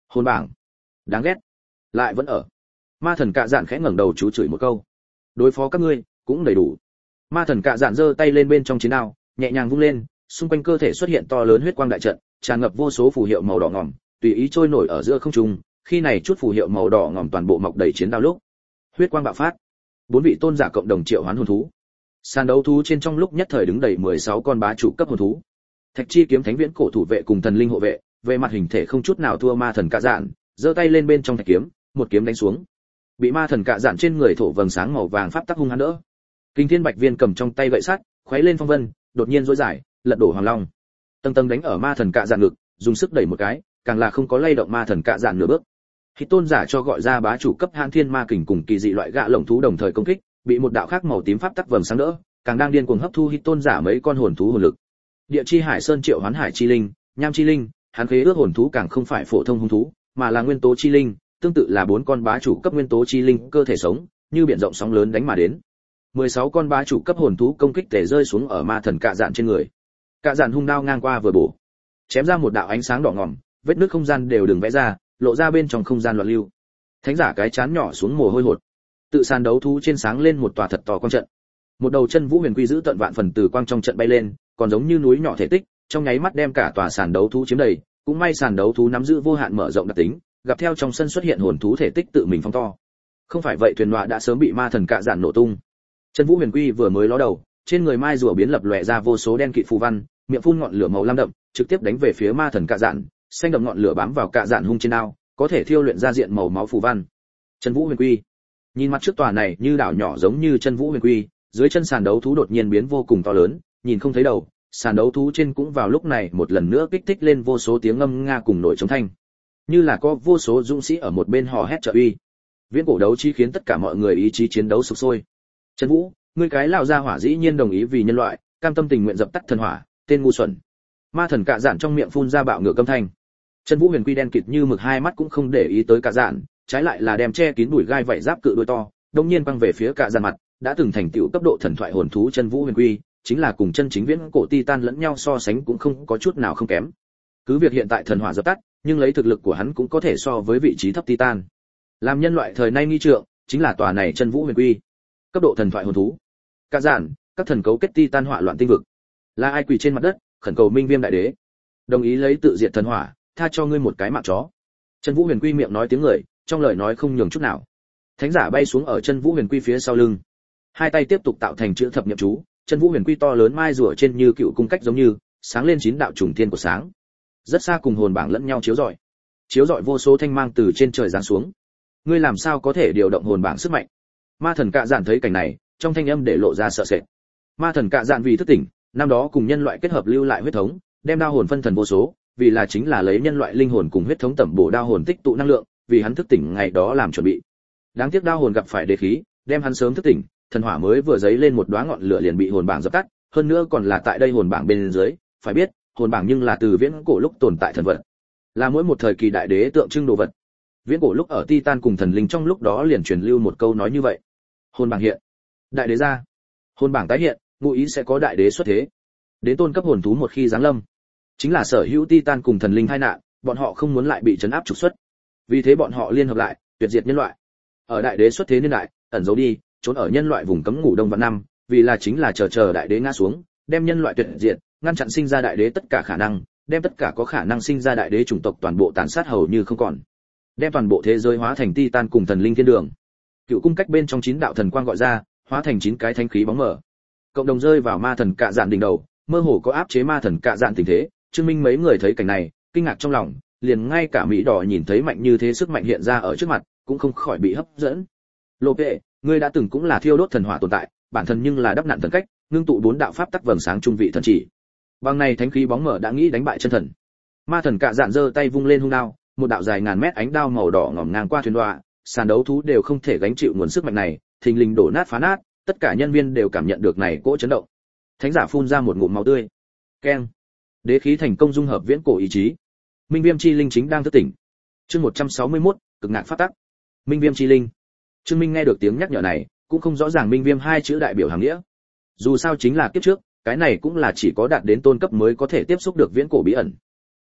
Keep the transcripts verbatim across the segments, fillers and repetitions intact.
Hồn bảng, đáng ghét, lại vẫn ở. Ma thần cạ dạn khẽ ngẩng đầu chú chửi một câu. Đối phó các ngươi cũng đầy đủ. Ma thần cạ dạn giơ tay lên bên trong chiến đao, nhẹ nhàng vung lên, xung quanh cơ thể xuất hiện to lớn huyết quang đại trận, tràn ngập vô số phù hiệu màu đỏ ngòm, tùy ý trôi nổi ở giữa không trung. Khi này chút phù hiệu màu đỏ ngòm toàn bộ mọc đầy chiến đao lúc, huyết quang bạo phát. Bốn vị tôn giả cộng đồng triệu hoán hồn thú. Sàn đấu thú trên trong lúc nhất thời đứng đầy mười sáu con bá chủ cấp hồn thú. Thạch chi kiếm thánh viễn cổ thủ vệ cùng thần linh hộ vệ, về mặt hình thể không chút nào thua ma thần cạ dạn, giơ tay lên bên trong thạch kiếm, một kiếm đánh xuống. Bị ma thần cạ dạn trên người thổ vầng sáng màu vàng pháp tắc hung hăng đỡ. Kinh thiên bạch viên cầm trong tay gậy sắt, khuấy lên phong vân, đột nhiên rối giải, lật đổ hoàng long. Tầng tầng đánh ở ma thần cạ dạn ngực, dùng sức đẩy một cái, càng là không có lay động ma thần cạ dạn nửa bước. Hít tôn giả cho gọi ra bá chủ cấp hàn thiên ma kình cùng kỳ dị loại gạ lồng thú đồng thời công kích, bị một đạo khác màu tím pháp tắc vầng sáng đỡ, càng đang điên cuồng hấp thu hít tôn giả mấy con hồn thú hồn lực. Địa chi hải sơn triệu hoán hải chi linh, nham chi linh, hắn khế ước hồn thú càng không phải phổ thông hung thú, mà là nguyên tố chi linh, tương tự là bốn con bá chủ cấp nguyên tố chi linh cơ thể sống, như biển rộng sóng lớn đánh mà đến. mười sáu con bá chủ cấp hồn thú công kích tề rơi xuống ở ma thần cạ dạn trên người. Cạ dạn hung đao ngang qua vừa bổ, chém ra một đạo ánh sáng đỏ ngòm, vết nứt không gian đều đừng vẽ ra, lộ ra bên trong không gian loạn lưu. Thánh giả cái chán nhỏ xuống mồ hôi hột. Tự sàn đấu thú trên sáng lên một tòa thật to quang trận. Một đầu chân vũ huyền quy giữ tận vạn phần từ quang trong trận bay lên, còn giống như núi nhỏ thể tích, trong nháy mắt đem cả tòa sàn đấu thú chiếm đầy. Cũng may sàn đấu thú nắm giữ vô hạn mở rộng đặc tính, gặp theo trong sân xuất hiện hồn thú thể tích tự mình phong to. Không phải vậy thuyền loạ đã sớm bị ma thần cạ dạn nổ tung. Chân vũ huyền quy vừa mới ló đầu, trên người mai rùa biến lập lòe ra vô số đen kịt phù văn, miệng phun ngọn lửa màu lam đậm, trực tiếp đánh về phía ma thần cạ dạn, xanh đậm ngọn lửa bám vào cạ dạn hung trên đao, có thể thiêu luyện ra diện màu máu phù văn. Chân vũ huyền quy, nhìn mặt trước tòa này như đảo nhỏ giống như chân vũ huyền quy, dưới chân sàn đấu thú đột nhiên biến vô cùng to lớn, nhìn không thấy đầu. Sàn đấu thú trên cũng vào lúc này một lần nữa kích thích lên vô số tiếng ngâm nga cùng nổi trống thanh, như là có vô số dũng sĩ ở một bên hò hét trợ uy. Viễn cổ đấu chi khiến tất cả mọi người ý chí chiến đấu sục sôi. Trần Vũ, ngươi cái lão gia hỏa dĩ nhiên đồng ý vì nhân loại, cam tâm tình nguyện dập tắt thần hỏa, tên ngu xuẩn. Ma thần cạ dạn trong miệng phun ra bạo ngược âm thanh. Trần Vũ huyền quy đen kịt như mực hai mắt cũng không để ý tới cạ dạn, trái lại là đem che kín bụi gai vảy giáp cự đuôi to, đột nhiên băng về phía cạ dạn mặt, đã từng thành tựu cấp độ thần thoại hồn thú Trần Vũ huyền quy, chính là cùng chân chính viễn cổ titan lẫn nhau so sánh cũng không có chút nào không kém. Cứ việc hiện tại thần hỏa dập tắt, nhưng lấy thực lực của hắn cũng có thể so với vị trí thấp titan. Làm nhân loại thời nay nghi trượng, chính là tòa này chân vũ huyền quy, cấp độ thần thoại hồn thú. Cả giản, các thần cấu kết titan hỏa loạn tinh vực. Là ai quỳ trên mặt đất, khẩn cầu Minh Viêm đại đế, đồng ý lấy tự diệt thần hỏa, tha cho ngươi một cái mạng chó. Chân vũ huyền quy miệng nói tiếng người, trong lời nói không nhường chút nào. Thánh giả bay xuống ở chân vũ huyền quy phía sau lưng, hai tay tiếp tục tạo thành chữ thập niệm chú. Chân vũ huyền quy to lớn mai rùa trên như cựu cung cách giống như sáng lên chín đạo trùng thiên của sáng, rất xa cùng hồn bảng lẫn nhau chiếu rọi, chiếu rọi vô số thanh mang từ trên trời giáng xuống. Ngươi làm sao có thể điều động hồn bảng sức mạnh? Ma thần cạ dạn thấy cảnh này, trong thanh âm để lộ ra sợ sệt. Ma thần cạ dạn vì thức tỉnh, năm đó cùng nhân loại kết hợp lưu lại huyết thống, đem đao hồn phân thần vô số, vì là chính là lấy nhân loại linh hồn cùng huyết thống tẩm bổ đao hồn tích tụ năng lượng, vì hắn thức tỉnh ngày đó làm chuẩn bị. Đáng tiếc đao hồn gặp phải đế khí, đem hắn sớm thức tỉnh, thần hỏa mới vừa giấy lên một đóa ngọn lửa liền bị hồn bảng dập tắt, hơn nữa còn là tại đây hồn bảng bên dưới, phải biết, hồn bảng nhưng là từ viễn cổ lúc tồn tại thần vật, là mỗi một thời kỳ đại đế tượng trưng đồ vật. Viễn cổ lúc ở Titan cùng thần linh trong lúc đó liền truyền lưu một câu nói như vậy. Hồn bảng hiện, đại đế ra. Hồn bảng tái hiện, ngụ ý sẽ có đại đế xuất thế. Đến tôn cấp hồn thú một khi giáng lâm, chính là sở hữu Titan cùng thần linh tai nạn, bọn họ không muốn lại bị trấn áp trục xuất. Vì thế bọn họ liên hợp lại, tuyệt diệt nhân loại. Ở đại đế xuất thế niên đại, ẩn giấu đi, trốn ở nhân loại vùng cấm ngủ đông vạn năm, vì là chính là chờ chờ đại đế ngã xuống, đem nhân loại tuyệt diệt, ngăn chặn sinh ra đại đế tất cả khả năng, đem tất cả có khả năng sinh ra đại đế chủng tộc toàn bộ tàn sát hầu như không còn, đem toàn bộ thế giới hóa thành Titan cùng thần linh thiên đường. Cựu cung cách bên trong chín đạo thần quang gọi ra, hóa thành chín cái thánh khí bóng mờ, cộng đồng rơi vào ma thần cạ dạn đỉnh đầu, mơ hồ có áp chế ma thần cạ dạn tình thế. Chứng minh mấy người thấy cảnh này, kinh ngạc trong lòng, liền ngay cả mỹ đỏ nhìn thấy mạnh như thế sức mạnh hiện ra ở trước mặt, cũng không khỏi bị hấp dẫn. Lô Vệ, ngươi đã từng cũng là thiêu đốt thần hỏa tồn tại, bản thân nhưng là đắp nặn thần cách, ngưng tụ bốn đạo pháp tắc vầng sáng trung vị thần chỉ. Bằng này thánh khí bóng mờ đã nghĩ đánh bại chân thần. Ma thần cạ dạn giơ tay vung lên hung đao, một đạo dài ngàn mét ánh đao màu đỏ ngòm ngang qua thuyền đoạ, sàn đấu thú đều không thể gánh chịu nguồn sức mạnh này, thình lình đổ nát phá nát, tất cả nhân viên đều cảm nhận được này cỗ chấn động. Thánh giả phun ra một ngụm máu tươi. Keng. Đế khí thành công dung hợp viễn cổ ý chí. Minh Viêm chi linh chính đang thức tỉnh. Chương một trăm sáu mươi mốt, cực ngạc pháp tắc. Minh Viêm chi linh. Trương Minh nghe được tiếng nhắc nhở này, cũng không rõ ràng Minh Viêm hai chữ đại biểu hàng nghĩa. Dù sao chính là kiếp trước, cái này cũng là chỉ có đạt đến tôn cấp mới có thể tiếp xúc được viễn cổ bí ẩn.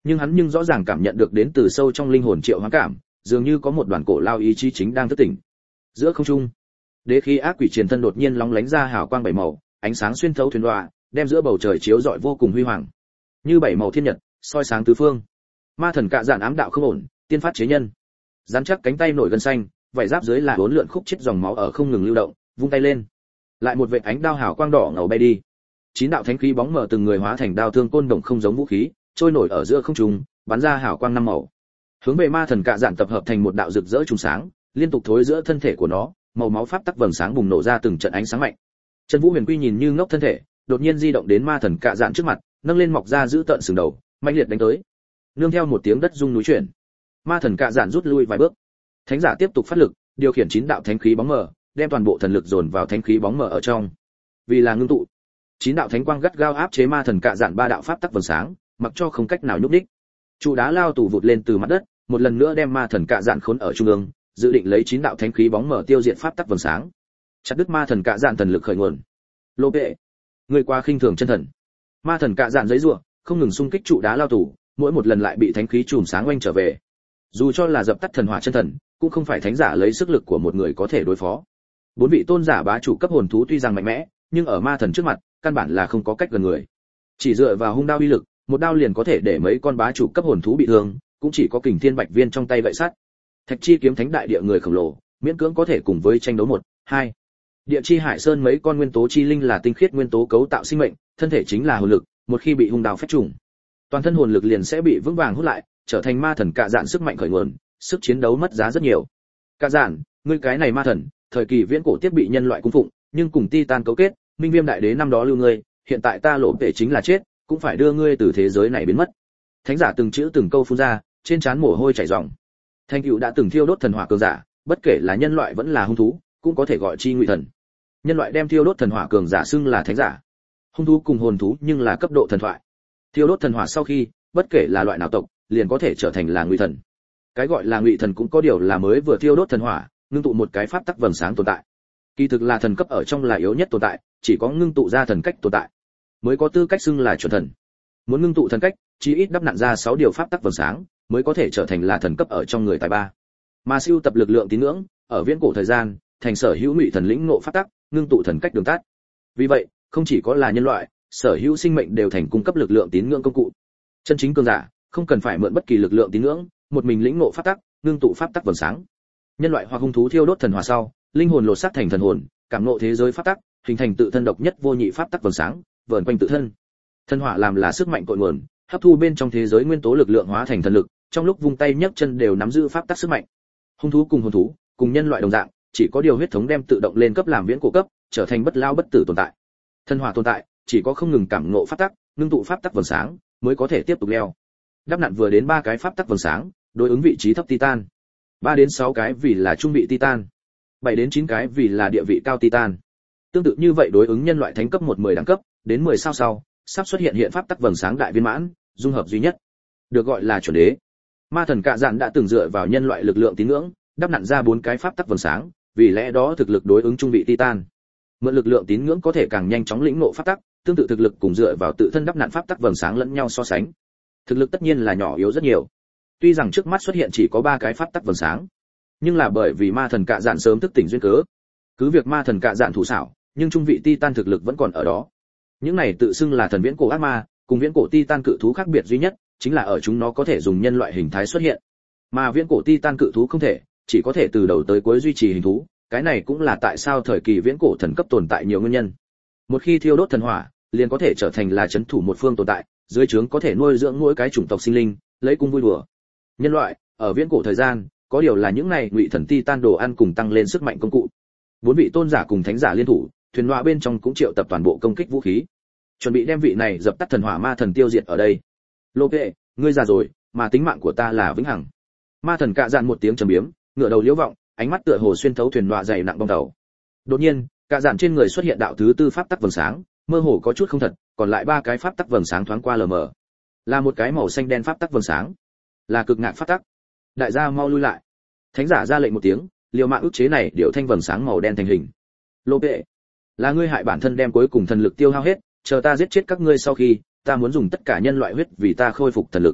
nhưng hắn nhưng rõ ràng cảm nhận được đến từ sâu trong linh hồn triệu hoán cảm, dường như có một đoàn cổ lao ý chí chính đang thức tỉnh. Giữa không trung, đế khí ác quỷ truyền thân đột nhiên lóng lánh ra hào quang bảy màu, ánh sáng xuyên thấu thuyền đọa, đem giữa bầu trời chiếu rọi vô cùng huy hoàng, như bảy màu thiên nhật, soi sáng tứ phương. Ma thần cạ dạn ám đạo không ổn, tiên phát chế nhân. Rắn chắc cánh tay nổi gân xanh, vảy giáp dưới là bốn lượn khúc chết dòng máu ở không ngừng lưu động, vung tay lên, lại một vệt ánh đao hào quang đỏ ngầu bay đi. Chín đạo thánh khí bóng mờ từng người hóa thành đao thương côn đồng không giống vũ khí, trôi nổi ở giữa không trung, bắn ra hào quang năm màu. Hướng về ma thần cạ dạn tập hợp thành một đạo rực rỡ trùng sáng, liên tục thối giữa thân thể của nó, màu máu pháp tắc vầng sáng bùng nổ ra từng trận ánh sáng mạnh. Trần Vũ Huyền Quy nhìn như ngốc thân thể, đột nhiên di động đến ma thần cạ dạn trước mặt, nâng lên mọc ra giữ tận sừng đầu, mãnh liệt đánh tới. Nương theo một tiếng đất rung núi chuyển, ma thần cạ dạn rút lui vài bước. Thánh giả tiếp tục phát lực, điều khiển chín đạo thánh khí bóng mờ, đem toàn bộ thần lực dồn vào thánh khí bóng mờ ở trong. Vì là ngưng tụ, chín đạo thánh quang gắt gao áp chế ma thần cạ dạn ba đạo pháp tắc vầng sáng, mặc cho không cách nào nhúc đích. Trụ đá lao tù vụt lên từ mặt đất, một lần nữa đem ma thần cạ dạn khốn ở trung ương, dự định lấy chín đạo thánh khí bóng mờ tiêu diệt pháp tắc vầng sáng, chặt đứt ma thần cạ dạn thần lực khởi nguồn. Lô Vệ, người qua khinh thường chân thần. Ma thần cạ dạn giấy rủa, không ngừng xung kích trụ đá lao tù, mỗi một lần lại bị thánh khí chùm sáng oanh trở về. Dù cho là dập tắt thần hỏa chân thần, cũng không phải thánh giả lấy sức lực của một người có thể đối phó. Bốn vị tôn giả bá chủ cấp hồn thú tuy rằng mạnh mẽ, nhưng ở ma thần trước mặt, căn bản là không có cách gần người. Chỉ dựa vào hung đao uy lực, một đao liền có thể để mấy con bá chủ cấp hồn thú bị thương, cũng chỉ có kình thiên bạch viên trong tay gậy sắt. Thạch chi kiếm thánh đại địa người khổng lồ, miễn cưỡng có thể cùng với tranh đấu một, hai. Địa chi hải sơn mấy con nguyên tố chi linh là tinh khiết nguyên tố cấu tạo sinh mệnh, thân thể chính là hồn lực, một khi bị hung đao phách trùng, toàn thân hồn lực liền sẽ bị vững vàng hút lại, trở thành ma thần cạ dạn sức mạnh khởi nguồn, sức chiến đấu mất giá rất nhiều. Cạ dạn, ngươi cái này ma thần, thời kỳ viễn cổ tiếp bị nhân loại cung phụng, nhưng cùng Titan cấu kết, Minh Viêm đại đế năm đó lưu ngươi, hiện tại ta lộ vệ chính là chết, cũng phải đưa ngươi từ thế giới này biến mất. Thánh giả từng chữ từng câu phun ra, trên trán mồ hôi chảy ròng. Thanh cựu đã từng thiêu đốt thần hỏa cường giả, bất kể là nhân loại vẫn là hung thú, cũng có thể gọi chi ngụy thần. Nhân loại đem thiêu đốt thần hỏa cường giả xưng là thánh giả, hung thú cùng hồn thú nhưng là cấp độ thần thoại. Thiêu đốt thần hỏa sau khi, bất kể là loại nào tộc, liền có thể trở thành là ngụy thần. Cái gọi là ngụy thần cũng có điều là mới vừa thiêu đốt thần hỏa, ngưng tụ một cái pháp tắc vầng sáng tồn tại. Kỳ thực là thần cấp ở trong là yếu nhất tồn tại, chỉ có ngưng tụ ra thần cách tồn tại mới có tư cách xưng là chuẩn thần. Muốn ngưng tụ thần cách, chỉ ít đắp nặn ra sáu điều pháp tắc vầng sáng, mới có thể trở thành là thần cấp ở trong người tài ba. Mà siêu tập lực lượng tín ngưỡng, ở viễn cổ thời gian, thành sở hữu ngụy thần lĩnh ngộ pháp tắc, ngưng tụ thần cách đường tắt. Vì vậy, không chỉ có là nhân loại, sở hữu sinh mệnh đều thành cung cấp lực lượng tín ngưỡng công cụ. Chân chính cường giả, không cần phải mượn bất kỳ lực lượng tín ngưỡng, một mình lĩnh ngộ pháp tắc, ngưng tụ pháp tắc vầng sáng. Nhân loại hoặc hung thú thiêu đốt thần hỏa sau, linh hồn lột xác thành thần hồn, cảm ngộ thế giới pháp tắc, hình thành tự thân độc nhất vô nhị pháp tắc vầng sáng, vờn quanh tự thân. Thần hỏa làm là sức mạnh cội nguồn, hấp thu bên trong thế giới nguyên tố lực lượng hóa thành thần lực, trong lúc vung tay nhấc chân đều nắm giữ pháp tắc sức mạnh. Hung thú cùng hồn thú, cùng nhân loại đồng dạng, chỉ có điều huyết thống đem tự động lên cấp làm viễn cổ cấp, trở thành bất lao bất tử tồn tại. Thần hỏa tồn tại, chỉ có không ngừng cảm ngộ pháp tắc, ngưng tụ pháp tắc vầng sáng, mới có thể tiếp tục leo. Đắp nặn vừa đến ba cái pháp tắc vầng sáng, đối ứng vị trí thấp Titan. ba đến sáu cái vì là trung vị Titan. bảy đến chín cái vì là địa vị cao Titan. Tương tự như vậy đối ứng nhân loại thánh cấp một mười đẳng cấp, đến mười sao sau, sắp xuất hiện hiện pháp tắc vầng sáng đại viên mãn, dung hợp duy nhất, được gọi là chuẩn đế. Ma thần cạ dạn đã từng dựa vào nhân loại lực lượng tín ngưỡng, đắp nặn ra bốn cái pháp tắc vầng sáng, vì lẽ đó thực lực đối ứng trung vị Titan. Mượn lực lượng tín ngưỡng có thể càng nhanh chóng lĩnh ngộ pháp tắc, tương tự thực lực cùng dựa vào tự thân đắp nặn pháp tắc vầng sáng lẫn nhau so sánh. Thực lực tất nhiên là nhỏ yếu rất nhiều. Tuy rằng trước mắt xuất hiện chỉ có ba cái pháp tắc vầng sáng, nhưng là bởi vì ma thần cạ dạn sớm thức tỉnh duyên cớ. Cứ việc ma thần cạ dạn thủ xảo, nhưng trung vị Titan thực lực vẫn còn ở đó. Những này tự xưng là thần viễn cổ ác ma, cùng viễn cổ Titan cự thú khác biệt duy nhất, chính là ở chúng nó có thể dùng nhân loại hình thái xuất hiện. Mà viễn cổ Titan cự thú không thể, chỉ có thể từ đầu tới cuối duy trì hình thú, cái này cũng là tại sao thời kỳ viễn cổ thần cấp tồn tại nhiều nguyên nhân. Một khi thiêu đốt thần hỏa, liền có thể trở thành là chấn thủ một phương tồn tại, dưới trướng có thể nuôi dưỡng mỗi cái chủng tộc sinh linh, lấy cung vui đùa. Nhân loại, ở viễn cổ thời gian, có điều là những này ngụy thần Titan đồ ăn cùng tăng lên sức mạnh công cụ. Bốn vị tôn giả cùng thánh giả liên thủ, thuyền loa bên trong cũng triệu tập toàn bộ công kích vũ khí, chuẩn bị đem vị này dập tắt thần hỏa ma thần tiêu diệt ở đây. Lô Kệ, ngươi già rồi, mà tính mạng của ta là vĩnh hằng. Ma thần cạ dạn một tiếng trầm biếm, ngửa đầu liễu vọng, ánh mắt tựa hồ xuyên thấu thuyền loa dày nặng bong tàu. Đột nhiên, cạ dạn trên người xuất hiện đạo thứ tư pháp tắc vầng sáng, mơ hồ có chút không thật, còn lại ba cái pháp tắc vầng sáng thoáng qua lờ mờ. Là một cái màu xanh đen pháp tắc vầng sáng, là cực ngạc pháp tắc. Đại gia mau lui lại. Thánh giả ra lệnh một tiếng, liều mạng ức chế này điều thanh vầng sáng màu đen thành hình. Lô Kệ, là ngươi hại bản thân đem cuối cùng thần lực tiêu hao hết, chờ ta giết chết các ngươi sau khi, ta muốn dùng tất cả nhân loại huyết vì ta khôi phục thần lực.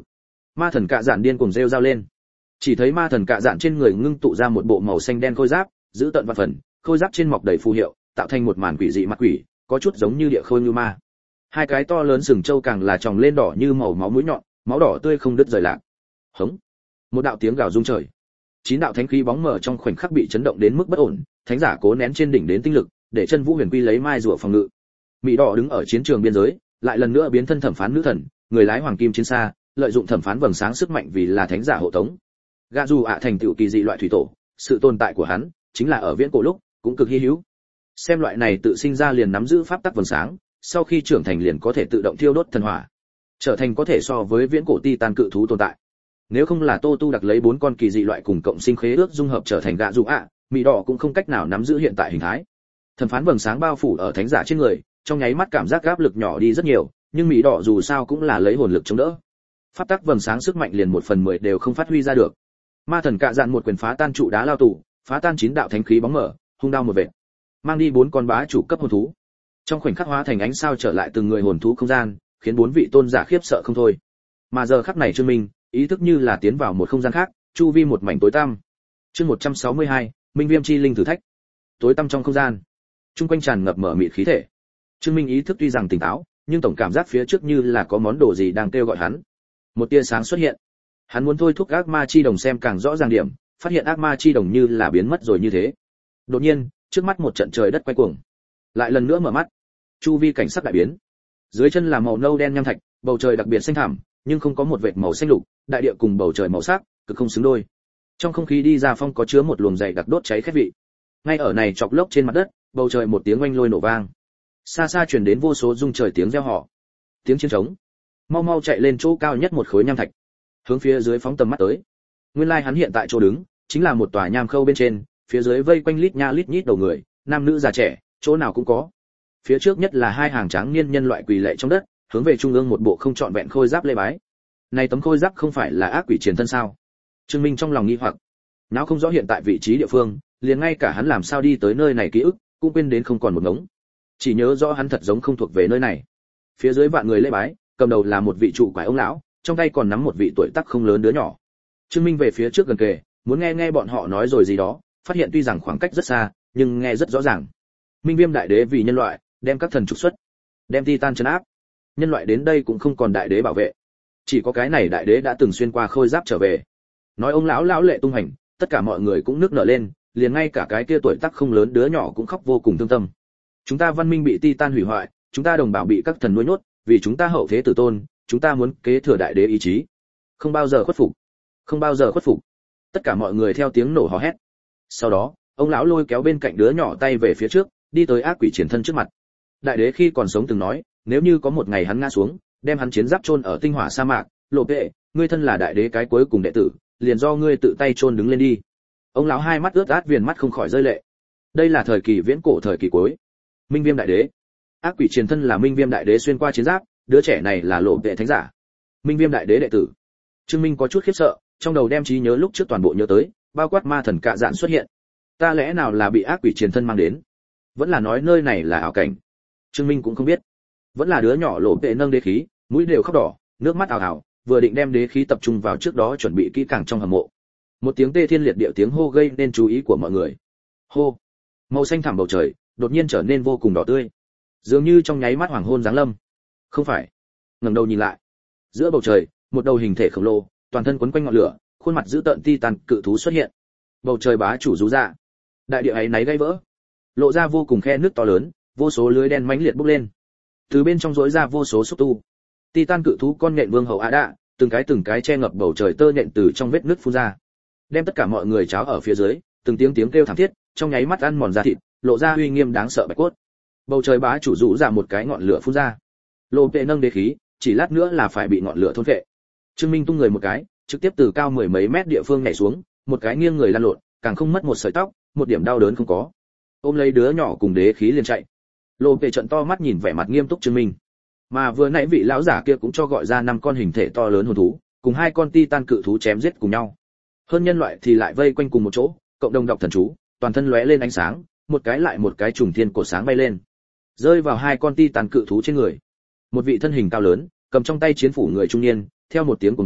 Ma thần cạ dạn điên cuồng rêu rao lên. Chỉ thấy ma thần cạ dạn trên người ngưng tụ ra một bộ màu xanh đen khôi giáp, giữ tận vạn phần, khôi giáp trên mọc đầy phù hiệu, tạo thành một màn quỷ dị mặt quỷ, có chút giống như địa khôi như ma. Hai cái to lớn sừng trâu càng là tròng lên đỏ như màu máu mũi nhọn, máu đỏ tươi không đứt rời lạc. Hống! Một đạo tiếng gào rung trời. Chín đạo thánh khí bóng mờ trong khoảnh khắc bị chấn động đến mức bất ổn, thánh giả cố nén trên đỉnh đến tinh lực, để chân Vũ Huyền Quy lấy mai rùa phòng ngự. Mỹ đỏ đứng ở chiến trường biên giới, lại lần nữa biến thân thẩm phán nữ thần, người lái hoàng kim chiến xa, lợi dụng thẩm phán vầng sáng sức mạnh vì là thánh giả hộ tống. Gã dù ạ thành tựu kỳ dị loại thủy tổ, sự tồn tại của hắn chính là ở viễn cổ lúc cũng cực hi hữu. Xem loại này tự sinh ra liền nắm giữ pháp tắc vầng sáng, sau khi trưởng thành liền có thể tự động thiêu đốt thần hỏa, trở thành có thể so với viễn cổ titan cự thú tồn tại. Nếu không là Tô Tu đặc lấy bốn con kỳ dị loại cùng cộng sinh khế ước dung hợp trở thành gã dù ạ, Mỹ đỏ cũng không cách nào nắm giữ hiện tại hình thái. Thẩm phán vầng sáng bao phủ ở thánh giả trên người, trong nháy mắt cảm giác áp lực nhỏ đi rất nhiều, nhưng Mỹ đỏ dù sao cũng là lấy hồn lực chống đỡ. Pháp tắc vầng sáng sức mạnh liền một phần mười đều không phát huy ra được. Ma thần cạ dạn một quyền phá tan trụ đá lao tù, phá tan chín đạo thánh khí bóng mở, hung đao một vệt, mang đi bốn con bá chủ cấp hồn thú. Trong khoảnh khắc hóa thành ánh sao trở lại từng người hồn thú không gian, khiến bốn vị tôn giả khiếp sợ không thôi. Mà giờ khắc này Trương Minh, ý thức như là tiến vào một không gian khác, chu vi một mảnh tối tăm. Chương một trăm sáu mươi hai, Minh Viêm chi linh thử thách. Tối tăm trong không gian, trung quanh tràn ngập mở mịt khí thể. Trương Minh ý thức tuy rằng tỉnh táo, nhưng tổng cảm giác phía trước như là có món đồ gì đang kêu gọi hắn. Một tia sáng xuất hiện. Hắn muốn thôi thúc ác ma chi đồng xem càng rõ ràng điểm, phát hiện ác ma chi đồng như là biến mất rồi như thế. Đột nhiên, trước mắt một trận trời đất quay cuồng. Lại lần nữa mở mắt, chu vi cảnh sắc đại biến. Dưới chân là màu nâu đen nham thạch, bầu trời đặc biệt xanh thẳm, nhưng không có một vệt màu xanh lục, đại địa cùng bầu trời màu sắc cực không xứng đôi. Trong không khí đi ra phong có chứa một luồng dày đặc đốt cháy khét vị. Ngay ở này chọc lốc trên mặt đất, bầu trời một tiếng oanh lôi nổ vang. Xa xa truyền đến vô số rung trời tiếng reo hò. Tiếng chiến trống. Mau mau chạy lên chỗ cao nhất một khối nham thạch, hướng phía dưới phóng tầm mắt tới. Nguyên lai like hắn hiện tại chỗ đứng, chính là một tòa nham khâu bên trên, phía dưới vây quanh lít nha lít nhít đầu người, nam nữ già trẻ, chỗ nào cũng có. Phía trước nhất là hai hàng tráng niên nhân loại quỳ lạy trong đất, hướng về trung ương một bộ không trọn vẹn khôi giáp lê bái. Này tấm khôi giáp không phải là ác quỷ chiến thân sao? Trương Minh trong lòng nghi hoặc, não không rõ hiện tại vị trí địa phương, liền ngay cả hắn làm sao đi tới nơi này ký ức cũng quên đến không còn một ngống. Chỉ nhớ rõ hắn thật giống không thuộc về nơi này. Phía dưới vạn người lê bái, cầm đầu là một vị trụ quái ông lão, trong tay còn nắm một vị tuổi tác không lớn đứa nhỏ. Trương Minh về phía trước gần kề, muốn nghe nghe bọn họ nói rồi gì đó, phát hiện tuy rằng khoảng cách rất xa, nhưng nghe rất rõ ràng. Minh Viêm đại đế vì nhân loại, đem các thần trục xuất, đem Titan trấn áp. Nhân loại đến đây cũng không còn đại đế bảo vệ, chỉ có cái này đại đế đã từng xuyên qua khôi giáp trở về. Nói ông lão lão lệ tung hành, tất cả mọi người cũng nước nở lên, liền ngay cả cái kia tuổi tác không lớn đứa nhỏ cũng khóc vô cùng thương tâm. Chúng ta văn minh bị Titan hủy hoại, chúng ta đồng bào bị các thần nuôi nhốt, vì chúng ta hậu thế tử tôn, chúng ta muốn kế thừa đại đế ý chí, không bao giờ khuất phục, không bao giờ khuất phục. Tất cả mọi người theo tiếng nổ hò hét. Sau đó, ông lão lôi kéo bên cạnh đứa nhỏ tay về phía trước, đi tới ác quỷ triển thân trước mặt. Đại đế khi còn sống từng nói, nếu như có một ngày hắn ngã xuống, đem hắn chiến giáp chôn ở tinh hỏa sa mạc, lộ vệ, ngươi thân là đại đế cái cuối cùng đệ tử, liền do ngươi tự tay chôn đứng lên đi. Ông lão hai mắt ướt át viền mắt không khỏi rơi lệ. Đây là thời kỳ viễn cổ thời kỳ cuối. Minh Viêm đại đế, ác quỷ triển thân là Minh Viêm đại đế xuyên qua chiến giáp, đứa trẻ này là lộ vệ thánh giả, Minh Viêm đại đế đệ tử. Trương Minh có chút khiếp sợ, trong đầu đem trí nhớ lúc trước toàn bộ nhớ tới, bao quát ma thần cạ dạn xuất hiện. Ta lẽ nào là bị ác quỷ triển thân mang đến, vẫn là nói nơi này là ảo cảnh? Trương Minh cũng không biết. Vẫn là đứa nhỏ lộ vệ nâng đế khí, mũi đều khóc đỏ, nước mắt ảo ảo, vừa định đem đế khí tập trung vào trước đó chuẩn bị kỹ càng trong hầm mộ. Một tiếng tê thiên liệt địa tiếng hô gây nên chú ý của mọi người. Hô! Màu xanh thẳm bầu trời đột nhiên trở nên vô cùng đỏ tươi, dường như trong nháy mắt hoàng hôn giáng lâm. Không phải. Ngẩng đầu nhìn lại, giữa bầu trời, một đầu hình thể khổng lồ, toàn thân quấn quanh ngọn lửa, khuôn mặt dữ tợn Titan cự thú xuất hiện. Bầu trời bá chủ rú ra, đại địa ấy náy gãy vỡ, lộ ra vô cùng khe nước to lớn, vô số lưới đen mãnh liệt bốc lên. Từ bên trong rỗi ra vô số xúc tu. Titan cự thú con nhện vương hậu Ada, từng cái từng cái che ngập bầu trời tơ nhện từ trong vết nứt phun ra, đem tất cả mọi người cháo ở phía dưới, từng tiếng tiếng kêu thảm thiết, trong nháy mắt ăn mòn da thịt, lộ ra uy nghiêm đáng sợ bạch cốt. Bầu trời bá chủ rũ ra một cái ngọn lửa phun ra. Lô vệ nâng đế khí, chỉ lát nữa là phải bị ngọn lửa thôn phệ. Trương Minh tung người một cái, trực tiếp từ cao mười mấy mét địa phương nhảy xuống, một cái nghiêng người lăn lộn, càng không mất một sợi tóc, một điểm đau đớn không có. Ôm lấy đứa nhỏ cùng đế khí liền chạy. Lô vệ trận to mắt nhìn vẻ mặt nghiêm túc Trương Minh. Mà vừa nãy vị lão giả kia cũng cho gọi ra năm con hình thể to lớn hồn thú, cùng hai con Titan cự thú chém giết cùng nhau. Hơn nhân loại thì lại vây quanh cùng một chỗ, cộng đồng đọc thần chú, toàn thân lóe lên ánh sáng, một cái lại một cái trùng thiên cổ sáng bay lên, rơi vào hai con Titan cự thú trên người. Một vị thân hình cao lớn, cầm trong tay chiến phủ người trung niên, theo một tiếng cuồng bạo,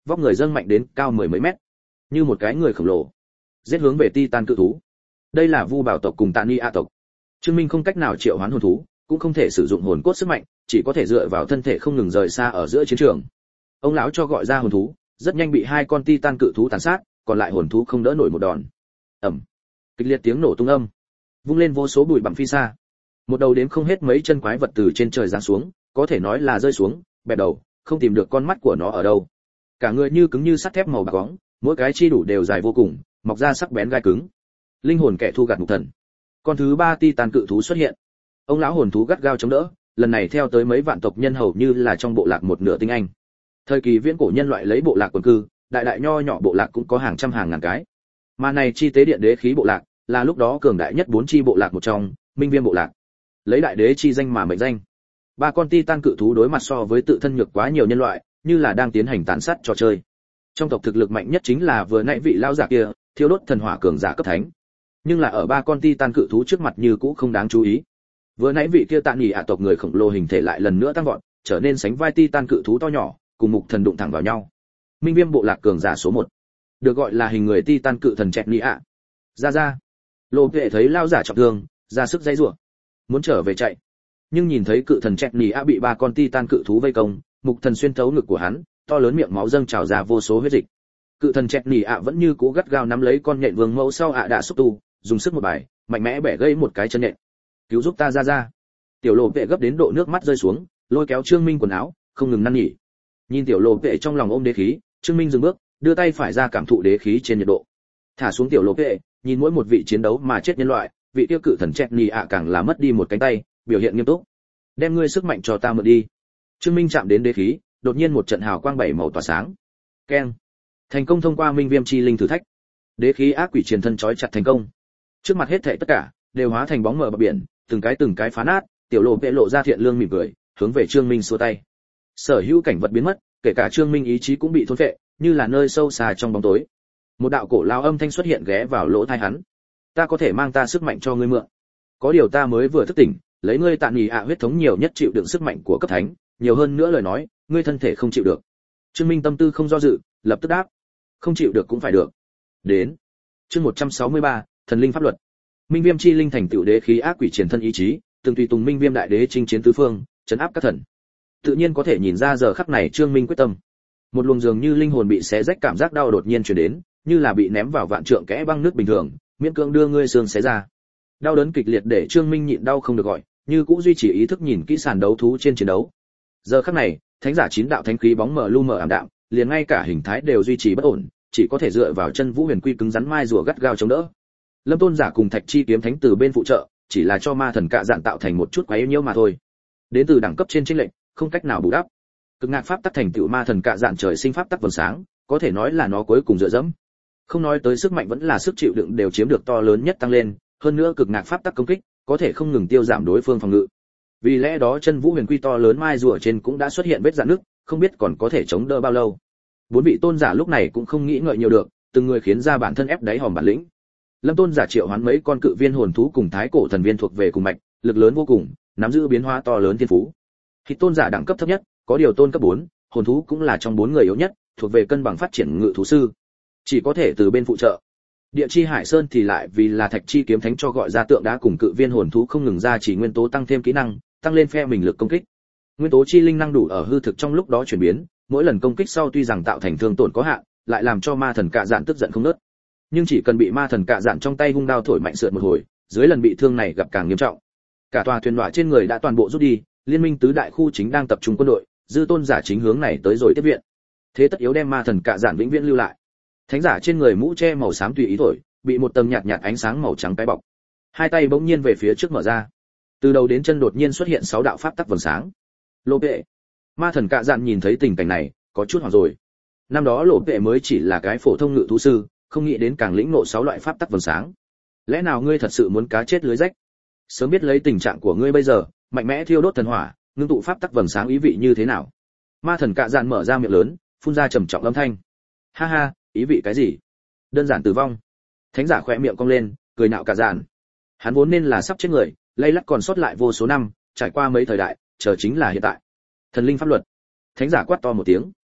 vóc người dâng mạnh đến cao mười mấy mét, như một cái người khổng lồ giết hướng về Titan cự thú. Đây là Vu Bảo tộc cùng Tạ Ni A tộc. Trương Minh không cách nào triệu hoán hồn thú, cũng không thể sử dụng hồn cốt sức mạnh, chỉ có thể dựa vào thân thể không ngừng rời xa ở giữa chiến trường. Ông lão cho gọi ra hồn thú, rất nhanh bị hai con Titan cự thú tàn sát, còn lại hồn thú không đỡ nổi một đòn. Ầm. Kịch liệt tiếng nổ tung âm, vung lên vô số bụi bặm phi xa. Một đầu đếm không hết mấy chân quái vật từ trên trời giáng xuống, có thể nói là rơi xuống, bẹp đầu, không tìm được con mắt của nó ở đâu. Cả người như cứng như sắt thép màu bạc bóng, mỗi cái chi đủ đều dài vô cùng, mọc ra sắc bén gai cứng. Linh hồn kẻ thu gạt mục thần. Con thứ ba Titan cự thú xuất hiện. Ông lão hồn thú gắt gao chống đỡ, lần này theo tới mấy vạn tộc nhân hầu như là trong bộ lạc một nửa tinh anh. Thời kỳ viễn cổ nhân loại lấy bộ lạc quần cư, đại đại nho nhỏ bộ lạc cũng có hàng trăm hàng ngàn cái. Mà này chi tế điện đế khí bộ lạc, là lúc đó cường đại nhất bốn chi bộ lạc một trong, Minh Viêm bộ lạc. Lấy đại đế chi danh mà mệnh danh. Ba con Titan cự thú đối mặt so với tự thân nhược quá nhiều nhân loại, như là đang tiến hành tàn sát trò chơi. Trong tộc thực lực mạnh nhất chính là vừa nãy vị lão giả kia, thiêu đốt thần hỏa cường giả cấp thánh. Nhưng là ở ba con Titan cự thú trước mặt như cũ không đáng chú ý. Vừa nãy vị kia Tạ Nghỉ ạ tộc người khổng lồ hình thể lại lần nữa tăng vọt, trở nên sánh vai Titan cự thú to nhỏ, cùng mục thần đụng thẳng vào nhau. Minh Viêm bộ lạc cường giả số một, được gọi là hình người Titan cự thần Chẹt Nghỉ ạ. Ra ra. Lô Vệ thấy lão giả trọng thương, ra sức giãy giụa, muốn trở về chạy. Nhưng nhìn thấy cự thần Chẹt Nghỉ ạ bị ba con Titan cự thú vây công, mục thần xuyên thấu ngực của hắn, to lớn miệng máu dâng trào ra vô số huyết dịch. Cự thần Chẹt Nghỉ ạ vẫn như cũ gắt gao nắm lấy con nhện vương mẫu sau ạ đã xúc tu, dùng sức một bài, mạnh mẽ bẻ gãy một cái chân nhện. Cứu giúp ta ra ra. Tiểu Lộ Vệ gấp đến độ nước mắt rơi xuống, lôi kéo Trương Minh quần áo, không ngừng năn nỉ. Nhìn Tiểu Lộ Vệ trong lòng ôm đế khí, Trương Minh dừng bước, đưa tay phải ra cảm thụ đế khí trên nhiệt độ. Thả xuống Tiểu Lộ Vệ, nhìn mỗi một vị chiến đấu mà chết nhân loại, vị tiêu cự thần Chẹt Nghỉ ạ càng là mất đi một cánh tay, biểu hiện nghiêm túc. Đem ngươi sức mạnh cho ta mượn đi. Trương Minh chạm đến đế khí, đột nhiên một trận hào quang bảy màu tỏa sáng. Keng. Thành công thông qua Minh Viêm chi linh thử thách. Đế khí ác quỷ truyền thân trói chặt thành công. Trước mặt hết thảy tất cả đều hóa thành bóng mờ bờ biển, từng cái từng cái phá nát. Tiểu Lộ Vệ lộ ra thiện lương mỉm cười, hướng về Trương Minh xua tay. Sở hữu cảnh vật biến mất, kể cả Trương Minh ý chí cũng bị thôn phệ, như là nơi sâu xa trong bóng tối. Một đạo cổ lao âm thanh xuất hiện ghé vào lỗ tai hắn. Ta có thể mang ta sức mạnh cho ngươi mượn. Có điều ta mới vừa thức tỉnh, lấy ngươi Tạ Nghỉ ạ huyết thống nhiều nhất chịu đựng sức mạnh của cấp thánh, nhiều hơn nữa lời nói, ngươi thân thể không chịu được. Trương Minh tâm tư không do dự, lập tức đáp. Không chịu được cũng phải được. Đến. Chương một trăm sáu mươi ba, thần linh pháp luật. Minh Viêm chi linh thành tựu đế khí ác quỷ triển thân ý chí, từng tùy tùng Minh Viêm đại đế chinh chiến tứ phương, trấn áp các thần. Tự nhiên có thể nhìn ra giờ khắc này Trương Minh quyết tâm. Một luồng dường như linh hồn bị xé rách cảm giác đau đột nhiên truyền đến, như là bị ném vào vạn trượng kẽ băng nước bình thường, miễn cưỡng đưa ngươi xương xé ra. Đau đớn kịch liệt để Trương Minh nhịn đau không được gọi, như cũng duy trì ý thức nhìn kỹ sàn đấu thú trên chiến đấu. Giờ khắc này, thánh giả chín đạo thánh khí bóng mờ lu mờ ảm đạm, liền ngay cả hình thái đều duy trì bất ổn, chỉ có thể dựa vào chân vũ huyền quy cứng rắn mai rùa gắt gao chống đỡ. Lâm Tôn giả cùng Thạch Chi kiếm thánh từ bên phụ trợ, chỉ là cho ma thần cạ dạn tạo thành một chút quấy nhiễu mà thôi. Đến từ đẳng cấp trên chênh lệnh, không cách nào bù đắp. Cực ngạc pháp tắc thành tựu ma thần cạ dạn trời sinh pháp tắc vầng sáng, có thể nói là nó cuối cùng dựa dẫm. Không nói tới sức mạnh vẫn là sức chịu đựng đều chiếm được to lớn nhất tăng lên, hơn nữa cực ngạc pháp tắc công kích, có thể không ngừng tiêu giảm đối phương phòng ngự. Vì lẽ đó chân vũ huyền quy to lớn mai rùa trên cũng đã xuất hiện vết rạn nứt, không biết còn có thể chống đỡ bao lâu. Bốn vị tôn giả lúc này cũng không nghĩ ngợi nhiều được, từng người khiến ra bản thân ép đáy hòm bản lĩnh. Lâm Tôn giả triệu hoán mấy con cự viên hồn thú cùng thái cổ thần viên thuộc về cùng mạch, lực lớn vô cùng, nắm giữ biến hóa to lớn thiên phú. Hít tôn giả đẳng cấp thấp nhất, có điều tôn cấp bốn, hồn thú cũng là trong bốn người yếu nhất, thuộc về cân bằng phát triển ngự thú sư, chỉ có thể từ bên phụ trợ. Địa chi Hải Sơn thì lại vì là Thạch Chi kiếm thánh cho gọi ra tượng đá cùng cự viên hồn thú không ngừng ra chỉ nguyên tố tăng thêm kỹ năng, tăng lên phe mình lực công kích. Nguyên tố chi linh năng đủ ở hư thực trong lúc đó chuyển biến, mỗi lần công kích sau tuy rằng tạo thành thương tổn có hạn, lại làm cho ma thần cạ dạn tức giận không ngớt. Nhưng chỉ cần bị ma thần cạ dạn trong tay hung đao thổi mạnh sượt một hồi, dưới lần bị thương này gặp càng nghiêm trọng. Cả tòa thuyền đọa trên người đã toàn bộ rút đi, liên minh tứ đại khu chính đang tập trung quân đội, dư tôn giả chính hướng này tới rồi tiếp viện. Thế tất yếu đem ma thần cạ dạn vĩnh viễn lưu lại. Thánh giả trên người mũ che màu xám tùy ý thổi, bị một tầng nhạt nhạt ánh sáng màu trắng cái bọc. Hai tay bỗng nhiên về phía trước mở ra, từ đầu đến chân đột nhiên xuất hiện sáu đạo pháp tắc vầng sáng. Lô Vệ, ma thần cạ dạn nhìn thấy tình cảnh này, có chút hoảng rồi. Năm đó Lô Vệ mới chỉ là cái phổ thông ngự thú sư, không nghĩ đến càng lĩnh ngộ sáu loại pháp tắc vầng sáng. Lẽ nào ngươi thật sự muốn cá chết lưới rách? Sớm biết lấy tình trạng của ngươi bây giờ, mạnh mẽ thiêu đốt thần hỏa, ngưng tụ pháp tắc vầng sáng ý vị như thế nào? Ma thần cạ dạn mở ra miệng lớn, phun ra trầm trọng âm thanh. Ha ha, ý vị cái gì? Đơn giản tử vong. Thánh giả khẽ miệng cong lên, cười nạo cạ dạn. Hắn vốn nên là sắp chết người, lay lắt còn sót lại vô số năm, trải qua mấy thời đại, chờ chính là hiện tại. Thần linh pháp luật. Thánh giả quát to một tiếng.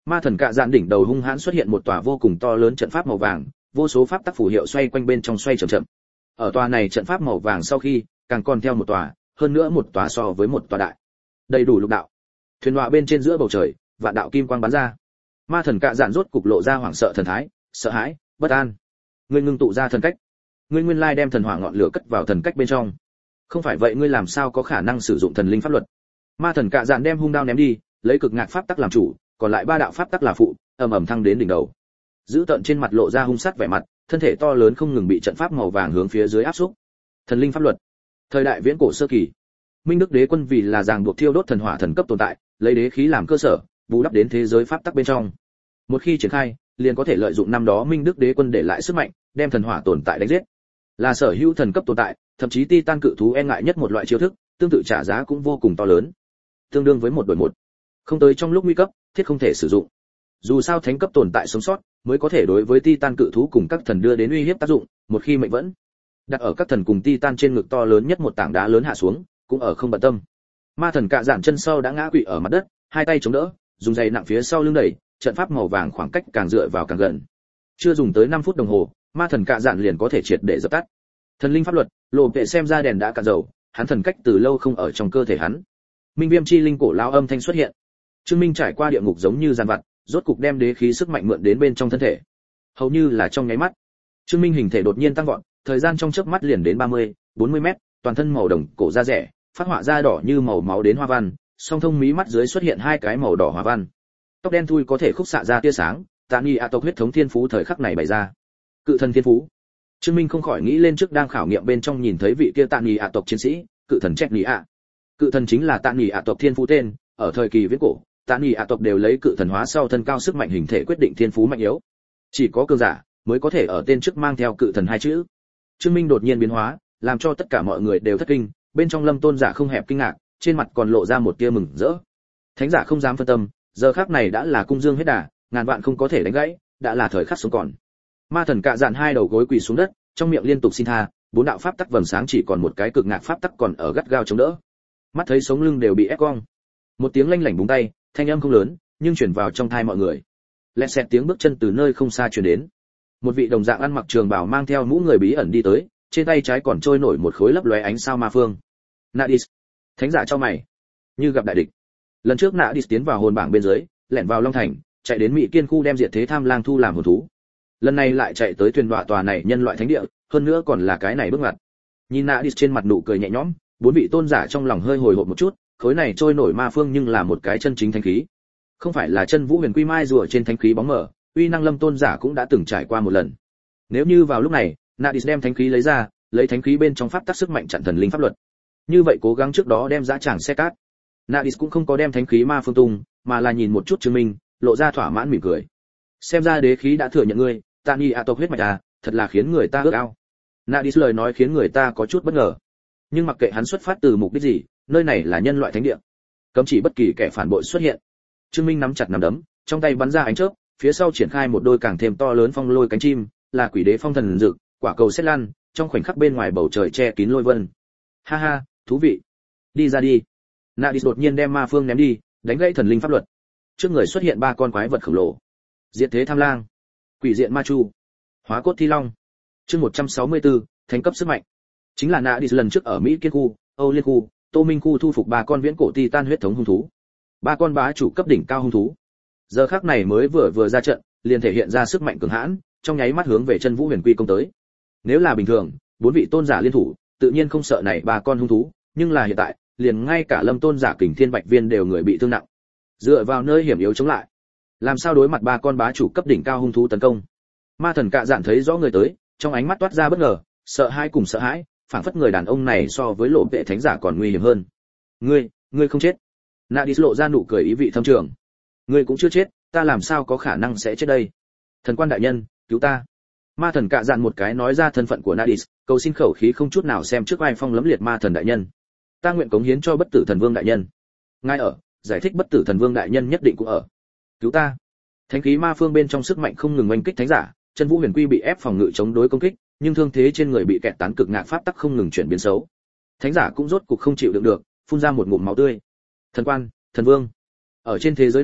Ma thần cạ dạn đỉnh đầu hung hãn xuất hiện một tòa vô cùng to lớn trận pháp màu vàng, vô số pháp tắc phù hiệu xoay quanh bên trong xoay chậm chậm. Ở tòa này trận pháp màu vàng sau khi, càng còn theo một tòa, hơn nữa một tòa so với một tòa đại. Đầy đủ lục đạo. Thuyền họa bên trên giữa bầu trời, vạn đạo kim quang bắn ra. Ma thần cạ dạn rốt cục lộ ra hoảng sợ thần thái, sợ hãi, bất an. Ngươi ngưng tụ ra thần cách. Ngươi nguyên lai đem thần hỏa ngọn lửa cất vào thần cách bên trong. Không phải vậy ngươi làm sao có khả năng sử dụng thần linh pháp luật? Ma thần cạ dạn đem hung đao ném đi, lấy cực ngạc pháp tắc làm chủ, còn lại ba đạo pháp tắc là phụ, ầm ầm thăng đến đỉnh đầu. Giữ tận trên mặt lộ ra hung sát vẻ mặt, thân thể to lớn không ngừng bị trận pháp màu vàng hướng phía dưới áp xúc. Thần linh pháp luật. Thời đại viễn cổ sơ kỳ, Minh Đức Đế quân vì là ràng buộc thiêu đốt thần hỏa thần cấp tồn tại, lấy đế khí làm cơ sở, bù đắp đến thế giới pháp tắc bên trong. Một khi triển khai, liền có thể lợi dụng năm đó Minh Đức Đế quân để lại sức mạnh, đem thần hỏa tồn tại đánh giết. Là sở hữu thần cấp tồn tại, thậm chí Titan cự thú e ngại nhất một loại chiêu thức, tương tự trả giá cũng vô cùng to lớn. Tương đương với một đổi một. Không tới trong lúc nguy cấp, thiết không thể sử dụng. Dù sao thánh cấp tồn tại sống sót, mới có thể đối với Titan cự thú cùng các thần đưa đến uy hiếp tác dụng, một khi mệnh vẫn đặt ở các thần cùng Titan trên ngực to lớn nhất một tảng đá lớn hạ xuống, cũng ở không bận tâm. Ma thần cạ dạn chân sau đã ngã quỵ ở mặt đất, hai tay chống đỡ, dùng giày nặng phía sau lưng đẩy, trận pháp màu vàng khoảng cách càng dựa vào càng gần. Chưa dùng tới năm phút đồng hồ, ma thần cạ dạn liền có thể triệt để dập tắt. Thần linh pháp luật, lộ vệ xem ra đèn đã cạn dầu, hắn thần cách từ lâu không ở trong cơ thể hắn. Minh viêm chi linh cổ lao âm thanh xuất hiện. Trương Minh trải qua địa ngục giống như giàn vặt, rốt cục đem đế khí sức mạnh mượn đến bên trong thân thể. Hầu như là trong nháy mắt, Trương Minh hình thể đột nhiên tăng vọt, thời gian trong chớp mắt liền đến ba mươi, bốn mươi mét, toàn thân màu đồng cổ da rẻ, phát họa da đỏ như màu máu đến hoa văn, song thông mí mắt dưới xuất hiện hai cái màu đỏ hoa văn. Tóc đen thui có thể khúc xạ ra tia sáng, Tạ Nghị ạ tộc huyết thống thiên phú thời khắc này bày ra. Cự thần thiên phú. Trương Minh không khỏi nghĩ lên trước đang khảo nghiệm bên trong nhìn thấy vị kia Tạ Nghị ạ tộc chiến sĩ, cự thần Trạch Nghị ạ. Cự thần chính là Tạ Nghị ạ tộc thiên phú tên, ở thời kỳ viễn cổ, Tạ Nghị ạ tộc đều lấy cự thần hóa sau thân cao sức mạnh hình thể quyết định thiên phú mạnh yếu. Chỉ có cường giả mới có thể ở tên trước mang theo cự thần hai chữ. Trương Minh đột nhiên biến hóa, làm cho tất cả mọi người đều thất kinh, bên trong Lâm Tôn giả không hẹp kinh ngạc, trên mặt còn lộ ra một tia mừng rỡ. Thánh giả không dám phân tâm, giờ khắc này đã là cung dương hết đà, ngàn vạn không có thể đánh gãy, đã là thời khắc sống còn. Ma thần cạ dạn hai đầu gối quỳ xuống đất, trong miệng liên tục xin tha, bốn đạo pháp tắc vầng sáng chỉ còn một cái cực ngạc pháp tắc còn ở gắt gao chống đỡ. Mắt thấy sống lưng đều bị ép cong. Một tiếng lanh lảnh búng tay, thanh âm không lớn, nhưng truyền vào trong tai mọi người. Lẹt xẹt tiếng bước chân từ nơi không xa truyền đến. Một vị đồng dạng ăn mặc trường bào mang theo mũ người bí ẩn đi tới, trên tay trái còn trôi nổi một khối lấp lóe ánh sao ma phương. Nadis, thánh giả cho mày, như gặp đại địch. Lần trước Nadis tiến vào hồn bảng bên dưới, lẻn vào Long Thành, chạy đến Mỹ Kiên khu đem diệt thế tham lang thu làm hồn thú. Lần này lại chạy tới thuyền đọa tòa này nhân loại thánh địa, hơn nữa còn là cái này bước ngoặt. Nhìn Nadis trên mặt nụ cười nhẹ nhõm, bốn vị tôn giả trong lòng hơi hồi hộp một chút, khối này trôi nổi ma phương nhưng là một cái chân chính thánh khí, không phải là chân vũ huyền quy mai rùa trên thánh khí bóng mờ, uy năng Lâm tôn giả cũng đã từng trải qua một lần. Nếu như vào lúc này, Nadis đem thánh khí lấy ra, lấy thánh khí bên trong pháp tắc sức mạnh chặn thần linh pháp luật. Như vậy cố gắng trước đó đem dã tràng xe cát. Nadis cũng không có đem thánh khí ma phương tung, mà là nhìn một chút Trương Minh, lộ ra thỏa mãn mỉm cười. Xem ra đế khí đã thừa nhận ngươi, Tạ Nghị ạ tộc huyết mạch à, thật là khiến người ta ước ao. Nadis lời nói khiến người ta có chút bất ngờ. Nhưng mặc kệ hắn xuất phát từ mục đích gì, nơi này là nhân loại thánh địa, cấm chỉ bất kỳ kẻ phản bội xuất hiện. Trương Minh nắm chặt nắm đấm, trong tay bắn ra ánh chớp, phía sau triển khai một đôi càng thêm to lớn phong lôi cánh chim, là quỷ đế phong thần dực, quả cầu xét lan, trong khoảnh khắc bên ngoài bầu trời che kín lôi vân. Ha ha, thú vị. Đi ra đi. Nadis đột nhiên đem ma phương ném đi, đánh gãy thần linh pháp luật. Trước người xuất hiện ba con quái vật khổng lồ. Diệt thế tham lang, quỷ diện ma chu, hóa cốt thi long. Chương một trăm sáu mươi tư, thánh cấp sức mạnh. Chính là Nadis lần trước ở Mỹ Kiên khu, Âu Liên khu, Tô Minh khu thu phục ba con viễn cổ titan huyết thống hung thú. Ba con bá chủ cấp đỉnh cao hung thú. Giờ khắc này mới vừa vừa ra trận, liền thể hiện ra sức mạnh cường hãn, trong nháy mắt hướng về chân vũ huyền quy công tới. Nếu là bình thường, bốn vị tôn giả liên thủ, tự nhiên không sợ này ba con hung thú, nhưng là hiện tại, liền ngay cả Lâm tôn giả Kình Thiên Bạch Viên đều người bị thương nặng. Dựa vào nơi hiểm yếu chống lại, làm sao đối mặt ba con bá chủ cấp đỉnh cao hung thú tấn công? Ma thần cạ dạn thấy rõ người tới, trong ánh mắt toát ra bất ngờ, sợ hãi cùng sợ hãi, phảng phất người đàn ông này so với lộ vệ thánh giả còn nguy hiểm hơn. Ngươi, ngươi không chết. Nadis lộ ra nụ cười ý vị thâm trường. Ngươi cũng chưa chết, ta làm sao có khả năng sẽ chết đây? Thần quan đại nhân, cứu ta. Ma thần cạ dạn một cái nói ra thân phận của Nadis, cầu xin khẩu khí không chút nào xem trước vai phong lấm liệt ma thần đại nhân. Ta nguyện cống hiến cho bất tử thần vương đại nhân. Ngay ở, giải thích bất tử thần vương đại nhân nhất định cũng ở. Cứu ta. Thánh khí ma phương bên trong sức mạnh không ngừng oanh kích thánh giả, chân vũ huyền quy bị ép phòng ngự chống đối công kích, nhưng thương thế trên người bị kẹt tán cực ngạc pháp tắc không ngừng chuyển biến xấu. Thánh giả cũng rốt cục không chịu đựng được, phun ra một ngụm máu tươi. Thần quan, thần vương. Ở trên thế giới này,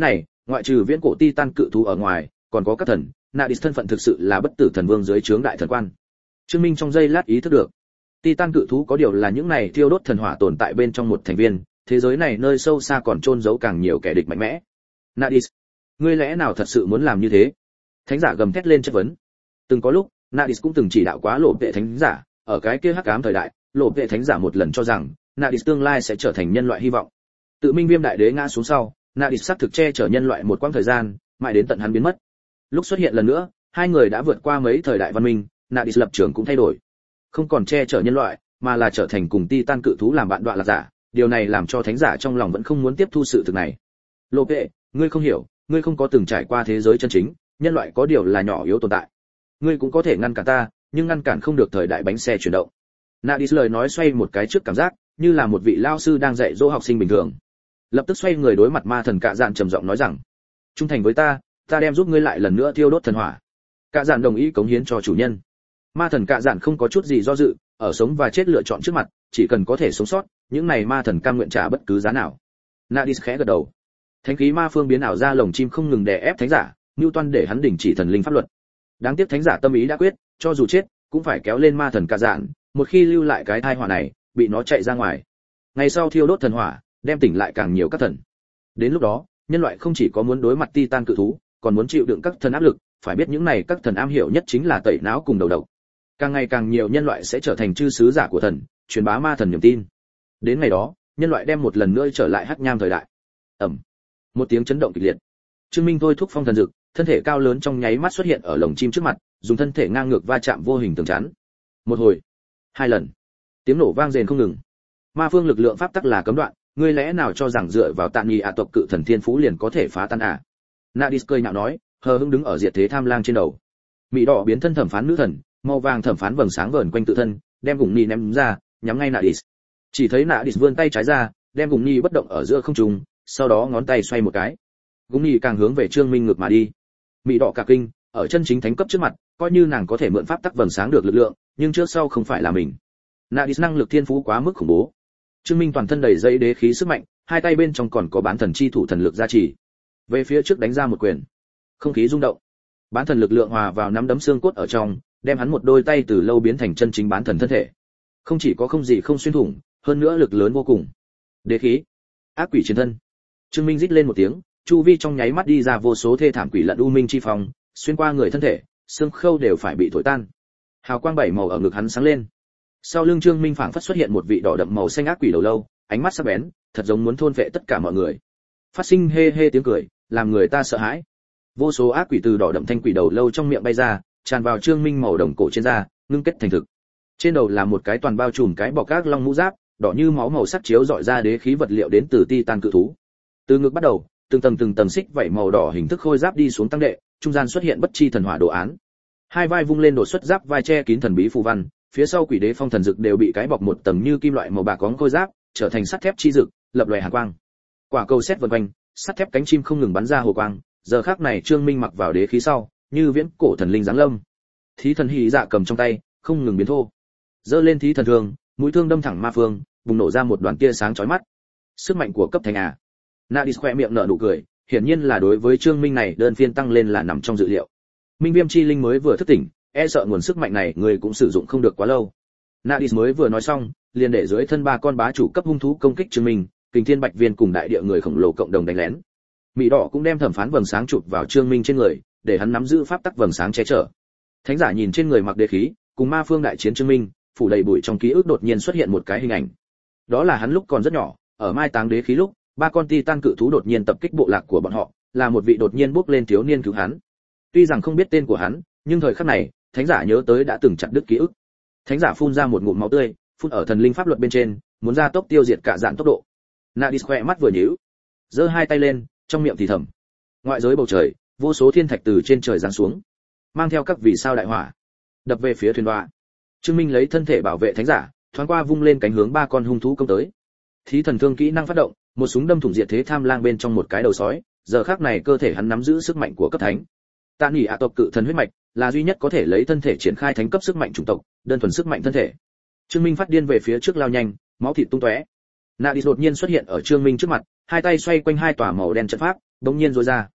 ngoại trừ viễn cổ titan cự thú ở ngoài, còn có các thần, Nadis thân phận thực sự là bất tử thần vương dưới trướng đại thần quan. Trương Minh trong giây lát ý thức được, titan cự thú có điều là những này thiêu đốt thần hỏa tồn tại bên trong một thành viên, thế giới này nơi sâu xa còn chôn giấu càng nhiều kẻ địch mạnh mẽ. Nadis, ngươi lẽ nào thật sự muốn làm như thế? Thánh giả gầm thét lên chất vấn. Từng có lúc, Nadis cũng từng chỉ đạo quá lộ vệ thánh giả, ở cái kia hắc ám thời đại, lộ vệ thánh giả một lần cho rằng Nadis tương lai sẽ trở thành nhân loại hy vọng. Tự Minh Viêm đại đế ngã xuống sau, Nadis xác thực che chở nhân loại một quãng thời gian, mãi đến tận hắn biến mất. Lúc xuất hiện lần nữa, hai người đã vượt qua mấy thời đại văn minh, Nadis lập trường cũng thay đổi. Không còn che chở nhân loại, mà là trở thành cùng Titan cự thú làm bạn đoạn lạc giả, điều này làm cho thánh giả trong lòng vẫn không muốn tiếp thu sự thực này. Lộ vệ, ngươi không hiểu, ngươi không có từng trải qua thế giới chân chính, nhân loại có điều là nhỏ yếu tồn tại. Ngươi cũng có thể ngăn cản ta, nhưng ngăn cản không được thời đại bánh xe chuyển động. Nadis lời nói xoay một cái trước cảm giác, như là một vị lao sư đang dạy dỗ học sinh bình thường. Lập tức xoay người đối mặt ma thần Cạ Dạn trầm giọng nói rằng, trung thành với ta, ta đem giúp ngươi lại lần nữa thiêu đốt thần hỏa. Cạ Dạn đồng ý cống hiến cho chủ nhân. Ma thần Cạ Dạn không có chút gì do dự, ở sống và chết lựa chọn trước mặt, chỉ cần có thể sống sót, những này ma thần cam nguyện trả bất cứ giá nào. Nadis khẽ gật đầu. Thánh khí ma phương biến ảo ra lồng chim không ngừng đè ép thánh giả, Newton để hắn đình chỉ thần linh pháp luật. Đáng tiếc thánh giả tâm ý đã quyết, cho dù chết, cũng phải kéo lên ma thần Cạ Dạn, một khi lưu lại cái thai hỏa này, bị nó chạy ra ngoài. Ngày sau thiêu đốt thần hỏa, đem tỉnh lại càng nhiều các thần. Đến lúc đó, nhân loại không chỉ có muốn đối mặt Titan cự thú, còn muốn chịu đựng các thần áp lực, phải biết những này các thần am hiểu nhất chính là tẩy não cùng đầu độc. Càng ngày càng nhiều nhân loại sẽ trở thành chư sứ giả của thần, truyền bá ma thần niềm tin. Đến ngày đó, nhân loại đem một lần nữa trở lại hắc nham thời đại. Ầm. Một tiếng chấn động kịch liệt. Trương Minh thôi thúc phong thần dực, thân thể cao lớn trong nháy mắt xuất hiện ở lồng chim trước mặt, dùng thân thể ngang ngược va chạm vô hình tường chắn. Một hồi, hai lần, tiếng nổ vang rền không ngừng. Ma phương lực lượng pháp tắc là cấm đoạn, ngươi lẽ nào cho rằng dựa vào Tạn Nghị ạ tộc cự thần thiên phú liền có thể phá tan à? Nadis cười nhạo nói, hờ hững đứng ở diệt thế tham lang trên đầu. Mỹ đỏ biến thân thẩm phán nữ thần, màu vàng thẩm phán vầng sáng vờn quanh tự thân, đem gùng nhì ném ra, nhắm ngay Nadis. Chỉ thấy Nadis vươn tay trái ra, đem gùng nhì bất động ở giữa không trung, sau đó ngón tay xoay một cái. Gùng nhì càng hướng về Trương Minh ngược mà đi. Mỹ đỏ cả kinh, ở chân chính thánh cấp trước mặt, coi như nàng có thể mượn pháp tắc vầng sáng được lực lượng, nhưng trước sau không phải là mình. Nadis năng lực thiên phú quá mức khủng bố. Trương Minh toàn thân đầy dây đế khí sức mạnh, hai tay bên trong còn có bán thần chi thủ thần lực gia trì. Về phía trước đánh ra một quyền. Không khí rung động. Bán thần lực lượng hòa vào nắm đấm xương cốt ở trong, đem hắn một đôi tay từ lâu biến thành chân chính bán thần thân thể. Không chỉ có không gì không xuyên thủng, hơn nữa lực lớn vô cùng. Đế khí, ác quỷ chiến thân. Trương Minh rít lên một tiếng, chu vi trong nháy mắt đi ra vô số thê thảm quỷ lận u minh chi phong, xuyên qua người thân thể, xương khâu đều phải bị thổi tan. Hào quang bảy màu ở ngực hắn sáng lên. Sau lưng Trương Minh phảng phất xuất hiện một vị đỏ đậm màu xanh ác quỷ đầu lâu, ánh mắt sắc bén, thật giống muốn thôn phệ tất cả mọi người. Phát sinh hê hê tiếng cười, làm người ta sợ hãi. Vô số ác quỷ từ đỏ đậm thanh quỷ đầu lâu trong miệng bay ra, tràn vào Trương Minh màu đồng cổ trên da, ngưng kết thành thực. Trên đầu là một cái toàn bao trùm cái bọc các long mũ giáp, đỏ như máu màu sắc chiếu rọi ra đế khí vật liệu đến từ Titan cự thú. Từ ngực bắt đầu, từng tầng từng tầng xích vảy màu đỏ hình thức khôi giáp đi xuống tăng đệ, trung gian xuất hiện bất chi thần hỏa đồ án. Hai vai vung lên đột xuất giáp vai che kín thần bí phù văn, phía sau quỷ đế phong thần dực đều bị cái bọc một tầng như kim loại màu bạc cóng khôi giáp, trở thành sắt thép chi dực, lập loè hàn quang. Quả cầu xét vần quanh, sắt thép cánh chim không ngừng bắn ra hồ quang, giờ khắc này Trương Minh mặc vào đế khí sau, như viễn cổ thần linh giáng lâm. Thí thần hỉ dạ cầm trong tay, không ngừng biến thô. Giơ lên thí thần thương, mũi thương đâm thẳng ma phương, bùng nổ ra một đoàn tia sáng chói mắt. Sức mạnh của cấp thánh à. Nadis khẽ miệng nở nụ cười, hiển nhiên là đối với Trương Minh này đơn phiên tăng lên là nằm trong dự liệu. Minh Viêm chi linh mới vừa thức tỉnh, e sợ nguồn sức mạnh này người cũng sử dụng không được quá lâu. Nadis mới vừa nói xong, liền để dưới thân ba con bá chủ cấp hung thú công kích Trương Minh, Kình Thiên Bạch Viên cùng đại địa người khổng lồ cộng đồng đánh lén. Mỹ đỏ cũng đem thẩm phán vầng sáng chụp vào Trương Minh trên người, để hắn nắm giữ pháp tắc vầng sáng che chở. Thánh giả nhìn trên người mặc đế khí, cùng ma phương đại chiến Trương Minh, phủ đầy bụi trong ký ức đột nhiên xuất hiện một cái hình ảnh. Đó là hắn lúc còn rất nhỏ, ở mai táng đế khí lúc, ba con Titan cự thú đột nhiên tập kích bộ lạc của bọn họ, là một vị đột nhiên bước lên thiếu niên cứu hắn. Tuy rằng không biết tên của hắn, nhưng thời khắc này, thánh giả nhớ tới đã từng chặt đứt ký ức. Thánh giả phun ra một ngụm máu tươi, phun ở thần linh pháp luật bên trên, muốn ra tốc tiêu diệt cả dạn tốc độ. Nadis khẽ mắt vừa nhíu, giơ hai tay lên, trong miệng thì thầm. Ngoại giới bầu trời, vô số thiên thạch từ trên trời giáng xuống, mang theo các vì sao đại hỏa, đập về phía thuyền đoạ. Trương Minh lấy thân thể bảo vệ thánh giả, thoáng qua vung lên cánh hướng ba con hung thú công tới. Thí thần thương kỹ năng phát động, một súng đâm thủng diệt thế tham lang bên trong một cái đầu sói, giờ khắc này cơ thể hắn nắm giữ sức mạnh của cấp thánh. Tạn Nghị ạ tộc cự thần huyết mạch là duy nhất có thể lấy thân thể triển khai thánh cấp sức mạnh chủng tộc, đơn thuần sức mạnh thân thể. Trương Minh phát điên về phía trước lao nhanh, máu thịt tung tóe. Nadis đột nhiên xuất hiện ở Trương Minh trước mặt, hai tay xoay quanh hai tòa màu đen trận pháp, bỗng nhiên rối ra.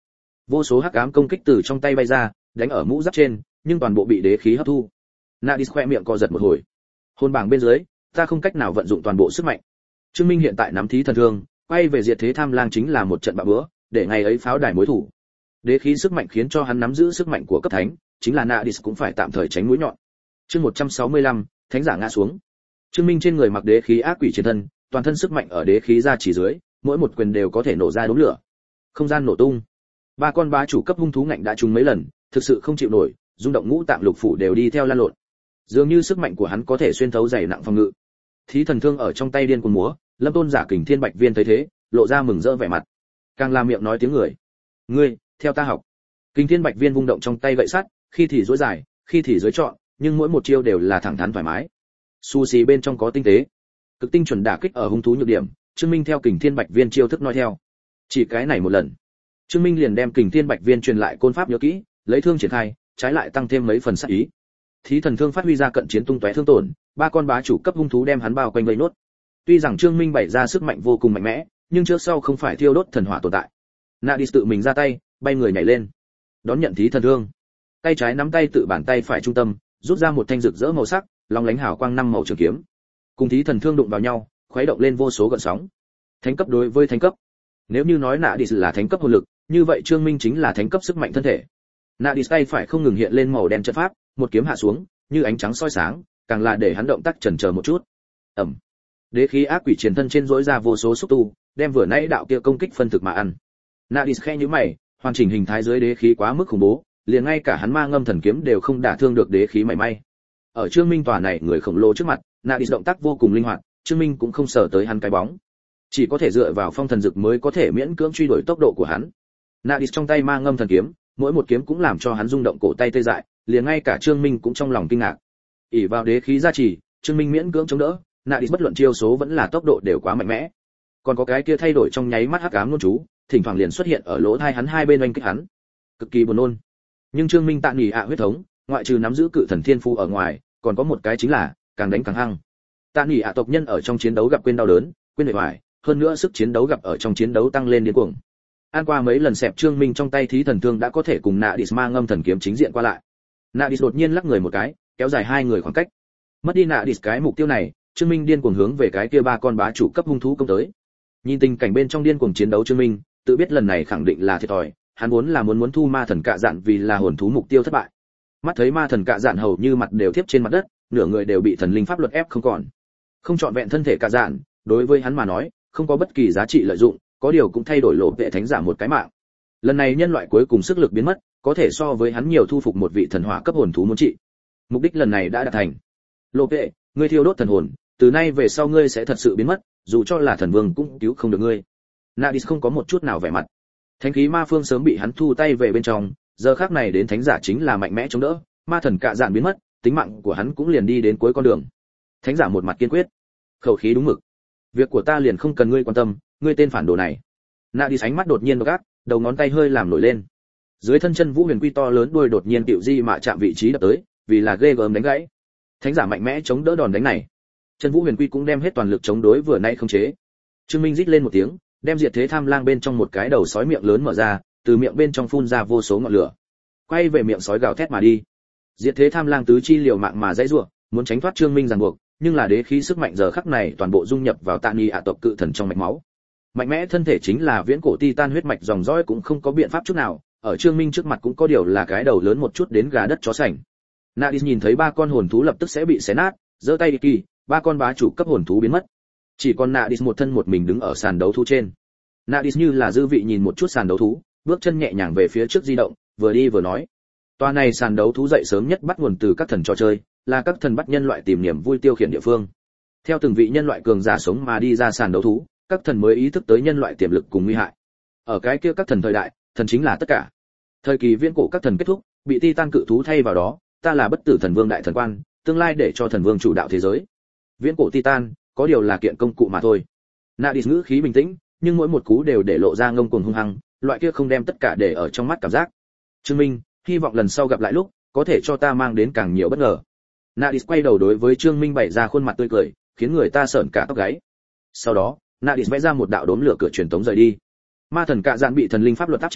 Vô số hắc ám công kích từ trong tay bay ra, đánh ở mũ giáp trên, nhưng toàn bộ bị đế khí hấp thu. Nadis khoe miệng co giật một hồi. Hồn bảng bên dưới, ta không cách nào vận dụng toàn bộ sức mạnh. Trương Minh hiện tại nắm thí thần thương, quay về diệt thế tham lang chính là một trận bạo bữa, để ngày ấy pháo đài mối thủ. Đế khí sức mạnh khiến cho hắn nắm giữ sức mạnh của cấp thánh, chính là Nadis cũng phải tạm thời tránh mũi nhọn. Chương một trăm sáu mươi lăm, thánh giả ngã xuống. Trương Minh trên người mặc đế khí ác quỷ chiến thân, toàn thân sức mạnh ở đế khí ra chỉ dưới, mỗi một quyền đều có thể nổ ra đốm lửa. Không gian nổ tung. Ba con bá chủ cấp hung thú ngạnh đã trúng mấy lần, thực sự không chịu nổi, rung động ngũ tạng lục phủ đều đi theo lan lộn. Dường như sức mạnh của hắn có thể xuyên thấu dày nặng phòng ngự. Thí thần thương ở trong tay điên cuồng múa, Lâm Tôn giả Kình Thiên Bạch Viên thấy thế, lộ ra mừng rỡ vẻ mặt. Càng làm miệng nói tiếng người. "Ngươi, theo ta học." Kình Thiên Bạch Viên vung động trong tay gậy sắt, khi thì duỗi dài, khi thì dưới trọn, nhưng mỗi một chiêu đều là thẳng thắn thoải mái. Sushi bên trong có tinh tế, cực tinh chuẩn đả kích ở hung thú nhược điểm, Trương Minh theo Kình Thiên Bạch Viên chiêu thức nói theo. Chỉ cái này một lần, Trương Minh liền đem Kình Thiên Bạch Viên truyền lại côn pháp nhớ kỹ, lấy thương triển khai, trái lại tăng thêm mấy phần sát ý. Thí thần thương phát huy ra cận chiến tung tóe thương tổn, ba con bá chủ cấp hung thú đem hắn bao quanh vây nốt. Tuy rằng Trương Minh bày ra sức mạnh vô cùng mạnh mẽ, nhưng trước sau không phải thiêu đốt thần hỏa tồn tại. Nadis tự mình ra tay, bay người nhảy lên, đón nhận thí thần thương. Tay trái nắm tay tự bàn tay phải trung tâm, rút ra một thanh rực rỡ màu sắc, long lánh hào quang năm màu trường kiếm. Cùng thí thần thương đụng vào nhau, khuấy động lên vô số gợn sóng. Thánh cấp đối với thánh cấp. Nếu như nói Nadis là thánh cấp hồn lực, như vậy Trương Minh chính là thánh cấp sức mạnh thân thể. Nadis tay phải không ngừng hiện lên màu đen trận pháp, một kiếm hạ xuống, như ánh trắng soi sáng, càng là để hắn động tác chần chờ một chút. Ầm. Đế khí ác quỷ truyền thân trên rỗi ra vô số xúc tu, đem vừa nãy đạo kia công kích phân thực mà ăn. Nadis khẽ nhíu mày, hoàn chỉnh hình thái dưới đế khí quá mức khủng bố, liền ngay cả hắn ma ngâm thần kiếm đều không đả thương được đế khí mảy may. Ở Trương Minh tòa này người khổng lồ trước mặt, Nadis động tác vô cùng linh hoạt, Trương Minh cũng không sợ tới hắn cái bóng, chỉ có thể dựa vào phong thần dực mới có thể miễn cưỡng truy đuổi tốc độ của hắn. Nadis trong tay ma ngâm thần kiếm, mỗi một kiếm cũng làm cho hắn rung động cổ tay tê dại, liền ngay cả Trương Minh cũng trong lòng kinh ngạc. ỷ vào đế khí gia trì, Trương Minh miễn cưỡng chống đỡ, Nadis bất luận chiêu số vẫn là tốc độ đều quá mạnh mẽ. Còn có cái kia thay đổi trong nháy mắt hắc ám luôn chú, thỉnh thoảng liền xuất hiện ở lỗ tai hắn hai bên oanh kích hắn, cực kỳ buồn nôn. Nhưng Trương Minh tạ nghỉ ạ huyết thống, ngoại trừ nắm giữ cự thần thiên phu ở ngoài, còn có một cái chính là càng đánh càng hăng. Tạ nghỉ ạ tộc nhân ở trong chiến đấu gặp quên đau đớn, quên bề ngoài, hơn nữa sức chiến đấu gặp ở trong chiến đấu tăng lên điên cuồng. An qua mấy lần xẹp Trương Minh trong tay thí thần thương đã có thể cùng Nadis ma ngâm thần kiếm chính diện qua lại. Nadis đột nhiên lắc người một cái, kéo dài hai người khoảng cách. Mất đi Nadis cái mục tiêu này, Trương Minh điên cuồng hướng về cái kia ba con bá chủ cấp hung thú công tới. Nhìn tình cảnh bên trong điên cuồng chiến đấu Trương Minh, tự biết lần này khẳng định là thiệt thòi, hắn vốn là muốn muốn thu ma thần cạ dạn vì là hồn thú mục tiêu thất bại. Mắt thấy ma thần cạ dạn hầu như mặt đều tiếp trên mặt đất, nửa người đều bị thần linh pháp luật ép không còn. Không chọn vẹn thân thể cạ dạn, đối với hắn mà nói, không có bất kỳ giá trị lợi dụng, có điều cũng thay đổi lộ vệ thánh giả một cái mạng. Lần này nhân loại cuối cùng sức lực biến mất, có thể so với hắn nhiều thu phục một vị thần hỏa cấp hồn thú muốn trị. Mục đích lần này đã đạt thành. Lộ vệ, ngươi thiêu đốt thần hồn, từ nay về sau ngươi sẽ thật sự biến mất, dù cho là thần vương cũng cứu không được ngươi. Nadis không có một chút nào vẻ mặt. Thánh khí ma phương sớm bị hắn thu tay về bên trong, giờ khắc này đến thánh giả chính là mạnh mẽ chống đỡ, ma thần cạ dạn biến mất, tính mạng của hắn cũng liền đi đến cuối con đường. Thánh giả một mặt kiên quyết, khẩu khí đúng mực. Việc của ta liền không cần ngươi quan tâm, ngươi tên phản đồ này. Nadis ánh mắt đột nhiên gác, đầu ngón tay hơi làm nổi lên. Dưới thân chân Vũ Huyền Quy to lớn đuôi đột nhiên tiểu di mạ chạm vị trí đập tới, vì là ghê gớm đánh gãy. Thánh giả mạnh mẽ chống đỡ đòn đánh này. Chân Vũ Huyền Quy cũng đem hết toàn lực chống đối vừa nãy không chế. Trương Minh rít lên một tiếng, đem diệt thế tham lang bên trong một cái đầu sói miệng lớn mở ra, từ miệng bên trong phun ra vô số ngọn lửa. Quay về miệng sói gào thét mà đi. Diệt thế tham lang tứ chi liều mạng mà dãy rủa, muốn tránh thoát Trương Minh ràng buộc, nhưng là đế khí sức mạnh giờ khắc này toàn bộ dung nhập vào Tạ Ni ạ tộc cự thần trong mạch máu. Mạnh mẽ thân thể chính là viễn cổ titan huyết mạch dòng dõi cũng không có biện pháp chút nào, ở Trương Minh trước mặt cũng có điều là cái đầu lớn một chút đến gà đất chó sành. Nadis nhìn thấy ba con hồn thú lập tức sẽ bị xé nát, giơ tay kỳ, ba con bá chủ cấp hồn thú biến mất. Chỉ còn Nadis một thân một mình đứng ở sàn đấu thú trên. Nadis như là dư vị nhìn một chút sàn đấu thú, bước chân nhẹ nhàng về phía trước di động, vừa đi vừa nói. Toa này sàn đấu thú dậy sớm nhất bắt nguồn từ các thần trò chơi, là các thần bắt nhân loại tìm niềm vui tiêu khiển địa phương. Theo từng vị nhân loại cường giả sống mà đi ra sàn đấu thú, các thần mới ý thức tới nhân loại tiềm lực cùng nguy hại. Ở cái kia các thần thời đại, thần chính là tất cả. Thời kỳ viễn cổ các thần kết thúc, bị Titan cự thú thay vào đó, ta là bất tử thần vương đại thần quan, tương lai để cho thần vương chủ đạo thế giới. Viễn cổ Titan, có điều là kiện công cụ mà thôi. Nadis ngữ khí bình tĩnh, nhưng mỗi một cú đều để lộ ra ngông cuồng hung hăng, loại kia không đem tất cả để ở trong mắt cảm giác. Trương Minh, hy vọng lần sau gặp lại lúc, có thể cho ta mang đến càng nhiều bất ngờ. Nadis quay đầu đối với Trương Minh bày ra khuôn mặt tươi cười, khiến người ta sởn cả tóc gáy. Sau đó, Nadis vẽ ra một đạo đốm lửa cửa truyền tống rời đi. Ma thần cạ dạn bị thần linh pháp luật áp chế,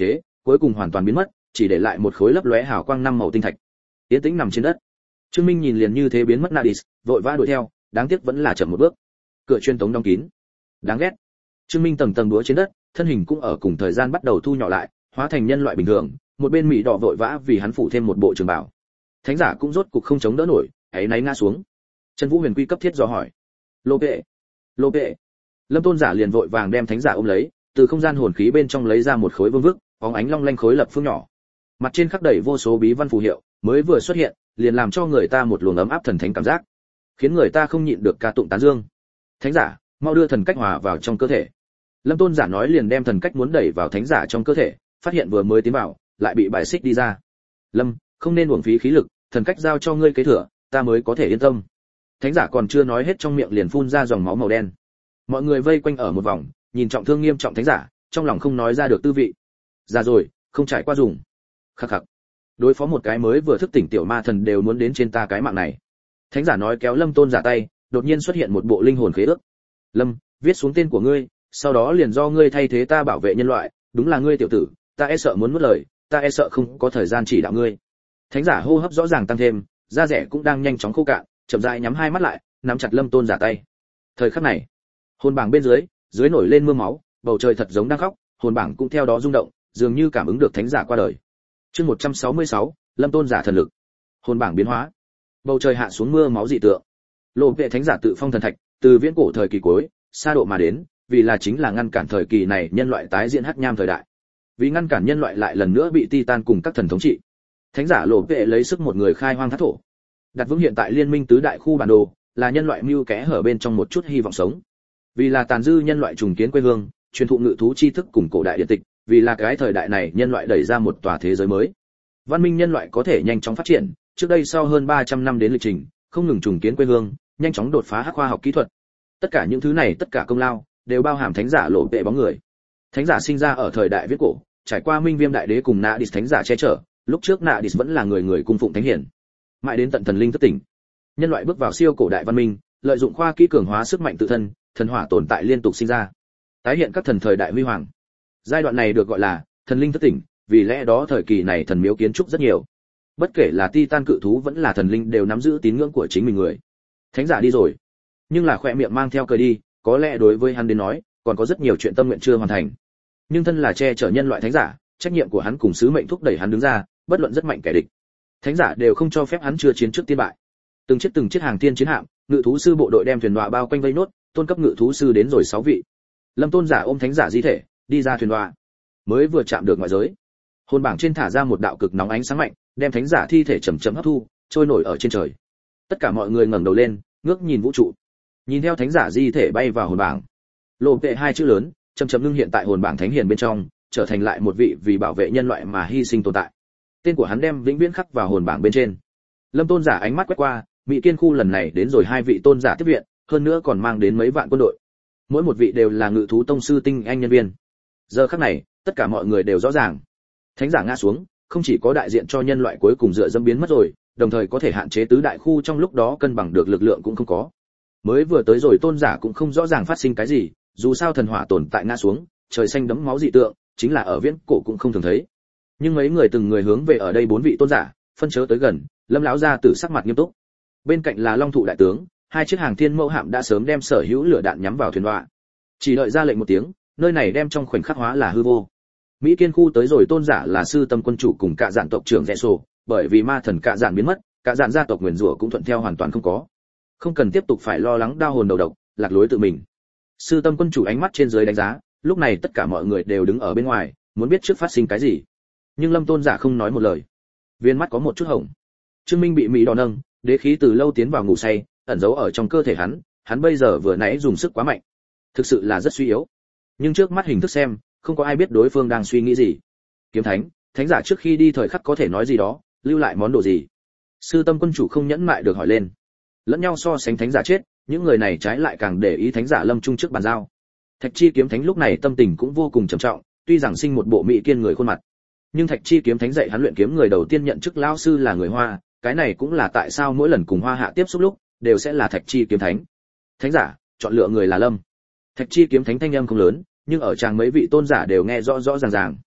cuối cùng hoàn toàn biến mất, chỉ để lại một khối lấp lóe hào quang năm màu tinh thạch. Tiến tĩnh nằm trên đất. Trương Minh nhìn liền như thế biến mất Nadis, vội vã đuổi theo, đáng tiếc vẫn là chậm một bước. Cửa truyền tống đóng kín. Đáng ghét. Trương Minh tầng tầng đúa trên đất, thân hình cũng ở cùng thời gian bắt đầu thu nhỏ lại, hóa thành nhân loại bình thường, một bên mỹ đỏ vội vã vì hắn phủ thêm một bộ trường bào. Thánh giả cũng rốt cục không chống đỡ nổi, ấy náy ngã xuống. Trần Vũ Huyền quy cấp thiết dò hỏi: "Lô vệ, Lô vệ." Lâm Tôn giả liền vội vàng đem thánh giả ôm lấy, từ không gian hồn khí bên trong lấy ra một khối vương vức, bóng ánh long lanh khối lập phương nhỏ. Mặt trên khắc đầy vô số bí văn phù hiệu, mới vừa xuất hiện, liền làm cho người ta một luồng ấm áp thần thánh cảm giác, khiến người ta không nhịn được ca tụng tán dương. "Thánh giả, mau đưa thần cách hòa vào trong cơ thể." Lâm Tôn giả nói liền đem thần cách muốn đẩy vào thánh giả trong cơ thể, phát hiện vừa mới tiến vào, lại bị bài xích đi ra. "Lâm, không nên uổng phí khí lực, thần cách giao cho ngươi kế thừa, ta mới có thể yên tâm." Thánh giả còn chưa nói hết trong miệng liền phun ra dòng máu màu đen. Mọi người vây quanh ở một vòng, nhìn trọng thương nghiêm trọng thánh giả, trong lòng không nói ra được tư vị. Già rồi, không trải qua dùng. Khắc khắc. Đối phó một cái mới vừa thức tỉnh tiểu ma thần đều muốn đến trên ta cái mạng này. Thánh giả nói kéo Lâm Tôn giả tay, đột nhiên xuất hiện một bộ linh hồn khế ước. "Lâm, viết xuống tên của ngươi, sau đó liền do ngươi thay thế ta bảo vệ nhân loại, đúng là ngươi tiểu tử, ta e sợ muốn mất lời, ta e sợ không có thời gian chỉ đạo ngươi." Thánh giả hô hấp rõ ràng tăng thêm, da rẻ cũng đang nhanh chóng khô cạn, chậm rãi nhắm hai mắt lại, nắm chặt Lâm Tôn giả tay. Thời khắc này, hồn bảng bên dưới, dưới nổi lên mưa máu, bầu trời thật giống đang khóc, hồn bảng cũng theo đó rung động, dường như cảm ứng được thánh giả qua đời. Chương một trăm sáu mươi sáu, Lâm Tôn giả thần lực. Hồn bảng biến hóa. Bầu trời hạ xuống mưa máu dị tượng. Lộ vệ thánh giả tự phong thần thạch, từ viễn cổ thời kỳ cuối, xa độ mà đến, vì là chính là ngăn cản thời kỳ này nhân loại tái diễn hắc nham thời đại. Vì ngăn cản nhân loại lại lần nữa bị Titan cùng các thần thống trị. Thánh giả lộ vệ lấy sức một người khai hoang thác thổ. Đặt vững hiện tại liên minh tứ đại khu bản đồ, là nhân loại mưu kẽ hở bên trong một chút hy vọng sống. Vì là tàn dư nhân loại trùng kiến quê hương, truyền thụ ngự thú tri thức cùng cổ đại điện tịch, vì là cái thời đại này nhân loại đẩy ra một tòa thế giới mới. Văn minh nhân loại có thể nhanh chóng phát triển, trước đây sau hơn ba trăm năm đến lịch trình, không ngừng trùng kiến quê hương, nhanh chóng đột phá hắc khoa học kỹ thuật. Tất cả những thứ này, tất cả công lao đều bao hàm thánh giả lộ vệ bóng người. Thánh giả sinh ra ở thời đại viễn cổ, trải qua Minh Viêm đại đế cùng Nadis thánh giả che chở, lúc trước Nadis vẫn là người người cung phụng thánh hiển. Mãi đến tận thần linh thất tỉnh, nhân loại bước vào siêu cổ đại văn minh, lợi dụng khoa kỹ cường hóa sức mạnh tự thân, thần hỏa tồn tại liên tục sinh ra, tái hiện các thần thời đại huy hoàng. Giai đoạn này được gọi là thần linh thất tỉnh, vì lẽ đó thời kỳ này thần miếu kiến trúc rất nhiều. Bất kể là Titan cự thú vẫn là thần linh đều nắm giữ tín ngưỡng của chính mình người. Thánh giả đi rồi, nhưng là khỏe miệng mang theo cười đi, có lẽ đối với hắn đến nói, còn có rất nhiều chuyện tâm nguyện chưa hoàn thành. Nhưng thân là che chở nhân loại thánh giả, trách nhiệm của hắn cùng sứ mệnh thúc đẩy hắn đứng ra, bất luận rất mạnh kẻ địch, thánh giả đều không cho phép hắn chưa chiến trước tiên bại. Từng chiếc từng chiếc hàng tiên chiến hạm, ngự thú sư bộ đội đem thuyền đọa bao quanh vây nốt, tôn cấp ngự thú sư đến rồi sáu vị. Lâm Tôn giả ôm thánh giả di thể, đi ra thuyền đọa, mới vừa chạm được ngoại giới, hồn bảng trên thả ra một đạo cực nóng ánh sáng mạnh, đem thánh giả thi thể chậm chậm hấp thu, trôi nổi ở trên trời. Tất cả mọi người ngẩng đầu lên, ngước nhìn vũ trụ, nhìn theo thánh giả di thể bay vào hồn bảng. Lộ vệ hai chữ lớn, chậm chậm ngưng hiện tại hồn bảng thánh hiền bên trong, trở thành lại một vị vì bảo vệ nhân loại mà hy sinh tồn tại. Tên của hắn đem vĩnh viễn khắc vào hồn bảng bên trên. Lâm Tôn giả ánh mắt quét qua, Mỹ Kiên khu lần này đến rồi hai vị tôn giả tiếp viện, hơn nữa còn mang đến mấy vạn quân đội. Mỗi một vị đều là ngự thú tông sư tinh anh nhân viên. Giờ khắc này, tất cả mọi người đều rõ ràng. Thánh giả ngã xuống, không chỉ có đại diện cho nhân loại cuối cùng dựa dẫm biến mất rồi, đồng thời có thể hạn chế tứ đại khu trong lúc đó cân bằng được lực lượng cũng không có. Mới vừa tới rồi tôn giả cũng không rõ ràng phát sinh cái gì, dù sao thần hỏa tồn tại ngã xuống, trời xanh đẫm máu dị tượng, chính là ở viễn cổ cũng không thường thấy. Nhưng mấy người từng người hướng về ở đây bốn vị tôn giả, phân chớ tới gần, Lâm lão gia tử sắc mặt nghiêm túc. Bên cạnh là Long thụ đại tướng, hai chiếc hàng thiên mẫu hạm đã sớm đem sở hữu lửa đạn nhắm vào thuyền đọa. Chỉ đợi ra lệnh một tiếng, nơi này đem trong khoảnh khắc hóa là hư vô. Mỹ Kiên khu tới rồi tôn giả là sư tâm quân chủ cùng cả dạn tộc trưởng Rẽ Sổ, bởi vì ma thần cả dạn biến mất, cả dạn gia tộc nguyền rủa cũng thuận theo hoàn toàn không có. Không cần tiếp tục phải lo lắng đau hồn đầu độc, lạc lối tự mình. Sư tâm quân chủ ánh mắt trên dưới đánh giá, lúc này tất cả mọi người đều đứng ở bên ngoài, muốn biết trước phát sinh cái gì. Nhưng Lâm tôn giả không nói một lời. Viên mắt có một chút hồng. Trương Minh bị mỹ đỏ nâng, đế khí từ lâu tiến vào ngủ say, ẩn giấu ở trong cơ thể hắn, hắn bây giờ vừa nãy dùng sức quá mạnh, thực sự là rất suy yếu. Nhưng trước mắt hình thức xem, không có ai biết đối phương đang suy nghĩ gì. Kiếm thánh, thánh giả trước khi đi thời khắc có thể nói gì đó, lưu lại món đồ gì? Sư tâm quân chủ không nhẫn mại được hỏi lên. Lẫn nhau so sánh thánh giả chết, những người này trái lại càng để ý thánh giả lâm trung trước bàn giao. Thạch Chi kiếm thánh lúc này tâm tình cũng vô cùng trầm trọng, tuy rằng sinh một bộ mỹ kiên người khuôn mặt, nhưng Thạch Chi kiếm thánh dạy hắn luyện kiếm người đầu tiên nhận chức lão sư là người Hoa, cái này cũng là tại sao mỗi lần cùng Hoa Hạ tiếp xúc lúc, đều sẽ là Thạch Chi kiếm thánh. Thánh giả, chọn lựa người là Lâm. Thạch Chi kiếm thánh thanh âm không lớn, nhưng ở tràng mấy vị tôn giả đều nghe rõ rõ ràng ràng.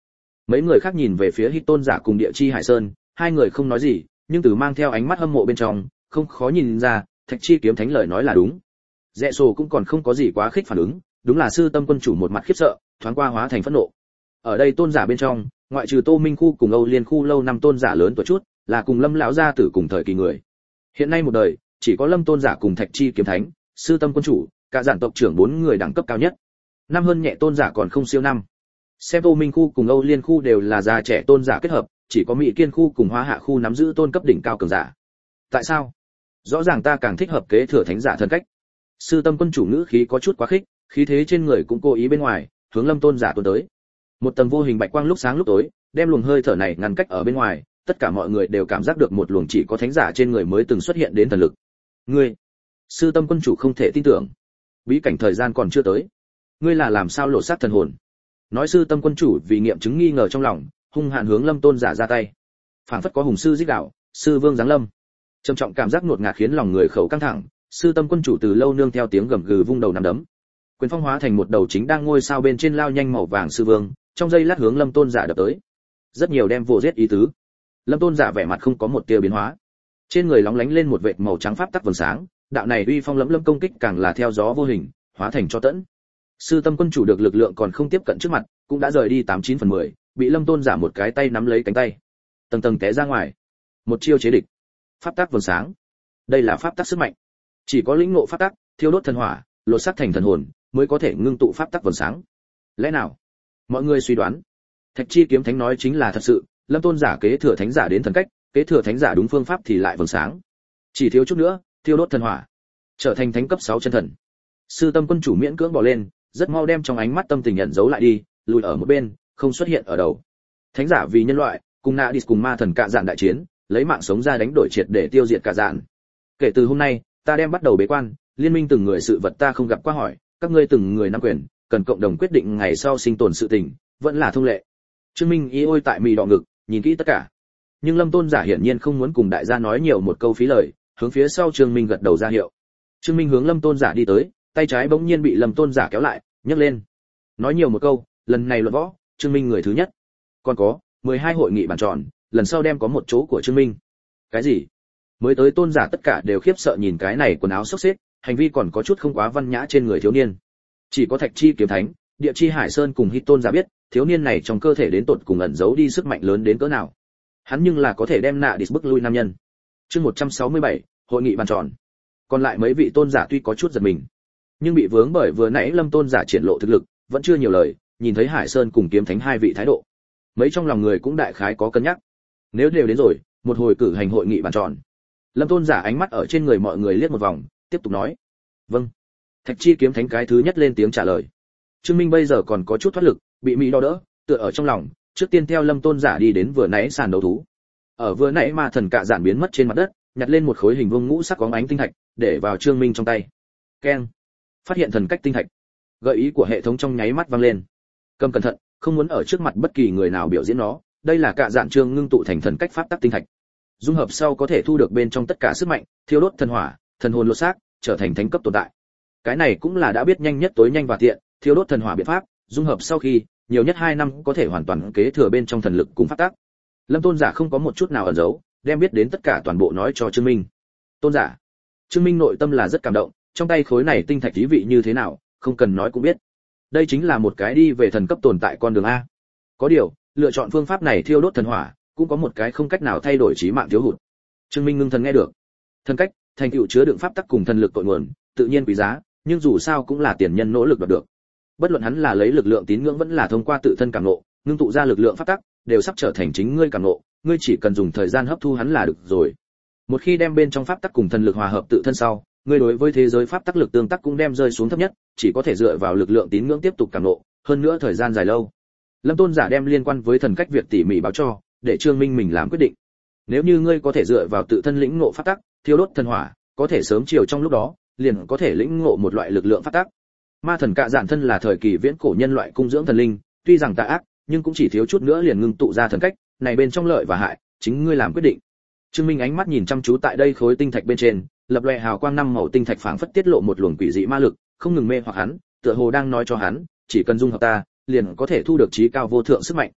Mấy người khác nhìn về phía Hít Tôn giả cùng Địa Chi Hải Sơn, hai người không nói gì, nhưng từ mang theo ánh mắt hâm mộ bên trong, không khó nhìn ra, Thạch Chi kiếm thánh lời nói là đúng. Rẽ Sồ cũng còn không có gì quá khích phản ứng, đúng là sư tâm quân chủ một mặt khiếp sợ, thoáng qua hóa thành phẫn nộ. Ở đây tôn giả bên trong, ngoại trừ Tô Minh khu cùng Âu Liên khu lâu năm tôn giả lớn tuổi chút, là cùng Lâm lão gia tử cùng thời kỳ người. Hiện nay một đời, chỉ có Lâm tôn giả cùng Thạch Chi kiếm thánh, sư tâm quân chủ, cả giản tộc trưởng bốn người đẳng cấp cao nhất. Năm hơn nhẹ tôn giả còn không siêu năm. Xem Tô Minh khu cùng Âu Liên khu đều là già trẻ tôn giả kết hợp, chỉ có Mỹ Kiên khu cùng Hoa Hạ khu nắm giữ tôn cấp đỉnh cao cường giả. Tại sao? Rõ ràng ta càng thích hợp kế thừa thánh giả thân cách. Sư tâm quân chủ ngữ khí có chút quá khích, khí thế trên người cũng cố ý bên ngoài, hướng Lâm tôn giả tuôn tới. Một tầng vô hình bạch quang lúc sáng lúc tối, đem luồng hơi thở này ngăn cách ở bên ngoài, tất cả mọi người đều cảm giác được một luồng chỉ có thánh giả trên người mới từng xuất hiện đến thần lực. Ngươi, sư tâm quân chủ không thể tin tưởng. Bí cảnh thời gian còn chưa tới, ngươi là làm sao lộ sát thần hồn? Nói sư tâm quân chủ vì nghiệm chứng nghi ngờ trong lòng, hung hãn hướng Lâm tôn giả ra tay. Phảng phất có hùng sư giết đạo, sư vương giáng lâm. Trầm trọng cảm giác nuột ngạt khiến lòng người khẩu căng thẳng, sư tâm quân chủ từ lâu nương theo tiếng gầm gừ vung đầu nắm đấm. Quyền phong hóa thành một đầu chính đang ngôi sao bên trên lao nhanh màu vàng sư vương, trong giây lát hướng Lâm tôn giả đập tới. Rất nhiều đem vô giết ý tứ. Lâm tôn giả vẻ mặt không có một tia biến hóa. Trên người lóng lánh lên một vệt màu trắng pháp tắc vầng sáng, đạo này uy phong lẫm lâm công kích càng là theo gió vô hình, hóa thành cho tẫn. Sư tâm quân chủ được lực lượng còn không tiếp cận trước mặt, cũng đã rời đi tám chín phần mười, bị Lâm tôn giả một cái tay nắm lấy cánh tay, tầng tầng té ra ngoài. Một chiêu chế địch. Pháp tắc vầng sáng. Đây là pháp tắc sức mạnh. Chỉ có lĩnh ngộ pháp tắc, thiêu đốt thần hỏa, lột xác thành thần hồn, mới có thể ngưng tụ pháp tắc vầng sáng. Lẽ nào? Mọi người suy đoán. Thạch Chi kiếm thánh nói chính là thật sự, Lâm tôn giả kế thừa thánh giả đến thần cách, kế thừa thánh giả đúng phương pháp thì lại vầng sáng. Chỉ thiếu chút nữa, thiêu đốt thần hỏa, trở thành thánh cấp sáu chân thần. Sư tâm quân chủ miễn cưỡng bỏ lên, rất mau đem trong ánh mắt tâm tình nhận giấu lại đi, lùi ở một bên, không xuất hiện ở đầu. Thánh giả vì nhân loại, cùng Nadis cùng ma thần cạ dạn đại chiến, lấy mạng sống ra đánh đổi triệt để tiêu diệt cạ dạn. Kể từ hôm nay, ta đem bắt đầu bế quan, liên minh từng người sự vật ta không gặp qua hỏi, các ngươi từng người nắm quyền, cần cộng đồng quyết định ngày sau sinh tồn sự tình, vẫn là thông lệ. Trương Minh ý ôi tại mì đỏ ngực, nhìn kỹ tất cả. Nhưng Lâm tôn giả hiển nhiên không muốn cùng đại gia nói nhiều một câu phí lời, hướng phía sau Trương Minh gật đầu ra hiệu. Trương Minh hướng Lâm tôn giả đi tới, tay trái bỗng nhiên bị Lâm tôn giả kéo lại, nhấc lên. Nói nhiều một câu, lần này luận võ, Trương Minh người thứ nhất. Còn có mười hai hội nghị bàn tròn, lần sau đem có một chỗ của Trương Minh. Cái gì? Mới tới tôn giả tất cả đều khiếp sợ nhìn cái này quần áo xốc xếch, hành vi còn có chút không quá văn nhã trên người thiếu niên. Chỉ có Thạch Chi kiếm thánh, Địa Chi Hải Sơn cùng Hít tôn giả biết, thiếu niên này trong cơ thể đến tột cùng ẩn giấu đi sức mạnh lớn đến cỡ nào. Hắn nhưng là có thể đem Nadis bức lui nam nhân. Chương một trăm sáu mươi bảy, hội nghị bàn tròn. Còn lại mấy vị tôn giả tuy có chút giật mình, nhưng bị vướng bởi vừa nãy Lâm tôn giả triển lộ thực lực, vẫn chưa nhiều lời, nhìn thấy Hải Sơn cùng kiếm thánh hai vị thái độ, mấy trong lòng người cũng đại khái có cân nhắc. Nếu đều đến rồi, một hồi cử hành hội nghị bàn tròn. Lâm tôn giả ánh mắt ở trên người mọi người liếc một vòng, tiếp tục nói: "Vâng." Thạch Chi kiếm thánh cái thứ nhất lên tiếng trả lời. Trương Minh bây giờ còn có chút thoát lực, bị Mỹ đo đỡ, tựa ở trong lòng, trước tiên theo Lâm tôn giả đi đến vừa nãy sàn đấu thú. Ở vừa nãy ma thần cạ dạn biến mất trên mặt đất, nhặt lên một khối hình vuông ngũ sắc có ánh tinh thạch, để vào Trương Minh trong tay. Keng. Phát hiện thần cách tinh thạch. Gợi ý của hệ thống trong nháy mắt vang lên. Cầm cẩn thận, không muốn ở trước mặt bất kỳ người nào biểu diễn nó, đây là cạ dạn Trương ngưng tụ thành thần cách pháp tắc tinh thạch. Dung hợp sau có thể thu được bên trong tất cả sức mạnh, thiêu đốt thần hỏa, thần hồn lột xác, trở thành thánh cấp tồn tại. Cái này cũng là đã biết nhanh nhất tối nhanh và tiện, thiêu đốt thần hỏa biện pháp, dung hợp sau khi, nhiều nhất hai năm có thể hoàn toàn kế thừa bên trong thần lực cùng pháp tắc. Lâm tôn giả không có một chút nào ẩn giấu, đem biết đến tất cả toàn bộ nói cho Trương Minh. Tôn giả. Trương Minh nội tâm là rất cảm động, trong tay khối này tinh thạch ý vị như thế nào, không cần nói cũng biết. Đây chính là một cái đi về thần cấp tồn tại con đường a. Có điều, lựa chọn phương pháp này thiêu đốt thần hỏa, cũng có một cái không cách nào thay đổi chí mạng thiếu hụt. Trương Minh ngưng thần nghe được. Thần cách, thành tựu chứa đựng pháp tắc cùng thần lực cội nguồn, tự nhiên quý giá, nhưng dù sao cũng là tiền nhân nỗ lực đoạt được. Bất luận hắn là lấy lực lượng tín ngưỡng vẫn là thông qua tự thân cảm ngộ, ngưng tụ ra lực lượng pháp tắc, đều sắp trở thành chính ngươi cảm ngộ, ngươi chỉ cần dùng thời gian hấp thu hắn là được rồi. Một khi đem bên trong pháp tắc cùng thần lực hòa hợp tự thân sau, ngươi đối với thế giới pháp tắc lực tương tác cũng đem rơi xuống thấp nhất, chỉ có thể dựa vào lực lượng tín ngưỡng tiếp tục cảm ngộ, hơn nữa thời gian dài lâu. Lâm tôn giả đem liên quan với thần cách việc tỉ mỉ báo cho, để Trương Minh mình làm quyết định. Nếu như ngươi có thể dựa vào tự thân lĩnh ngộ pháp tắc, thiêu đốt thần hỏa, có thể sớm chiều trong lúc đó, liền có thể lĩnh ngộ một loại lực lượng pháp tắc. Ma thần cạ dạn thân là thời kỳ viễn cổ nhân loại cung dưỡng thần linh, tuy rằng tà ác, nhưng cũng chỉ thiếu chút nữa liền ngưng tụ ra thần cách, này bên trong lợi và hại, chính ngươi làm quyết định. Trương Minh ánh mắt nhìn chăm chú tại đây khối tinh thạch bên trên, lập lòe hào quang năm màu tinh thạch phảng phất tiết lộ một luồng quỷ dị ma lực, không ngừng mê hoặc hắn, tựa hồ đang nói cho hắn, chỉ cần dung hợp ta, liền có thể thu được trí cao vô thượng sức mạnh.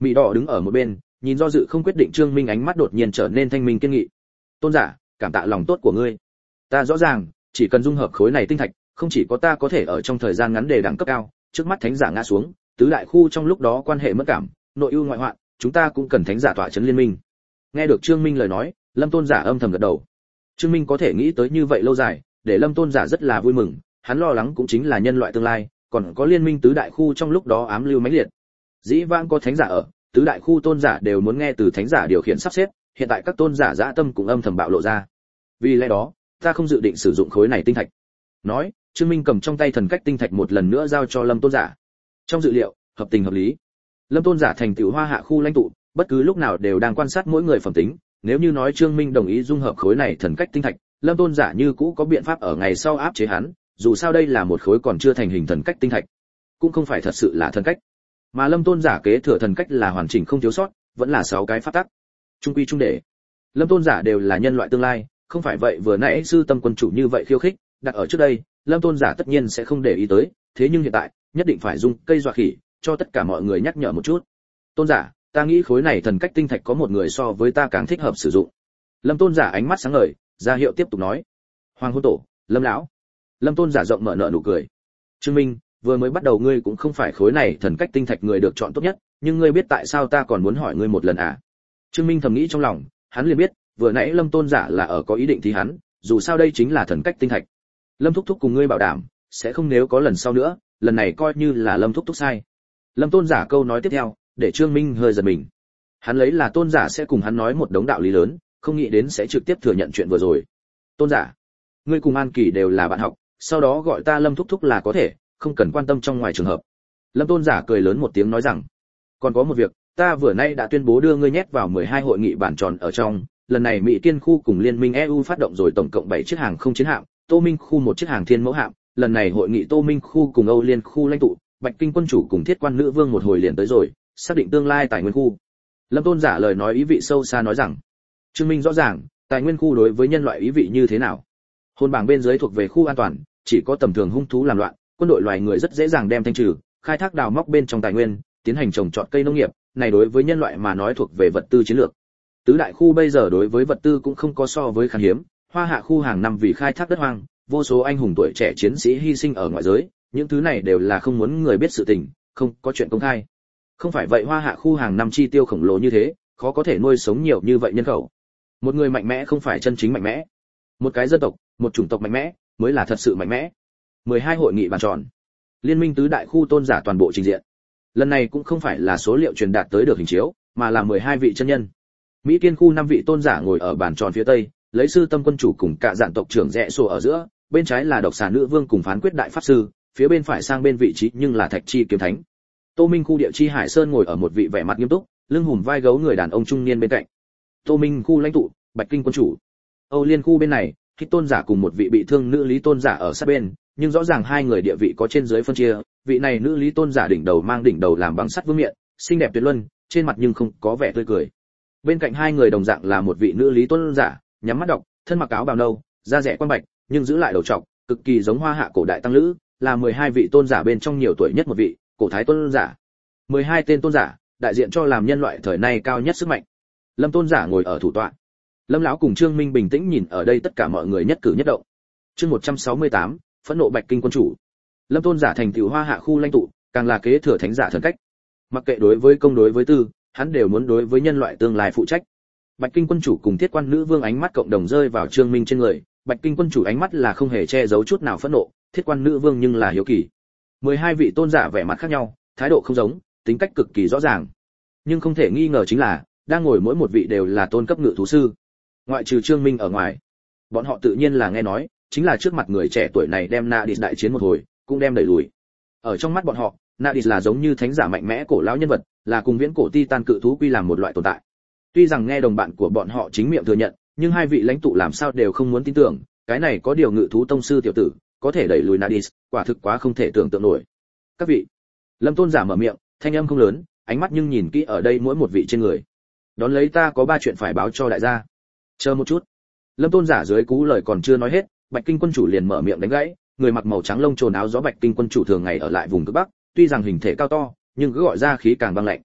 Mị đỏ đứng ở một bên, nhìn do dự không quyết định Trương Minh, ánh mắt đột nhiên trở nên thanh minh kiên nghị. Tôn giả, cảm tạ lòng tốt của ngươi. Ta rõ ràng, chỉ cần dung hợp khối này tinh thạch, không chỉ có ta có thể ở trong thời gian ngắn đề đẳng cấp cao, trước mắt thánh giả ngã xuống, tứ đại khu trong lúc đó quan hệ mất cảm, nội ưu ngoại hoạn, chúng ta cũng cần thánh giả tọa chấn liên minh. Nghe được Trương Minh lời nói, Lâm Tôn giả âm thầm gật đầu. Trương Minh có thể nghĩ tới như vậy lâu dài, để Lâm Tôn giả rất là vui mừng, hắn lo lắng cũng chính là nhân loại tương lai, còn có liên minh tứ đại khu trong lúc đó ám lưu mãnh liệt. Dĩ vãng có thánh giả ở, tứ đại khu tôn giả đều muốn nghe từ thánh giả điều khiển sắp xếp, hiện tại các tôn giả dã tâm cũng âm thầm bạo lộ ra. Vì lẽ đó, ta không dự định sử dụng khối này tinh thạch. Nói, Trương Minh cầm trong tay thần cách tinh thạch một lần nữa giao cho Lâm Tôn giả. Trong dự liệu, hợp tình hợp lý. Lâm Tôn giả thành tựu Hoa Hạ khu lãnh tụ, bất cứ lúc nào đều đang quan sát mỗi người phẩm tính, nếu như nói Trương Minh đồng ý dung hợp khối này thần cách tinh thạch, Lâm Tôn giả như cũ có biện pháp ở ngày sau áp chế hắn, dù sao đây là một khối còn chưa thành hình thần cách tinh thạch, cũng không phải thật sự là thần cách, mà Lâm Tôn giả kế thừa thần cách là hoàn chỉnh không thiếu sót, vẫn là sáu cái pháp tắc. Trung quy trung để, Lâm Tôn giả đều là nhân loại tương lai, không phải vậy vừa nãy sư tâm quân chủ như vậy khiêu khích, đặt ở trước đây, Lâm Tôn giả tất nhiên sẽ không để ý tới, thế nhưng hiện tại, nhất định phải dùng cây dọa khỉ, cho tất cả mọi người nhắc nhở một chút. Tôn giả, ta nghĩ khối này thần cách tinh thạch có một người so với ta càng thích hợp sử dụng. Lâm Tôn giả ánh mắt sáng ngời, ra hiệu tiếp tục nói. Hoàng hôn tổ, Lâm lão. Lâm Tôn giả rộng mở nở nụ cười. Trương Minh, vừa mới bắt đầu ngươi cũng không phải khối này thần cách tinh thạch người được chọn tốt nhất, nhưng ngươi biết tại sao ta còn muốn hỏi ngươi một lần à? Trương Minh thầm nghĩ trong lòng, hắn liền biết, vừa nãy Lâm Tôn giả là ở có ý định thì hắn, dù sao đây chính là thần cách tinh thạch. Lâm thúc thúc cùng ngươi bảo đảm, sẽ không nếu có lần sau nữa, lần này coi như là Lâm thúc thúc sai. Lâm Tôn giả câu nói tiếp theo, để Trương Minh hơi giật mình. Hắn lấy là Tôn giả sẽ cùng hắn nói một đống đạo lý lớn, không nghĩ đến sẽ trực tiếp thừa nhận chuyện vừa rồi. Tôn giả, ngươi cùng An Kỳ đều là bạn học, sau đó gọi ta Lâm thúc thúc là có thể, không cần quan tâm trong ngoài trường hợp. Lâm Tôn giả cười lớn một tiếng nói rằng, còn có một việc, ta vừa nay đã tuyên bố đưa ngươi nhét vào mười hai hội nghị bản tròn ở trong, lần này Mỹ Tiên khu cùng Liên minh e u phát động rồi tổng cộng bảy chiếc hàng không chiến hạm, Tô Minh khu một chiếc hàng thiên mẫu hạm, lần này hội nghị Tô Minh khu cùng Âu Liên khu lãnh tụ, Bạch Kinh quân chủ cùng Thiết Quan nữ vương một hồi liền tới rồi, xác định tương lai tài nguyên khu. Lâm Tôn giả lời nói ý vị sâu xa nói rằng, Trương Minh rõ ràng, tài nguyên khu đối với nhân loại ý vị như thế nào. Hồn bảng bên dưới thuộc về khu an toàn, chỉ có tầm thường hung thú làm loạn, quân đội loài người rất dễ dàng đem thanh trừ, khai thác đào móc bên trong tài nguyên, tiến hành trồng trọt cây nông nghiệp, này đối với nhân loại mà nói thuộc về vật tư chiến lược. Tứ đại khu bây giờ đối với vật tư cũng không có so với khan hiếm, Hoa Hạ khu hàng năm vì khai thác đất hoang, vô số anh hùng tuổi trẻ chiến sĩ hy sinh ở ngoại giới, những thứ này đều là không muốn người biết sự tình, không có chuyện công khai. Không phải vậy Hoa Hạ khu hàng năm chi tiêu khổng lồ như thế, khó có thể nuôi sống nhiều như vậy nhân khẩu. Một người mạnh mẽ không phải chân chính mạnh mẽ, một cái dân tộc, một chủng tộc mạnh mẽ mới là thật sự mạnh mẽ. mười hai hội nghị bàn tròn, liên minh tứ đại khu tôn giả toàn bộ trình diện. Lần này cũng không phải là số liệu truyền đạt tới được hình chiếu, mà là mười hai vị chân nhân. Mỹ Kiên khu năm vị tôn giả ngồi ở bàn tròn phía tây, lấy sư tâm quân chủ cùng cả dạn tộc trưởng rẽ sổ ở giữa, bên trái là độc xà nữ vương cùng phán quyết đại pháp sư, phía bên phải sang bên vị trí nhưng là thạch chi kiếm thánh. Tô Minh khu địa chi Hải Sơn ngồi ở một vị vẻ mặt nghiêm túc, lưng hùm vai gấu người đàn ông trung niên bên cạnh. Tô Minh khu lãnh tụ, Bạch Kinh quân chủ. Âu Liên khu bên này, khi tôn giả cùng một vị bị thương nữ lý tôn giả ở sát bên, nhưng rõ ràng hai người địa vị có trên dưới phân chia, vị này nữ lý tôn giả đỉnh đầu mang đỉnh đầu làm bằng sắt vương miện, xinh đẹp tuyệt luân, trên mặt nhưng không có vẻ tươi cười. Bên cạnh hai người đồng dạng là một vị nữ lý tôn giả, nhắm mắt đọc, thân mặc áo bào nâu, da rẻ quan bạch, nhưng giữ lại đầu trọc, cực kỳ giống Hoa Hạ cổ đại tăng lữ, là mười hai vị tôn giả bên trong nhiều tuổi nhất một vị, cổ thái tôn giả. mười hai tên tôn giả, đại diện cho làm nhân loại thời nay cao nhất sức mạnh. Lâm tôn giả ngồi ở thủ tọa. Lâm lão cùng Trương Minh bình tĩnh nhìn ở đây tất cả mọi người nhất cử nhất động. Chương một trăm sáu mươi tám, phẫn nộ Bạch Kinh quân chủ. Lâm tôn giả thành tựu Hoa Hạ khu lãnh tụ, càng là kế thừa thánh giả thần cách. Mặc kệ đối với công đối với tư, hắn đều muốn đối với nhân loại tương lai phụ trách. Bạch Kinh quân chủ cùng Thiết Quan nữ vương ánh mắt cộng đồng rơi vào Trương Minh trên người, Bạch Kinh quân chủ ánh mắt là không hề che giấu chút nào phẫn nộ, Thiết Quan nữ vương nhưng là hiếu kỳ. mười hai vị tôn giả vẻ mặt khác nhau, thái độ không giống, tính cách cực kỳ rõ ràng. Nhưng không thể nghi ngờ chính là, đang ngồi mỗi một vị đều là tôn cấp ngự thú sư. Ngoại trừ Trương Minh ở ngoài, bọn họ tự nhiên là nghe nói, chính là trước mặt người trẻ tuổi này đem Nadis đại chiến một hồi, cũng đem đẩy lùi. Ở trong mắt bọn họ, Nadis là giống như thánh giả mạnh mẽ cổ lão nhân vật, là cùng viễn cổ Titan cự thú quy làm một loại tồn tại. Tuy rằng nghe đồng bạn của bọn họ chính miệng thừa nhận, nhưng hai vị lãnh tụ làm sao đều không muốn tin tưởng, cái này có điều ngự thú tông sư tiểu tử, có thể đẩy lùi Nadis, quả thực quá không thể tưởng tượng nổi. Các vị, Lâm tôn giả mở miệng, thanh âm không lớn, ánh mắt nhưng nhìn kỹ ở đây mỗi một vị trên người. Đón lấy ta có ba chuyện phải báo cho đại gia. Chờ một chút. Lâm tôn giả dưới cú lời còn chưa nói hết, Bạch Kinh quân chủ liền mở miệng đánh gãy, người mặc màu trắng lông trồn áo gió Bạch Kinh quân chủ thường ngày ở lại vùng cực bắc, tuy rằng hình thể cao to, nhưng cứ gọi ra khí càng băng lạnh.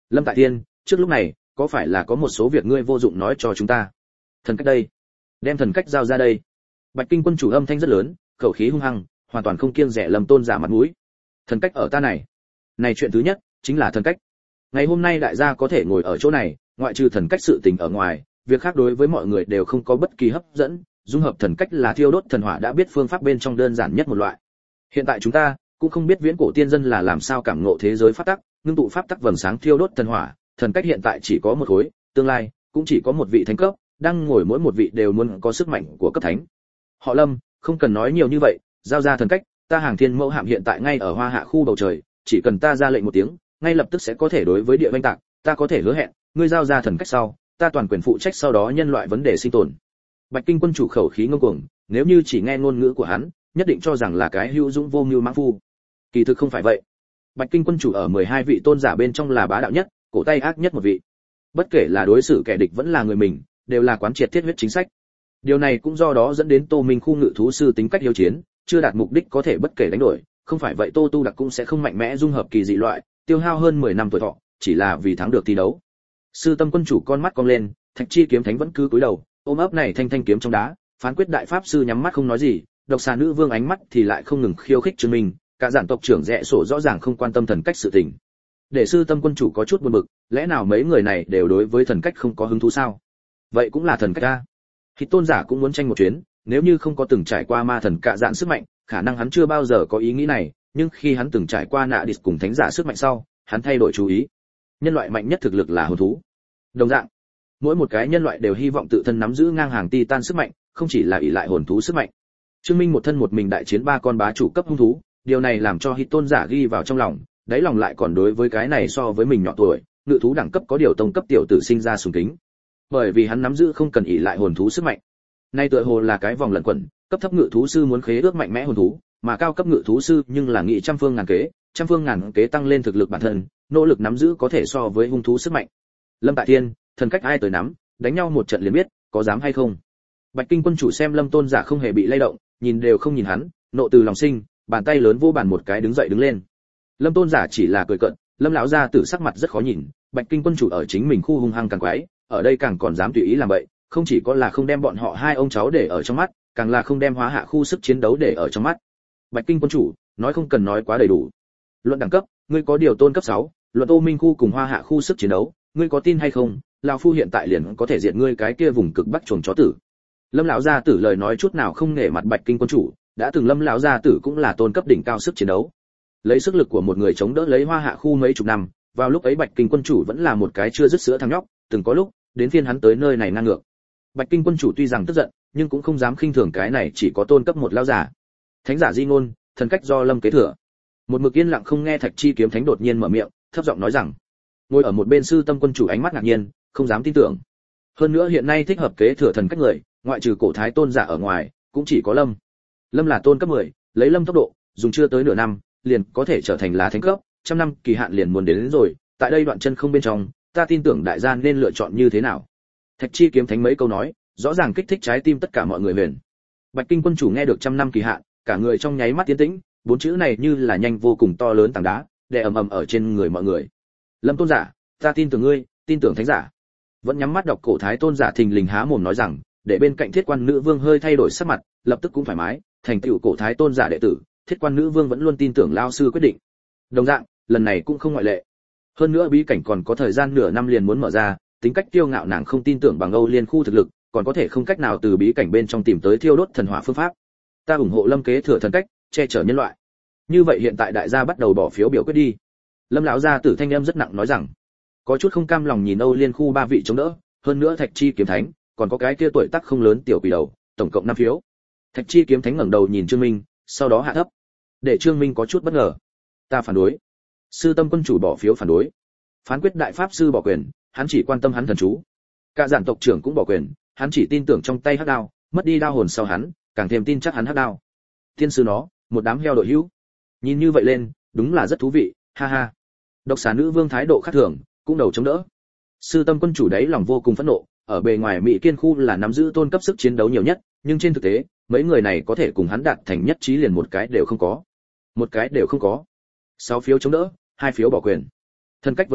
Lâm Tại Thiên, trước lúc này, có phải là có một số việc ngươi vô dụng nói cho chúng ta? Thần cách đây, đem thần cách giao ra đây. Bạch Kinh Quân chủ âm thanh rất lớn, khẩu khí hung hăng, hoàn toàn không kiêng dè Lâm Tôn giả mặt mũi. Thần cách ở ta này. Này chuyện thứ nhất, chính là thần cách. Ngày hôm nay đại gia có thể ngồi ở chỗ này, ngoại trừ thần cách sự tình ở ngoài, việc khác đối với mọi người đều không có bất kỳ hấp dẫn, dung hợp thần cách là thiêu đốt thần hỏa đã biết phương pháp bên trong đơn giản nhất một loại. Hiện tại chúng ta cũng không biết viễn cổ tiên dân là làm sao cảm ngộ thế giới pháp tắc, ngưng tụ pháp tắc vầng sáng thiêu đốt thần hỏa, thần cách hiện tại chỉ có một khối, tương lai cũng chỉ có một vị thánh cấp, đang ngồi mỗi một vị đều muốn có sức mạnh của cấp thánh. Họ Lâm, không cần nói nhiều như vậy, giao ra thần cách, ta Hàng Thiên Mẫu Hạm hiện tại ngay ở Hoa Hạ khu bầu trời, chỉ cần ta ra lệnh một tiếng, ngay lập tức sẽ có thể đối với địa vinh tạc, ta có thể hứa hẹn, ngươi giao ra thần cách sau, ta toàn quyền phụ trách sau đó nhân loại vấn đề sinh tồn. Bạch Kinh Quân chủ khẩu khí ngông cuồng, nếu như chỉ nghe ngôn ngữ của hắn, nhất định cho rằng là cái hữu dũng vô mưu mãng phu. Kỳ thực không phải vậy. Bạch Kinh Quân chủ ở mười hai vị tôn giả bên trong là bá đạo nhất, cổ tay ác nhất một vị. Bất kể là đối xử kẻ địch vẫn là người mình, đều là quán triệt thiết huyết chính sách. Điều này cũng do đó dẫn đến Tô Minh khu ngự thú sư tính cách hiếu chiến, chưa đạt mục đích có thể bất kể đánh đổi, không phải vậy Tô Tu Đặc cũng sẽ không mạnh mẽ dung hợp kỳ dị loại, tiêu hao hơn mười năm tuổi thọ, chỉ là vì thắng được thi đấu. Sư Tâm Quân chủ con mắt cong lên, Thạch Chi kiếm thánh vẫn cứ cúi đầu, ôm ấp này thanh thanh kiếm trong đá, Phán Quyết đại pháp sư nhắm mắt không nói gì, Độc Xà nữ vương ánh mắt thì lại không ngừng khiêu khích Trương Minh, cả giản tộc trưởng rẽ sổ rõ ràng không quan tâm thần cách sự tình. Để Sư Tâm Quân chủ có chút buồn bực, lẽ nào mấy người này đều đối với thần cách không có hứng thú sao? Vậy cũng là thần cách a. Hít tôn giả cũng muốn tranh một chuyến, nếu như không có từng trải qua ma thần cạ dạn sức mạnh, khả năng hắn chưa bao giờ có ý nghĩ này, nhưng khi hắn từng trải qua nạ địch cùng thánh giả sức mạnh sau, hắn thay đổi chú ý. Nhân loại mạnh nhất thực lực là hồn thú. Đồng dạng, mỗi một cái nhân loại đều hy vọng tự thân nắm giữ ngang hàng titan sức mạnh, không chỉ là ỷ lại hồn thú sức mạnh. Trương Minh một thân một mình đại chiến ba con bá chủ cấp hung thú, điều này làm cho Hít tôn giả ghi vào trong lòng, đáy lòng lại còn đối với cái này so với mình nhỏ tuổi, ngự thú đẳng cấp có điều tông cấp tiểu tử sinh ra sùng kính. Bởi vì hắn nắm giữ không cần ỷ lại hồn thú sức mạnh. Nay tựa hồ là cái vòng lẩn quẩn, cấp thấp ngự thú sư muốn khế ước mạnh mẽ hồn thú, mà cao cấp ngự thú sư nhưng là nghị trăm phương ngàn kế, trăm phương ngàn kế tăng lên thực lực bản thân, nỗ lực nắm giữ có thể so với hung thú sức mạnh. Lâm Tại Thiên, thần cách ai tới nắm, đánh nhau một trận liền biết, có dám hay không. Bạch Kinh Quân chủ xem Lâm tôn giả không hề bị lay động, nhìn đều không nhìn hắn, nộ từ lòng sinh, bàn tay lớn vô bàn một cái đứng dậy đứng lên. Lâm tôn giả chỉ là cười cợt, Lâm lão gia tử sắc mặt rất khó nhìn, Bạch Kinh Quân chủ ở chính mình khu hung hăng càng quái, ở đây càng còn dám tùy ý làm vậy, không chỉ có là không đem bọn họ hai ông cháu để ở trong mắt, càng là không đem Hóa Hạ khu sức chiến đấu để ở trong mắt. Bạch Kinh Quân chủ, nói không cần nói quá đầy đủ. Luận đẳng cấp, ngươi có điều tôn cấp sáu, luận Tô Minh khu cùng Hoa Hạ khu sức chiến đấu, ngươi có tin hay không, lão phu hiện tại liền có thể diệt ngươi cái kia vùng cực bắc chuồng chó tử. Lâm lão gia tử lời nói chút nào không nể mặt Bạch Kinh Quân chủ, đã từng Lâm lão gia tử cũng là tôn cấp đỉnh cao sức chiến đấu. Lấy sức lực của một người chống đỡ lấy Hoa Hạ khu mấy chục năm, vào lúc ấy Bạch Kinh Quân chủ vẫn là một cái chưa dứt sữa thằng nhóc, từng có lúc đến phiên hắn tới nơi này ngang ngược. Bạch Kinh Quân chủ tuy rằng tức giận, nhưng cũng không dám khinh thường cái này chỉ có tôn cấp một lão giả. Thánh giả di ngôn, thần cách do Lâm kế thừa. Một mực yên lặng không nghe Thạch Chi kiếm thánh đột nhiên mở miệng, thấp giọng nói rằng, ngồi ở một bên Sư Tâm Quân chủ ánh mắt ngạc nhiên, không dám tin tưởng. Hơn nữa hiện nay thích hợp kế thừa thần cách người, ngoại trừ cổ thái tôn giả ở ngoài, cũng chỉ có Lâm. Lâm là tôn cấp mười, lấy Lâm tốc độ, dùng chưa tới nửa năm, liền có thể trở thành lá thánh cấp, trăm năm kỳ hạn liền muốn đến, đến rồi, tại đây đoạn chân không bên trong, ta tin tưởng đại gia nên lựa chọn như thế nào. Thạch Chi kiếm thánh mấy câu nói, rõ ràng kích thích trái tim tất cả mọi người huyền. Bạch Kinh Quân chủ nghe được trăm năm kỳ hạn, cả người trong nháy mắt tiến tĩnh, bốn chữ này như là nhanh vô cùng to lớn tảng đá, đè ầm ầm ở trên người mọi người. Lâm tôn giả, ta tin tưởng ngươi, tin tưởng thánh giả. Vẫn nhắm mắt đọc cổ thái tôn giả thình lình há mồm nói rằng, để bên cạnh thiết quan nữ vương hơi thay đổi sắc mặt, lập tức cũng thoải mái, thành tựu cổ thái tôn giả đệ tử, thiết quan nữ vương vẫn luôn tin tưởng lao sư quyết định. Đồng dạng, lần này cũng không ngoại lệ. Hơn nữa bí cảnh còn có thời gian nửa năm liền muốn mở ra, tính cách kiêu ngạo nàng không tin tưởng bằng Âu Liên khu thực lực, còn có thể không cách nào từ bí cảnh bên trong tìm tới thiêu đốt thần hỏa phương pháp. Ta ủng hộ Lâm kế thừa thần cách, che chở nhân loại. Như vậy hiện tại đại gia bắt đầu bỏ phiếu biểu quyết đi. Lâm lão gia tử thanh âm rất nặng nói rằng, có chút không cam lòng nhìn Âu Liên khu ba vị chống đỡ, hơn nữa Thạch Chi kiếm thánh, còn có cái kia tuổi tác không lớn tiểu quỷ đầu, tổng cộng năm phiếu. Thạch Chi kiếm thánh ngẩng đầu nhìn Trương Minh, sau đó hạ thấp, để Trương Minh có chút bất ngờ. Ta phản đối. Sư Tâm Quân chủ bỏ phiếu phản đối. Phán Quyết đại pháp sư bỏ quyền, hắn chỉ quan tâm hắn thần chú. Cả giản tộc trưởng cũng bỏ quyền, hắn chỉ tin tưởng trong tay hắc đao, mất đi đao hồn sau hắn, càng thêm tin chắc hắn hắc đao. Thiên sư nó, một đám heo đội hữu. Nhìn như vậy lên, đúng là rất thú vị, ha ha. Độc Xà nữ vương thái độ khác thường, cũng đầu chống đỡ. Sư Tâm Quân chủ đấy lòng vô cùng phẫn nộ, ở bề ngoài Mỹ Kiên khu là nắm giữ tôn cấp sức chiến đấu nhiều nhất, nhưng trên thực tế, mấy người này có thể cùng hắn đạt thành nhất trí liền một cái đều không có. Một cái đều không có. Sáu phiếu chống đỡ, hai phiếu bỏ quyền. Thần cách vấn đề,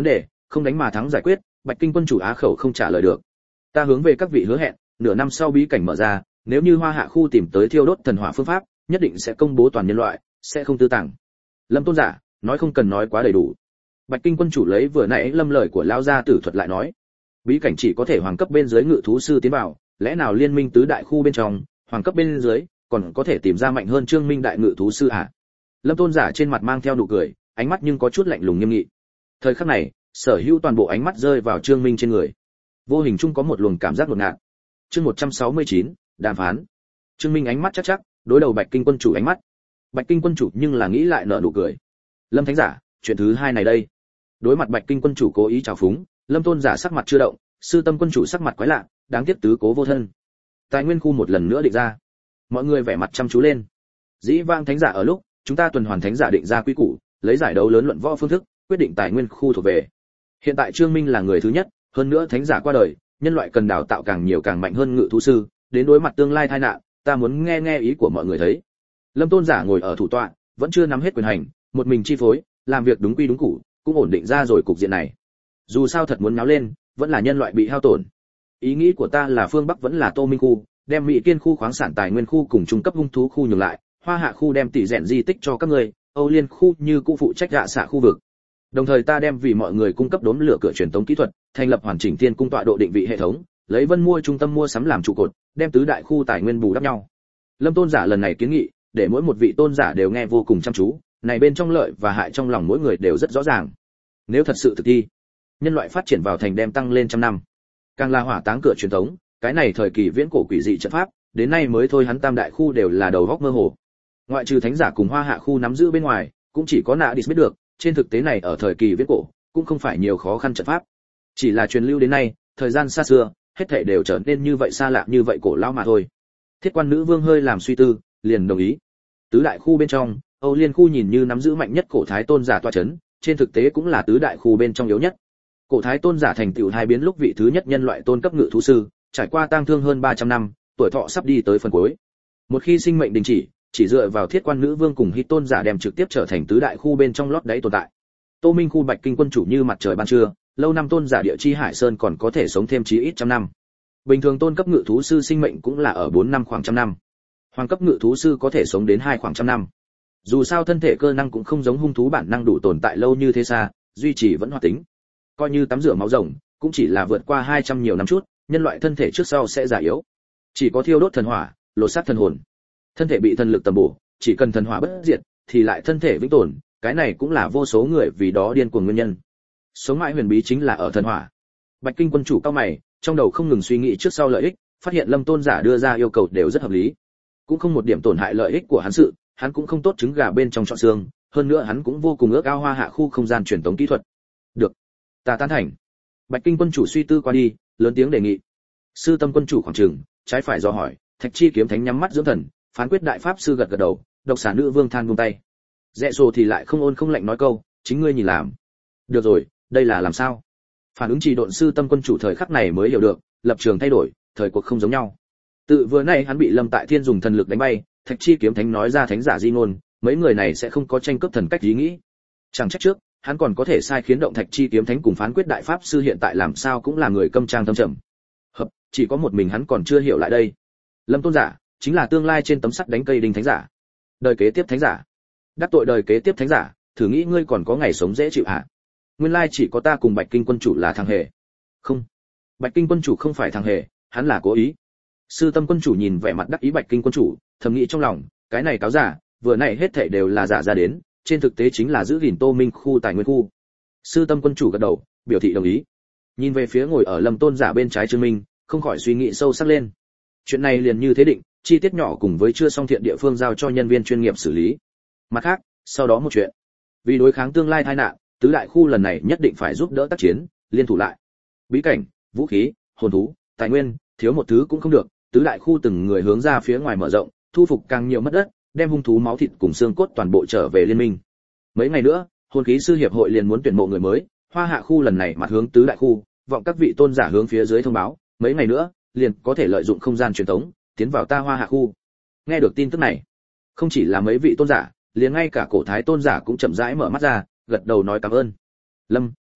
không đánh mà thắng giải quyết. Bạch Kinh quân chủ á khẩu không trả lời được. Ta hướng về các vị hứa hẹn, nửa năm sau bí cảnh mở ra, nếu như Hoa Hạ khu tìm tới thiêu đốt thần hỏa phương pháp, nhất định sẽ công bố toàn nhân loại, sẽ không tư tàng. Lâm Tôn giả, nói không cần nói quá đầy đủ. Bạch Kinh quân chủ lấy vừa nãy Lâm lời của lão gia tử thuật lại nói, bí cảnh chỉ có thể hoàng cấp bên dưới ngự thú sư tiến vào, lẽ nào liên minh tứ đại khu bên trong, hoàng cấp bên dưới còn có thể tìm ra mạnh hơn Trương Minh đại ngự thú sư à? Lâm Tôn giả trên mặt mang theo nụ cười, ánh mắt nhưng có chút lạnh lùng nghiêm nghị. Thời khắc này, sở hữu toàn bộ ánh mắt rơi vào Trương Minh trên người. Vô hình chung có một luồng cảm giác đột ngột. Chương một trăm sáu mươi chín, đàm phán. Trương Minh ánh mắt chắc chắc, đối đầu Bạch Kinh quân chủ ánh mắt. Bạch Kinh quân chủ nhưng là nghĩ lại nở nụ cười. Lâm thánh giả, chuyện thứ hai này đây. Đối mặt Bạch Kinh quân chủ cố ý trào phúng, Lâm Tôn giả sắc mặt chưa động, Sư Tâm quân chủ sắc mặt quái lạ, đáng tiếc tứ cố vô thân. Tài nguyên khu một lần nữa định ra. Mọi người vẻ mặt chăm chú lên. Dĩ vãng thánh giả ở lúc, chúng ta tuần hoàn thánh giả định ra quy củ, lấy giải đấu lớn luận võ phương thức, quyết định tài nguyên khu thuộc về. Hiện tại Trương Minh là người thứ nhất, hơn nữa thánh giả qua đời, nhân loại cần đào tạo càng nhiều càng mạnh hơn ngự thú sư, đến đối mặt tương lai tai nạn, ta muốn nghe nghe ý của mọi người thấy. Lâm Tôn giả ngồi ở thủ tọa, vẫn chưa nắm hết quyền hành, một mình chi phối, làm việc đúng quy đúng củ, cũng ổn định ra rồi cục diện này. Dù sao thật muốn náo lên, vẫn là nhân loại bị hao tổn. Ý nghĩ của ta là phương Bắc vẫn là Tô Minh khu, đem Mỹ Kiên khu khoáng sản tài nguyên khu cùng trung cấp hung thú khu nhường lại, Hoa Hạ khu đem tỷ rèn di tích cho các người, Âu Liên khu như cũ phụ trách dạ xạ khu vực. Đồng thời ta đem vì mọi người cung cấp đốn lửa cửa truyền tống kỹ thuật, thành lập hoàn chỉnh tiên cung tọa độ định vị hệ thống, lấy Vân mua trung tâm mua sắm làm trụ cột, đem tứ đại khu tài nguyên bù đắp nhau. Lâm Tôn giả lần này kiến nghị, để mỗi một vị tôn giả đều nghe vô cùng chăm chú, này bên trong lợi và hại trong lòng mỗi người đều rất rõ ràng. Nếu thật sự thực thi, nhân loại phát triển vào thành đem tăng lên trăm năm. Càng là hỏa táng cửa truyền thống, cái này thời kỳ viễn cổ quỷ dị trận pháp, đến nay mới thôi hắn tam đại khu đều là đầu góc mơ hồ. Ngoại trừ thánh giả cùng Hoa Hạ khu nắm giữ bên ngoài, cũng chỉ có Nạ Địch biết được, trên thực tế này ở thời kỳ viễn cổ, cũng không phải nhiều khó khăn trận pháp. Chỉ là truyền lưu đến nay, thời gian xa xưa, hết thảy đều trở nên như vậy xa lạ như vậy cổ lão mà thôi. Thiết Quan Nữ Vương hơi làm suy tư, liền đồng ý. Tứ đại khu bên trong, Âu Liên khu nhìn như nắm giữ mạnh nhất cổ thái tôn giả tọa chấn, trên thực tế cũng là tứ đại khu bên trong yếu nhất. Cổ thái tôn giả thành tựu hai biến lúc vị thứ nhất nhân loại tôn cấp ngự thú sư, trải qua tang thương hơn ba trăm năm, tuổi thọ sắp đi tới phần cuối. Một khi sinh mệnh đình chỉ, chỉ dựa vào Thiết Quan Nữ Vương cùng Hít tôn giả đem trực tiếp trở thành tứ đại khu bên trong lót đáy tồn tại. Tô Minh khu Bạch Kinh quân chủ như mặt trời ban trưa, lâu năm tôn giả địa chi Hải Sơn còn có thể sống thêm chí ít trăm năm. Bình thường tôn cấp ngự thú sư sinh mệnh cũng là ở bốn năm khoảng trăm năm. Hoàng cấp ngự thú sư có thể sống đến hai khoảng trăm năm. Dù sao thân thể cơ năng cũng không giống hung thú bản năng đủ tồn tại lâu như thế xa, duy trì vẫn hoạt tính. Coi như tắm rửa máu rồng, cũng chỉ là vượt qua hai trăm nhiều năm chút, nhân loại thân thể trước sau sẽ già yếu. Chỉ có thiêu đốt thần hỏa, lột xác thần hồn. Thân thể bị thần lực tầm bổ, chỉ cần thần hỏa bất diệt, thì lại thân thể vĩnh tồn, cái này cũng là vô số người vì đó điên cuồng nguyên nhân. Sống mãi huyền bí chính là ở thần hỏa. Bạch Kinh quân chủ cao mày, trong đầu không ngừng suy nghĩ trước sau lợi ích, phát hiện Lâm Tôn giả đưa ra yêu cầu đều rất hợp lý, cũng không một điểm tổn hại lợi ích của hắn sự, hắn cũng không tốt trứng gà bên trong trọn xương, hơn nữa hắn cũng vô cùng ước ao Hoa Hạ khu không gian truyền tống kỹ thuật. Được, ta tán thành. Bạch Kinh quân chủ suy tư qua đi, lớn tiếng đề nghị. Sư Tâm quân chủ khoảng chừng, trái phải do hỏi, Thạch Chi kiếm thánh nhắm mắt dưỡng thần, Phán Quyết đại pháp sư gật gật đầu, Độc Xà nữ vương than buông tay. Rẽ Sồ thì lại không ôn không lạnh nói câu, chính ngươi nhìn làm. Được rồi, đây là làm sao? Phản ứng trì độn Sư Tâm quân chủ thời khắc này mới hiểu được, lập trường thay đổi, thời cuộc không giống nhau. Tự vừa nay hắn bị Lâm Tại Thiên dùng thần lực đánh bay, Thạch Chi kiếm thánh nói ra thánh giả di ngôn, mấy người này sẽ không có tranh cướp thần cách ý nghĩ. Chẳng trách trước, hắn còn có thể sai khiến động Thạch Chi kiếm thánh cùng Phán Quyết đại pháp sư hiện tại làm sao cũng là người câm trang thâm trầm. Hợp, chỉ có một mình hắn còn chưa hiểu lại đây. Lâm Tôn giả chính là tương lai trên tấm sắt đánh cây đinh thánh giả. Đời kế tiếp thánh giả. Đắc tội đời kế tiếp thánh giả, thử nghĩ ngươi còn có ngày sống dễ chịu hả? Nguyên lai chỉ có ta cùng Bạch Kinh quân chủ là thằng hề. Không, Bạch Kinh quân chủ không phải thằng hề, hắn là cố ý. Sư Tâm quân chủ nhìn vẻ mặt đắc ý Bạch Kinh quân chủ, thầm nghĩ trong lòng, cái này cáo giả, vừa nãy hết thảy đều là giả ra đến, trên thực tế chính là giữ gìn Tô Minh khu tài nguyên khu. Sư Tâm quân chủ gật đầu, biểu thị đồng ý. Nhìn về phía ngồi ở Lâm Tôn giả bên trái Trương Minh, không khỏi suy nghĩ sâu sắc lên. Chuyện này liền như thế định, chi tiết nhỏ cùng với chưa xong thiện địa phương giao cho nhân viên chuyên nghiệp xử lý. Mặt khác, sau đó một chuyện, vì đối kháng tương lai tai nạn, tứ đại khu lần này nhất định phải giúp đỡ tác chiến, liên thủ lại. Bí cảnh, vũ khí, hồn thú, tài nguyên, thiếu một thứ cũng không được, tứ đại khu từng người hướng ra phía ngoài mở rộng, thu phục càng nhiều mất đất, đem hung thú máu thịt cùng xương cốt toàn bộ trở về liên minh. Mấy ngày nữa, hồn khí sư hiệp hội liền muốn tuyển mộ người mới, Hoa Hạ khu lần này mặt hướng tứ đại khu, vọng các vị tôn giả hướng phía dưới thông báo, mấy ngày nữa, liền có thể lợi dụng không gian truyền thống, tiến vào ta Hoa Hạ khu. Nghe được tin tức này, không chỉ là mấy vị tôn giả, liền ngay cả cổ thái tôn giả cũng chậm rãi mở mắt ra, gật đầu nói cảm ơn. Lâm,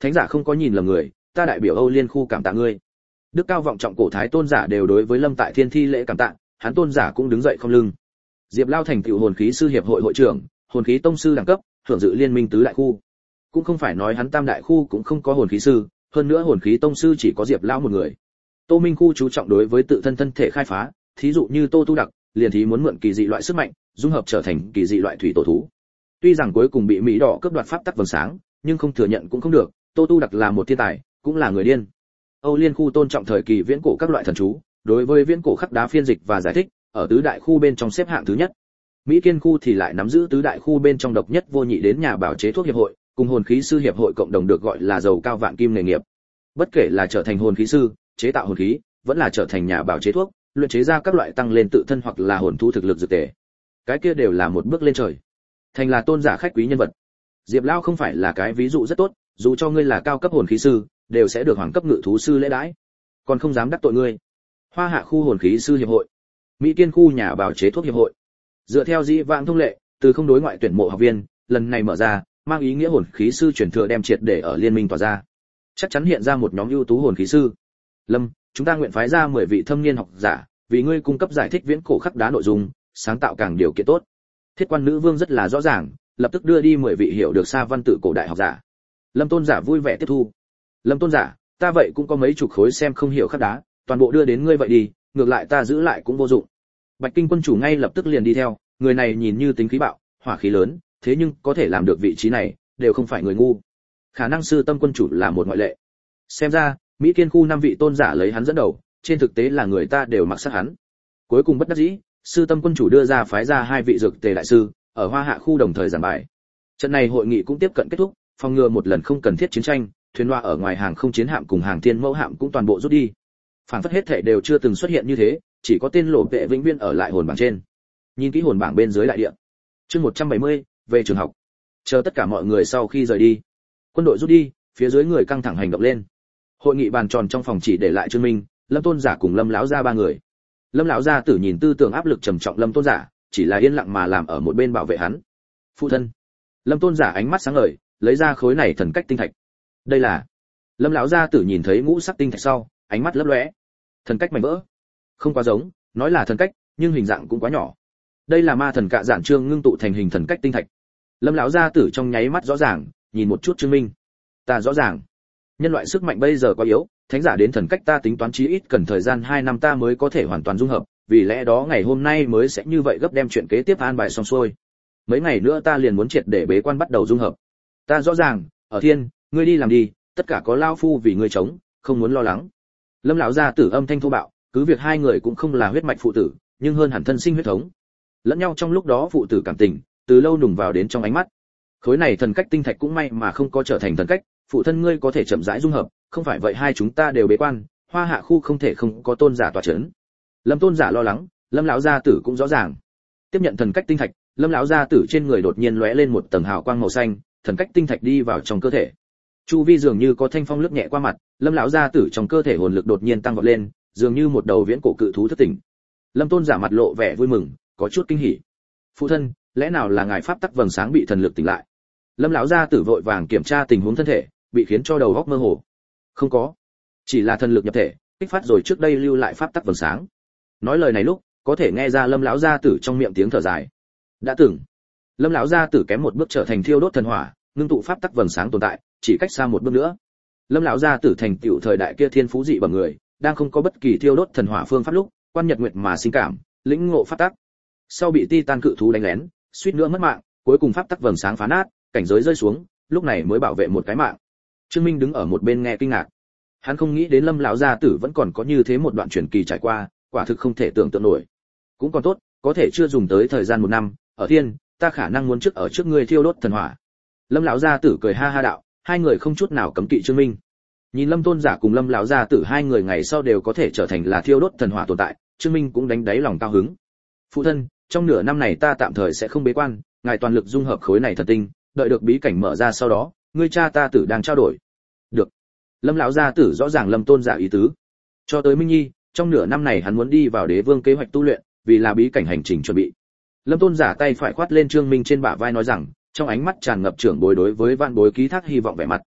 Thánh giả không có nhìn lầm người, ta đại biểu Âu Liên khu cảm tạ ngươi. Đức cao vọng trọng cổ thái tôn giả đều đối với Lâm Tại Thiên thi lễ cảm tạ, hắn tôn giả cũng đứng dậy không lưng. Diệp Lao thành tựu hồn khí sư hiệp hội hội trưởng, hồn khí tông sư đẳng cấp, hưởng dự liên minh tứ đại khu. Cũng không phải nói hắn tam đại khu cũng không có hồn khí sư, hơn nữa hồn khí tông sư chỉ có Diệp Lao một người. Tô Minh khu chú trọng đối với tự thân thân thể khai phá, thí dụ như Tô Tu Đặc, liền thí muốn mượn kỳ dị loại sức mạnh, dung hợp trở thành kỳ dị loại thủy tổ thú. Tuy rằng cuối cùng bị Mỹ Đỏ cướp đoạt pháp tắc vầng sáng, nhưng không thừa nhận cũng không được, Tô Tu Đặc là một thiên tài, cũng là người điên. Âu Liên khu tôn trọng thời kỳ viễn cổ các loại thần chú, đối với viễn cổ khắc đá phiên dịch và giải thích, ở tứ đại khu bên trong xếp hạng thứ nhất. Mỹ Kiên khu thì lại nắm giữ tứ đại khu bên trong độc nhất vô nhị đến nhà bảo chế thuốc hiệp hội, cùng hồn khí sư hiệp hội cộng đồng được gọi là giàu cao vạn kim nghề nghiệp. Bất kể là trở thành hồn khí sư, chế tạo hồn khí, vẫn là trở thành nhà bảo chế thuốc, luyện chế ra các loại tăng lên tự thân hoặc là hồn thú thực lực dược tề. Cái kia đều là một bước lên trời. Thành là tôn giả khách quý nhân vật. Diệp Lao không phải là cái ví dụ rất tốt, dù cho ngươi là cao cấp hồn khí sư, đều sẽ được hoàng cấp ngự thú sư lễ đãi, còn không dám đắc tội ngươi. Hoa Hạ khu hồn khí sư hiệp hội, Mỹ Kiên khu nhà bảo chế thuốc hiệp hội. Dựa theo dĩ vãng thông lệ, từ không đối ngoại tuyển mộ học viên, lần này mở ra, mang ý nghĩa hồn khí sư truyền thừa đem triệt để ở liên minh tỏa ra. Chắc chắn hiện ra một nhóm ưu tú hồn khí sư. Lâm, chúng ta nguyện phái ra mười vị thâm niên học giả, vì ngươi cung cấp giải thích viễn cổ khắc đá nội dung, sáng tạo càng điều kiện tốt. Thiết quan nữ vương rất là rõ ràng, lập tức đưa đi mười vị hiểu được xa văn tự cổ đại học giả. Lâm tôn giả vui vẻ tiếp thu. Lâm tôn giả, ta vậy cũng có mấy chục khối xem không hiểu khắc đá, toàn bộ đưa đến ngươi vậy đi, ngược lại ta giữ lại cũng vô dụng. Bạch Kinh quân chủ ngay lập tức liền đi theo, người này nhìn như tính khí bạo, hỏa khí lớn, thế nhưng có thể làm được vị trí này, đều không phải người ngu. Khả năng sư tâm quân chủ là một ngoại lệ. Xem ra, Mỹ Kiên khu năm vị tôn giả lấy hắn dẫn đầu, trên thực tế là người ta đều mặc sát hắn. Cuối cùng bất đắc dĩ, sư tâm quân chủ đưa ra phái ra hai vị dược tề đại sư, ở Hoa Hạ khu đồng thời giảng bài. Trận này hội nghị cũng tiếp cận kết thúc, phòng ngừa một lần không cần thiết chiến tranh, thuyền loa ở ngoài hàng không chiến hạm cùng hàng thiên mẫu hạm cũng toàn bộ rút đi. Phản phất hết thể đều chưa từng xuất hiện như thế, chỉ có tên lộ vệ vĩnh viễn ở lại hồn bảng trên. Nhìn kỹ hồn bảng bên dưới đại địa. Chương một trăm bảy mươi, về trường học. Chờ tất cả mọi người sau khi rời đi, quân đội rút đi, phía dưới người căng thẳng hành động lên. Hội nghị bàn tròn trong phòng chỉ để lại Trương Minh, Lâm Tôn giả cùng Lâm lão gia ba người. Lâm lão gia tử nhìn tư tưởng áp lực trầm trọng Lâm Tôn giả, chỉ là yên lặng mà làm ở một bên bảo vệ hắn. Phụ thân. Lâm Tôn giả ánh mắt sáng ngời, lấy ra khối này thần cách tinh thạch. Đây là. Lâm lão gia tử nhìn thấy ngũ sắc tinh thạch sau, ánh mắt lấp lóe. Thần cách mảnh vỡ. Không quá giống, nói là thần cách, nhưng hình dạng cũng quá nhỏ. Đây là ma thần cạ giản trương ngưng tụ thành hình thần cách tinh thạch. Lâm lão gia tử trong nháy mắt rõ ràng, nhìn một chút Trương Minh. Ta rõ ràng, nhân loại sức mạnh bây giờ quá yếu, thánh giả đến thần cách ta tính toán chí ít cần thời gian hai năm ta mới có thể hoàn toàn dung hợp, vì lẽ đó ngày hôm nay mới sẽ như vậy gấp đem chuyện kế tiếp an bài xong xuôi. Mấy ngày nữa ta liền muốn triệt để bế quan bắt đầu dung hợp. Ta rõ ràng, ở thiên, ngươi đi làm đi, tất cả có lao phu vì ngươi chống, không muốn lo lắng. Lâm lão gia tử âm thanh thô bạo, cứ việc hai người cũng không là huyết mạch phụ tử, nhưng hơn hẳn thân sinh huyết thống. Lẫn nhau trong lúc đó phụ tử cảm tình, từ lâu nùng vào đến trong ánh mắt. Khối này thần cách tinh thạch cũng may mà không có trở thành thần cách, phụ thân ngươi có thể chậm rãi dung hợp, không phải vậy hai chúng ta đều bế quan, Hoa Hạ khu không thể không có tôn giả tọa chấn. Lâm tôn giả lo lắng, Lâm lão gia tử cũng rõ ràng. Tiếp nhận thần cách tinh thạch, Lâm lão gia tử trên người đột nhiên lóe lên một tầng hào quang màu xanh, thần cách tinh thạch đi vào trong cơ thể. Chu vi dường như có thanh phong lướt nhẹ qua mặt, Lâm lão gia tử trong cơ thể hồn lực đột nhiên tăng vọt lên, dường như một đầu viễn cổ cự thú thức tỉnh. Lâm tôn giả mặt lộ vẻ vui mừng, có chút kinh hỉ. Phụ thân, lẽ nào là ngài pháp tắc vầng sáng bị thần lực tỉnh lại? Lâm lão gia tử vội vàng kiểm tra tình huống thân thể, bị khiến cho đầu óc mơ hồ. Không có, chỉ là thần lực nhập thể, kích phát rồi trước đây lưu lại pháp tắc vầng sáng. Nói lời này lúc, có thể nghe ra Lâm lão gia tử trong miệng tiếng thở dài. Đã từng, Lâm lão gia tử kém một bước trở thành thiêu đốt thần hỏa, ngưng tụ pháp tắc vầng sáng tồn tại, chỉ cách xa một bước nữa. Lâm lão gia tử thành tựu thời đại kia thiên phú dị bẩm người, đang không có bất kỳ thiêu đốt thần hỏa phương pháp lúc, quan nhật nguyệt mà sinh cảm, lĩnh ngộ pháp tắc. Sau bị Titan cự thú đánh lén, suýt nữa mất mạng, cuối cùng pháp tắc vầng sáng phá nát, cảnh giới rơi xuống, lúc này mới bảo vệ một cái mạng. Trương Minh đứng ở một bên nghe kinh ngạc. Hắn không nghĩ đến Lâm lão gia tử vẫn còn có như thế một đoạn truyền kỳ trải qua, quả thực không thể tưởng tượng nổi. Cũng còn tốt, có thể chưa dùng tới thời gian một năm, ở thiên, ta khả năng muốn trước ở trước ngươi thiêu đốt thần hỏa. Lâm lão gia tử cười ha ha đạo, hai người không chút nào cấm kỵ Trương Minh. Nhìn Lâm tôn giả cùng Lâm lão gia tử hai người ngày sau đều có thể trở thành là thiêu đốt thần hỏa tồn tại, Trương Minh cũng đánh đáy lòng cao hứng. Phụ thân, trong nửa năm này ta tạm thời sẽ không bế quan, ngài toàn lực dung hợp khối này thần tinh, đợi được bí cảnh mở ra sau đó, ngươi cha ta tử đang trao đổi. Được. Lâm lão gia tử rõ ràng Lâm tôn giả ý tứ. Cho tới Minh Nhi, trong nửa năm này hắn muốn đi vào đế vương kế hoạch tu luyện, vì là bí cảnh hành trình chuẩn bị. Lâm tôn giả tay phải khoát lên Trương Minh trên bả vai nói rằng, trong ánh mắt tràn ngập trưởng bối đối với vạn bối ký thác hy vọng vẻ mặt.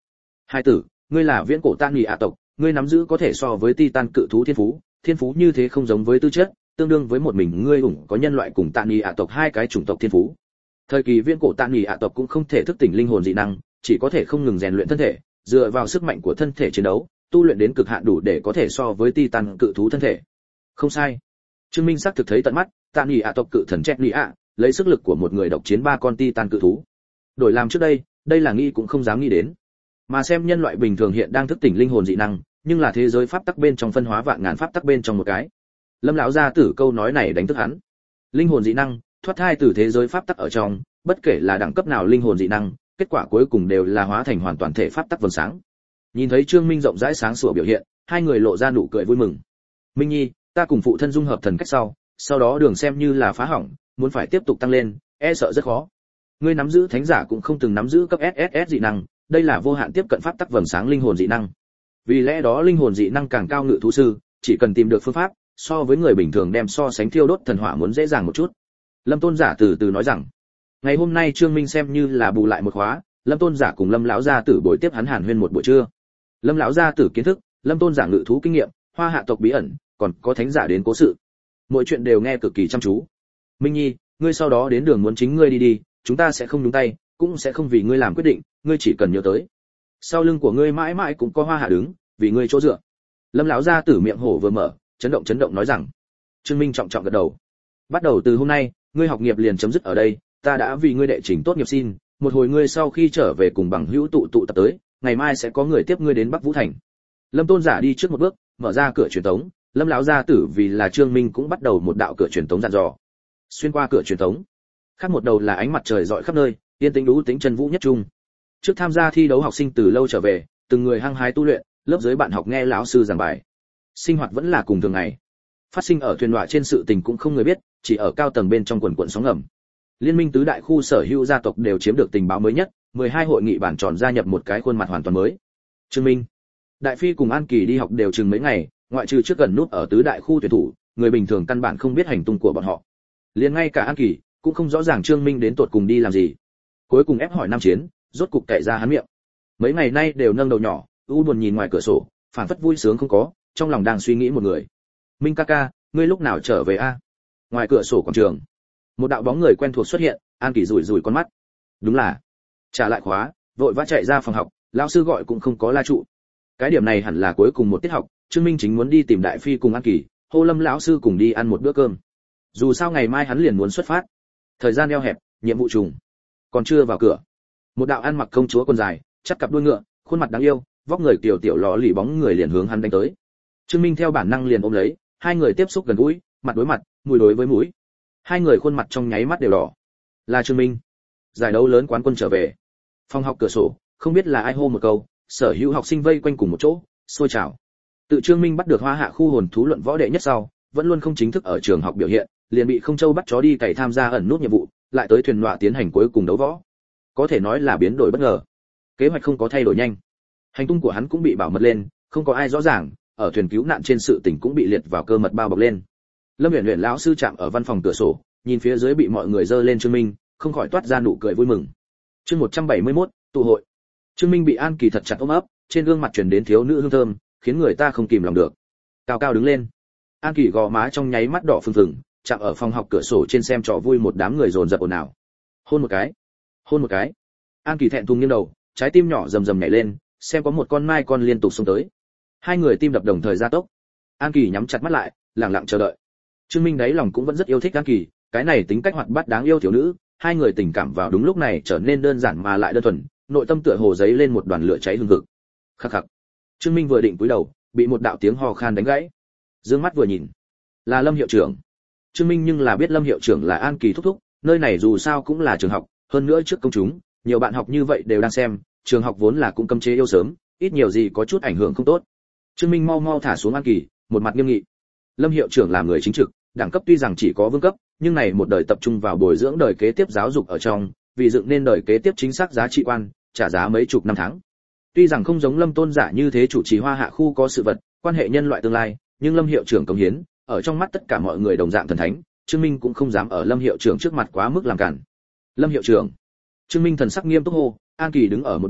Hai tử, ngươi là viễn cổ Tan Nghị ạ tộc, ngươi nắm giữ có thể so với Titan cự thú thiên phú, thiên phú như thế không giống với tư chất, tương đương với một mình ngươi ủng có nhân loại cùng Tan Nghị ạ tộc hai cái chủng tộc thiên phú. Thời kỳ viễn cổ Tan Nghị ạ tộc cũng không thể thức tỉnh linh hồn dị năng, chỉ có thể không ngừng rèn luyện thân thể, dựa vào sức mạnh của thân thể chiến đấu, tu luyện đến cực hạn đủ để có thể so với Titan cự thú thân thể. Không sai. Trương Minh xác thực thấy tận mắt, Tan Nghị ạ tộc cự thần Chết Nghị ạ, lấy sức lực của một người độc chiến ba con Titan cự thú. Đổi làm trước đây, đây là nghĩ cũng không dám nghĩ đến. Mà xem nhân loại bình thường hiện đang thức tỉnh linh hồn dị năng, nhưng là thế giới pháp tắc bên trong phân hóa vạn ngàn pháp tắc bên trong một cái. Lâm lão gia tử câu nói này đánh thức hắn. Linh hồn dị năng, thoát thai từ thế giới pháp tắc ở trong, bất kể là đẳng cấp nào linh hồn dị năng, kết quả cuối cùng đều là hóa thành hoàn toàn thể pháp tắc vầng sáng. Nhìn thấy Trương Minh rộng rãi sáng sủa biểu hiện, hai người lộ ra nụ cười vui mừng. Minh Nhi, ta cùng phụ thân dung hợp thần cách sau, sau đó đường xem như là phá hỏng, muốn phải tiếp tục tăng lên, e sợ rất khó. Ngươi nắm giữ thánh giả cũng không từng nắm giữ cấp ét ét ét dị năng, đây là vô hạn tiếp cận pháp tắc vầng sáng linh hồn dị năng. Vì lẽ đó linh hồn dị năng càng cao ngự thú sư, chỉ cần tìm được phương pháp, so với người bình thường đem so sánh thiêu đốt thần hỏa muốn dễ dàng một chút. Lâm Tôn giả từ từ nói rằng, ngày hôm nay Trương Minh xem như là bù lại một khóa, Lâm Tôn giả cùng Lâm lão gia tử buổi tiếp hắn hàn huyên một buổi trưa. Lâm lão gia tử kiến thức, Lâm Tôn giả ngự thú kinh nghiệm, hoa hạ tộc bí ẩn, còn có thánh giả đến cố sự. Mọi chuyện đều nghe cực kỳ chăm chú. Minh Nhi, ngươi sau đó đến đường muốn chính ngươi đi đi, chúng ta sẽ không nhúng tay, cũng sẽ không vì ngươi làm quyết định, ngươi chỉ cần nhớ tới. Sau lưng của ngươi mãi mãi cũng có hoa hạ đứng, vì ngươi chỗ dựa. Lâm lão gia tử miệng hổ vừa mở, chấn động chấn động nói rằng. Trương Minh trọng trọng gật đầu. Bắt đầu từ hôm nay, ngươi học nghiệp liền chấm dứt ở đây, ta đã vì ngươi đệ trình tốt nghiệp xin, một hồi ngươi sau khi trở về cùng bằng hữu tụ tụ tập tới, ngày mai sẽ có người tiếp ngươi đến Bắc Vũ Thành. Lâm Tôn giả đi trước một bước, mở ra cửa truyền tống, Lâm lão gia tử vì là Trương Minh cũng bắt đầu một đạo cửa truyền tống dặn dò. Xuyên qua cửa truyền tống, khác một đầu là ánh mặt trời rọi khắp nơi, yên tĩnh đú tính chân vũ nhất trung. Trước tham gia thi đấu học sinh từ lâu trở về, từng người hăng hái tu luyện, lớp dưới bạn học nghe lão sư giảng bài. Sinh hoạt vẫn là cùng thường ngày. Phát sinh ở thuyền đọa trên sự tình cũng không người biết, chỉ ở cao tầng bên trong quần quần sóng ngầm. Liên minh tứ đại khu sở hữu gia tộc đều chiếm được tình báo mới nhất, mười hai hội nghị bản tròn gia nhập một cái khuôn mặt hoàn toàn mới. Trương Minh, Đại Phi cùng An Kỳ đi học đều chừng mấy ngày, ngoại trừ trước gần nút ở tứ đại khu tuyển thủ, người bình thường căn bản không biết hành tung của bọn họ. Liền ngay cả An Kỳ cũng không rõ ràng Trương Minh đến tụt cùng đi làm gì. Cuối cùng ép hỏi Nam Chiến, rốt cục cậy ra hắn miệng. Mấy ngày nay đều nâng đầu nhỏ, u buồn nhìn ngoài cửa sổ, phản phất vui sướng không có, trong lòng đang suy nghĩ một người. Minh ca ca, ngươi lúc nào trở về a? Ngoài cửa sổ quảng trường, một đạo bóng người quen thuộc xuất hiện, An Kỳ rủi rủi con mắt. Đúng là, trả lại khóa, vội vã chạy ra phòng học, lão sư gọi cũng không có la trụ. Cái điểm này hẳn là cuối cùng một tiết học, Trương Minh chính muốn đi tìm Đại Phi cùng An Kỳ, hô Lâm lão sư cùng đi ăn một bữa cơm. Dù sao ngày mai hắn liền muốn xuất phát. Thời gian eo hẹp, nhiệm vụ trùng. Còn chưa vào cửa, một đạo ăn mặc công chúa quần dài, chắt cặp đuôi ngựa, khuôn mặt đáng yêu, vóc người tiểu tiểu lọ lì bóng người liền hướng hắn đánh tới. Trương Minh theo bản năng liền ôm lấy, hai người tiếp xúc gần gũi, mặt đối mặt, mũi đối với mũi. Hai người khuôn mặt trong nháy mắt đều đỏ. Là Trương Minh. Giải đấu lớn quán quân trở về. Phòng học cửa sổ, không biết là ai hô một câu, sở hữu học sinh vây quanh cùng một chỗ, xôi trào. Tự Trương Minh bắt được hoa hạ khu hồn thú luận võ đệ nhất sau, vẫn luôn không chính thức ở trường học biểu hiện, liền bị Không Châu bắt chó đi cày tham gia ẩn nút nhiệm vụ, lại tới thuyền nọa tiến hành cuối cùng đấu võ. Có thể nói là biến đổi bất ngờ. Kế hoạch không có thay đổi nhanh. Hành tung của hắn cũng bị bảo mật lên, không có ai rõ ràng, ở thuyền cứu nạn trên sự tình cũng bị liệt vào cơ mật bao bọc lên. Lâm Uyển Uyển lão sư chạm ở văn phòng cửa sổ, nhìn phía dưới bị mọi người dơ lên Trương Minh, không khỏi toát ra nụ cười vui mừng. Chương một trăm bảy mươi mốt, tụ hội. Trương Minh bị An Kỳ thật chặt ôm ấp, trên gương mặt truyền đến thiếu nữ hương thơm, khiến người ta không kìm lòng được. Cao cao đứng lên. An Kỳ gò má trong nháy mắt đỏ phừng phừng, chạm ở phòng học cửa sổ trên xem trò vui một đám người dồn dập ồn ào. Hôn một cái, hôn một cái. An Kỳ thẹn thùng nghiêng đầu, trái tim nhỏ rầm rầm nhảy lên, xem có một con mai con liên tục xông tới. Hai người tim đập đồng thời gia tốc. An Kỳ nhắm chặt mắt lại, lặng lặng chờ đợi. Trương Minh đáy lòng cũng vẫn rất yêu thích An Kỳ, cái này tính cách hoạt bát đáng yêu thiếu nữ, hai người tình cảm vào đúng lúc này trở nên đơn giản mà lại đơn thuần, nội tâm tựa hồ giấy lên một đoàn lửa cháy hừng hực. Khắc khắc. Trương Minh vừa định cúi đầu, bị một đạo tiếng ho khan đánh gãy. Dương mắt vừa nhìn, là Lâm hiệu trưởng. Trương Minh nhưng là biết Lâm hiệu trưởng là An Kỳ thúc thúc, nơi này dù sao cũng là trường học, hơn nữa trước công chúng, nhiều bạn học như vậy đều đang xem, trường học vốn là cũng cấm chế yêu sớm, ít nhiều gì có chút ảnh hưởng không tốt. Trương Minh mau mau thả xuống An Kỳ, một mặt nghiêm nghị. Lâm hiệu trưởng là người chính trực, đẳng cấp tuy rằng chỉ có vương cấp, nhưng này một đời tập trung vào bồi dưỡng đời kế tiếp giáo dục ở trong, vì dựng nên đời kế tiếp chính xác giá trị quan, trả giá mấy chục năm tháng. Tuy rằng không giống Lâm Tôn giả như thế chủ trì hoa hạ khu có sự vật, quan hệ nhân loại tương lai, nhưng Lâm hiệu trưởng cống hiến, ở trong mắt tất cả mọi người đồng dạng thần thánh, Trương Minh cũng không dám ở Lâm hiệu trưởng trước mặt quá mức làm cản. Lâm hiệu trưởng. Trương Minh thần sắc nghiêm túc hô, An Kỳ đứng ở một bên,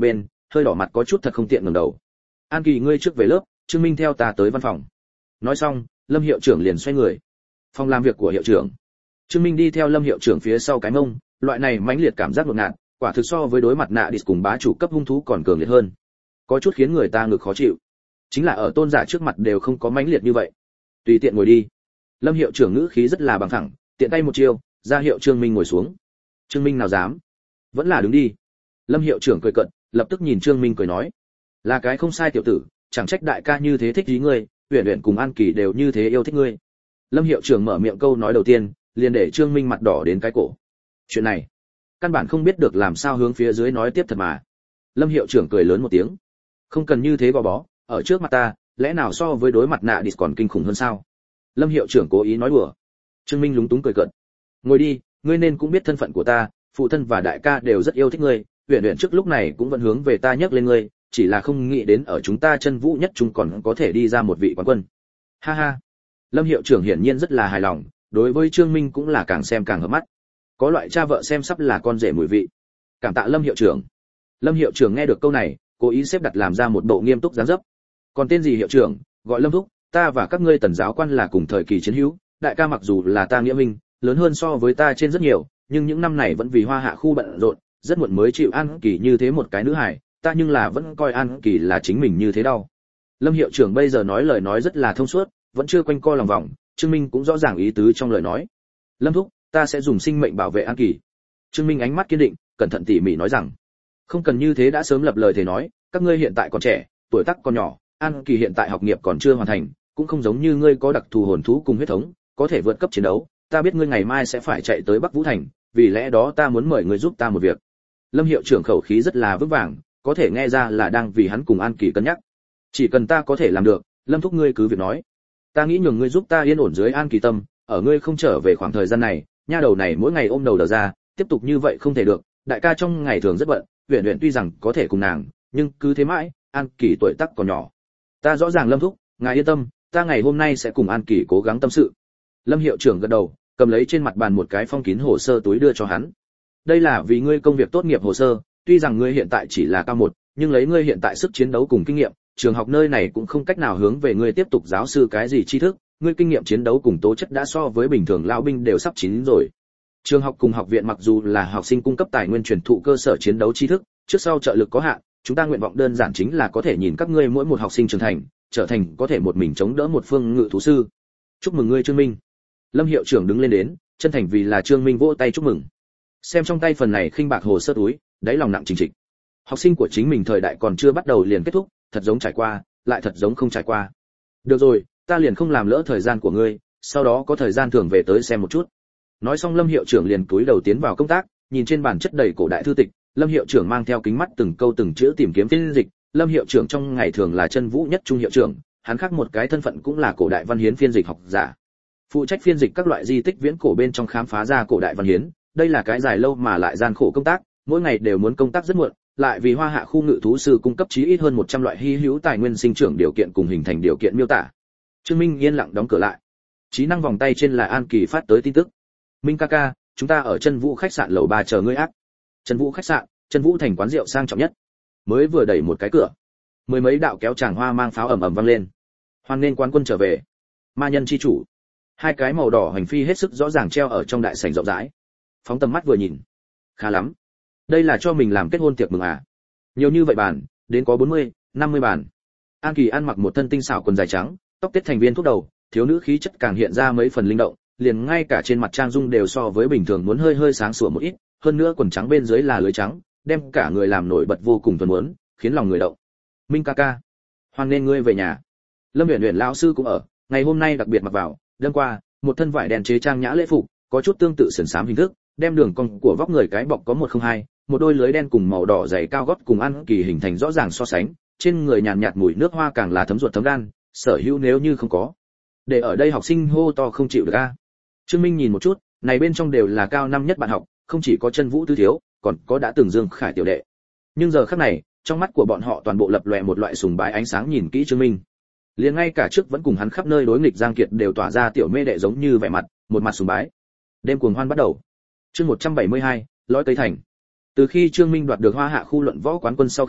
hơi đỏ mặt có chút thật không tiện ngẩng đầu. An Kỳ ngươi trước về lớp, Trương Minh theo ta tới văn phòng. Nói xong, Lâm hiệu trưởng liền xoay người. Phòng làm việc của hiệu trưởng. Trương Minh đi theo Lâm hiệu trưởng phía sau cái mông, loại này mãnh liệt cảm giác ngột ngạt, quả thực so với đối mặt nạ địch cùng bá chủ cấp hung thú còn cường liệt hơn. Có chút khiến người ta ngực khó chịu. Chính là ở tôn giả trước mặt đều không có mãnh liệt như vậy. Tùy tiện ngồi đi. Lâm hiệu trưởng ngữ khí rất là bằng thẳng, tiện tay một chiêu, ra hiệu Trương Minh ngồi xuống. Trương Minh nào dám? Vẫn là đứng đi. Lâm hiệu trưởng cười cợt, lập tức nhìn Trương Minh cười nói, là cái không sai tiểu tử, chẳng trách đại ca như thế thích ý ngươi, Uyển Uyển cùng An Kỳ đều như thế yêu thích ngươi. Lâm hiệu trưởng mở miệng câu nói đầu tiên, liền để Trương Minh mặt đỏ đến cái cổ. Chuyện này, căn bản không biết được làm sao hướng phía dưới nói tiếp thật mà. Lâm hiệu trưởng cười lớn một tiếng, không cần như thế gò bó, ở trước mặt ta, lẽ nào so với đối mặt nạ địch còn kinh khủng hơn sao? Lâm hiệu trưởng cố ý nói đùa. Trương Minh lúng túng cười cợt. Ngồi đi, ngươi nên cũng biết thân phận của ta, phụ thân và đại ca đều rất yêu thích ngươi, Uyển Uyển trước lúc này cũng vẫn hướng về ta nhắc lên ngươi, chỉ là không nghĩ đến ở chúng ta chân vũ nhất trung còn có thể đi ra một vị quán quân. Ha ha. Lâm hiệu trưởng hiển nhiên rất là hài lòng, đối với Trương Minh cũng là càng xem càng hợp mắt. Có loại cha vợ xem sắp là con rể mùi vị. Cảm tạ Lâm hiệu trưởng. Lâm hiệu trưởng nghe được câu này, cố ý xếp đặt làm ra một bộ nghiêm túc dáng dấp. Còn tên gì hiệu trưởng, gọi Lâm thúc, ta và các ngươi Tần giáo quan là cùng thời kỳ chiến hữu, đại ca mặc dù là ta nghĩa minh, lớn hơn so với ta trên rất nhiều, nhưng những năm này vẫn vì Hoa Hạ khu bận rộn, rất muộn mới chịu An Kỳ như thế một cái nữ hài, ta nhưng là vẫn coi An Kỳ là chính mình như thế đau. Lâm hiệu trưởng bây giờ nói lời nói rất là thông suốt, vẫn chưa quanh co lòng vòng, Trương Minh cũng rõ ràng ý tứ trong lời nói. Lâm thúc, ta sẽ dùng sinh mệnh bảo vệ An Kỳ. Trương Minh ánh mắt kiên định, cẩn thận tỉ mỉ nói rằng, không cần như thế đã sớm lập lời thề nói, các ngươi hiện tại còn trẻ, tuổi tác còn nhỏ, An Kỳ hiện tại học nghiệp còn chưa hoàn thành, cũng không giống như ngươi có đặc thù hồn thú cùng huyết thống, có thể vượt cấp chiến đấu, ta biết ngươi ngày mai sẽ phải chạy tới Bắc Vũ Thành, vì lẽ đó ta muốn mời ngươi giúp ta một việc. Lâm hiệu trưởng khẩu khí rất là vững vàng, có thể nghe ra là đang vì hắn cùng An Kỳ cân nhắc. Chỉ cần ta có thể làm được, Lâm thúc ngươi cứ việc nói. Ta nghĩ nhường ngươi giúp ta yên ổn dưới An Kỳ tâm, ở ngươi không trở về khoảng thời gian này, nha đầu này mỗi ngày ôm đầu đờ ra, tiếp tục như vậy không thể được, đại ca trong ngày thường rất bận, Uyển Uyển tuy rằng có thể cùng nàng, nhưng cứ thế mãi, An Kỳ tuổi tác còn nhỏ. Ta rõ ràng Lâm thúc, ngài yên tâm, ta ngày hôm nay sẽ cùng An Kỳ cố gắng tâm sự. Lâm hiệu trưởng gật đầu, cầm lấy trên mặt bàn một cái phong kín hồ sơ túi đưa cho hắn. Đây là vì ngươi công việc tốt nghiệp hồ sơ, tuy rằng ngươi hiện tại chỉ là cao một, nhưng lấy ngươi hiện tại sức chiến đấu cùng kinh nghiệm, trường học nơi này cũng không cách nào hướng về ngươi tiếp tục giáo sư cái gì tri thức, ngươi kinh nghiệm chiến đấu cùng tố chất đã so với bình thường lão binh đều sắp chín rồi. Trường học cùng học viện mặc dù là học sinh cung cấp tài nguyên truyền thụ cơ sở chiến đấu tri thức, trước sau trợ lực có hạn, chúng ta nguyện vọng đơn giản chính là có thể nhìn các ngươi mỗi một học sinh trưởng thành, trở thành có thể một mình chống đỡ một phương ngự thú sư. Chúc mừng ngươi Trương Minh. Lâm hiệu trưởng đứng lên đến, chân thành vì là Trương Minh vỗ tay chúc mừng. Xem trong tay phần này khinh bạc hồ sơ túi, đáy lòng nặng trình trịch. Học sinh của chính mình thời đại còn chưa bắt đầu liền kết thúc, thật giống trải qua, lại thật giống không trải qua. Được rồi, ta liền không làm lỡ thời gian của ngươi, sau đó có thời gian thường về tới xem một chút. Nói xong Lâm hiệu trưởng liền cúi đầu tiến vào công tác, nhìn trên bàn chất đầy cổ đại thư tịch, Lâm hiệu trưởng mang theo kính mắt từng câu từng chữ tìm kiếm phiên dịch. Lâm hiệu trưởng trong ngày thường là chân vũ nhất trung hiệu trưởng, hắn khác một cái thân phận cũng là cổ đại văn hiến phiên dịch học giả. Phụ trách phiên dịch các loại di tích viễn cổ bên trong khám phá ra cổ đại văn hiến, đây là cái dài lâu mà lại gian khổ công tác, mỗi ngày đều muốn công tác rất muộn, lại vì Hoa Hạ khu ngự thú sư cung cấp chí ít hơn một trăm loại hy hữu tài nguyên sinh trưởng điều kiện cùng hình thành điều kiện miêu tả. Trương Minh yên lặng đóng cửa lại. Trí năng vòng tay trên là An Kỳ phát tới tin tức. Minh ca ca, chúng ta ở Chân Vũ khách sạn lầu ba chờ ngươi ác. Chân Vũ khách sạn, Chân Vũ thành quán rượu sang trọng nhất. Mới vừa đẩy một cái cửa, mười mấy đạo kéo tràng hoa mang pháo ầm ầm vang lên. Hoan nên quán quân trở về. Ma nhân chi chủ. Hai cái màu đỏ hành phi hết sức rõ ràng treo ở trong đại sảnh rộng rãi. Phóng tầm mắt vừa nhìn, khá lắm. Đây là cho mình làm kết hôn tiệc mừng à? Nhiều như vậy bàn, đến có bốn mươi, năm mươi bàn. An Kỳ ăn mặc một thân tinh xảo quần dài trắng, tóc tết thành viên thúc đầu, thiếu nữ khí chất càng hiện ra mấy phần linh động, liền ngay cả trên mặt trang dung đều so với bình thường muốn hơi hơi sáng sủa một ít, hơn nữa quần trắng bên dưới là lưới trắng, đem cả người làm nổi bật vô cùng thuần muốn, khiến lòng người động. Minh ca ca, hoan nên ngươi về nhà. Lâm Uyển Uyển lão sư cũng ở, ngày hôm nay đặc biệt mặc vào, đêm qua, một thân vải đen chế trang nhã lễ phục, có chút tương tự sườn xám hình thức, đem đường cong của vóc người cái bọc có một không hai, một đôi lưới đen cùng màu đỏ giày cao gót cùng An Kỳ hình thành rõ ràng so sánh, trên người nhàn nhạt mùi nước hoa càng là thấm ruột thấm gan, sở hữu nếu như không có. Để ở đây học sinh hô to không chịu được a. Trương Minh nhìn một chút, này bên trong đều là cao năm nhất bạn học, không chỉ có Chân Vũ tứ thiếu, còn có đã từng Dương Khải tiểu đệ. Nhưng giờ khắc này, trong mắt của bọn họ toàn bộ lập lòe một loại sùng bái ánh sáng nhìn kỹ Trương Minh. Liền ngay cả trước vẫn cùng hắn khắp nơi đối nghịch Giang Kiệt đều tỏa ra tiểu mê đệ giống như vẻ mặt, một mặt sùng bái. Đêm cuồng hoan bắt đầu. Chương một trăm bảy mươi hai, lõi Tây Thành. Từ khi Trương Minh đoạt được Hoa Hạ khu luận võ quán quân sau khi,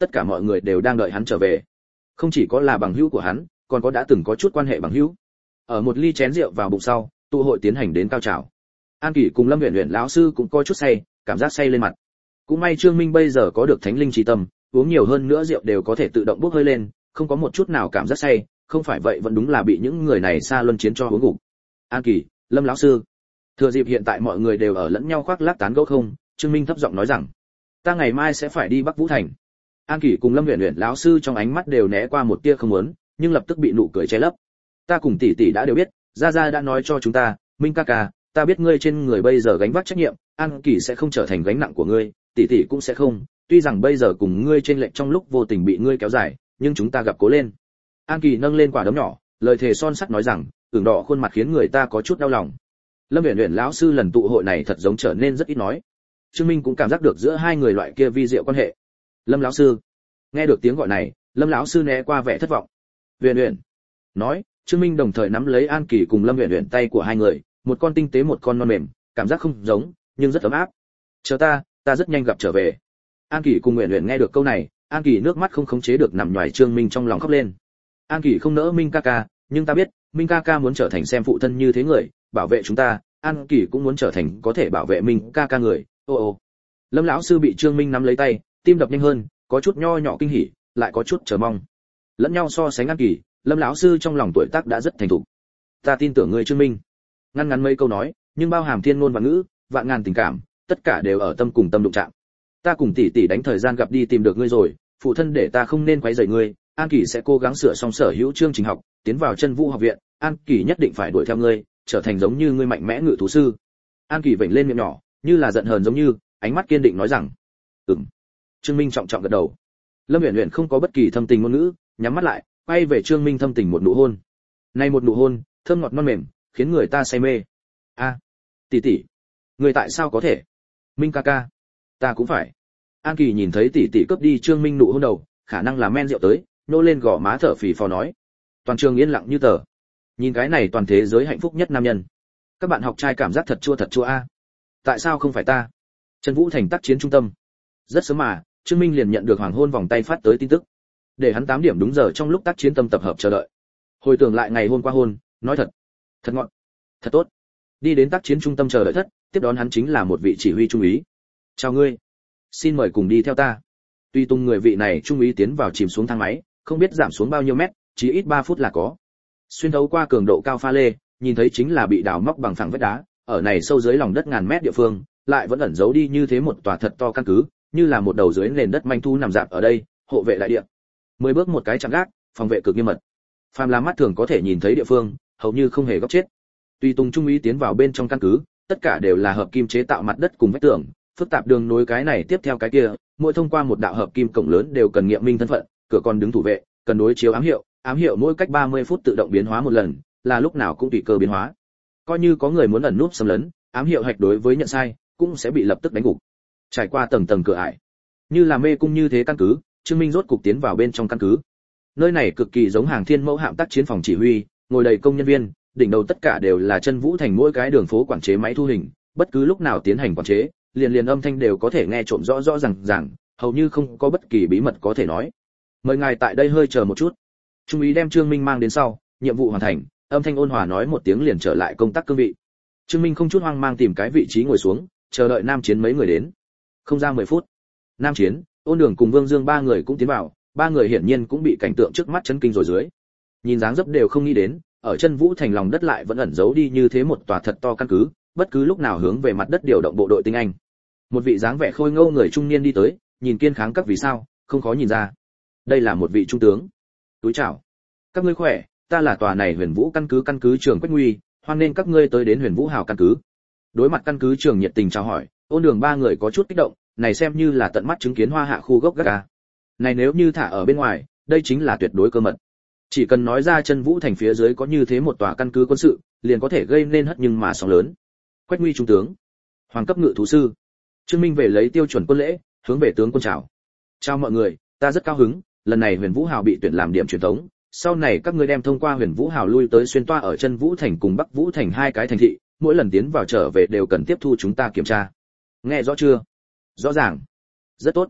tất cả mọi người đều đang đợi hắn trở về. Không chỉ có là bằng hữu của hắn, còn có đã từng có chút quan hệ bằng hữu. Ở một ly chén rượu vào bụng sau, tụ hội tiến hành đến cao trào. An Kỷ cùng Lâm Uyển Uyển lão sư cũng có chút say, cảm giác say lên mặt. Cũng may Trương Minh bây giờ có được thánh linh chi tâm, uống nhiều hơn nữa rượu đều có thể tự động bốc hơi lên, không có một chút nào cảm giác say, không phải vậy vẫn đúng là bị những người này xa luân chiến cho uống gục. An Kỷ, Lâm lão sư, thừa dịp hiện tại mọi người đều ở lẫn nhau khoác lác tán gẫu không, Trương Minh thấp giọng nói rằng, ta ngày mai sẽ phải đi Bắc Vũ Thành. An Kỷ cùng Lâm Uyển Uyển lão sư trong ánh mắt đều né qua một tia không muốn, nhưng lập tức bị nụ cười che lấp. Ta cùng tỷ tỷ đã đều biết, gia gia đã nói cho chúng ta, Minh ca ca, ta biết ngươi trên người bây giờ gánh vác trách nhiệm, An Kỷ sẽ không trở thành gánh nặng của ngươi, tỷ tỷ cũng sẽ không, tuy rằng bây giờ cùng ngươi trên lệnh trong lúc vô tình bị ngươi kéo dài, nhưng chúng ta gặp cố lên. An Kỷ nâng lên quả đấm nhỏ, lời thề son sắt nói rằng, ửng đỏ khuôn mặt khiến người ta có chút đau lòng. Lâm Uyển Uyển lão sư lần tụ hội này thật giống trở nên rất ít nói. Trương Minh cũng cảm giác được giữa hai người loại kia vi diệu quan hệ. Lâm lão sư. Nghe được tiếng gọi này, Lâm lão sư né qua vẻ thất vọng. Uyển Uyển. Nói, Trương Minh đồng thời nắm lấy An Kỷ cùng Lâm Uyển Uyển tay của hai người, một con tinh tế một con non mềm, cảm giác không giống, nhưng rất ấm áp. Chờ ta, ta rất nhanh gặp trở về. An Kỷ cùng Uyển Uyển nghe được câu này, An Kỷ nước mắt không khống chế được nằm nhoài Trương Minh trong lòng khóc lên. An Kỷ không nỡ Minh ca ca, nhưng ta biết, Minh ca ca muốn trở thành xem phụ thân như thế người, bảo vệ chúng ta, An Kỷ cũng muốn trở thành có thể bảo vệ Minh ca ca người. Ô ô. Lâm lão sư bị Trương Minh nắm lấy tay, tim đập nhanh hơn, có chút nho nhỏ kinh hỉ, lại có chút chờ mong. Lẫn nhau so sánh An Kỷ, Lâm lão sư trong lòng tuổi tác đã rất thành thục. Ta tin tưởng ngươi Trương Minh. Ngắn ngắn mấy câu nói, nhưng bao hàm thiên ngôn và ngữ, vạn ngàn tình cảm, tất cả đều ở tâm cùng tâm đụng chạm. Ta cùng tỷ tỷ đánh thời gian gặp đi tìm được ngươi rồi, phụ thân để ta không nên quấy rầy ngươi, An Kỷ sẽ cố gắng sửa xong sở hữu chương trình học, tiến vào Chân Vũ học viện, An Kỷ nhất định phải đuổi theo ngươi, trở thành giống như ngươi mạnh mẽ ngự thú sư. An Kỷ vểnh lên miệng nhỏ, như là giận hờn giống như, ánh mắt kiên định nói rằng, "Ừm." Trương Minh trọng trọng gật đầu. Lâm Uyển Uyển không có bất kỳ thâm tình ngôn ngữ, nhắm mắt lại, quay về Trương Minh thâm tình một nụ hôn. Này một nụ hôn, thơm ngọt non mềm, khiến người ta say mê. A, tỷ tỷ, người tại sao có thể? Minh ca ca, ta cũng phải. An Kỷ nhìn thấy tỷ tỷ cướp đi Trương Minh nụ hôn đầu, khả năng là men rượu tới, nô lên gò má thở phì phò nói. Toàn trường yên lặng như tờ. Nhìn cái này toàn thế giới hạnh phúc nhất nam nhân. Các bạn học trai cảm giác thật chua thật chua a. Tại sao không phải ta? Chân Vũ Thành tác chiến trung tâm. Rất sớm mà, Trương Minh liền nhận được hoàng hôn vòng tay phát tới tin tức. Để hắn tám điểm đúng giờ trong lúc tác chiến tâm tập hợp chờ đợi. Hồi tưởng lại ngày hôm qua hôn, nói thật, thật ngọn, thật tốt. Đi đến tác chiến trung tâm chờ đợi thất, tiếp đón hắn chính là một vị chỉ huy trung úy. Chào ngươi, xin mời cùng đi theo ta. Tuy tung người vị này trung úy tiến vào chìm xuống thang máy, không biết giảm xuống bao nhiêu mét, chỉ ít ba phút là có. Xuyên thấu qua cường độ cao pha lê, nhìn thấy chính là bị đào móc bằng phẳng vách đá, ở này sâu dưới lòng đất ngàn mét địa phương, lại vẫn ẩn giấu đi như thế một tòa thật to căn cứ, như là một đầu dưới nền đất manh thu nằm rạp ở đây, hộ vệ đại địa. Mười bước một cái chạm gác, phòng vệ cực nghiêm mật. Phàm là mắt thường có thể nhìn thấy địa phương, hầu như không hề góc chết. Tuy Tùng trung úy tiến vào bên trong căn cứ, tất cả đều là hợp kim chế tạo mặt đất cùng vách tường, phức tạp đường nối cái này tiếp theo cái kia, mỗi thông qua một đạo hợp kim cổng lớn đều cần nghiệm minh thân phận, cửa còn đứng thủ vệ, cần đối chiếu ám hiệu, ám hiệu mỗi cách ba mươi phút tự động biến hóa một lần, là lúc nào cũng tùy cơ biến hóa. Coi như có người muốn ẩn núp xâm lấn, ám hiệu hạch đối với nhận sai, cũng sẽ bị lập tức đánh gục. Trải qua tầng tầng cửa ải, như là mê cung như thế căn cứ, Trương Minh rốt cục tiến vào bên trong căn cứ. Nơi này cực kỳ giống hàng thiên mẫu hạm tác chiến phòng chỉ huy, ngồi đầy công nhân viên, đỉnh đầu tất cả đều là Chân Vũ Thành mỗi cái đường phố quản chế máy thu hình, bất cứ lúc nào tiến hành quản chế, liền liền âm thanh đều có thể nghe trộm rõ rõ ràng ràng, hầu như không có bất kỳ bí mật có thể nói. Mời ngài tại đây hơi chờ một chút. Trung úy đem Trương Minh mang đến sau, nhiệm vụ hoàn thành, âm thanh ôn hòa nói một tiếng liền trở lại công tác cương vị. Trương Minh không chút hoang mang tìm cái vị trí ngồi xuống, chờ đợi Nam Chiến mấy người đến. Không ra mười phút, Nam Chiến, Ôn Đường cùng Vương Dương ba người cũng tiến vào, ba người hiển nhiên cũng bị cảnh tượng trước mắt chấn kinh rồi dưới. Nhìn dáng dấp đều không nghĩ đến, ở Chân Vũ Thành lòng đất lại vẫn ẩn giấu đi như thế một tòa thật to căn cứ, bất cứ lúc nào hướng về mặt đất điều động bộ đội tinh anh. Một vị dáng vẻ khôi ngô người trung niên đi tới, nhìn kiên kháng các vì sao, không khó nhìn ra. Đây là một vị trung tướng. Túi chào. Các ngươi khỏe, ta là tòa này Huyền Vũ căn cứ căn cứ trưởng Quách Nguy, hoan nên các ngươi tới đến Huyền Vũ Hào căn cứ. Đối mặt căn cứ trưởng nhiệt tình chào hỏi, Ôn Đường ba người có chút kích động, này xem như là tận mắt chứng kiến Hoa Hạ khu gốc gác ca. Này nếu như thả ở bên ngoài, đây chính là tuyệt đối cơ mật. Chỉ cần nói ra Chân Vũ Thành phía dưới có như thế một tòa căn cứ quân sự, liền có thể gây nên hất nhưng mà sóng lớn. Quách Nguy trung tướng, hoàng cấp ngự thú sư. Trương Minh về lấy tiêu chuẩn quân lễ, hướng về tướng quân chào. Chào mọi người, ta rất cao hứng, lần này Huyền Vũ Hào bị tuyển làm điểm truyền thống, sau này các ngươi đem thông qua Huyền Vũ Hào lui tới xuyên toa ở Chân Vũ Thành cùng Bắc Vũ Thành hai cái thành thị, mỗi lần tiến vào trở về đều cần tiếp thu chúng ta kiểm tra. Nghe rõ chưa? Rõ ràng. Rất tốt.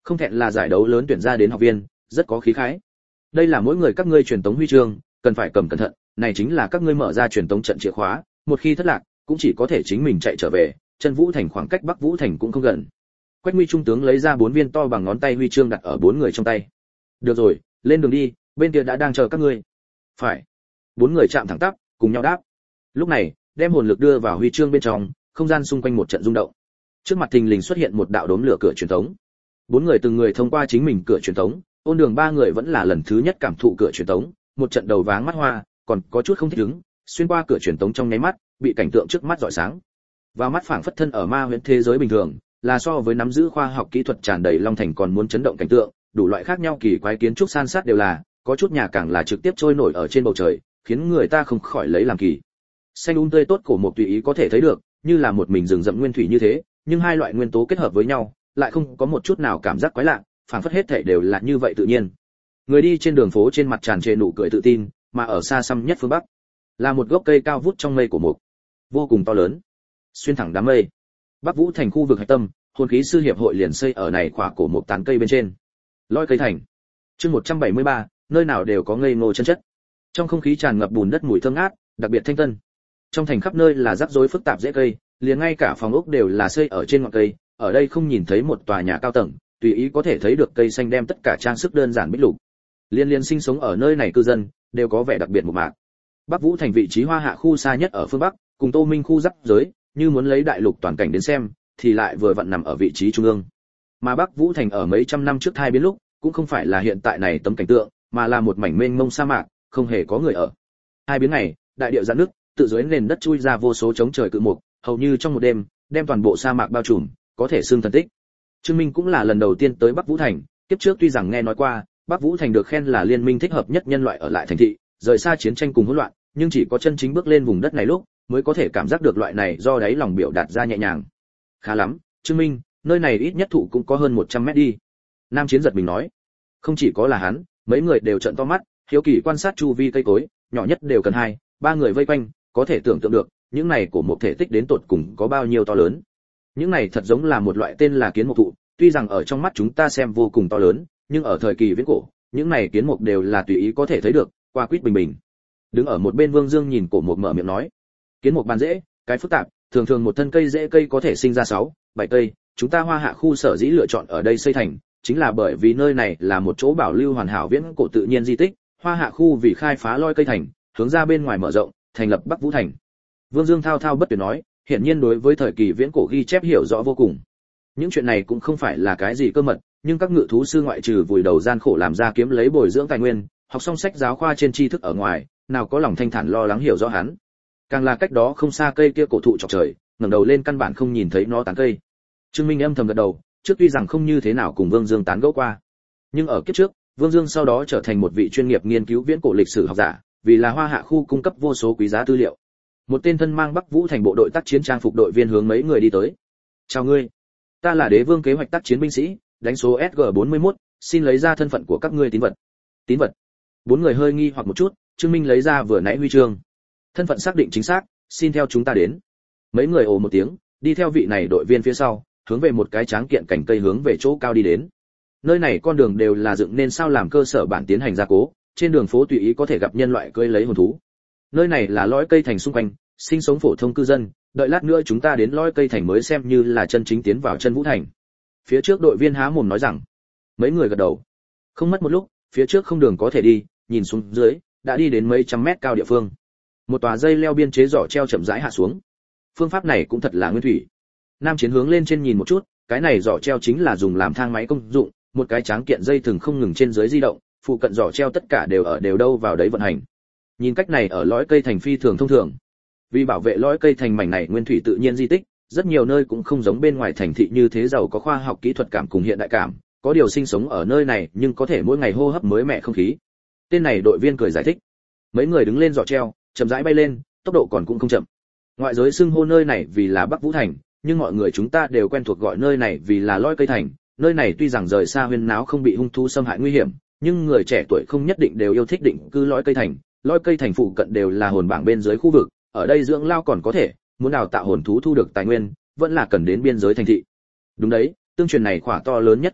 Không thẹn là giải đấu lớn tuyển ra đến học viên, rất có khí khái. Đây là mỗi người các ngươi truyền tống huy chương, cần phải cầm cẩn thận, này chính là các ngươi mở ra truyền tống trận chìa khóa, một khi thất lạc, cũng chỉ có thể chính mình chạy trở về, chân Vũ Thành khoảng cách Bắc Vũ Thành cũng không gần. Quách Nguy trung tướng lấy ra bốn viên to bằng ngón tay huy chương đặt ở bốn người trong tay. Được rồi, lên đường đi, bên kia đã đang chờ các ngươi. Phải. Bốn người chạm thẳng tắp, cùng nhau đáp. Lúc này, đem hồn lực đưa vào huy chương bên trong, không gian xung quanh một trận rung động. Trước mặt thình lình xuất hiện một đạo đốm lửa cửa truyền tống. Bốn người từng người thông qua chính mình cửa truyền tống, Ôn Đường ba người vẫn là lần thứ nhất cảm thụ cửa truyền tống, một trận đầu váng mắt hoa, còn có chút không thích ứng, xuyên qua cửa truyền tống trong nháy mắt, bị cảnh tượng trước mắt rọi sáng. Vào mắt phảng phất thân ở ma huyễn thế giới bình thường, là so với nắm giữ khoa học kỹ thuật tràn đầy Long Thành còn muốn chấn động cảnh tượng, đủ loại khác nhau kỳ quái kiến trúc san sát đều là, có chút nhà càng là trực tiếp trôi nổi ở trên bầu trời, khiến người ta không khỏi lấy làm kỳ. Xanh um tươi tốt cổ một tùy ý có thể thấy được, như là một mình rừng rậm nguyên thủy như thế, nhưng hai loại nguyên tố kết hợp với nhau, lại không có một chút nào cảm giác quái lạ, phảng phất hết thảy đều là như vậy tự nhiên. Người đi trên đường phố trên mặt tràn trề nụ cười tự tin, mà ở xa xăm nhất phương bắc, là một gốc cây cao vút trong mây của mục, vô cùng to lớn, xuyên thẳng đám mây. Bắc Vũ Thành khu vực hạch tâm, hồn khí sư hiệp hội liền xây ở này khỏa cổ một tán cây bên trên. Lôi cây thành. Chương một trăm bảy mươi ba, nơi nào đều có ngây ngô chân chất. Trong không khí tràn ngập bùn đất mùi thơm ngát, đặc biệt thanh tân. Trong thành khắp nơi là rắc rối phức tạp rễ cây, liền ngay cả phòng ốc đều là xây ở trên ngọn cây, ở đây không nhìn thấy một tòa nhà cao tầng, tùy ý có thể thấy được cây xanh đem tất cả trang sức đơn giản bích lục. Liên liên sinh sống ở nơi này cư dân đều có vẻ đặc biệt mộc mạc. Bắc Vũ Thành vị trí Hoa Hạ khu xa nhất ở phương bắc, cùng Tô Minh khu giáp giới, như muốn lấy đại lục toàn cảnh đến xem, thì lại vừa vặn nằm ở vị trí trung ương. Mà Bắc Vũ Thành ở mấy trăm năm trước thai biến lúc, cũng không phải là hiện tại này tấm cảnh tượng, mà là một mảnh mênh mông sa mạc, không hề có người ở. Hai biến này, đại địa giãn nước, tự dưới nền đất chui ra vô số chống trời cự mục, hầu như trong một đêm, đem toàn bộ sa mạc bao trùm, có thể xương thần tích. Trương Minh cũng là lần đầu tiên tới Bắc Vũ Thành, kiếp trước tuy rằng nghe nói qua, Bắc Vũ Thành được khen là liên minh thích hợp nhất nhân loại ở lại thành thị, rời xa chiến tranh cùng hỗn loạn, nhưng chỉ có chân chính bước lên vùng đất này lúc, mới có thể cảm giác được loại này do đáy lòng biểu đạt ra nhẹ nhàng. Khá lắm, Trương Minh, nơi này ít nhất thụ cũng có hơn một trăm mét đi. Nam Chiến giật mình nói. Không chỉ có là hắn, mấy người đều trợn to mắt, hiếu kỳ quan sát chu vi cây cối, nhỏ nhất đều cần hai, ba người vây quanh, có thể tưởng tượng được, những này của một thể tích đến tột cùng có bao nhiêu to lớn. Những này thật giống là một loại tên là kiến mục thụ, tuy rằng ở trong mắt chúng ta xem vô cùng to lớn, nhưng ở thời kỳ viễn cổ, những này kiến mục đều là tùy ý có thể thấy được, qua quýt bình bình. Đứng ở một bên Vương Dương nhìn cổ mục mở miệng nói, kiến mục bàn rễ, cái phức tạp, thường thường một thân cây rễ cây có thể sinh ra sáu, bảy cây, chúng ta Hoa Hạ khu sở dĩ lựa chọn ở đây xây thành, chính là bởi vì nơi này là một chỗ bảo lưu hoàn hảo viễn cổ tự nhiên di tích, Hoa Hạ khu vì khai phá lôi cây thành, hướng ra bên ngoài mở rộng, thành lập Bắc Vũ Thành. Vương Dương thao thao bất tuyệt nói, hiển nhiên đối với thời kỳ viễn cổ ghi chép hiểu rõ vô cùng. Những chuyện này cũng không phải là cái gì cơ mật, nhưng các ngự thú sư ngoại trừ vùi đầu gian khổ làm ra kiếm lấy bồi dưỡng tài nguyên, học xong sách giáo khoa trên tri thức ở ngoài, nào có lòng thanh thản lo lắng hiểu rõ hắn. Càng là cách đó không xa cây kia cổ thụ chọc trời, ngẩng đầu lên căn bản không nhìn thấy nó tán cây. Trương Minh âm thầm gật đầu, trước tuy rằng không như thế nào cùng Vương Dương tán gẫu qua, nhưng ở kiếp trước, Vương Dương sau đó trở thành một vị chuyên nghiệp nghiên cứu viễn cổ lịch sử học giả, vì là Hoa Hạ khu cung cấp vô số quý giá tư liệu. Một tên thân mang Bắc Vũ Thành bộ đội tác chiến trang phục đội viên hướng mấy người đi tới. "Chào ngươi, ta là Đế Vương kế hoạch tác chiến binh sĩ, đánh số S G bốn mươi mốt, xin lấy ra thân phận của các ngươi tín vật." Tín vật? Bốn người hơi nghi hoặc một chút, Trương Minh lấy ra vừa nãy huy chương. Thân phận xác định chính xác, xin theo chúng ta đến. Mấy người ồ một tiếng, đi theo vị này đội viên phía sau, hướng về một cái tráng kiện cảnh cây hướng về chỗ cao đi đến. Nơi này con đường đều là dựng nên sao làm cơ sở bản tiến hành gia cố, trên đường phố tùy ý có thể gặp nhân loại cưỡi lấy hồn thú. Nơi này là lõi cây thành xung quanh, sinh sống phổ thông cư dân, đợi lát nữa chúng ta đến lõi cây thành mới xem như là chân chính tiến vào chân Vũ Thành. Phía trước đội viên há mồm nói rằng. Mấy người gật đầu. Không mất một lúc, phía trước không đường có thể đi, nhìn xuống dưới, đã đi đến mấy trăm mét cao địa phương. Một tòa dây leo biên chế giỏ treo chậm rãi hạ xuống. Phương pháp này cũng thật là nguyên thủy. Nam Chiến hướng lên trên nhìn một chút, cái này giỏ treo chính là dùng làm thang máy công dụng, một cái tráng kiện dây thường không ngừng trên dưới di động, phụ cận giỏ treo tất cả đều ở đều đâu vào đấy vận hành. Nhìn cách này ở lõi cây thành phi thường thông thường. Vì bảo vệ lõi cây thành mảnh này nguyên thủy tự nhiên di tích, rất nhiều nơi cũng không giống bên ngoài thành thị như thế giàu có khoa học kỹ thuật cảm cùng hiện đại cảm, có điều sinh sống ở nơi này nhưng có thể mỗi ngày hô hấp mới mẻ không khí. Tên này đội viên cười giải thích. Mấy người đứng lên giỏ treo, chậm rãi bay lên, tốc độ còn cũng không chậm. Ngoại giới xưng hô nơi này vì là Bắc Vũ Thành, nhưng mọi người chúng ta đều quen thuộc gọi nơi này vì là lõi cây thành. Nơi này tuy rằng rời xa huyên náo không bị hung thú xâm hại nguy hiểm, nhưng người trẻ tuổi không nhất định đều yêu thích định cư lõi cây thành. Lõi cây thành phụ cận đều là hồn bảng bên dưới khu vực, ở đây dưỡng lao còn có thể, muốn đào tạo hồn thú thu được tài nguyên, vẫn là cần đến biên giới thành thị. Đúng đấy, tương truyền này khỏa to lớn nhất kiến mục,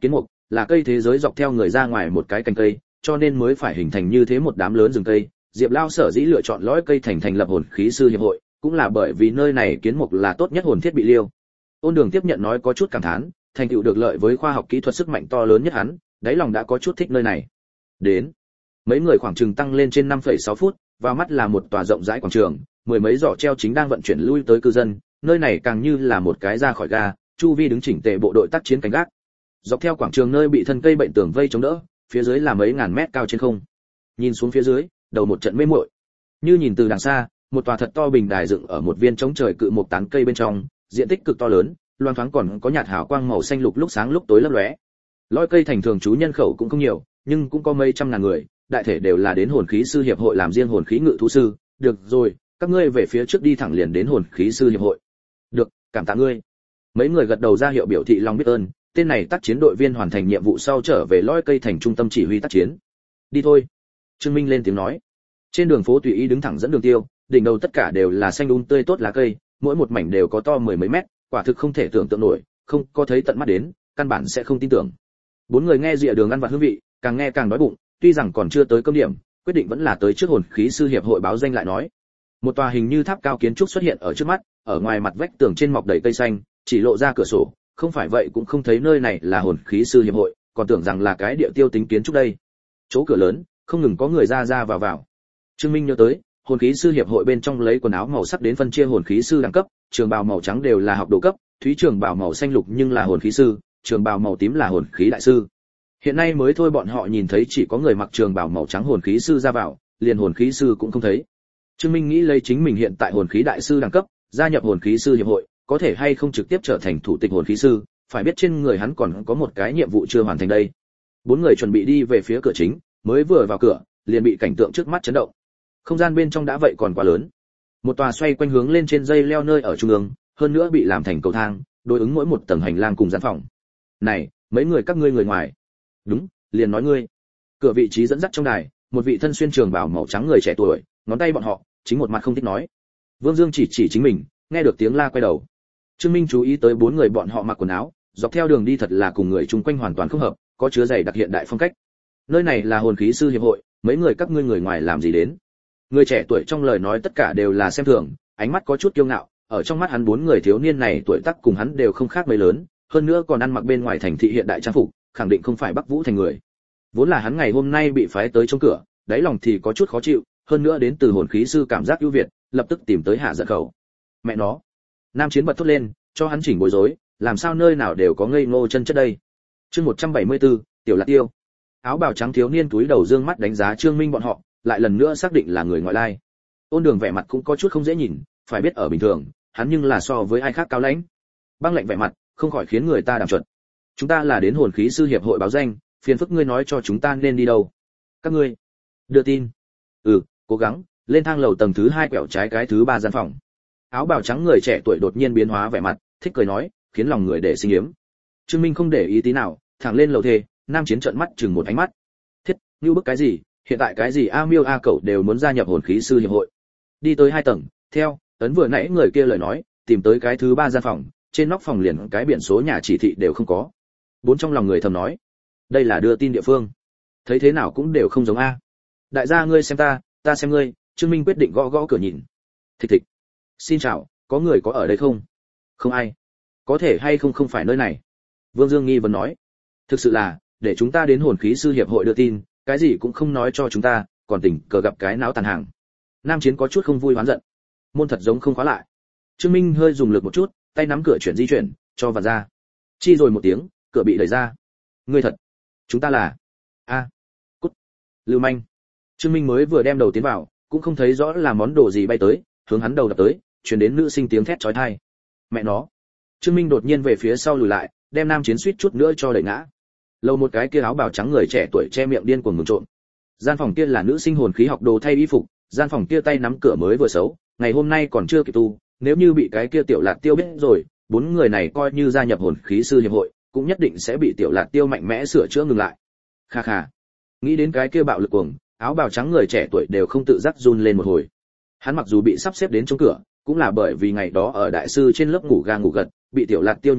là cây thế giới dọc theo người ra ngoài một cái cành cây, cho nên mới phải hình thành như thế một đám lớn rừng cây. Diệp Lao sở dĩ lựa chọn lõi cây thành thành lập hồn khí sư hiệp hội, cũng là bởi vì nơi này kiến mục là tốt nhất hồn thiết bị liêu. Ôn Đường tiếp nhận nói có chút cảm thán, thành tựu được lợi với khoa học kỹ thuật sức mạnh to lớn nhất hắn, đáy lòng đã có chút thích nơi này. Đến, mấy người khoảng chừng tăng lên trên năm phẩy sáu phút, vào mắt là một tòa rộng rãi quảng trường, mười mấy giỏ treo chính đang vận chuyển lui tới cư dân, nơi này càng như là một cái ra khỏi ga, chu vi đứng chỉnh tề bộ đội tác chiến canh gác. Dọc theo quảng trường nơi bị thân cây bệnh tường vây chống đỡ, phía dưới là mấy ngàn mét cao trên không. Nhìn xuống phía dưới, đầu một trận mê muội. Như nhìn từ đằng xa, một tòa thật to bình đài dựng ở một viên trống trời cự một tán cây bên trong, diện tích cực to lớn, loang thoáng còn có nhạt hào quang màu xanh lục lúc sáng lúc tối lấp lóe. Lõi cây thành thường trú nhân khẩu cũng không nhiều, nhưng cũng có mấy trăm ngàn người, đại thể đều là đến hồn khí sư hiệp hội làm riêng hồn khí ngự thú sư. Được rồi, các ngươi về phía trước đi thẳng liền đến hồn khí sư hiệp hội. Được, cảm tạ ngươi. Mấy người gật đầu ra hiệu biểu thị lòng biết ơn. Tên này tác chiến đội viên hoàn thành nhiệm vụ sau trở về lõi cây thành trung tâm chỉ huy tác chiến. Đi thôi. Trương Minh lên tiếng nói. Trên đường phố tùy ý đứng thẳng dẫn đường tiêu, đỉnh đầu tất cả đều là xanh um tươi tốt lá cây, mỗi một mảnh đều có to mười mấy mét, quả thực không thể tưởng tượng nổi, không có thấy tận mắt đến, căn bản sẽ không tin tưởng. Bốn người nghe rìa đường ăn vặt hương vị, càng nghe càng đói bụng, tuy rằng còn chưa tới cơm điểm, quyết định vẫn là tới trước hồn khí sư hiệp hội báo danh lại nói. Một tòa hình như tháp cao kiến trúc xuất hiện ở trước mắt, ở ngoài mặt vách tường trên mọc đầy cây xanh, chỉ lộ ra cửa sổ, không phải vậy cũng không thấy nơi này là hồn khí sư hiệp hội, còn tưởng rằng là cái địa tiêu tính kiến trúc đây. Chỗ cửa lớn, không ngừng có người ra ra vào vào. Trương Minh nhớ tới, hồn khí sư hiệp hội bên trong lấy quần áo màu sắc đến phân chia hồn khí sư đẳng cấp, trường bào màu trắng đều là học đồ cấp, thúy trường bào màu xanh lục nhưng là hồn khí sư, trường bào màu tím là hồn khí đại sư. Hiện nay mới thôi bọn họ nhìn thấy chỉ có người mặc trường bào màu trắng hồn khí sư ra vào, liền hồn khí sư cũng không thấy. Trương Minh nghĩ lấy chính mình hiện tại hồn khí đại sư đẳng cấp, gia nhập hồn khí sư hiệp hội, có thể hay không trực tiếp trở thành thủ tịch hồn khí sư, phải biết trên người hắn còn có một cái nhiệm vụ chưa hoàn thành đây. Bốn người chuẩn bị đi về phía cửa chính, mới vừa vào cửa, liền bị cảnh tượng trước mắt chấn động. Không gian bên trong đã vậy còn quá lớn. Một tòa xoay quanh hướng lên trên dây leo nơi ở trung ương, hơn nữa bị làm thành cầu thang, đối ứng mỗi một tầng hành lang cùng gian phòng. Này, mấy người các ngươi người ngoài. Đúng, liền nói ngươi. Cửa vị trí dẫn dắt trong đài, một vị thân xuyên trường bào màu trắng người trẻ tuổi, ngón tay bọn họ, chính một mặt không thích nói. Vương Dương chỉ chỉ chính mình, nghe được tiếng la quay đầu. Trương Minh chú ý tới bốn người bọn họ mặc quần áo, dọc theo đường đi thật là cùng người chung quanh hoàn toàn không hợp, có chứa dày đặc hiện đại phong cách. Nơi này là hồn khí sư hiệp hội, mấy người các ngươi người ngoài làm gì đến? Người trẻ tuổi trong lời nói tất cả đều là xem thường, ánh mắt có chút kiêu ngạo, ở trong mắt hắn bốn người thiếu niên này tuổi tác cùng hắn đều không khác mấy lớn, hơn nữa còn ăn mặc bên ngoài thành thị hiện đại trang phục, khẳng định không phải Bắc Vũ thành người. Vốn là hắn ngày hôm nay bị phái tới trong cửa, đáy lòng thì có chút khó chịu, hơn nữa đến từ hồn khí sư cảm giác ưu việt, lập tức tìm tới hạ giận khẩu. Mẹ nó. Nam Chiến bật thốt lên, cho hắn chỉnh bối rối, làm sao nơi nào đều có ngây ngô chân chất đây. Chương một trăm bảy mươi tư, Tiểu Lạc Tiêu. Áo bào trắng thiếu niên túi đầu dương mắt đánh giá Trương Minh bọn họ, lại lần nữa xác định là người ngoại lai. Ôn Đường vẻ mặt cũng có chút không dễ nhìn, phải biết ở bình thường, hắn nhưng là so với ai khác cao lãnh. Băng lạnh vẻ mặt, không khỏi khiến người ta đàm chuẩn. Chúng ta là đến hồn khí sư hiệp hội báo danh, phiền phức ngươi nói cho chúng ta nên đi đâu. Các ngươi đưa tin. Ừ, cố gắng, lên thang lầu tầng thứ hai quẹo trái cái thứ ba gian phòng. Áo bào trắng người trẻ tuổi đột nhiên biến hóa vẻ mặt, thích cười nói, khiến lòng người để sinh yếm. Trương Minh không để ý tí nào, thẳng lên lầu thê, Nam Chiến trợn mắt chừng một ánh mắt. Thiết, như bức cái gì, hiện tại cái gì A Miêu A Cẩu đều muốn gia nhập hồn khí sư hiệp hội. Đi tới hai tầng, theo ấn vừa nãy người kia lời nói, tìm tới cái thứ ba gian phòng, trên nóc phòng liền cái biển số nhà chỉ thị đều không có. Bốn trong lòng người thầm nói, đây là đưa tin địa phương, thấy thế nào cũng đều không giống a. Đại gia ngươi xem ta, ta xem ngươi. Trương Minh quyết định gõ gõ cửa nhìn. Thịch thịch. Xin chào, có người có ở đây không? Không ai. Có thể hay không không phải nơi này. Vương Dương nghi vấn nói, thực sự là, để chúng ta đến hồn khí sư hiệp hội đưa tin, cái gì cũng không nói cho chúng ta, còn tình cờ gặp cái náo tàn hàng. Nam Chiến có chút không vui hoán giận. Môn thật giống không khóa lại. Trương Minh hơi dùng lực một chút, tay nắm cửa chuyển di chuyển, cho vào ra. Chi rồi một tiếng, cửa bị đẩy ra. Ngươi thật, chúng ta là a cút lưu manh. Trương Minh mới vừa đem đầu tiến vào, cũng không thấy rõ là món đồ gì bay tới, hướng hắn đầu đập tới, truyền đến nữ sinh tiếng thét chói tai. Mẹ nó. Trương Minh đột nhiên về phía sau lùi lại, đem Nam Chiến suýt chút nữa cho đẩy ngã. Lâu một cái kia áo bào trắng người trẻ tuổi che miệng điên cuồng mừng trộm. Gian phòng kia là nữ sinh hồn khí học đồ thay y phục, gian phòng kia tay nắm cửa mới vừa xấu, ngày hôm nay còn chưa kịp tu, nếu như bị cái kia Tiểu Lạc Tiêu biết rồi, bốn người này coi như gia nhập hồn khí sư hiệp hội, cũng nhất định sẽ bị Tiểu Lạc Tiêu mạnh mẽ sửa chữa ngừng lại. Kha kha. Nghĩ đến cái kia bạo lực cuồng, áo bào trắng người trẻ tuổi đều không tự giác run lên một hồi. Hắn mặc dù bị sắp xếp đến trong cửa, cũng là bởi vì ngày đó ở đại sư trên lớp ngủ ga ngủ gật, bị Tiểu Lạc Tiêu nhìn thấy,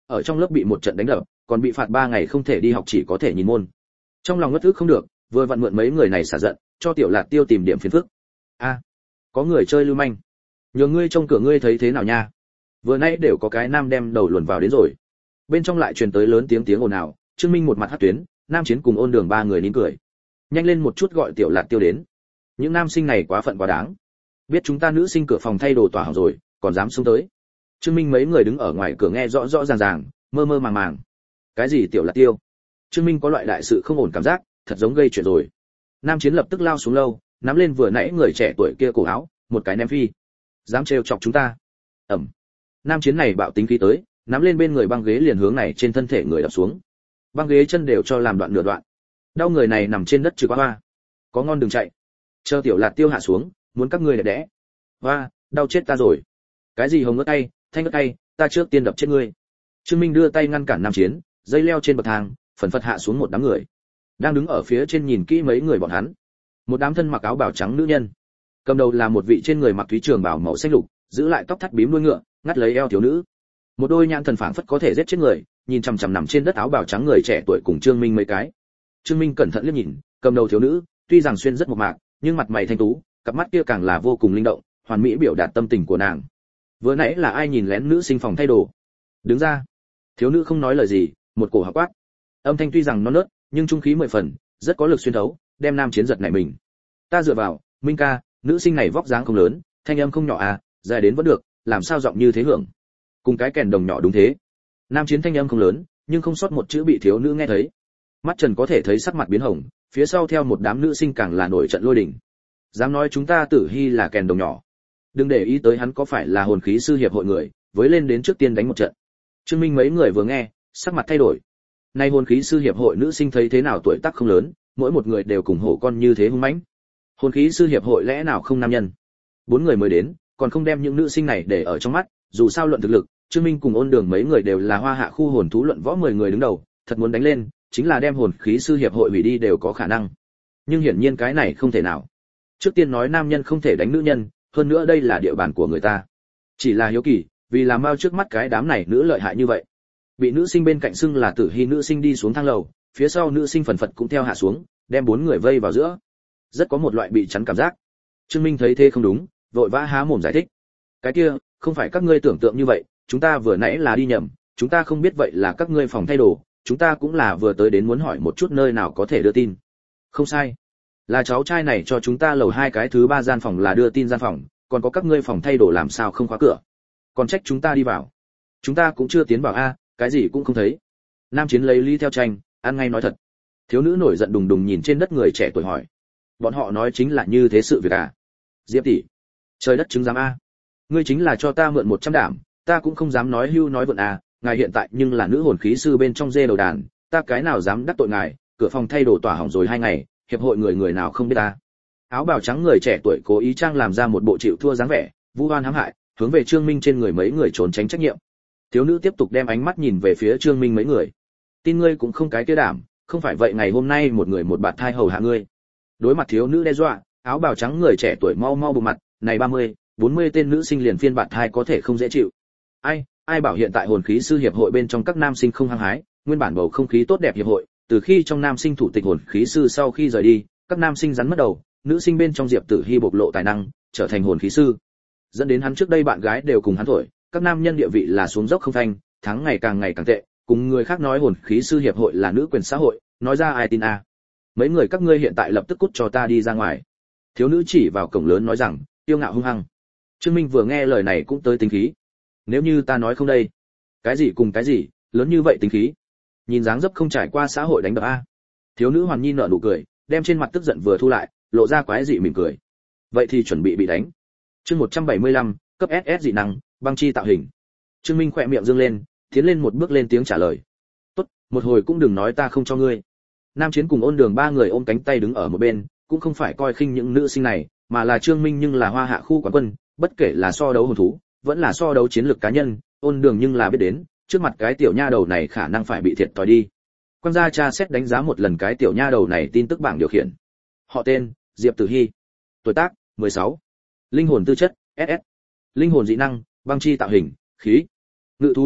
ở trong lớp bị một trận đánh đập, còn bị phạt ba ngày không thể đi học chỉ có thể nhìn môn. Trong lòng ngất ức không được, vừa vặn mượn mấy người này xả giận, cho Tiểu Lạt Tiêu tìm điểm phiền phức. A, có người chơi lưu manh. Nhờ ngươi trông cửa ngươi thấy thế nào nha? Vừa nãy đều có cái nam đem đầu luồn vào đến rồi. Bên trong lại truyền tới lớn tiếng tiếng ồn ào, Trương Minh một mặt hất tuyến, Nam Chiến cùng Ôn Đường ba người nín cười. Nhanh lên một chút gọi Tiểu Lạt Tiêu đến. Những nam sinh này quá phận quá đáng. Biết chúng ta nữ sinh cửa phòng thay đồ tỏa hỏng rồi, còn dám xuống tới. Trương Minh mấy người đứng ở ngoài cửa nghe rõ rõ ràng ràng, mơ mơ màng màng. Cái gì Tiểu Lạt Tiêu? Trương Minh có loại đại sự không ổn cảm giác, thật giống gây chuyện rồi. Nam Chiến lập tức lao xuống lâu, nắm lên vừa nãy người trẻ tuổi kia cổ áo, một cái ném phi. Dám trêu chọc chúng ta? Ẩm. Nam Chiến này bạo tính khí tới, nắm lên bên người băng ghế liền hướng này trên thân thể người đập xuống. Băng ghế chân đều cho làm đoạn nửa đoạn. Đau người này nằm trên đất trừ quá hoa. Có ngon đừng chạy. Chờ Tiểu Lạt Tiêu hạ xuống, muốn các ngươi đẹp đẽ. Hoa, đau chết ta rồi. Cái gì hồng ngất tay, thanh ngất tay, ta trước tiên đập chết ngươi. Trương Minh đưa tay ngăn cản Nam Chiến, dây leo trên bậc thang, phần phật hạ xuống một đám người. Đang đứng ở phía trên nhìn kỹ mấy người bọn hắn. Một đám thân mặc áo bào trắng nữ nhân. Cầm đầu là một vị trên người mặc thúy trường bào màu xanh lục, giữ lại tóc thắt bím đuôi ngựa, ngắt lấy eo thiếu nữ. Một đôi nhãn thần phảng phất có thể giết chết người, nhìn chằm chằm nằm trên đất áo bào trắng người trẻ tuổi cùng Trương Minh mấy cái. Trương Minh cẩn thận liếc nhìn, cầm đầu thiếu nữ, tuy rằng xuyên rất mộc mạc, nhưng mặt mày thanh tú, cặp mắt kia càng là vô cùng linh động, hoàn mỹ biểu đạt tâm tình của nàng. Vừa nãy là ai nhìn lén nữ sinh phòng thay đồ? Đứng ra. Thiếu nữ không nói lời gì, một cổ hạc quát. Âm thanh tuy rằng non nớt, nhưng trung khí mười phần, rất có lực xuyên thấu, đem Nam Chiến giật nảy mình. Ta dựa vào, Minh ca, nữ sinh này vóc dáng không lớn, thanh âm không nhỏ à, dài đến vẫn được, làm sao giọng như thế hưởng? Cùng cái kèn đồng nhỏ đúng thế. Nam Chiến thanh âm không lớn, nhưng không sót một chữ bị thiếu nữ nghe thấy. Mắt Trần có thể thấy sắc mặt biến hồng, phía sau theo một đám nữ sinh càng là nổi trận lôi đình. Dám nói chúng ta Tử Hy là kèn đồng nhỏ. Đừng để ý tới hắn có phải là hồn khí sư hiệp hội người, với lên đến trước tiên đánh một trận. Trương Minh mấy người vừa nghe, sắc mặt thay đổi. Nay hồn khí sư hiệp hội nữ sinh thấy thế nào tuổi tác không lớn, mỗi một người đều cùng hổ con như thế hung mãnh. Hồn khí sư hiệp hội lẽ nào không nam nhân? Bốn người mới đến, còn không đem những nữ sinh này để ở trong mắt, dù sao luận thực lực, Trương Minh cùng Ôn Đường mấy người đều là hoa hạ khu hồn thú luận võ mười người đứng đầu, thật muốn đánh lên, chính là đem hồn khí sư hiệp hội hủy đi đều có khả năng. Nhưng hiển nhiên cái này không thể nào. Trước tiên nói nam nhân không thể đánh nữ nhân, hơn nữa đây là địa bàn của người ta. Chỉ là hiếu kỳ, vì làm bao trước mắt cái đám này nữ lợi hại như vậy. Bị nữ sinh bên cạnh xưng là Tử Hy nữ sinh đi xuống thang lầu, phía sau nữ sinh phần phật cũng theo hạ xuống, đem bốn người vây vào giữa. Rất có một loại bị chắn cảm giác. Trương Minh thấy thế không đúng, vội vã há mồm giải thích. Cái kia, không phải các ngươi tưởng tượng như vậy, chúng ta vừa nãy là đi nhầm, chúng ta không biết vậy là các ngươi phòng thay đồ, chúng ta cũng là vừa tới đến muốn hỏi một chút nơi nào có thể đưa tin. Không sai, là cháu trai này cho chúng ta lầu hai cái thứ ba gian phòng là đưa tin gian phòng, còn có các ngươi phòng thay đồ làm sao không khóa cửa, còn trách chúng ta đi vào, chúng ta cũng chưa tiến vào a, cái gì cũng không thấy. Nam Chiến lấy ly theo tranh, ăn ngay nói thật. Thiếu nữ nổi giận đùng đùng nhìn trên đất người trẻ tuổi hỏi, bọn họ nói chính là như thế sự việc à? Diệp tỷ, trời đất chứng giám a, ngươi chính là cho ta mượn một trăm đảm, ta cũng không dám nói hưu nói vượn à, ngài hiện tại nhưng là nữ hồn khí sư bên trong dê đầu đàn, ta cái nào dám đắc tội ngài, cửa phòng thay đồ tỏa hỏng rồi hai ngày, hiệp hội người người nào không biết ta. Áo bào trắng người trẻ tuổi cố ý trang làm ra một bộ chịu thua dáng vẻ, vu oan hãm hại, hướng về Trương Minh trên người mấy người trốn tránh trách nhiệm. Thiếu nữ tiếp tục đem ánh mắt nhìn về phía Trương Minh mấy người. Tin ngươi cũng không cái kia đảm, không phải vậy ngày hôm nay một người một bạt thai hầu hạ ngươi. Đối mặt thiếu nữ đe dọa, áo bào trắng người trẻ tuổi mau mau bụng mặt, này ba mươi, bốn mươi tên nữ sinh liền phiên bạt thai có thể không dễ chịu. Ai, ai bảo hiện tại hồn khí sư hiệp hội bên trong các nam sinh không hăng hái, nguyên bản bầu không khí tốt đẹp hiệp hội, từ khi trong nam sinh thủ tịch hồn khí sư sau khi rời đi, các nam sinh rắn mất đầu, nữ sinh bên trong Diệp Tử Hi bộc lộ tài năng, trở thành hồn khí sư. Dẫn đến hắn trước đây bạn gái đều cùng hắn thổi, các nam nhân địa vị là xuống dốc không thanh, tháng ngày càng ngày càng tệ, cùng người khác nói hồn khí sư hiệp hội là nữ quyền xã hội, nói ra ai tin a. À. Mấy người các ngươi hiện tại lập tức cút cho ta đi ra ngoài. Thiếu nữ chỉ vào cổng lớn nói rằng, tiêu ngạo hung hăng. Trương Minh vừa nghe lời này cũng tới tính khí. Nếu như ta nói không đây, cái gì cùng cái gì, lớn như vậy tính khí. Nhìn dáng dấp không trải qua xã hội đánh đập a. Thiếu nữ Hoàn Nhi nở nụ cười, đem trên mặt tức giận vừa thu lại, lộ ra quái dị mỉm cười. Vậy thì chuẩn bị bị đánh. Chương một trăm bảy mươi lăm, cấp ét ét dị năng, băng chi tạo hình. Trương Minh khỏe miệng dương lên, tiến lên một bước lên tiếng trả lời. Tốt, một hồi cũng đừng nói ta không cho ngươi. Nam Chiến cùng Ôn Đường ba người ôm cánh tay đứng ở một bên, cũng không phải coi khinh những nữ sinh này, mà là Trương Minh nhưng là hoa hạ khu quán quân, bất kể là so đấu hồn thú, vẫn là so đấu chiến lược cá nhân, Ôn Đường nhưng là biết đến, trước mặt cái tiểu nha đầu này khả năng phải bị thiệt thòi đi. Quan gia tra xét đánh giá một lần cái tiểu nha đầu này tin tức bảng điều khiển. Họ tên, Diệp Tử Hi. Tuổi tác, mười sáu. Linh hồn tư chất, ét ét. Linh hồn dị năng, băng chi tạo hình, khí. Ngự thú đẳng cấp,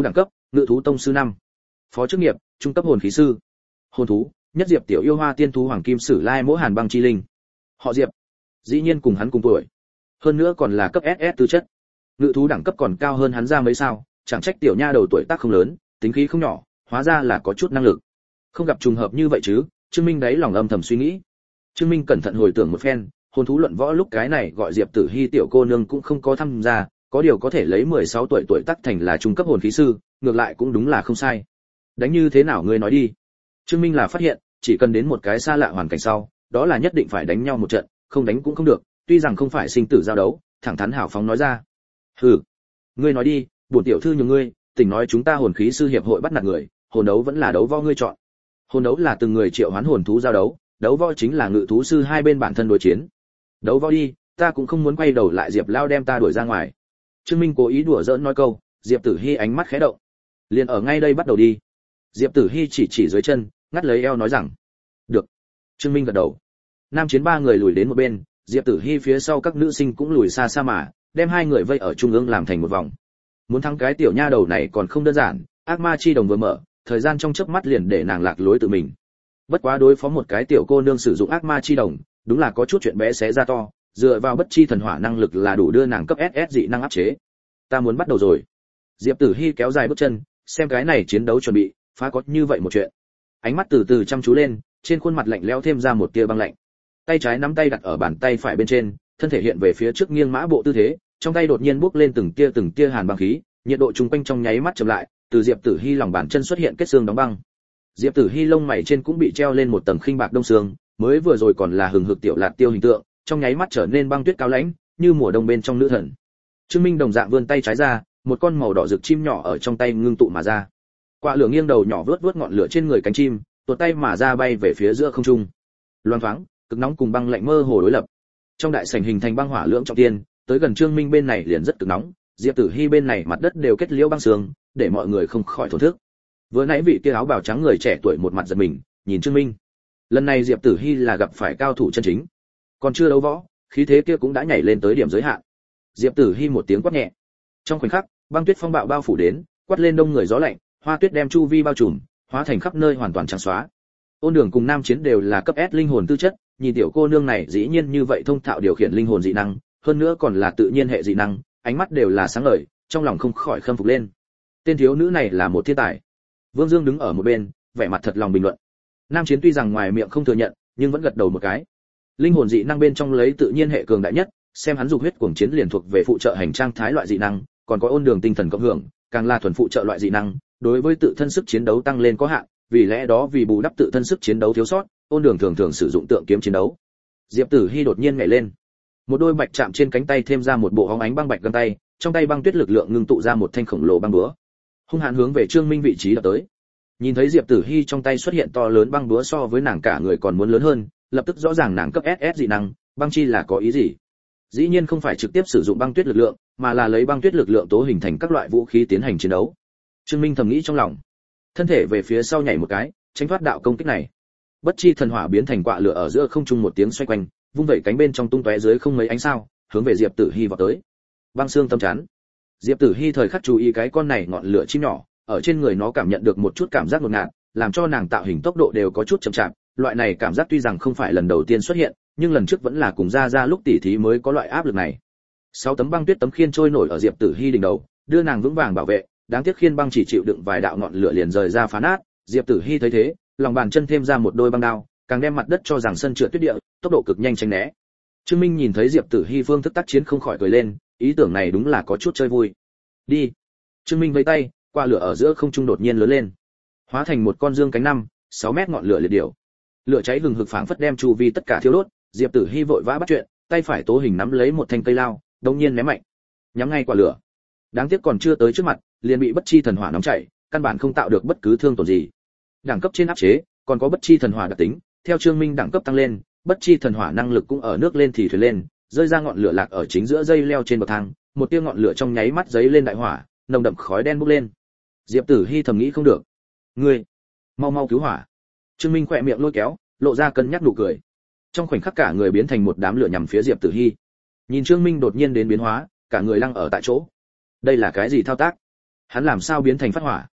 ngự thú tông sư năm. Phó chức nghiệp, trung cấp hồn khí sư. Hồn thú, nhất diệp tiểu yêu hoa tiên thú hoàng kim sử lai mỗ hàn băng chi linh. Họ Diệp, dĩ nhiên cùng hắn cùng tuổi. Hơn nữa còn là cấp ét ét tư chất. Ngự thú đẳng cấp còn cao hơn hắn ra mấy sao, chẳng trách tiểu nha đầu tuổi tác không lớn, tính khí không nhỏ, hóa ra là có chút năng lực. Không gặp trùng hợp như vậy chứ? Trương Minh đấy lòng âm thầm suy nghĩ. Trương Minh cẩn thận hồi tưởng một phen, hồn thú luận võ lúc cái này gọi Diệp Tử Hi tiểu cô nương cũng không có tham gia, có điều có thể lấy mười sáu tuổi tuổi tác thành là trung cấp hồn khí sư, ngược lại cũng đúng là không sai. Đánh như thế nào ngươi nói đi? Trương Minh là phát hiện, chỉ cần đến một cái xa lạ hoàn cảnh sau, đó là nhất định phải đánh nhau một trận, không đánh cũng không được, tuy rằng không phải sinh tử giao đấu, thẳng thắn hào phóng nói ra. Hừ, ngươi nói đi, bổn tiểu thư nhường ngươi, tỉnh nói chúng ta hồn khí sư hiệp hội bắt nạt người, hồn đấu vẫn là đấu võ ngươi chọn. Hồn đấu là từng người triệu hoán hồn thú giao đấu, đấu võ chính là ngự thú sư hai bên bản thân đối chiến. Đấu võ đi, ta cũng không muốn quay đầu lại Diệp lao đem ta đuổi ra ngoài. Trương Minh cố ý đùa giỡn nói câu, Diệp Tử Hi ánh mắt khẽ động. Liền ở ngay đây bắt đầu đi. Diệp Tử Hi chỉ chỉ dưới chân, ngắt lấy eo nói rằng, được. Trương Minh gật đầu. Nam chiến ba người lùi đến một bên, Diệp Tử Hi phía sau các nữ sinh cũng lùi xa xa mà, đem hai người vây ở trung ương làm thành một vòng. Muốn thắng cái tiểu nha đầu này còn không đơn giản, ác ma chi đồng vừa mở, thời gian trong chớp mắt liền để nàng lạc lối tự mình. Bất quá đối phó một cái tiểu cô nương sử dụng ác ma chi đồng, đúng là có chút chuyện bé xé ra to, dựa vào bất chi thần hỏa năng lực là đủ đưa nàng cấp ét ét dị năng áp chế. Ta muốn bắt đầu rồi. Diệp Tử Hi kéo dài bước chân, xem cái này chiến đấu chuẩn bị, phá có như vậy một chuyện. Ánh mắt từ từ chăm chú lên, trên khuôn mặt lạnh lẽo thêm ra một tia băng lạnh. Tay trái nắm tay đặt ở bàn tay phải bên trên, thân thể hiện về phía trước nghiêng mã bộ tư thế, trong tay đột nhiên bốc lên từng tia từng tia hàn băng khí, nhiệt độ trung quanh trong nháy mắt chậm lại, từ Diệp Tử Hi lòng bàn chân xuất hiện kết xương đóng băng. Diệp Tử Hi lông mày trên cũng bị treo lên một tầng khinh bạc đông xương, mới vừa rồi còn là hừng hực tiểu lạt tiêu hình tượng, trong nháy mắt trở nên băng tuyết cao lãnh, như mùa đông bên trong nữ thần. Trương Minh đồng dạng vươn tay trái ra, một con màu đỏ rực chim nhỏ ở trong tay ngưng tụ mà ra. Quạ lửa nghiêng đầu nhỏ vớt vớt ngọn lửa trên người cánh chim, tuột tay mà ra bay về phía giữa không trung. Loan thoáng, cực nóng cùng băng lạnh mơ hồ đối lập. Trong đại sảnh hình thành băng hỏa lưỡng trọng tiên, tới gần Trương Minh bên này liền rất cực nóng, Diệp Tử Hi bên này mặt đất đều kết liễu băng sương, để mọi người không khỏi thổn thức. Vừa nãy vị kia áo bào trắng người trẻ tuổi một mặt giật mình, nhìn Trương Minh. Lần này Diệp Tử Hi là gặp phải cao thủ chân chính, còn chưa đấu võ, khí thế kia cũng đã nhảy lên tới điểm giới hạn. Diệp Tử Hi một tiếng quát nhẹ. Trong khoảnh khắc, băng tuyết phong bạo bao phủ đến, quát lên đông người gió lạnh, hoa tuyết đem chu vi bao trùm, hóa thành khắp nơi hoàn toàn trắng xóa. Ôn Đường cùng Nam Chiến đều là cấp S linh hồn tư chất, nhìn tiểu cô nương này dĩ nhiên như vậy thông thạo điều khiển linh hồn dị năng, hơn nữa còn là tự nhiên hệ dị năng, ánh mắt đều là sáng ngời, trong lòng không khỏi khâm phục lên. Tên thiếu nữ này là một thiên tài. Vương Dương đứng ở một bên, vẻ mặt thật lòng bình luận. Nam Chiến tuy rằng ngoài miệng không thừa nhận, nhưng vẫn gật đầu một cái. Linh hồn dị năng bên trong lấy tự nhiên hệ cường đại nhất, xem hắn dục huyết cuồng chiến liền thuộc về phụ trợ hành trang thái loại dị năng, còn có Ôn Đường tinh thần cộng hưởng, càng là thuần phụ trợ loại dị năng, đối với tự thân sức chiến đấu tăng lên có hạn, vì lẽ đó vì bù đắp tự thân sức chiến đấu thiếu sót, Ôn Đường thường thường sử dụng tượng kiếm chiến đấu. Diệp Tử Hi đột nhiên nhảy lên, một đôi bạch chạm trên cánh tay thêm ra một bộ hóng ánh băng bạch găng tay, trong tay băng tuyết lực lượng ngưng tụ ra một thanh khổng lồ băng búa, hung hãn hướng về Trương Minh vị trí đập tới. Nhìn thấy Diệp Tử Hi trong tay xuất hiện to lớn băng búa so với nàng cả người còn muốn lớn hơn, lập tức rõ ràng nàng cấp ét ét dị năng, băng chi là có ý gì? Dĩ nhiên không phải trực tiếp sử dụng băng tuyết lực lượng, mà là lấy băng tuyết lực lượng tố hình thành các loại vũ khí tiến hành chiến đấu. Trương Minh thầm nghĩ trong lòng, thân thể về phía sau nhảy một cái, tránh thoát đạo công kích này. Bất chi thần hỏa biến thành quạ lửa ở giữa không trung một tiếng xoay quanh, vung vẩy cánh bên trong tung tóe dưới không mấy ánh sao, hướng về Diệp Tử Hi vọt tới. Băng xương tâm chắn. Diệp Tử Hi thời khắc chú ý cái con này ngọn lửa chim nhỏ, ở trên người nó cảm nhận được một chút cảm giác ngột ngạt, làm cho nàng tạo hình tốc độ đều có chút chậm chạp, loại này cảm giác tuy rằng không phải lần đầu tiên xuất hiện, nhưng lần trước vẫn là cùng ra ra lúc tỉ thí mới có loại áp lực này. Sáu tấm băng tuyết tấm khiên trôi nổi ở Diệp Tử Hi đỉnh đầu, đưa nàng vững vàng bảo vệ, đáng tiếc khiên băng chỉ chịu đựng vài đạo ngọn lửa liền rời ra phá nát. Diệp Tử Hi thấy thế, lòng bàn chân thêm ra một đôi băng đao, càng đem mặt đất cho rằng sân trượt tuyết địa, tốc độ cực nhanh tránh né. Trương Minh nhìn thấy Diệp Tử Hi phương thức tác chiến không khỏi cười lên, ý tưởng này đúng là có chút chơi vui. Đi. Trương Minh vẫy tay, qua lửa ở giữa không trung đột nhiên lớn lên, hóa thành một con dương cánh năm, sáu mét ngọn lửa liệt điểu. Lửa cháy hừng hực phảng phất đem chu vi tất cả thiêu đốt, Diệp Tử Hi vội vã bắt chuyện, tay phải tố hình nắm lấy một thanh cây lao, đống nhiên ném mạnh, nhắm ngay quả lửa. Đáng tiếc còn chưa tới trước mặt, liền bị bất chi thần hỏa nóng chảy, căn bản không tạo được bất cứ thương tổn gì. Đẳng cấp trên áp chế, còn có bất chi thần hỏa đặc tính, theo Trương Minh đẳng cấp tăng lên, bất chi thần hỏa năng lực cũng ở nước lên thì thuyền lên, rơi ra ngọn lửa lạc ở chính giữa dây leo trên bậc thang, một tia ngọn lửa trong nháy mắt giấy lên đại hỏa, nồng đậm khói đen bốc lên. Diệp Tử Hi thầm nghĩ không được, ngươi, mau mau cứu hỏa. Trương Minh khỏe miệng lôi kéo, lộ ra cân nhắc nụ cười. Trong khoảnh khắc cả người biến thành một đám lửa nhằm phía Diệp Tử Hi. Nhìn Trương Minh đột nhiên đến biến hóa, cả người lăng ở tại chỗ. Đây là cái gì thao tác? Hắn làm sao biến thành phát hỏa?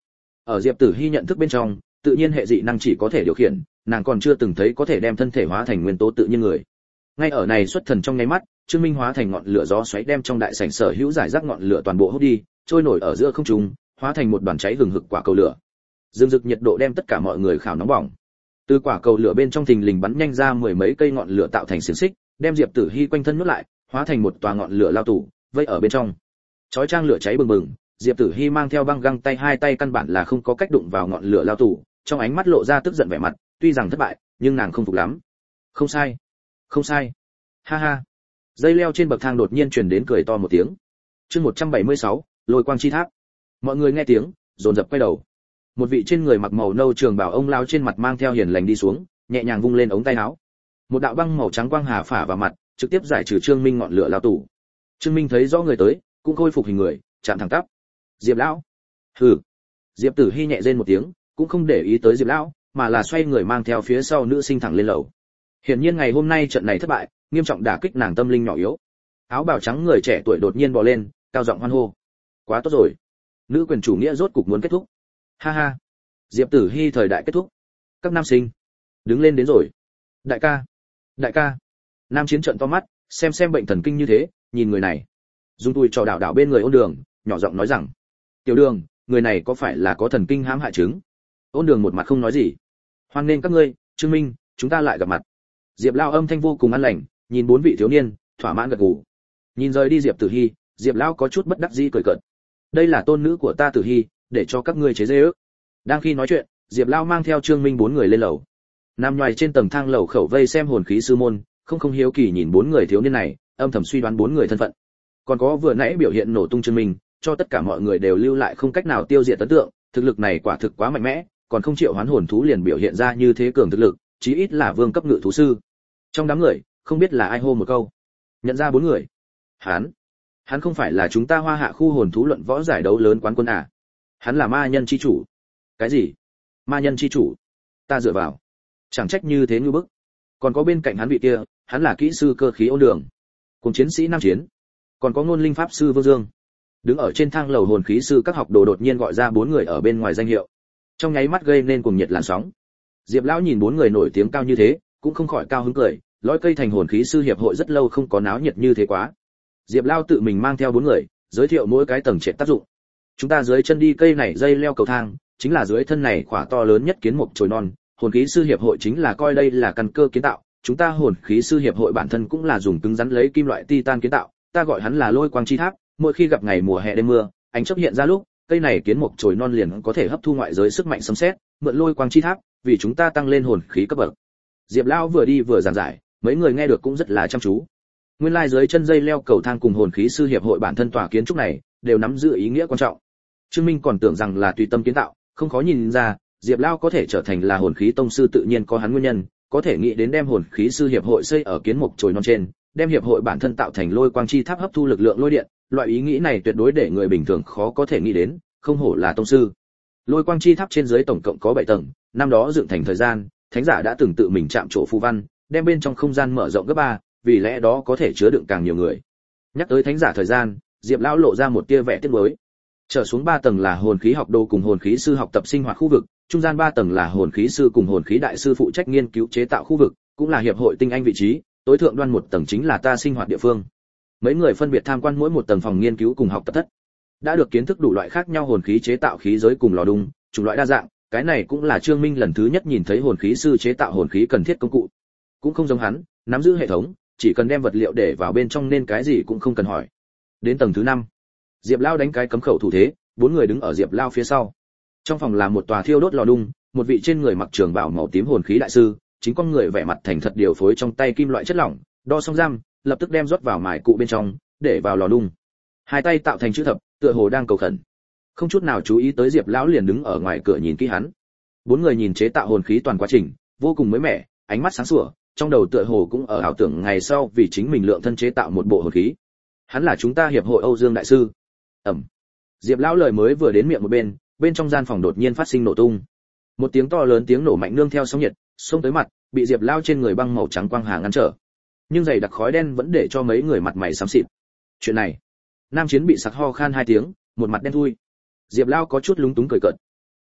Ở Diệp Tử Hi nhận thức bên trong, tự nhiên hệ dị năng chỉ có thể điều khiển, nàng còn chưa từng thấy có thể đem thân thể hóa thành nguyên tố tự nhiên người. Ngay ở này xuất thần trong nháy mắt, Trương Minh hóa thành ngọn lửa gió xoáy đem trong đại sảnh sở hữu giải rác ngọn lửa toàn bộ hút đi, trôi nổi ở giữa không trung, hóa thành một đoàn cháy hừng hực quả cầu lửa. Dương rực nhiệt độ đem tất cả mọi người khảo nóng bỏng. Từ quả cầu lửa bên trong thình lình bắn nhanh ra mười mấy cây ngọn lửa tạo thành xiềng xích, đem Diệp Tử Hi quanh thân nuốt lại, hóa thành một tòa ngọn lửa lao tù, vây ở bên trong. Chói chang lửa cháy bừng bừng, Diệp Tử Hi mang theo băng găng tay hai tay căn bản là không có cách đụng vào ngọn lửa lao tù, trong ánh mắt lộ ra tức giận vẻ mặt, tuy rằng thất bại, nhưng nàng không phục lắm. Không sai, không sai. Ha ha. Dây leo trên bậc thang đột nhiên truyền đến cười to một tiếng. Chương một trăm bảy mươi sáu, Lôi quang chi tháp. Mọi người nghe tiếng, dồn dập quay đầu. Một vị trên người mặc màu nâu trường bào ông lao trên mặt mang theo hiền lành đi xuống, nhẹ nhàng vung lên ống tay áo. Một đạo băng màu trắng quang hà phả vào mặt, trực tiếp giải trừ Trương Minh ngọn lửa lao tù. Trương Minh thấy rõ người tới, cũng khôi phục hình người, chạm thẳng tắp. Diệp lão. Hừ. Diệp Tử Hi nhẹ rên một tiếng, cũng không để ý tới Diệp lão, mà là xoay người mang theo phía sau nữ sinh thẳng lên lầu. Hiển nhiên ngày hôm nay trận này thất bại, nghiêm trọng đả kích nàng tâm linh nhỏ yếu. Áo bào trắng người trẻ tuổi đột nhiên bò lên, cao giọng hoan hô. Quá tốt rồi, nữ quyền chủ nghĩa rốt cục muốn kết thúc. Ha ha. Diệp Tử Hi thời đại kết thúc. Các nam sinh đứng lên đến rồi. Đại ca, đại ca. Nam Chiến trợn to mắt, xem xem bệnh thần kinh như thế, nhìn người này. Dung tui trò đảo đảo bên người Ôn Đường, nhỏ giọng nói rằng: "Tiểu Đường, người này có phải là có thần kinh hãm hại chứng?" Ôn Đường một mặt không nói gì. "Hoan nên các ngươi, Trương Minh, chúng ta lại gặp mặt." Diệp Lao âm thanh vô cùng an lành, nhìn bốn vị thiếu niên, thỏa mãn gật gù. Nhìn rời đi Diệp Tử Hi, Diệp Lao có chút bất đắc dĩ cười cợt. "Đây là tôn nữ của ta Tử Hi, để cho các ngươi chế giễu." Đang khi nói chuyện, Diệp Lao mang theo Trương Minh bốn người lên lầu. Nằm ngoài trên tầng thang lầu khẩu vây xem hồn khí sư môn, không không hiếu kỳ nhìn bốn người thiếu niên này, âm thầm suy đoán bốn người thân phận. Còn có vừa nãy biểu hiện nổ tung Trương Minh, cho tất cả mọi người đều lưu lại không cách nào tiêu diệt ấn tượng, thực lực này quả thực quá mạnh mẽ, còn không chịu hoán hồn thú liền biểu hiện ra như thế cường thực lực, chí ít là vương cấp ngự thú sư. Trong đám người, không biết là ai hô một câu, nhận ra bốn người. Hắn, hắn không phải là chúng ta Hoa Hạ khu hồn thú luận võ giải đấu lớn quán quân à? Hắn là ma nhân chi chủ. Cái gì? Ma nhân chi chủ? Ta dựa vào. Chẳng trách như thế như bức. Còn có bên cạnh hắn vị kia, hắn là kỹ sư cơ khí Ôn Đường, cùng chiến sĩ Nam Chiến, còn có ngôn linh pháp sư Vương Dương. Đứng ở trên thang lầu hồn khí sư các học đồ đột nhiên gọi ra bốn người ở bên ngoài danh hiệu, trong nháy mắt gây nên cuồng nhiệt làn sóng. Diệp lão nhìn bốn người nổi tiếng cao như thế, cũng không khỏi cao hứng cười, lõi cây thành hồn khí sư hiệp hội rất lâu không có náo nhiệt như thế quá. Diệp lão tự mình mang theo bốn người, giới thiệu mỗi cái tầng trệt tác dụng. Chúng ta dưới chân đi cây này dây leo cầu thang, chính là dưới thân này khỏa to lớn nhất kiến mục chồi non, hồn khí sư hiệp hội chính là coi đây là căn cơ kiến tạo, chúng ta hồn khí sư hiệp hội bản thân cũng là dùng cứng rắn lấy kim loại titan kiến tạo, ta gọi hắn là Lôi quang chi tháp, mỗi khi gặp ngày mùa hè đêm mưa, ánh chớp hiện ra lúc, cây này kiến mục chồi non liền có thể hấp thu ngoại giới sức mạnh sấm sét, mượn lôi quang chi tháp, vì chúng ta tăng lên hồn khí cấp bậc. Diệp lão vừa đi vừa giảng giải, mấy người nghe được cũng rất là chăm chú. Nguyên lai like dưới chân dây leo cầu thang cùng hồn khí sư hiệp hội bản thân tòa kiến trúc này đều nắm giữ ý nghĩa quan trọng. Trương Minh còn tưởng rằng là tùy tâm kiến tạo, không khó nhìn ra, Diệp lão có thể trở thành là hồn khí tông sư tự nhiên có hắn nguyên nhân, có thể nghĩ đến đem hồn khí sư hiệp hội xây ở kiến mục chồi non trên, đem hiệp hội bản thân tạo thành lôi quang chi tháp hấp thu lực lượng lôi điện, loại ý nghĩ này tuyệt đối để người bình thường khó có thể nghĩ đến, không hổ là tông sư. Lôi quang chi tháp trên dưới tổng cộng có bảy tầng, năm đó dựng thành thời gian, thánh giả đã từng tự mình chạm trổ phù văn, đem bên trong không gian mở rộng gấp ba, vì lẽ đó có thể chứa đựng càng nhiều người. Nhắc tới thánh giả thời gian, Diệp lão lộ ra một tia vẻ tiếc nuối. Trở xuống ba tầng là hồn khí học đồ cùng hồn khí sư học tập sinh hoạt khu vực, trung gian ba tầng là hồn khí sư cùng hồn khí đại sư phụ trách nghiên cứu chế tạo khu vực, cũng là hiệp hội tinh anh vị trí, tối thượng đoan một tầng chính là ta sinh hoạt địa phương. Mấy người phân biệt tham quan mỗi một tầng phòng nghiên cứu cùng học tập thất. Đã được kiến thức đủ loại khác nhau hồn khí chế tạo khí giới cùng lò đung, chủng loại đa dạng, cái này cũng là Trương Minh lần thứ nhất nhìn thấy hồn khí sư chế tạo hồn khí cần thiết công cụ. Cũng không giống hắn, nắm giữ hệ thống, chỉ cần đem vật liệu để vào bên trong nên cái gì cũng không cần hỏi. Đến tầng thứ năm, Diệp Lao đánh cái cấm khẩu thủ thế, bốn người đứng ở Diệp Lao phía sau. Trong phòng là một tòa thiêu đốt lò đung, một vị trên người mặc trường bào màu tím hồn khí đại sư, chính con người vẻ mặt thành thật điều phối trong tay kim loại chất lỏng, đo xong răm, lập tức đem rót vào mài cụ bên trong, để vào lò đung. Hai tay tạo thành chữ thập, tựa hồ đang cầu khẩn. Không chút nào chú ý tới Diệp lão liền đứng ở ngoài cửa nhìn kỹ hắn. Bốn người nhìn chế tạo hồn khí toàn quá trình, vô cùng mới mẻ, ánh mắt sáng sủa, trong đầu tựa hồ cũng ở ảo tưởng ngày sau vì chính mình lượng thân chế tạo một bộ hồn khí. Hắn là chúng ta hiệp hội Âu Dương đại sư. Ẩm. Diệp lão lời mới vừa đến miệng một bên, bên trong gian phòng đột nhiên phát sinh nổ tung. Một tiếng to lớn tiếng nổ mạnh nương theo sóng nhiệt, xông tới mặt, bị Diệp lão trên người băng màu trắng quang hà ngăn trở. Nhưng dày đặc khói đen vẫn để cho mấy người mặt mày xám xịt. Chuyện này, Nam Chiến bị sặc ho khan hai tiếng, một mặt đen thui. Diệp lão có chút lúng túng cười cợt.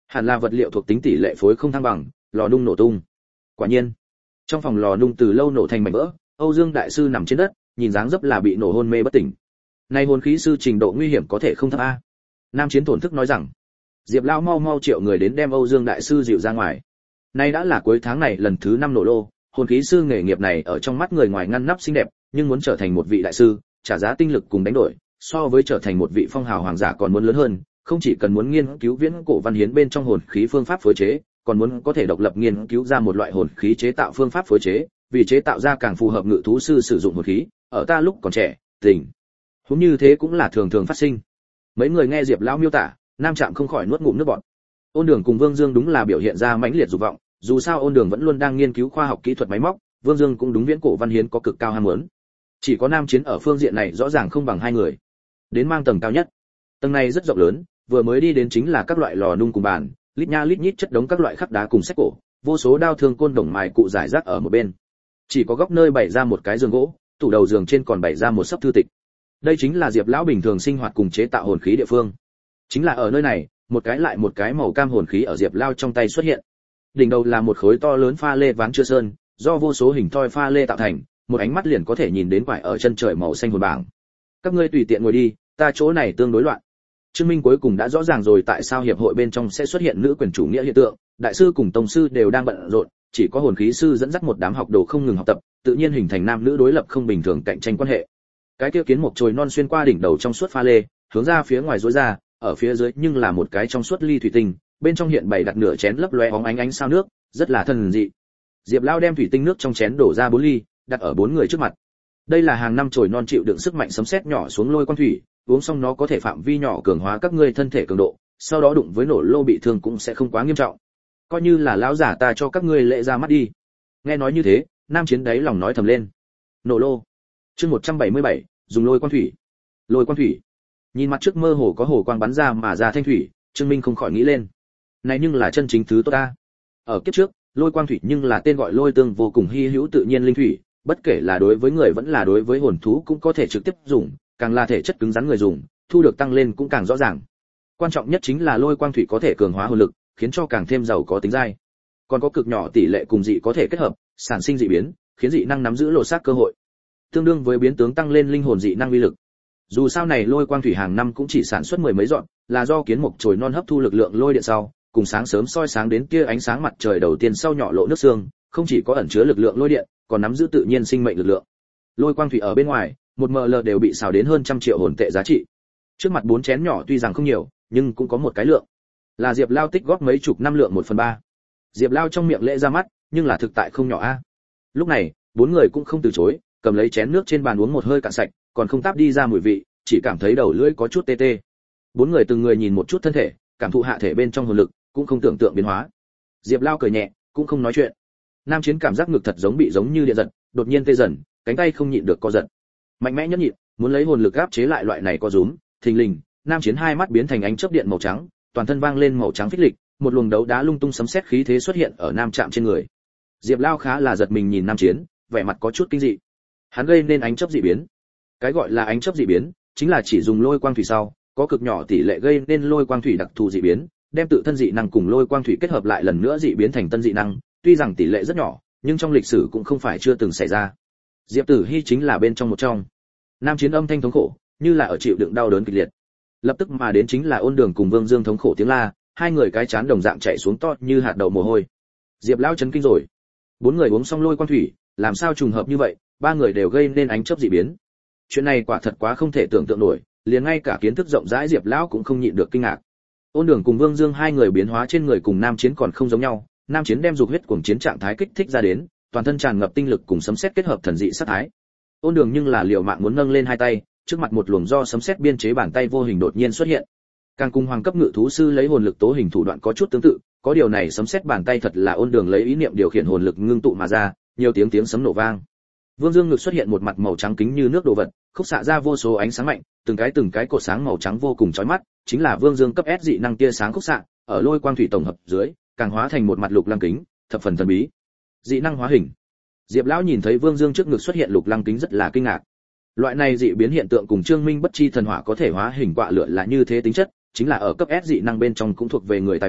Hẳn là vật liệu thuộc tính tỷ lệ phối không thăng bằng, lò nung nổ tung. Quả nhiên, trong phòng lò nung từ lâu nổ thành mảnh vỡ, Âu Dương đại sư nằm trên đất, nhìn dáng dấp là bị nổ hôn mê bất tỉnh. Nay hồn khí sư trình độ nguy hiểm có thể không thấp a. Nam Chiến thổn thức nói rằng. Diệp lão mau mau triệu người đến đem Âu Dương đại sư dịu ra ngoài. Nay đã là cuối tháng này lần thứ năm nổ lô, hồn khí sư nghề nghiệp này ở trong mắt người ngoài ngăn nắp xinh đẹp, nhưng muốn trở thành một vị đại sư, trả giá tinh lực cùng đánh đổi, so với trở thành một vị phong hào hoàng giả còn muốn lớn hơn, không chỉ cần muốn nghiên cứu viễn cổ văn hiến bên trong hồn khí phương pháp phối chế, còn muốn có thể độc lập nghiên cứu ra một loại hồn khí chế tạo phương pháp phối chế, vì chế tạo ra càng phù hợp ngự thú sư sử dụng hồn khí, ở ta lúc còn trẻ, tình huống như thế cũng là thường thường phát sinh. Mấy người nghe Diệp lão miêu tả, Nam Trạm không khỏi nuốt ngụm nước bọt. Ôn Đường cùng Vương Dương đúng là biểu hiện ra mãnh liệt dục vọng, dù sao Ôn Đường vẫn luôn đang nghiên cứu khoa học kỹ thuật máy móc, Vương Dương cũng đúng viễn cổ văn hiến có cực cao ham muốn. Chỉ có Nam Chiến ở phương diện này rõ ràng không bằng hai người. Đến mang tầng cao nhất. Tầng này rất rộng lớn, vừa mới đi đến chính là các loại lò nung cùng bàn, lít nha lít nhít chất đống các loại khắc đá cùng sách cổ, vô số đao thương côn đồng mài cụ rải rác ở một bên. Chỉ có góc nơi bày ra một cái giường gỗ, tủ đầu giường trên còn bày ra một sấp thư tịch. Đây chính là Diệp lão bình thường sinh hoạt cùng chế tạo hồn khí địa phương. Chính là ở nơi này, một cái lại một cái màu cam hồn khí ở Diệp Lao trong tay xuất hiện. Đỉnh đầu là một khối to lớn pha lê ván chưa sơn, do vô số hình thoi pha lê tạo thành, một ánh mắt liền có thể nhìn đến quải ở chân trời màu xanh hồn bảng. Các ngươi tùy tiện ngồi đi, ta chỗ này tương đối loạn. Trương Minh cuối cùng đã rõ ràng rồi tại sao hiệp hội bên trong sẽ xuất hiện nữ quyền chủ nghĩa hiện tượng, đại sư cùng tông sư đều đang bận rộn, chỉ có hồn khí sư dẫn dắt một đám học đồ không ngừng học tập, tự nhiên hình thành nam nữ đối lập không bình thường cạnh tranh quan hệ. Cái kia kiến một chồi non xuyên qua đỉnh đầu trong suốt pha lê, hướng ra phía ngoài rối ra, ở phía dưới nhưng là một cái trong suốt ly thủy tinh, bên trong hiện bày đặt nửa chén lấp lóe óng ánh ánh sao nước, rất là thần dị. Diệp Lao đem thủy tinh nước trong chén đổ ra bốn ly, đặt ở bốn người trước mặt. Đây là hàng năm chồi non chịu đựng sức mạnh sấm sét nhỏ xuống lôi quan thủy, uống xong nó có thể phạm vi nhỏ cường hóa các ngươi thân thể cường độ, sau đó đụng với nổ lô bị thương cũng sẽ không quá nghiêm trọng. Coi như là lão giả ta cho các ngươi lệ ra mắt đi. Nghe nói như thế, Nam Chiến đáy lòng nói thầm lên. Nổ lô. Chương một trăm bảy mươi bảy, dùng lôi quan thủy. Lôi quan thủy. Nhìn mặt trước mơ hồ có hồ quang bắn ra mà ra thanh thủy, Trương Minh không khỏi nghĩ lên. Này nhưng là chân chính thứ tốt ta. Ở kiếp trước, lôi quang thủy nhưng là tên gọi lôi tương vô cùng hy hữu tự nhiên linh thủy, bất kể là đối với người vẫn là đối với hồn thú cũng có thể trực tiếp dùng, càng là thể chất cứng rắn người dùng, thu được tăng lên cũng càng rõ ràng. Quan trọng nhất chính là lôi quang thủy có thể cường hóa hồn lực, khiến cho càng thêm giàu có tính dai. Còn có cực nhỏ tỷ lệ cùng dị có thể kết hợp, sản sinh dị biến, khiến dị năng nắm giữ lột xác cơ hội. Tương đương với biến tướng tăng lên linh hồn dị năng uy lực. Dù sao này lôi quang thủy hàng năm cũng chỉ sản xuất mười mấy dọn, là do kiến mục chồi non hấp thu lực lượng lôi điện sau, cùng sáng sớm soi sáng đến kia ánh sáng mặt trời đầu tiên sau nhỏ lộ nước xương, không chỉ có ẩn chứa lực lượng lôi điện, còn nắm giữ tự nhiên sinh mệnh lực lượng. Lôi quang thủy ở bên ngoài, một ml đều bị xào đến hơn trăm triệu hồn tệ giá trị. Trước mặt bốn chén nhỏ tuy rằng không nhiều, nhưng cũng có một cái lượng. Là Diệp Lao tích góp mấy chục năm lượng một phần ba. Diệp Lao trong miệng lễ ra mắt, nhưng là thực tại không nhỏ a. Lúc này, bốn người cũng không từ chối, cầm lấy chén nước trên bàn uống một hơi cạn sạch, còn không táp đi ra mùi vị, chỉ cảm thấy đầu lưỡi có chút tê tê. Bốn người từng người nhìn một chút thân thể, cảm thụ hạ thể bên trong hồn lực, cũng không tưởng tượng biến hóa. Diệp Lao cười nhẹ, cũng không nói chuyện. Nam Chiến cảm giác ngực thật giống bị giống như điện giật, đột nhiên tê dần, cánh tay không nhịn được co giật. Mạnh mẽ nhẫn nhịn, muốn lấy hồn lực áp chế lại loại này co rúm, thình lình, Nam Chiến hai mắt biến thành ánh chớp điện màu trắng, toàn thân vang lên màu trắng phích lịch, một luồng đấu đá lung tung sấm sét khí thế xuất hiện ở Nam Trạm trên người. Diệp Lao khá là giật mình nhìn Nam Chiến, vẻ mặt có chút kinh dị. Hắn gây nên ánh chớp dị biến. Cái gọi là ánh chớp dị biến, chính là chỉ dùng lôi quang thủy sau, có cực nhỏ tỷ lệ gây nên lôi quang thủy đặc thù dị biến, đem tự thân dị năng cùng lôi quang thủy kết hợp lại lần nữa dị biến thành tân dị năng, tuy rằng tỷ lệ rất nhỏ, nhưng trong lịch sử cũng không phải chưa từng xảy ra. Diệp Tử Hi chính là bên trong một trong. Nam Chiến âm thanh thống khổ, như là ở chịu đựng đau đớn kịch liệt. Lập tức mà đến chính là Ôn Đường cùng Vương Dương thống khổ tiếng la, hai người cái chán đồng dạng chảy xuống to như hạt đậu mồ hôi. Diệp lão chấn kinh rồi. Bốn người uống xong lôi quang thủy, làm sao trùng hợp như vậy, ba người đều gây nên ánh chớp dị biến. Chuyện này quả thật quá không thể tưởng tượng nổi, liền ngay cả kiến thức rộng rãi Diệp lão cũng không nhịn được kinh ngạc. Ôn Đường cùng Vương Dương hai người biến hóa trên người cùng Nam Chiến còn không giống nhau, Nam Chiến đem dục huyết cuồng chiến trạng thái kích thích ra đến, toàn thân tràn ngập tinh lực cùng sấm sét kết hợp thần dị sát thái. Ôn Đường nhưng là liều mạng muốn nâng lên hai tay, trước mặt một luồng do sấm sét biên chế bàn tay vô hình đột nhiên xuất hiện. Càng cùng hoàng cấp ngự thú sư lấy hồn lực tố hình thủ đoạn có chút tương tự, có điều này sấm sét bàn tay thật là Ôn Đường lấy ý niệm điều khiển hồn lực ngưng tụ mà ra, nhiều tiếng tiếng sấm nổ vang. Vương Dương ngực xuất hiện một mặt màu trắng kính như nước đồ vật, khúc xạ ra vô số ánh sáng mạnh, từng cái từng cái cột sáng màu trắng vô cùng chói mắt, chính là Vương Dương cấp S dị năng tia sáng khúc xạ, ở lôi quang thủy tổng hợp dưới, càng hóa thành một mặt lục lăng kính, thập phần thần bí. Dị năng hóa hình. Diệp lão nhìn thấy Vương Dương trước ngực xuất hiện lục lăng kính rất là kinh ngạc. Loại này dị biến hiện tượng cùng Trương Minh bất chi thần hỏa có thể hóa hình quạ lửa là như thế tính chất, chính là ở cấp S dị năng bên trong cũng thuộc về người tài ba,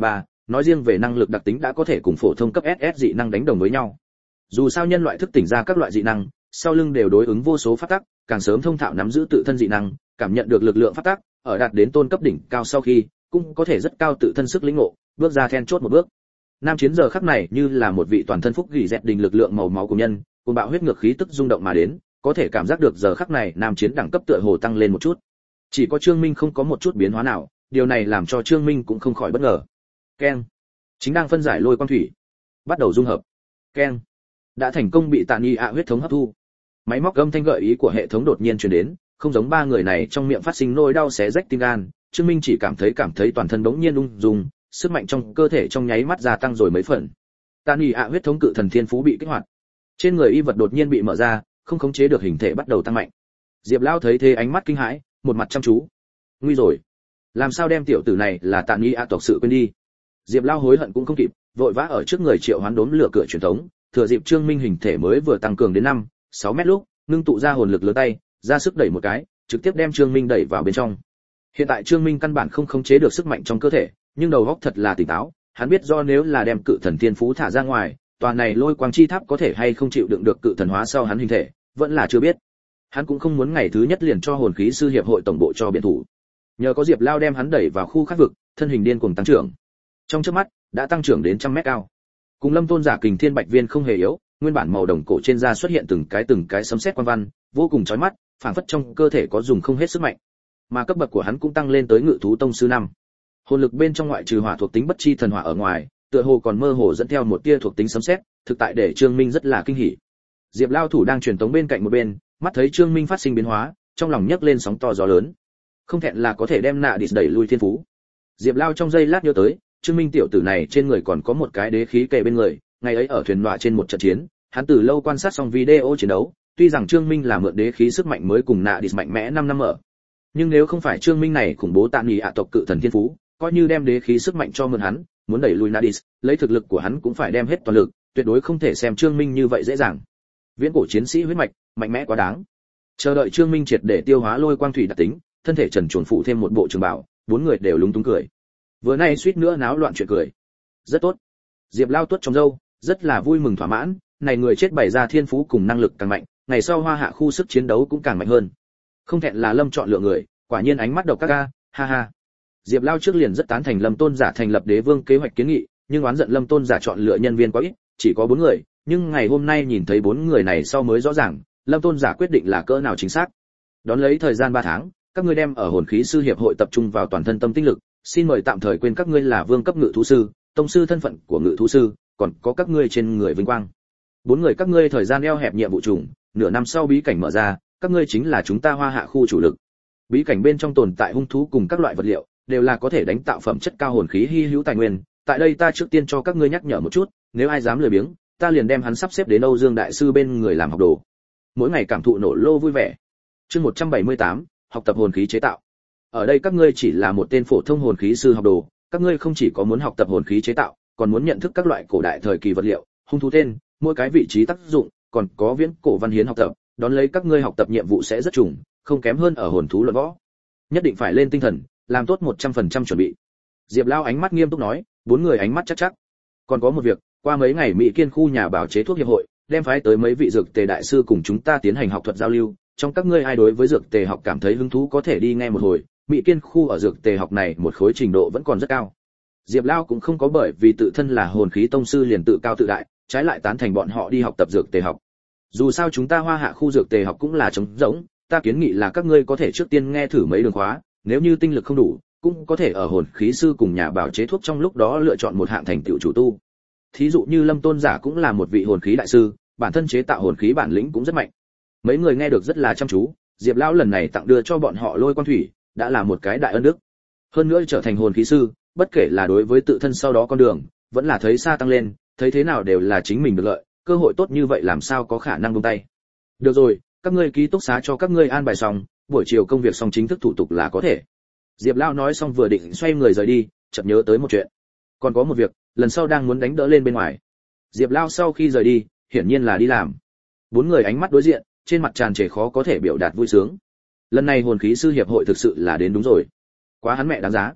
nói riêng về năng lực đặc tính đã có thể cùng phổ thông cấp ét ét dị năng đánh đồng với nhau. Dù sao nhân loại thức tỉnh ra các loại dị năng, sau lưng đều đối ứng vô số pháp tắc, càng sớm thông thạo nắm giữ tự thân dị năng, cảm nhận được lực lượng pháp tắc, ở đạt đến tôn cấp đỉnh cao sau khi, cũng có thể rất cao tự thân sức lĩnh ngộ, bước ra then chốt một bước. Nam Chiến giờ khắc này như là một vị toàn thân phúc gỉ dẹt đình lực lượng màu máu của nhân, cuồng bạo huyết ngược khí tức rung động mà đến, có thể cảm giác được giờ khắc này Nam Chiến đẳng cấp tựa hồ tăng lên một chút. Chỉ có Trương Minh không có một chút biến hóa nào, điều này làm cho Trương Minh cũng không khỏi bất ngờ. Keng, chính đang phân giải lôi quang thủy, bắt đầu dung hợp. Keng, đã thành công bị Tạ Nghi ạ huyết thống hấp thu. Máy móc âm thanh gợi ý của hệ thống đột nhiên truyền đến, không giống ba người này trong miệng phát sinh nỗi đau xé rách tim gan, Trương Minh chỉ cảm thấy cảm thấy toàn thân bỗng nhiên ung dung, sức mạnh trong cơ thể trong nháy mắt gia tăng rồi mấy phần. Tạ Nghi ạ huyết thống cự thần thiên phú bị kích hoạt. Trên người y vật đột nhiên bị mở ra, không khống chế được hình thể bắt đầu tăng mạnh. Diệp Lão thấy thế ánh mắt kinh hãi, một mặt chăm chú. Nguy rồi, làm sao đem tiểu tử này là Tạ Nghi ạ tộc sự quên đi. Diệp Lão hối hận cũng không kịp, vội vã ở trước người triệu hoán đốm lửa cửa truyền thống, thừa dịp Trương Minh hình thể mới vừa tăng cường đến năm, sáu mét lúc, ngưng tụ ra hồn lực lớn tay, ra sức đẩy một cái, trực tiếp đem Trương Minh đẩy vào bên trong. Hiện tại Trương Minh căn bản không khống chế được sức mạnh trong cơ thể, nhưng đầu óc thật là tỉnh táo, hắn biết do nếu là đem cự thần thiên phú thả ra ngoài, tòa này lôi quang chi tháp có thể hay không chịu đựng được cự thần hóa sau hắn hình thể, vẫn là chưa biết. Hắn cũng không muốn ngày thứ nhất liền cho hồn khí sư hiệp hội tổng bộ cho biện thủ. Nhờ có Diệp Lao đem hắn đẩy vào khu khác vực, thân hình điên cuồng tăng trưởng. Trong chớp mắt, đã tăng trưởng đến trăm mét cao. Cùng Lâm Tôn giả kình thiên bạch viên không hề yếu, nguyên bản màu đồng cổ trên da xuất hiện từng cái từng cái sấm sét quan văn, vô cùng chói mắt, phảng phất trong cơ thể có dùng không hết sức mạnh. Mà cấp bậc của hắn cũng tăng lên tới ngự thú tông sư năm. Hồn lực bên trong ngoại trừ hỏa thuộc tính bất chi thần hỏa ở ngoài, tựa hồ còn mơ hồ dẫn theo một tia thuộc tính sấm sét, thực tại để Trương Minh rất là kinh hỉ. Diệp Lao thủ đang truyền tống bên cạnh một bên, mắt thấy Trương Minh phát sinh biến hóa, trong lòng nhấc lên sóng to gió lớn. Không thẹn là có thể đem nạ địch đẩy lui thiên phú. Diệp Lao trong giây lát nhớ tới, Trương Minh tiểu tử này trên người còn có một cái đế khí kề bên người, ngày ấy ở thuyền nọa trên một trận chiến, hắn từ lâu quan sát xong video chiến đấu, tuy rằng Trương Minh là mượn đế khí sức mạnh mới cùng nạ địch mạnh mẽ năm năm ở. Nhưng nếu không phải Trương Minh này khủng bố Tạ Nghi ạ tộc cự thần thiên phú, coi như đem đế khí sức mạnh cho mượn hắn, muốn đẩy lui Nadis, lấy thực lực của hắn cũng phải đem hết toàn lực, tuyệt đối không thể xem Trương Minh như vậy dễ dàng. Viễn cổ chiến sĩ huyết mạch, mạnh mẽ quá đáng. Chờ đợi Trương Minh triệt để tiêu hóa lôi quang thủy đặc tính, thân thể trần truồng phụ thêm một bộ trường bào, bốn người đều lúng túng cười. Vừa nay suýt nữa náo loạn chuyện cười. Rất tốt. Diệp Lao tuốt trong râu, rất là vui mừng thỏa mãn, này người chết bày ra thiên phú cùng năng lực càng mạnh, ngày sau Hoa Hạ khu sức chiến đấu cũng càng mạnh hơn. Không thẹn là Lâm chọn lựa người, quả nhiên ánh mắt độc các ca, ha ha. Diệp Lao trước liền rất tán thành Lâm Tôn giả thành lập đế vương kế hoạch kiến nghị, nhưng oán giận Lâm Tôn giả chọn lựa nhân viên quá ít, chỉ có bốn người, nhưng ngày hôm nay nhìn thấy bốn người này sau mới rõ ràng, Lâm Tôn giả quyết định là cỡ nào chính xác. Đón lấy thời gian ba tháng, các ngươi đem ở hồn khí sư hiệp hội tập trung vào toàn thân tâm tinh lực, xin mời tạm thời quên các ngươi là vương cấp ngự thú sư, tông sư thân phận của ngự thú sư, còn có các ngươi trên người vinh quang. Bốn người các ngươi thời gian eo hẹp nhiệm vụ trùng, nửa năm sau bí cảnh mở ra, các ngươi chính là chúng ta Hoa Hạ khu chủ lực. Bí cảnh bên trong tồn tại hung thú cùng các loại vật liệu, đều là có thể đánh tạo phẩm chất cao hồn khí hy hữu tài nguyên. Tại đây ta trước tiên cho các ngươi nhắc nhở một chút, nếu ai dám lười biếng, ta liền đem hắn sắp xếp đến Âu Dương đại sư bên người làm học đồ. Mỗi ngày cảm thụ nổ lô vui vẻ. Chương một trăm bảy mươi tám, học tập hồn khí chế tạo. Ở đây các ngươi chỉ là một tên phổ thông hồn khí sư học đồ, các ngươi không chỉ có muốn học tập hồn khí chế tạo, còn muốn nhận thức các loại cổ đại thời kỳ vật liệu, hung thú tên, mỗi cái vị trí tác dụng, còn có viễn cổ văn hiến học tập, đón lấy các ngươi học tập nhiệm vụ sẽ rất trùng, không kém hơn ở hồn thú luận võ. Nhất định phải lên tinh thần, làm tốt một trăm phần trăm chuẩn bị. Diệp Lao ánh mắt nghiêm túc nói, bốn người ánh mắt chắc chắc. Còn có một việc, qua mấy ngày Mỹ Kiên khu nhà bảo chế thuốc hiệp hội, đem phái tới mấy vị dược tề đại sư cùng chúng ta tiến hành học thuật giao lưu, trong các ngươi ai đối với dược tề học cảm thấy hứng thú có thể đi nghe một hồi, Mỹ Kiên khu ở dược tề học này một khối trình độ vẫn còn rất cao. Diệp Lao cũng không có bởi vì tự thân là hồn khí tông sư liền tự cao tự đại, trái lại tán thành bọn họ đi học tập dược tề học. Dù sao chúng ta Hoa Hạ khu dược tề học cũng là trống rỗng, ta kiến nghị là các ngươi có thể trước tiên nghe thử mấy đường khóa, nếu như tinh lực không đủ, cũng có thể ở hồn khí sư cùng nhà bảo chế thuốc trong lúc đó lựa chọn một hạng thành tựu chủ tu. Thí dụ như Lâm Tôn giả cũng là một vị hồn khí đại sư, bản thân chế tạo hồn khí bản lĩnh cũng rất mạnh. Mấy người nghe được rất là chăm chú, Diệp Lão lần này tặng đưa cho bọn họ lôi quan thủy, đã là một cái đại ân đức. Hơn nữa trở thành hồn khí sư, bất kể là đối với tự thân sau đó con đường, vẫn là thấy xa tăng lên, thấy thế nào đều là chính mình được lợi, cơ hội tốt như vậy làm sao có khả năng buông tay. Được rồi, các ngươi ký túc xá cho các ngươi an bài xong, buổi chiều công việc xong chính thức thủ tục là có thể. Diệp Lao nói xong vừa định xoay người rời đi, chợt nhớ tới một chuyện. Còn có một việc, lần sau đang muốn đánh đỡ lên bên ngoài. Diệp Lao sau khi rời đi, hiển nhiên là đi làm. Bốn người ánh mắt đối diện, trên mặt tràn trề khó có thể biểu đạt vui sướng. Lần này hồn khí sư hiệp hội thực sự là đến đúng rồi. Quá hắn mẹ đáng giá.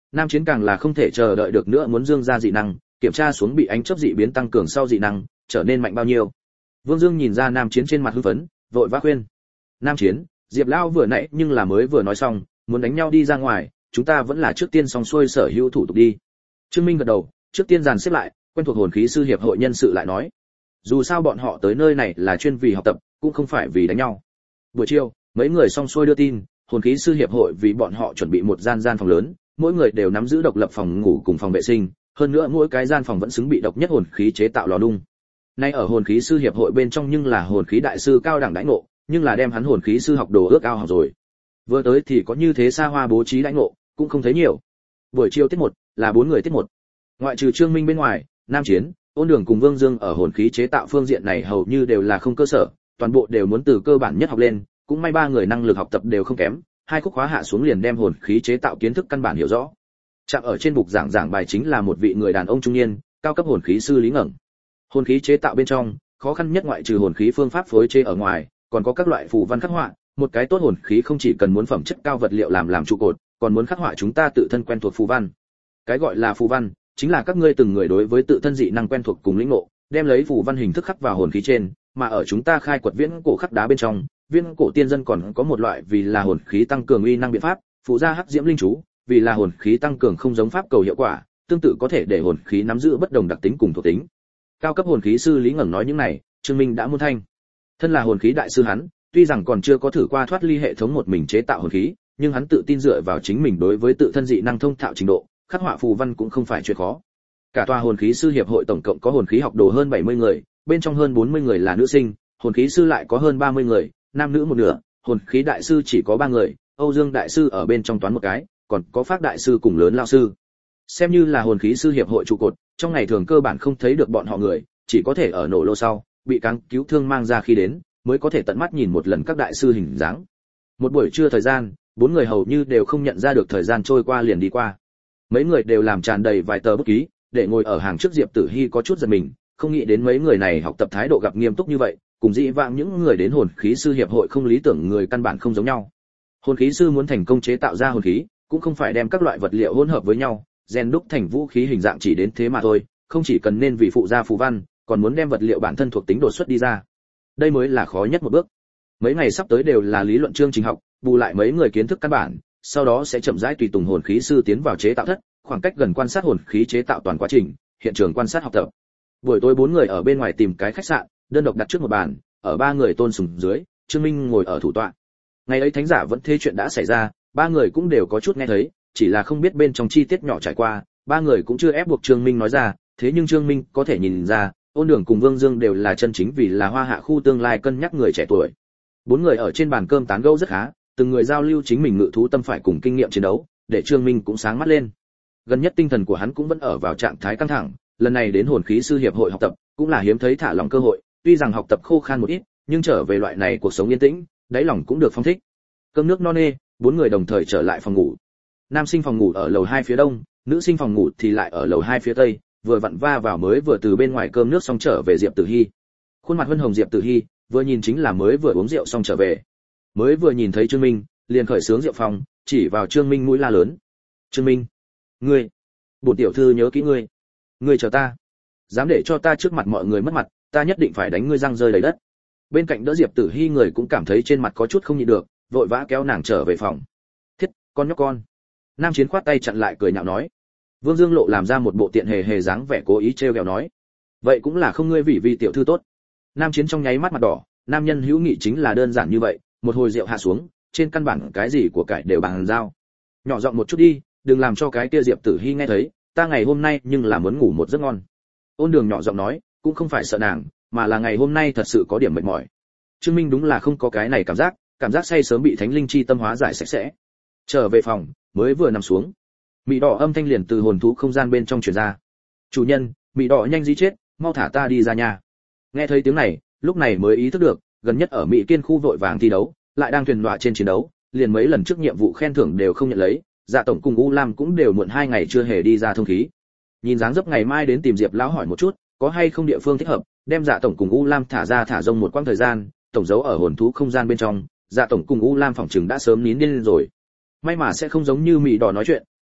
Nam Chiến càng là không thể chờ đợi được nữa muốn dương ra dị năng, kiểm tra xuống bị ánh chớp dị biến tăng cường sau dị năng, trở nên mạnh bao nhiêu. Vương Dương nhìn ra Nam Chiến trên mặt hưng phấn, vội vã khuyên. Nam Chiến, Diệp lão vừa nãy nhưng là mới vừa nói xong, muốn đánh nhau đi ra ngoài, chúng ta vẫn là trước tiên xong xuôi sở hữu thủ tục đi. Trương Minh gật đầu, trước tiên dàn xếp lại, quen thuộc hồn khí sư hiệp hội nhân sự lại nói. Dù sao bọn họ tới nơi này là chuyên vì học tập, cũng không phải vì đánh nhau. Buổi chiều, mấy người xong xuôi đưa tin, hồn khí sư hiệp hội vì bọn họ chuẩn bị một gian gian phòng lớn, mỗi người đều nắm giữ độc lập phòng ngủ cùng phòng vệ sinh, hơn nữa mỗi cái gian phòng vẫn xứng bị độc nhất hồn khí chế tạo lò nung. Nay ở hồn khí sư hiệp hội bên trong nhưng là hồn khí đại sư cao đẳng đãi ngộ, nhưng là đem hắn hồn khí sư học đồ ước ao học rồi. Vừa tới thì có như thế xa hoa bố trí đãi ngộ, cũng không thấy nhiều. Buổi chiều tiết một là bốn người tiết một. Ngoại trừ Trương Minh bên ngoài, Nam Chiến, Ôn Đường cùng Vương Dương ở hồn khí chế tạo phương diện này hầu như đều là không cơ sở, toàn bộ đều muốn từ cơ bản nhất học lên, cũng may ba người năng lực học tập đều không kém, hai khúc khóa hạ xuống liền đem hồn khí chế tạo kiến thức căn bản hiểu rõ. Chạm ở trên bục giảng giảng bài chính là một vị người đàn ông trung niên, cao cấp hồn khí sư Lý Ngẩng. Hồn khí chế tạo bên trong, khó khăn nhất ngoại trừ hồn khí phương pháp phối chế ở ngoài, còn có các loại phù văn khắc họa, một cái tốt hồn khí không chỉ cần muốn phẩm chất cao vật liệu làm làm trụ cột, còn muốn khắc họa chúng ta tự thân quen thuộc phù văn. Cái gọi là phù văn, chính là các ngươi từng người đối với tự thân dị năng quen thuộc cùng lĩnh ngộ, đem lấy phù văn hình thức khắc vào hồn khí trên, mà ở chúng ta khai quật viễn cổ khắc đá bên trong, viễn cổ tiên dân còn có một loại vì là hồn khí tăng cường uy năng biện pháp, phụ gia hắc diễm linh chú, vì là hồn khí tăng cường không giống pháp cầu hiệu quả, tương tự có thể để hồn khí nắm giữ bất đồng đặc tính cùng thuộc tính. Cao cấp hồn khí sư Lý Ngẩng nói những này, Trương Minh đã muôn thanh. Thân là hồn khí đại sư hắn, tuy rằng còn chưa có thử qua thoát ly hệ thống một mình chế tạo hồn khí, nhưng hắn tự tin dựa vào chính mình đối với tự thân dị năng thông thạo trình độ, khắc họa phù văn cũng không phải chuyện khó. Cả tòa hồn khí sư hiệp hội tổng cộng có hồn khí học đồ hơn bảy mươi người, bên trong hơn bốn mươi người là nữ sinh, hồn khí sư lại có hơn ba mươi người, nam nữ một nửa, hồn khí đại sư chỉ có ba người, Âu Dương đại sư ở bên trong toán một cái, còn có Phác đại sư cùng Lớn lao sư. Xem như là hồn khí sư hiệp hội trụ cột, trong ngày thường cơ bản không thấy được bọn họ người, chỉ có thể ở nổ lô sau, bị cáng cứu thương mang ra khi đến, mới có thể tận mắt nhìn một lần các đại sư hình dáng. Một buổi trưa thời gian, bốn người hầu như đều không nhận ra được thời gian trôi qua liền đi qua. Mấy người đều làm tràn đầy vài tờ bút ký, để ngồi ở hàng trước Diệp Tử Hi có chút giật mình, không nghĩ đến mấy người này học tập thái độ gặp nghiêm túc như vậy, cùng dĩ vãng những người đến hồn khí sư hiệp hội không lý tưởng người căn bản không giống nhau. Hồn khí sư muốn thành công chế tạo ra hồn khí, cũng không phải đem các loại vật liệu hỗn hợp với nhau, rèn đúc thành vũ khí hình dạng chỉ đến thế mà thôi, không chỉ cần nên vì phụ gia phù văn, còn muốn đem vật liệu bản thân thuộc tính đột xuất đi ra. Đây mới là khó nhất một bước. Mấy ngày sắp tới đều là lý luận chương trình học, bù lại mấy người kiến thức căn bản, sau đó sẽ chậm rãi tùy tùng hồn khí sư tiến vào chế tạo thất, khoảng cách gần quan sát hồn khí chế tạo toàn quá trình, hiện trường quan sát học tập. Buổi tối bốn người ở bên ngoài tìm cái khách sạn, đơn độc đặt trước một bàn, ở ba người tôn sùng dưới, Trương Minh ngồi ở thủ tọa. Ngày ấy thánh giả vẫn thế chuyện đã xảy ra, ba người cũng đều có chút nghe thấy, chỉ là không biết bên trong chi tiết nhỏ trải qua, ba người cũng chưa ép buộc Trương Minh nói ra, thế nhưng Trương Minh có thể nhìn ra, Ôn Đường cùng Vương Dương đều là chân chính vì là Hoa Hạ khu tương lai cân nhắc người trẻ tuổi. Bốn người ở trên bàn cơm tán gẫu rất khá, từng người giao lưu chính mình ngự thú tâm phải cùng kinh nghiệm chiến đấu, để Trương Minh cũng sáng mắt lên. Gần nhất tinh thần của hắn cũng vẫn ở vào trạng thái căng thẳng, lần này đến hồn khí sư hiệp hội học tập, cũng là hiếm thấy thả lỏng cơ hội, tuy rằng học tập khô khan một ít, nhưng trở về loại này cuộc sống yên tĩnh, đáy lòng cũng được phong thích. Cơm nước no nê, bốn người đồng thời trở lại phòng ngủ. Nam sinh phòng ngủ ở lầu hai phía đông, nữ sinh phòng ngủ thì lại ở lầu hai phía tây, vừa vặn va vào mới vừa từ bên ngoài cơm nước xong trở về Diệp Tử Hi. Khuôn mặt hân hồng Diệp Tử Hi, vừa nhìn chính là mới vừa uống rượu xong trở về. Mới vừa nhìn thấy Trương Minh, liền khởi sướng rượu phòng, chỉ vào Trương Minh mũi la lớn. "Trương Minh, ngươi, bổn tiểu thư nhớ kỹ ngươi. Ngươi chờ ta. Dám để cho ta trước mặt mọi người mất mặt, ta nhất định phải đánh ngươi răng rơi đầy đất." Bên cạnh đỡ Diệp Tử Hi người cũng cảm thấy trên mặt có chút không nhịn được, vội vã kéo nàng trở về phòng. "Thiết, con nhóc con." Nam Chiến khoát tay chặn lại cười nhạo nói. Vương Dương Lộ làm ra một bộ tiện hề hề dáng vẻ cố ý trêu ghẹo nói. "Vậy cũng là không ngươi vì vì tiểu thư tốt." Nam Chiến trong nháy mắt mặt đỏ, nam nhân hữu nghị chính là đơn giản như vậy, một hồi rượu hạ xuống, trên căn bản cái gì của cải đều bằng giao. "Nhỏ giọng một chút đi, đừng làm cho cái kia Diệp Tử Hi nghe thấy, ta ngày hôm nay nhưng là muốn ngủ một giấc ngon." Ôn Đường nhỏ giọng nói, cũng không phải sợ nàng, mà là ngày hôm nay thật sự có điểm mệt mỏi. Trương Minh đúng là không có cái này cảm giác, cảm giác say sớm bị thánh linh chi tâm hóa giải sạch sẽ. Trở về phòng, mới vừa nằm xuống, mị đỏ âm thanh liền từ hồn thú không gian bên trong truyền ra. "Chủ nhân, mị đỏ nhanh di chết, mau thả ta đi ra nhà." Nghe thấy tiếng này, lúc này mới ý thức được, gần nhất ở Mỹ Kiên khu vội vàng thi đấu, lại đang thuyền đọa trên chiến đấu, liền mấy lần trước nhiệm vụ khen thưởng đều không nhận lấy, Dạ tổng cùng U Lam cũng đều muộn hai ngày chưa hề đi ra thông khí. Nhìn dáng dấp ngày mai đến tìm Diệp lão hỏi một chút, có hay không địa phương thích hợp, đem Dạ tổng cùng U Lam thả ra thả rông một quãng thời gian, tổng giấu ở hồn thú không gian bên trong, Dạ tổng cùng U Lam phòng trừng đã sớm nín điên rồi. May mà sẽ không giống như Mị Đỏ nói chuyện,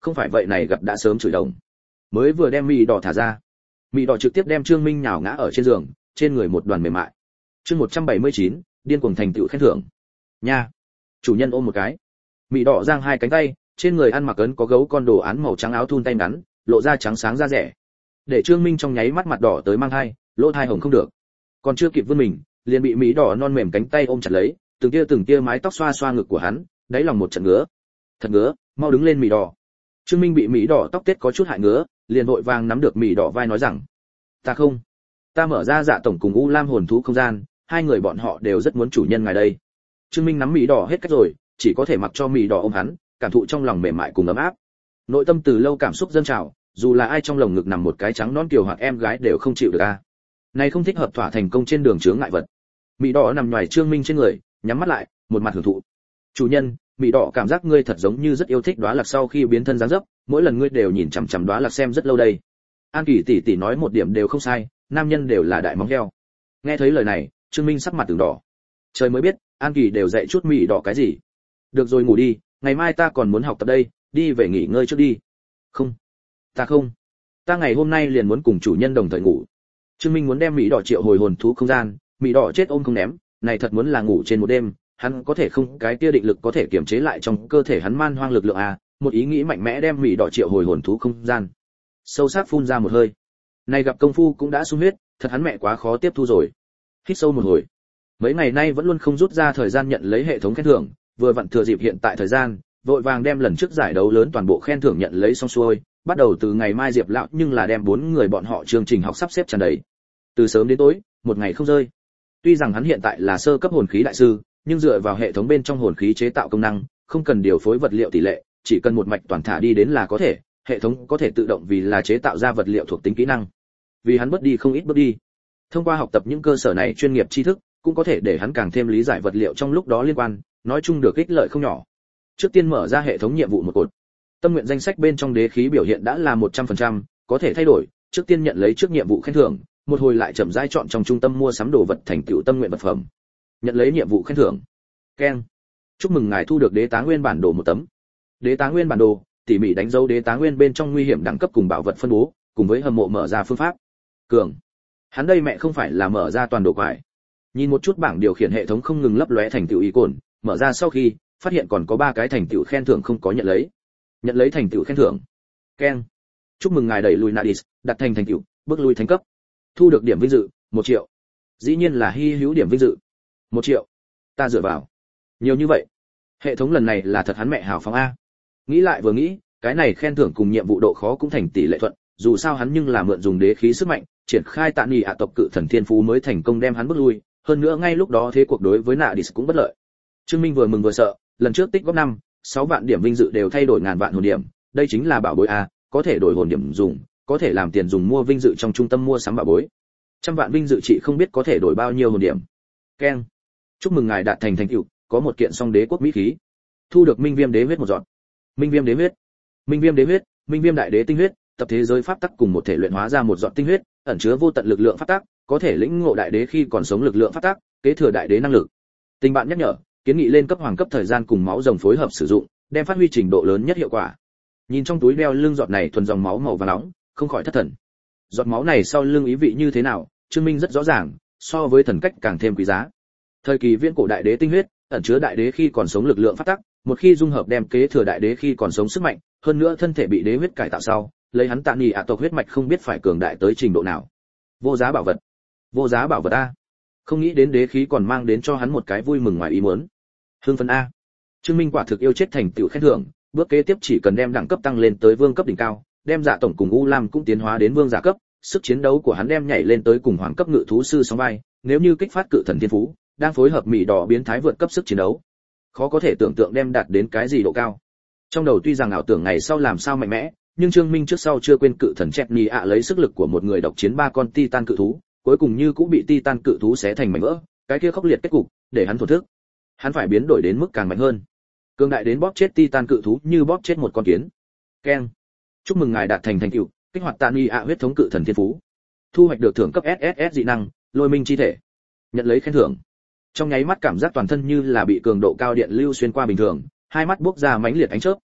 không phải vậy này gặp đã sớm chửi đồng. Mới vừa đem mì đỏ thả ra, mì đỏ trực tiếp đem Trương Minh nhào ngã ở trên giường, trên người một đoàn mềm mại. Chương một trăm bảy mươi chín, điên cuồng thành tựu khen thưởng. Nha. Chủ nhân ôm một cái. Mì đỏ giang hai cánh tay, trên người ăn mặc ấn có gấu con đồ án màu trắng áo thun tay ngắn, lộ ra trắng sáng da rẻ. Để Trương Minh trong nháy mắt mặt đỏ tới mang hai, lỗ tai hồng không được. Còn chưa kịp vươn mình, liền bị mì đỏ non mềm cánh tay ôm chặt lấy, từng tia từng tia mái tóc xoa xoa ngực của hắn, đáy lòng một trận ngứa. Thật ngứa, mau đứng lên mì đỏ. Trương Minh bị mì đỏ tóc tết có chút hại ngứa, liền vội vàng nắm được mì đỏ vai nói rằng: "Ta không, ta mở ra Dạ tổng cùng U Lam hồn thú không gian, hai người bọn họ đều rất muốn chủ nhân ngài đây." Trương Minh nắm mì đỏ hết cách rồi, chỉ có thể mặc cho mì đỏ ôm hắn, cảm thụ trong lòng mềm mại cùng ấm áp. Nội tâm từ lâu cảm xúc dâng trào, dù là ai trong lồng ngực nằm một cái trắng non kiều hoặc em gái đều không chịu được a. Này không thích hợp thỏa thành công trên đường chướng ngại vật. Mì đỏ nằm nhòi Trương Minh trên người, nhắm mắt lại, một mặt hưởng thụ. "Chủ nhân, mì đỏ cảm giác ngươi thật giống như rất yêu thích Đóa Lạc sau khi biến thân dáng dấp, mỗi lần ngươi đều nhìn chằm chằm Đóa Lạc xem rất lâu đây." An Kỳ tỷ tỷ nói một điểm đều không sai, nam nhân đều là đại móng heo. Nghe thấy lời này, Trương Minh sắc mặt từng đỏ. Trời mới biết, An Kỳ đều dạy chút mì đỏ cái gì. "Được rồi ngủ đi, ngày mai ta còn muốn học tập đây, đi về nghỉ ngơi trước đi." "Không, ta không. Ta ngày hôm nay liền muốn cùng chủ nhân đồng thời ngủ." Trương Minh muốn đem mì đỏ triệu hồi hồn thú không gian, mì đỏ chết ôm không ném, này thật muốn là ngủ trên một đêm, hắn có thể không cái kia định lực có thể kiềm chế lại trong cơ thể hắn man hoang lực lượng à, một ý nghĩ mạnh mẽ đem mì đỏ triệu hồi hồn thú không gian. Sâu sắc phun ra một hơi. Này gặp công phu cũng đã sung huyết, thật hắn mẹ quá khó tiếp thu rồi. Hít sâu một hồi. Mấy ngày nay vẫn luôn không rút ra thời gian nhận lấy hệ thống khen thưởng, vừa vặn thừa dịp hiện tại thời gian, vội vàng đem lần trước giải đấu lớn toàn bộ khen thưởng nhận lấy xong xuôi, bắt đầu từ ngày mai Diệp lão nhưng là đem bốn người bọn họ chương trình học sắp xếp tràn đầy. Từ sớm đến tối, một ngày không rơi. Tuy rằng hắn hiện tại là sơ cấp hồn khí đại sư, nhưng dựa vào hệ thống bên trong hồn khí chế tạo công năng, không cần điều phối vật liệu tỷ lệ, chỉ cần một mạch toàn thả đi đến là có thể, hệ thống có thể tự động vì là chế tạo ra vật liệu thuộc tính kỹ năng. Vì hắn bất đi không ít bước đi. Thông qua học tập những cơ sở này chuyên nghiệp tri thức, cũng có thể để hắn càng thêm lý giải vật liệu trong lúc đó liên quan, nói chung được ích lợi không nhỏ. Trước tiên mở ra hệ thống nhiệm vụ một cột. Tâm nguyện danh sách bên trong đế khí biểu hiện đã là một trăm phần trăm, có thể thay đổi, trước tiên nhận lấy trước nhiệm vụ khen thưởng, một hồi lại chậm rãi chọn trong trung tâm mua sắm đồ vật thành tựu tâm nguyện vật phẩm. Nhận lấy nhiệm vụ khen thưởng. Keng. Chúc mừng ngài thu được đế tá nguyên bản đồ một tấm. Đế tá nguyên bản đồ, tỉ mỉ đánh dấu đế tá nguyên bên trong nguy hiểm đẳng cấp cùng bảo vật phân bố, cùng với hầm mộ mở ra phương pháp. Cường. Hắn đây mẹ không phải là mở ra toàn đồ quải. Nhìn một chút bảng điều khiển hệ thống không ngừng lấp lóe thành tựu ý cồn, mở ra sau khi, phát hiện còn có ba cái thành tựu khen thưởng không có nhận lấy. Nhận lấy thành tựu khen thưởng. Keng. Chúc mừng ngài đẩy lùi Nadis, đặt thành thành tựu, bước lui thánh cấp. Thu được điểm vinh dự, một triệu. Dĩ nhiên là hy hữu điểm vinh dự. Một triệu. Ta dựa vào. Nhiều như vậy. Hệ thống lần này là thật hắn mẹ hào phóng a. Nghĩ lại vừa nghĩ, cái này khen thưởng cùng nhiệm vụ độ khó cũng thành tỷ lệ thuận, dù sao hắn nhưng là mượn dùng đế khí sức mạnh, triển khai tạ nghị ạ tộc cự thần thiên phú mới thành công đem hắn bước lui, hơn nữa ngay lúc đó thế cuộc đối với Nadis cũng bất lợi. Trương Minh vừa mừng vừa sợ, lần trước tích góp năm, sáu vạn điểm vinh dự đều thay đổi ngàn vạn hồn điểm, đây chính là bảo bối a, có thể đổi hồn điểm dùng, có thể làm tiền dùng mua vinh dự trong trung tâm mua sắm bảo bối. Trăm vạn vinh dự trị không biết có thể đổi bao nhiêu hồn điểm. Keng. Chúc mừng ngài đạt thành thành tựu, có một kiện song đế quốc mỹ khí. Thu được minh viêm đế huyết một giọt. Minh viêm đế huyết. Minh viêm đế huyết, minh viêm đại đế tinh huyết, tập thế giới pháp tắc cùng một thể luyện hóa ra một giọt tinh huyết, ẩn chứa vô tận lực lượng pháp tắc, có thể lĩnh ngộ đại đế khi còn sống lực lượng pháp tắc, kế thừa đại đế năng lực. Tình bạn nhắc nhở, kiến nghị lên cấp hoàng cấp thời gian cùng máu rồng phối hợp sử dụng, đem phát huy trình độ lớn nhất hiệu quả. Nhìn trong túi đeo lưng giọt này thuần dòng máu màu vàng nóng, không khỏi thất thần. Giọt máu này sau lưng ý vị như thế nào, Trương Minh rất rõ ràng, so với thần cách càng thêm quý giá. Thời kỳ viễn cổ đại đế tinh huyết, ẩn chứa đại đế khi còn sống lực lượng phát tắc, một khi dung hợp đem kế thừa đại đế khi còn sống sức mạnh, hơn nữa thân thể bị đế huyết cải tạo sau, lấy hắn tạ nghị ạ tộc huyết mạch không biết phải cường đại tới trình độ nào. Vô giá bảo vật, vô giá bảo vật a. Không nghĩ đến đế khí còn mang đến cho hắn một cái vui mừng ngoài ý muốn. Hưng phấn a. Trương Minh quả thực yêu chết thành tựu khen thưởng, bước kế tiếp chỉ cần đem đẳng cấp tăng lên tới vương cấp đỉnh cao, đem Dạ tổng cùng U Lam cũng tiến hóa đến vương giả cấp, sức chiến đấu của hắn đem nhảy lên tới cùng hoàng cấp ngự thú sư sóng vai, nếu như kích phát cự thần thiên phú, đang phối hợp mị đỏ biến thái vượt cấp sức chiến đấu. Khó có thể tưởng tượng đem đạt đến cái gì độ cao. Trong đầu tuy rằng ảo tưởng ngày sau làm sao mạnh mẽ, nhưng Trương Minh trước sau chưa quên cự thần Chetney ạ lấy sức lực của một người độc chiến ba con Titan cự thú, cuối cùng như cũng bị Titan cự thú xé thành mảnh vỡ, cái kia khốc liệt kết cục, để hắn thổn thức. Hắn phải biến đổi đến mức càng mạnh hơn. Cường đại đến bóp chết Titan cự thú như bóp chết một con kiến. Keng. Chúc mừng ngài đạt thành thành tựu, kích hoạt Tani ạ huyết thống cự thần thiên phú. Thu hoạch được thưởng cấp ét ét ét dị năng, lôi minh chi thể. Nhận lấy khen thưởng. Trong nháy mắt cảm giác toàn thân như là bị cường độ cao điện lưu xuyên qua bình thường, hai mắt bốc ra mãnh liệt ánh chớp,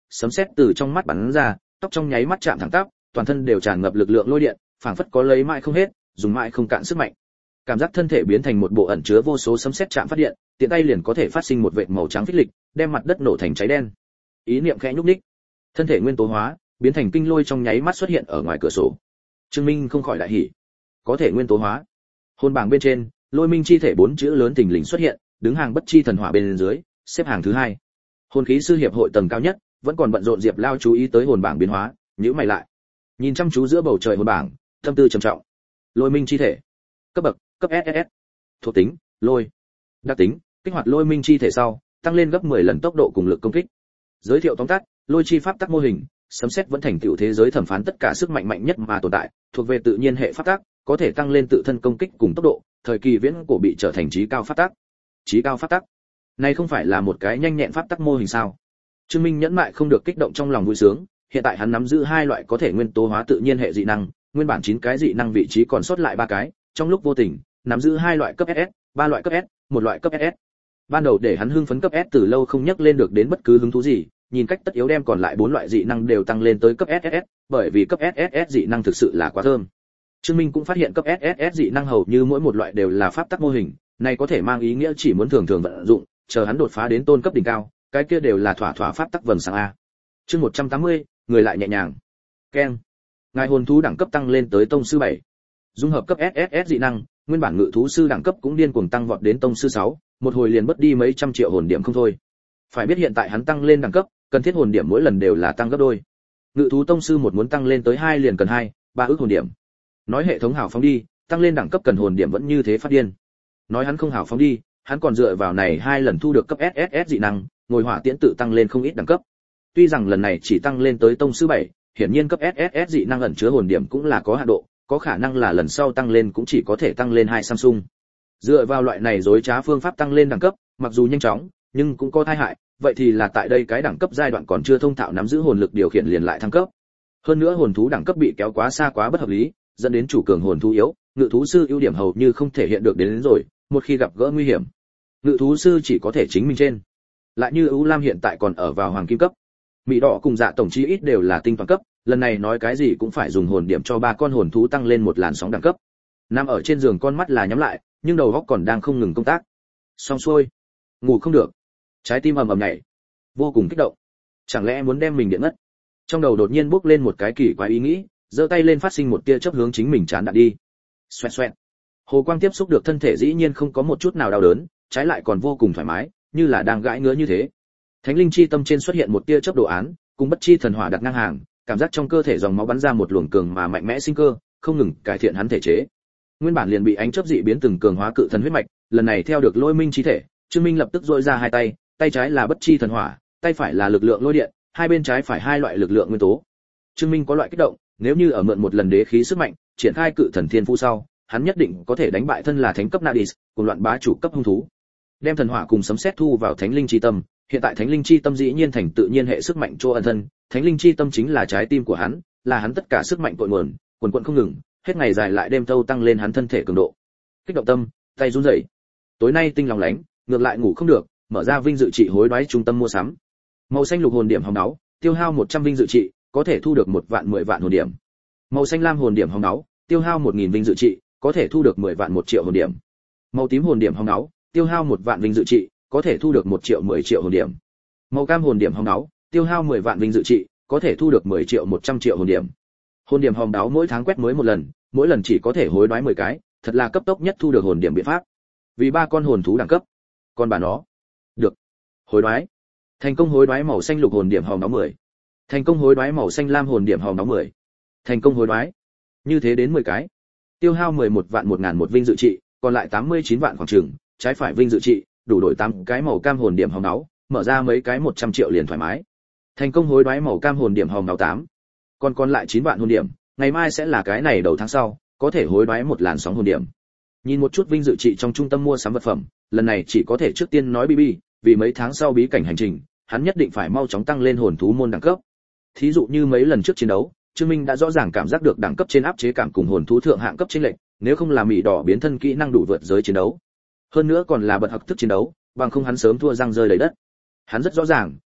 sấm sét từ trong mắt bắn ra, tóc trong nháy mắt chạm thẳng tắp, toàn thân đều tràn ngập lực lượng lôi điện, phảng phất có lấy mãi không hết, dùng mãi không cạn sức mạnh. Cảm giác thân thể biến thành một bộ ẩn chứa vô số sấm sét chạm phát điện, tiện tay liền có thể phát sinh một vệt màu trắng phích lịch, đem mặt đất nổ thành cháy đen. Ý niệm khẽ nhúc nhích, thân thể nguyên tố hóa, biến thành kinh lôi trong nháy mắt xuất hiện ở ngoài cửa sổ. Trương Minh không khỏi đại hỉ, có thể nguyên tố hóa. Hồn bảng bên trên, Lôi Minh chi thể bốn chữ lớn thình lình xuất hiện, đứng hàng bất chi thần hỏa bên dưới, xếp hàng thứ hai. Hồn khí sư hiệp hội tầng cao nhất, vẫn còn bận rộn Diệp Lao chú ý tới hồn bảng biến hóa, nhíu mày lại. Nhìn chăm chú giữa bầu trời hồn bảng, tâm tư trầm trọng. Lôi Minh chi thể, cấp bậc, cấp ét ét ét. Thuộc tính, lôi. Đặc tính, kích hoạt Lôi Minh chi thể sau, tăng lên gấp mười lần tốc độ cùng lực công kích. Giới thiệu tóm tắt, lôi chi pháp tắc mô hình, sấm sét vẫn thành tựu thế giới thẩm phán tất cả sức mạnh mạnh nhất mà tồn tại, thuộc về tự nhiên hệ pháp tắc, có thể tăng lên tự thân công kích cùng tốc độ, thời kỳ viễn cổ bị trở thành chí cao pháp tắc. Chí cao pháp tắc. Này không phải là một cái nhanh nhẹn pháp tắc mô hình sao? Trương Minh nhẫn mại không được kích động trong lòng vui sướng, hiện tại hắn nắm giữ hai loại có thể nguyên tố hóa tự nhiên hệ dị năng, nguyên bản chín cái dị năng vị trí còn sót lại ba cái, trong lúc vô tình, nắm giữ hai loại cấp ét ét, ba loại cấp S, một loại cấp ét ét. Ban đầu để hắn hưng phấn cấp S từ lâu không nhắc lên được đến bất cứ hứng thú gì, nhìn cách tất yếu đem còn lại bốn loại dị năng đều tăng lên tới cấp ét ét ét, bởi vì cấp ét ét ét dị năng thực sự là quá thơm. Trương Minh cũng phát hiện cấp ét ét ét dị năng hầu như mỗi một loại đều là pháp tắc mô hình, này có thể mang ý nghĩa chỉ muốn thường thường vận dụng, chờ hắn đột phá đến tôn cấp đỉnh cao, cái kia đều là thỏa thỏa pháp tắc vầng sáng a. Chương một trăm tám mươi, người lại nhẹ nhàng. Keng. Ngài hồn thú đẳng cấp tăng lên tới tông sư bảy. Dung hợp cấp ét ét ét dị năng, nguyên bản ngự thú sư đẳng cấp cũng điên cuồng tăng vọt đến tông sư sáu, một hồi liền mất đi mấy trăm triệu hồn điểm không thôi. Phải biết hiện tại hắn tăng lên đẳng cấp, cần thiết hồn điểm mỗi lần đều là tăng gấp đôi. Ngự thú tông sư một muốn tăng lên tới hai liền cần hai, ba ức hồn điểm. Nói hệ thống hảo phóng đi, tăng lên đẳng cấp cần hồn điểm vẫn như thế phát điên. Nói hắn không hảo phóng đi, hắn còn dựa vào này hai lần thu được cấp ét ét ét dị năng, ngồi hỏa tiễn tự tăng lên không ít đẳng cấp. Tuy rằng lần này chỉ tăng lên tới tông sư bảy, hiển nhiên cấp ét ét ét dị năng ẩn chứa hồn điểm cũng là có hạn độ, có khả năng là lần sau tăng lên cũng chỉ có thể tăng lên hai Samsung. Dựa vào loại này dối trá phương pháp tăng lên đẳng cấp, mặc dù nhanh chóng, nhưng cũng có tai hại, vậy thì là tại đây cái đẳng cấp giai đoạn còn chưa thông thạo nắm giữ hồn lực điều khiển liền lại thăng cấp. Hơn nữa hồn thú đẳng cấp bị kéo quá xa quá bất hợp lý, dẫn đến chủ cường hồn thú yếu, ngự thú sư ưu điểm hầu như không thể hiện được đến, đến rồi, một khi gặp gỡ nguy hiểm, ngự thú sư chỉ có thể chính mình trên. Lại như ưu lam hiện tại còn ở vào hoàng kim cấp, mỹ đỏ cùng dạ tổng chí ít đều là tinh toàn cấp, lần này nói cái gì cũng phải dùng hồn điểm cho ba con hồn thú tăng lên một làn sóng đẳng cấp. Nằm ở trên giường con mắt là nhắm lại, nhưng đầu óc còn đang không ngừng công tác. Xong xuôi, ngủ không được, trái tim ầm ầm nhảy, vô cùng kích động. Chẳng lẽ muốn đem mình điện ngất? Trong đầu đột nhiên bốc lên một cái kỳ quái ý nghĩ, giơ tay lên phát sinh một tia chớp hướng chính mình chán đạn đi. Xoẹt xoẹt. Hồ quang tiếp xúc được thân thể dĩ nhiên không có một chút nào đau đớn, trái lại còn vô cùng thoải mái, như là đang gãi ngứa như thế. Thánh linh chi tâm trên xuất hiện một tia chớp đồ án, cùng bất chi thần hỏa đặt ngang hàng, cảm giác trong cơ thể dòng máu bắn ra một luồng cường mà mạnh mẽ sinh cơ, không ngừng cải thiện hắn thể chế. Nguyên bản liền bị ánh chớp dị biến từng cường hóa cự thần huyết mạch, lần này theo được Lôi Minh chi thể, Trương Minh lập tức duỗi ra hai tay, tay trái là bất chi thần hỏa, tay phải là lực lượng lôi điện, hai bên trái phải hai loại lực lượng nguyên tố. Trương Minh có loại kích động, nếu như ở mượn một lần đế khí sức mạnh, triển khai cự thần thiên phú sau, hắn nhất định có thể đánh bại thân là thánh cấp Nadis, cùng loạn bá chủ cấp hung thú. Đem thần hỏa cùng sấm sét thu vào thánh linh chi tâm, hiện tại thánh linh chi tâm dĩ nhiên thành tự nhiên hệ sức mạnh cho ân thân, thánh linh chi tâm chính là trái tim của hắn, là hắn tất cả sức mạnh cội nguồn, quần quần không ngừng, hết ngày dài lại đêm thâu tăng lên hắn thân thể cường độ. Kích động tâm, tay run rẩy. Tối nay tinh lòng lánh, ngược lại ngủ không được, mở ra vinh dự trị hối đoái trung tâm mua sắm. Màu xanh lục hồn điểm hồng máu, tiêu hao một trăm vinh dự trị, có thể thu được một vạn mười vạn hồn điểm. Màu xanh lam hồn điểm hồng máu, tiêu hao một nghìn vinh dự trị, có thể thu được mười vạn một triệu hồn điểm. Màu tím hồn điểm hồng máu, tiêu hao một vạn vinh dự trị, có thể thu được một triệu mười triệu hồn điểm. Màu cam hồn điểm hồng máu, tiêu hao mười vạn vinh dự trị, có thể thu được mười triệu một trăm triệu hồn điểm. Hồn điểm hồng đáo mỗi tháng quét mới một lần, mỗi lần chỉ có thể hối đoái mười cái, thật là cấp tốc nhất thu được hồn điểm biện pháp. Vì ba con hồn thú đẳng cấp, con bà nó. Được. Hối đoái. Thành công hối đoái màu xanh lục hồn điểm hồng đáo mười. Thành công hối đoái màu xanh lam hồn điểm hồng đáo mười. Thành công hối đoái. Như thế đến mười cái. Tiêu hao mười một vạn một ngàn một vinh dự trị, còn lại tám mươi chín vạn khoảng chừng, trái phải vinh dự trị, đủ đổi tám cái màu cam hồn điểm hồng đáo, mở ra mấy cái một trăm triệu liền thoải mái. Thành công hối đoái màu cam hồn điểm hồng đáo tám. Còn còn lại chín vạn hồn điểm, ngày mai sẽ là cái này đầu tháng sau, có thể hối đoái một làn sóng hồn điểm. Nhìn một chút vinh dự trị trong trung tâm mua sắm vật phẩm, lần này chỉ có thể trước tiên nói bi bi, vì mấy tháng sau bí cảnh hành trình, hắn nhất định phải mau chóng tăng lên hồn thú môn đẳng cấp. Thí dụ như mấy lần trước chiến đấu, Trương Minh đã rõ ràng cảm giác được đẳng cấp trên áp chế cảm cùng hồn thú thượng hạng cấp chênh lệch, nếu không là mỹ đỏ biến thân kỹ năng đủ vượt giới chiến đấu, hơn nữa còn là bật học thức chiến đấu, bằng không hắn sớm thua răng rơi đầy đất. Hắn rất rõ ràng,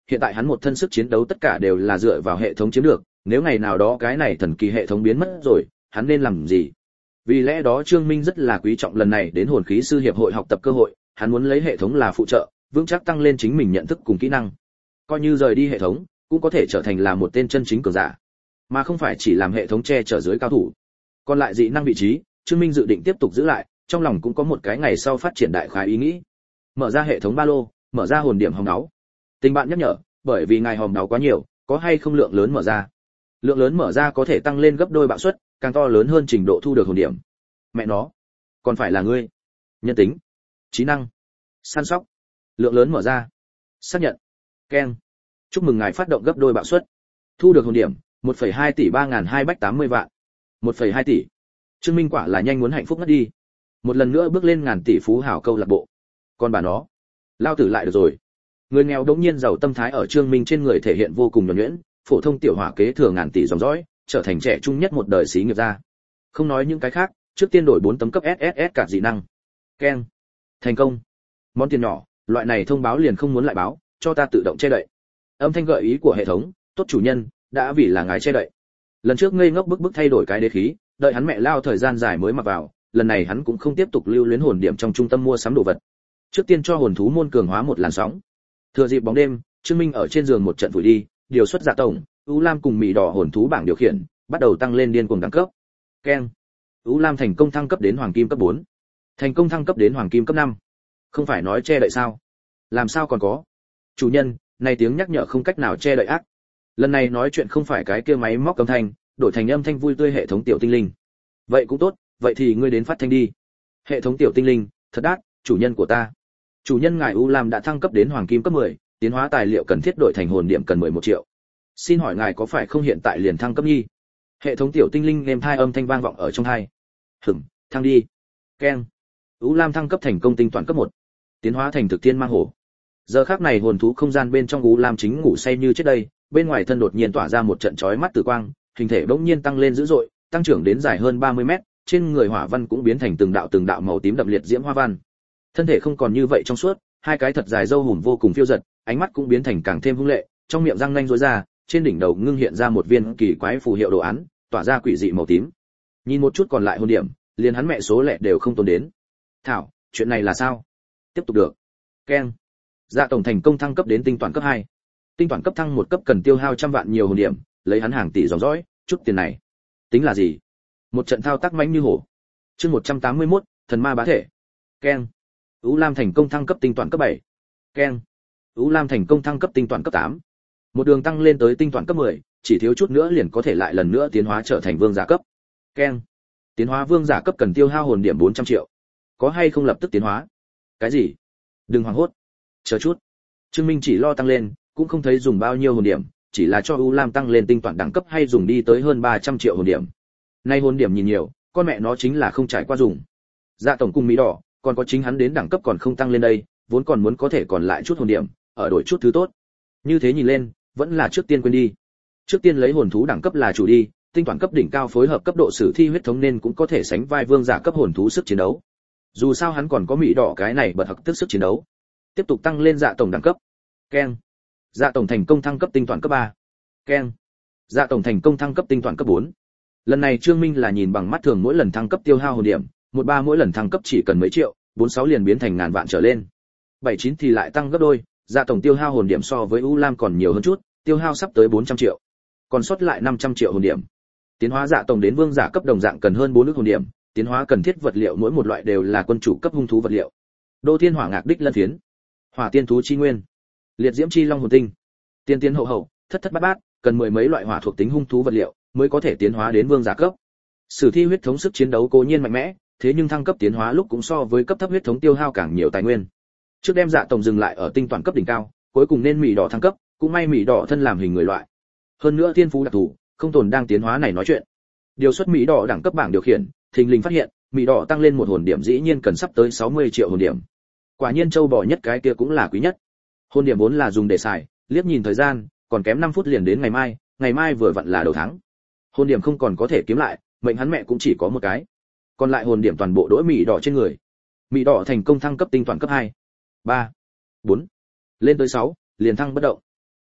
hiện tại hắn một thân sức chiến đấu tất cả đều là dựa vào hệ thống chiếm được, nếu ngày nào đó cái này thần kỳ hệ thống biến mất rồi, hắn nên làm gì? Vì lẽ đó Trương Minh rất là quý trọng lần này đến hồn khí sư hiệp hội học tập cơ hội, hắn muốn lấy hệ thống là phụ trợ, vững chắc tăng lên chính mình nhận thức cùng kỹ năng. Coi như rời đi hệ thống, cũng có thể trở thành là một tên chân chính cường giả, mà không phải chỉ làm hệ thống che chở dưới cao thủ. Còn lại dị năng vị trí, Trương Minh dự định tiếp tục giữ lại, trong lòng cũng có một cái ngày sau phát triển đại khái ý nghĩ. Mở ra hệ thống ba lô, mở ra hồn điểm hòm náu. Tình bạn nhắc nhở, bởi vì ngài hòm náu quá nhiều, có hay không lượng lớn mở ra. Lượng lớn mở ra có thể tăng lên gấp đôi bạo suất, càng to lớn hơn trình độ thu được hồn điểm. Mẹ nó, còn phải là ngươi. Nhân tính, trí năng, săn sóc. Lượng lớn mở ra. Xác nhận. Keng. Chúc mừng ngài phát động gấp đôi bạo suất. Thu được hồn điểm một phẩy hai tỷ ba nghìn hai trăm tám mươi vạn. một phẩy hai tỷ. Trương Minh quả là nhanh muốn hạnh phúc ngất đi. Một lần nữa bước lên ngàn tỷ phú hào câu lạc bộ. Còn bà nó, lao tử lại được rồi. Người nghèo đống nhiên giàu tâm thái ở Trương Minh trên người thể hiện vô cùng nhuần nhuyễn, phổ thông tiểu hỏa kế thừa ngàn tỷ dòng dõi, trở thành trẻ trung nhất một đời xí nghiệp gia. Không nói những cái khác, trước tiên đổi bốn tấm cấp ét ét ét cả dị năng. Keng. Thành công. Món tiền nhỏ, loại này thông báo liền không muốn lại báo, cho ta tự động che đậy. Âm thanh gợi ý của hệ thống, tốt chủ nhân, đã vì là ngài che đậy. Lần trước ngây ngốc bức bức thay đổi cái đế khí, đợi hắn mẹ lao thời gian dài mới mặc vào, lần này hắn cũng không tiếp tục lưu luyến hồn điểm trong trung tâm mua sắm đồ vật. Trước tiên cho hồn thú môn cường hóa một làn sóng. Thừa dịp bóng đêm, Trương Minh ở trên giường một trận vùi đi, điều xuất dạ tổng, U Lam cùng Mị Đỏ hồn thú bảng điều khiển, bắt đầu tăng lên điên cuồng đẳng cấp. Keng. U Lam thành công thăng cấp đến hoàng kim cấp bốn. Thành công thăng cấp đến hoàng kim cấp năm. Không phải nói che đậy sao? Làm sao còn có? Chủ nhân, này tiếng nhắc nhở không cách nào che đậy ác. Lần này nói chuyện không phải cái kia máy móc âm thanh, đổi thành âm thanh vui tươi hệ thống tiểu tinh linh. Vậy cũng tốt, vậy thì ngươi đến phát thanh đi. Hệ thống tiểu tinh linh, thật đắt, chủ nhân của ta. Chủ nhân ngài U Lam đã thăng cấp đến hoàng kim cấp mười, tiến hóa tài liệu cần thiết đổi thành hồn điểm cần mười một triệu. Xin hỏi ngài có phải không hiện tại liền thăng cấp nhi? Hệ thống tiểu tinh linh êm thai âm thanh vang vọng ở trong tai. Hửm, thăng đi. Keng. U Lam thăng cấp thành công tinh toàn cấp một. Tiến hóa thành thực tiên mang hổ. Giờ khắc này hồn thú không gian bên trong U Lam chính ngủ say như trước đây, bên ngoài thân đột nhiên tỏa ra một trận chói mắt tử quang, hình thể bỗng nhiên tăng lên dữ dội, tăng trưởng đến dài hơn ba mươi mét, trên người hỏa văn cũng biến thành từng đạo từng đạo màu tím đậm liệt diễm hoa văn. Thân thể không còn như vậy trong suốt, hai cái thật dài râu hùm vô cùng phiêu dật, ánh mắt cũng biến thành càng thêm hung lệ, trong miệng răng nanh rối ra, trên đỉnh đầu ngưng hiện ra một viên kỳ quái phù hiệu đồ án, tỏa ra quỷ dị màu tím. Nhìn một chút còn lại hồn điểm, liền hắn mẹ số lẻ đều không tồn đến. Thảo, chuyện này là sao? Tiếp tục được. Keng. Dạ tổng thành công thăng cấp đến tinh toàn cấp hai. Tinh toàn cấp thăng một cấp cần tiêu hao trăm vạn nhiều hồn điểm, lấy hắn hàng tỷ dòng dõi, chút tiền này tính là gì? Một trận thao tác mãnh như hổ. Chương một trăm tám mươi mốt, thần ma bá thể. Keng. U Lam thành công thăng cấp tinh toàn cấp bảy. Keng. U Lam thành công thăng cấp tinh toàn cấp tám. Một đường tăng lên tới tinh toàn cấp mười, chỉ thiếu chút nữa liền có thể lại lần nữa tiến hóa trở thành vương giả cấp. Keng. Tiến hóa vương giả cấp cần tiêu hao hồn điểm bốn trăm triệu. Có hay không lập tức tiến hóa? Cái gì? Đừng hoảng hốt. Chờ chút. Trương Minh chỉ lo tăng lên, cũng không thấy dùng bao nhiêu hồn điểm, chỉ là cho U Lam tăng lên tinh toàn đẳng cấp hay dùng đi tới hơn ba trăm triệu hồn điểm. Nay hồn điểm nhìn nhiều, con mẹ nó chính là không trải qua dùng. Dạ tổng cùng Mỹ Đỏ, còn có chính hắn đến đẳng cấp còn không tăng lên đây, vốn còn muốn có thể còn lại chút hồn điểm, ở đổi chút thứ tốt. Như thế nhìn lên, vẫn là trước tiên quên đi. Trước tiên lấy hồn thú đẳng cấp là chủ đi, tinh toàn cấp đỉnh cao phối hợp cấp độ sử thi huyết thống nên cũng có thể sánh vai vương giả cấp hồn thú sức chiến đấu. Dù sao hắn còn có Mỹ Đỏ cái này bật học tức sức chiến đấu. Tiếp tục tăng lên dạ tổng đẳng cấp. Keng. Dạ tổng thành công thăng cấp tinh toàn cấp ba. Keng. Dạ tổng thành công thăng cấp tinh toàn cấp bốn. Lần này Trương Minh là nhìn bằng mắt thường mỗi lần thăng cấp tiêu hao hồn điểm, một ba mỗi lần thăng cấp chỉ cần mấy triệu, bốn sáu liền biến thành ngàn vạn trở lên. bảy chín thì lại tăng gấp đôi, dạ tổng tiêu hao hồn điểm so với U Lam còn nhiều hơn chút, tiêu hao sắp tới bốn trăm triệu. Còn sót lại năm trăm triệu hồn điểm. Tiến hóa dạ tổng đến vương giả cấp đồng dạng cần hơn bốn ức hồn điểm, tiến hóa cần thiết vật liệu mỗi một loại đều là quân chủ cấp hung thú vật liệu. Đô Thiên Hỏa Ngạc đích lân phiến, Hỏa Tiên thú chi nguyên, Liệt Diễm chi long hồn tinh, Tiên tiến hậu hậu, thất thất bát bát, cần mười mấy loại hỏa thuộc tính hung thú vật liệu mới có thể tiến hóa đến vương giả cấp. Sử thi huyết thống sức chiến đấu cố nhiên mạnh mẽ, thế nhưng thăng cấp tiến hóa lúc cũng so với cấp thấp huyết thống tiêu hao càng nhiều tài nguyên. Trước đem dạ tổng dừng lại ở tinh toàn cấp đỉnh cao, cuối cùng nên Mỹ Đỏ thăng cấp, cũng may Mỹ Đỏ thân làm hình người loại. Hơn nữa thiên phú đặc thù, không tồn đang tiến hóa này nói chuyện. Điều xuất Mỹ Đỏ đẳng cấp bảng điều khiển, thình lình phát hiện, Mỹ Đỏ tăng lên một hồn điểm dĩ nhiên cần sắp tới sáu mươi triệu hồn điểm. Quả nhiên châu bò nhất cái kia cũng là quý nhất. Hồn điểm vốn là dùng để xài, liếc nhìn thời gian, còn kém năm phút liền đến ngày mai, ngày mai vừa vặn là đầu tháng. Hồn điểm không còn có thể kiếm lại, mệnh hắn mẹ cũng chỉ có một cái. Còn lại hồn điểm toàn bộ đỗi Mỹ Đỏ trên người. Mỹ Đỏ thành công thăng cấp tinh toàn cấp hai, ba, bốn, lên tới sáu, liền thăng bất động.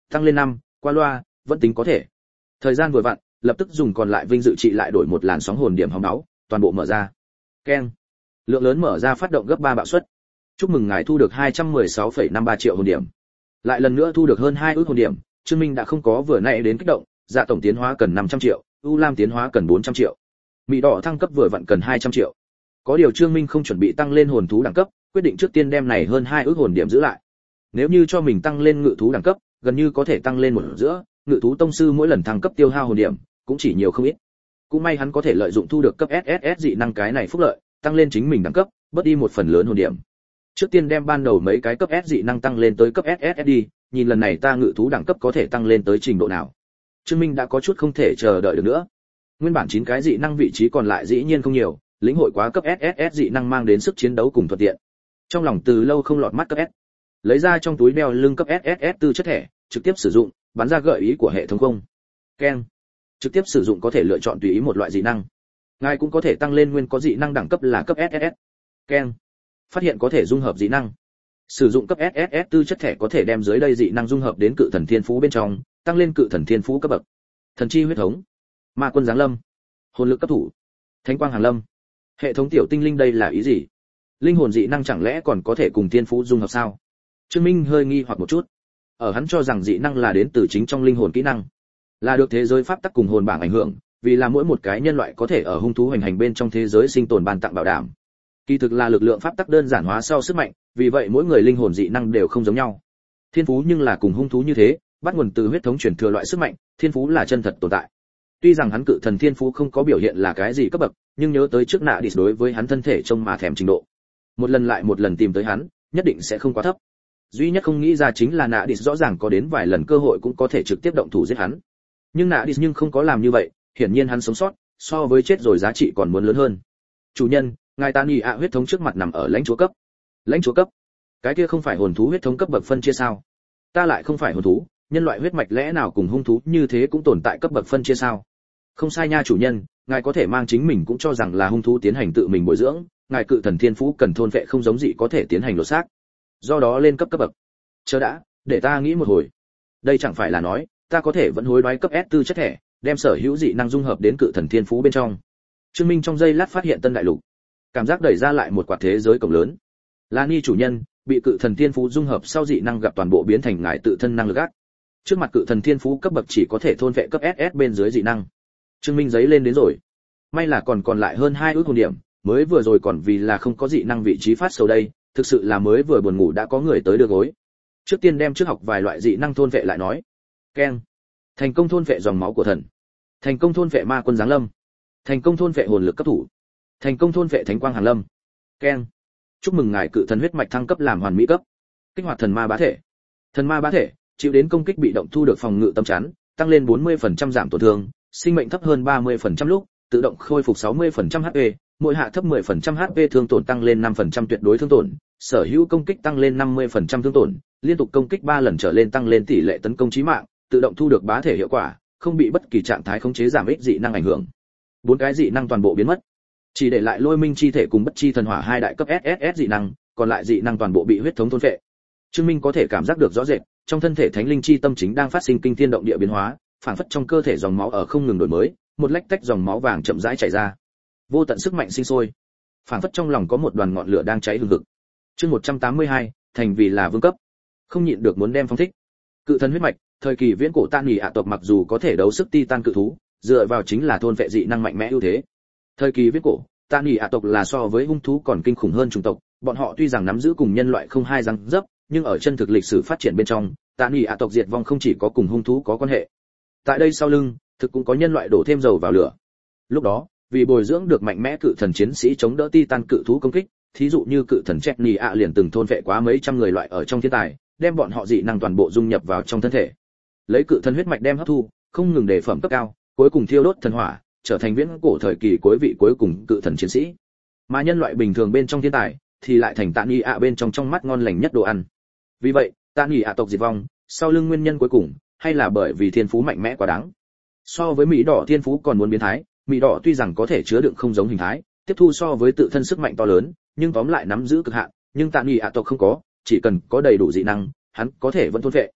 tăng lên năm, qua loa, vẫn tính có thể. Thời gian vừa vặn, lập tức dùng còn lại vinh dự trị lại đổi một làn sóng hồn điểm hóng máu, toàn bộ mở ra. Keng. Lượng lớn mở ra phát động gấp ba bạo suất. Chúc mừng ngài thu được hai trăm mười sáu phẩy năm ba triệu hồn điểm. Lại lần nữa thu được hơn hai ước hồn điểm, Trương Minh đã không có vừa nãy đến kích động, dạ tổng tiến hóa cần năm trăm triệu, U Lam tiến hóa cần bốn trăm triệu. Mỹ đỏ thăng cấp vừa vặn cần hai trăm triệu. Có điều Trương Minh không chuẩn bị tăng lên hồn thú đẳng cấp, quyết định trước tiên đem này hơn hai ước hồn điểm giữ lại. Nếu như cho mình tăng lên ngự thú đẳng cấp, gần như có thể tăng lên một giữa, ngự thú tông sư mỗi lần thăng cấp tiêu hao hồn điểm, cũng chỉ nhiều không ít. Cũng may hắn có thể lợi dụng thu được cấp ét ét ét dị năng cái này phúc lợi, tăng lên chính mình đẳng cấp, bớt đi một phần lớn hồn điểm. Trước tiên đem ban đầu mấy cái cấp S dị năng tăng lên tới cấp ét ét ét đi, nhìn lần này ta ngự thú đẳng cấp có thể tăng lên tới trình độ nào. Trương Minh đã có chút không thể chờ đợi được nữa. Nguyên bản chín cái dị năng vị trí còn lại dĩ nhiên không nhiều, lĩnh hội quá cấp ét ét ét dị năng mang đến sức chiến đấu cùng thuận tiện. Trong lòng từ lâu không lọt mắt cấp S. Lấy ra trong túi đeo lưng cấp ét ét ét tư chất thẻ, trực tiếp sử dụng, bắn ra gợi ý của hệ thống không. Keng. Trực tiếp sử dụng có thể lựa chọn tùy ý một loại dị năng. Ngài cũng có thể tăng lên nguyên có dị năng đẳng cấp là cấp ét ét ét. Keng. Phát hiện có thể dung hợp dị năng. Sử dụng cấp ét ét ét tư chất thẻ có thể đem dưới đây dị năng dung hợp đến cự thần thiên phú bên trong, tăng lên cự thần thiên phú cấp bậc. Thần chi huyết thống, ma quân giáng lâm, hồn lực cấp thủ, thánh quang hàng lâm. Hệ thống tiểu tinh linh đây là ý gì? Linh hồn dị năng chẳng lẽ còn có thể cùng thiên phú dung hợp sao? Trương Minh hơi nghi hoặc một chút. Ở hắn cho rằng dị năng là đến từ chính trong linh hồn kỹ năng, là được thế giới pháp tắc cùng hồn bảng ảnh hưởng, vì là mỗi một cái nhân loại có thể ở hung thú hành hành bên trong thế giới sinh tồn ban tặng bảo đảm. Kỳ thực là lực lượng pháp tắc đơn giản hóa sau sức mạnh, vì vậy mỗi người linh hồn dị năng đều không giống nhau. Thiên phú nhưng là cùng hung thú như thế, bắt nguồn từ huyết thống truyền thừa loại sức mạnh, thiên phú là chân thật tồn tại. Tuy rằng hắn cự thần thiên phú không có biểu hiện là cái gì cấp bậc, nhưng nhớ tới trước nạ đi đối với hắn thân thể trông mà thèm trình độ. Một lần lại một lần tìm tới hắn, nhất định sẽ không quá thấp. Duy nhất không nghĩ ra chính là nạ đi rõ ràng có đến vài lần cơ hội cũng có thể trực tiếp động thủ giết hắn. Nhưng nạ đi nhưng không có làm như vậy, hiển nhiên hắn sống sót, so với chết rồi giá trị còn muốn lớn hơn. Chủ nhân, ngài ta nhị ạ huyết thống trước mặt nằm ở lãnh chúa cấp. Lãnh chúa cấp? Cái kia không phải hồn thú huyết thống cấp bậc phân chia sao? Ta lại không phải hồn thú, nhân loại huyết mạch lẽ nào cùng hung thú như thế cũng tồn tại cấp bậc phân chia sao? Không sai nha chủ nhân, ngài có thể mang chính mình cũng cho rằng là hung thú tiến hành tự mình bồi dưỡng, ngài cự thần thiên phú cần thôn vệ không giống dị có thể tiến hành lột xác. Do đó lên cấp cấp bậc. Chờ đã, để ta nghĩ một hồi. Đây chẳng phải là nói, ta có thể vẫn hối đoái cấp S tư chất thẻ, đem sở hữu dị năng dung hợp đến cự thần thiên phú bên trong. Trương Minh trong giây lát phát hiện tân đại lục, cảm giác đẩy ra lại một quạt thế giới cổng lớn. La Ni chủ nhân, bị cự thần thiên phú dung hợp sau dị năng gặp toàn bộ biến thành ngài tự thân năng lực ác. Trước mặt cự thần thiên phú cấp bậc chỉ có thể thôn vệ cấp ét ét bên dưới dị năng. Trương Minh giấy lên đến rồi. May là còn còn lại hơn hai ước hồn điểm, mới vừa rồi còn vì là không có dị năng vị trí phát sầu đây, thực sự là mới vừa buồn ngủ đã có người tới đưa gối. Trước tiên đem trước học vài loại dị năng thôn vệ lại nói. Keng. Thành công thôn vệ dòng máu của thần. Thành công thôn vệ ma quân giáng lâm. Thành công thôn vệ hồn lực cấp thủ. Thành công thôn vệ thánh quang hàn lâm. Keng. Chúc mừng ngài cự thần huyết mạch thăng cấp làm hoàn mỹ cấp. Kích hoạt thần ma bá thể. Thần ma bá thể chịu đến công kích bị động thu được phòng ngự tâm chắn, tăng lên bốn mươi phần trăm giảm tổn thương, sinh mệnh thấp hơn ba mươi phần trăm lúc, tự động khôi phục sáu mươi phần trăm hát pê, mỗi hạ thấp mười phần trăm hát pê thương tổn tăng lên năm phần trăm tuyệt đối thương tổn, sở hữu công kích tăng lên năm mươi phần trăm thương tổn, liên tục công kích ba lần trở lên tăng lên tỷ lệ tấn công chí mạng, tự động thu được bá thể hiệu quả, không bị bất kỳ trạng thái khống chế giảm ích dị năng ảnh hưởng. Bốn cái dị năng toàn bộ biến mất, chỉ để lại lôi minh chi thể cùng bất chi thần hỏa hai đại cấp ét ét ét dị năng, còn lại dị năng toàn bộ bị huyết thống thôn phệ. Trương Minh có thể cảm giác được rõ rệt, trong thân thể thánh linh chi tâm chính đang phát sinh kinh thiên động địa biến hóa, phản phất trong cơ thể dòng máu ở không ngừng đổi mới, một lách tách dòng máu vàng chậm rãi chảy ra. Vô tận sức mạnh sinh sôi, phản phất trong lòng có một đoàn ngọn lửa đang cháy hừng hực. Chương một trăm tám mươi hai, thành vì là vương cấp. Không nhịn được muốn đem phong thích. Cự thần huyết mạch, thời kỳ viễn cổ Tan Nghỉ ạ tộc mặc dù có thể đấu sức Titan cự thú, dựa vào chính là thôn vệ dị năng mạnh mẽ ưu thế. Thời kỳ viễn cổ, Tan Nghỉ ạ tộc là so với hung thú còn kinh khủng hơn chủng tộc, bọn họ tuy rằng nắm giữ cùng nhân loại không hai răng dấp, nhưng ở chân thực lịch sử phát triển bên trong, Tan Nghỉ ạ tộc diệt vong không chỉ có cùng hung thú có quan hệ. Tại đây sau lưng, thực cũng có nhân loại đổ thêm dầu vào lửa. Lúc đó, vì bồi dưỡng được mạnh mẽ cự thần chiến sĩ chống đỡ Titan cự thú công kích, thí dụ như cự thần Chetney ạ liền từng thôn vệ quá mấy trăm người loại ở trong thiên tài, đem bọn họ dị năng toàn bộ dung nhập vào trong thân thể. Lấy cự thần huyết mạch đem hấp thu, không ngừng đề phẩm cấp cao, cuối cùng thiêu đốt thần hỏa, trở thành viễn cổ thời kỳ cuối vị cuối cùng cự thần chiến sĩ. Mà nhân loại bình thường bên trong thiên tài thì lại thành Tan Nghỉ ạ bên trong trong mắt ngon lành nhất đồ ăn. Vì vậy, Tan Nghỉ ạ tộc diệt vong, sau lưng nguyên nhân cuối cùng hay là bởi vì thiên phú mạnh mẽ quá đáng. So với mỹ đỏ thiên phú còn muốn biến thái, mỹ đỏ tuy rằng có thể chứa đựng không giống hình thái, tiếp thu so với tự thân sức mạnh to lớn, nhưng tóm lại nắm giữ cực hạn, nhưng Tan Nghỉ ạ tộc không có, chỉ cần có đầy đủ dị năng, hắn có thể vẫn thôn vệ.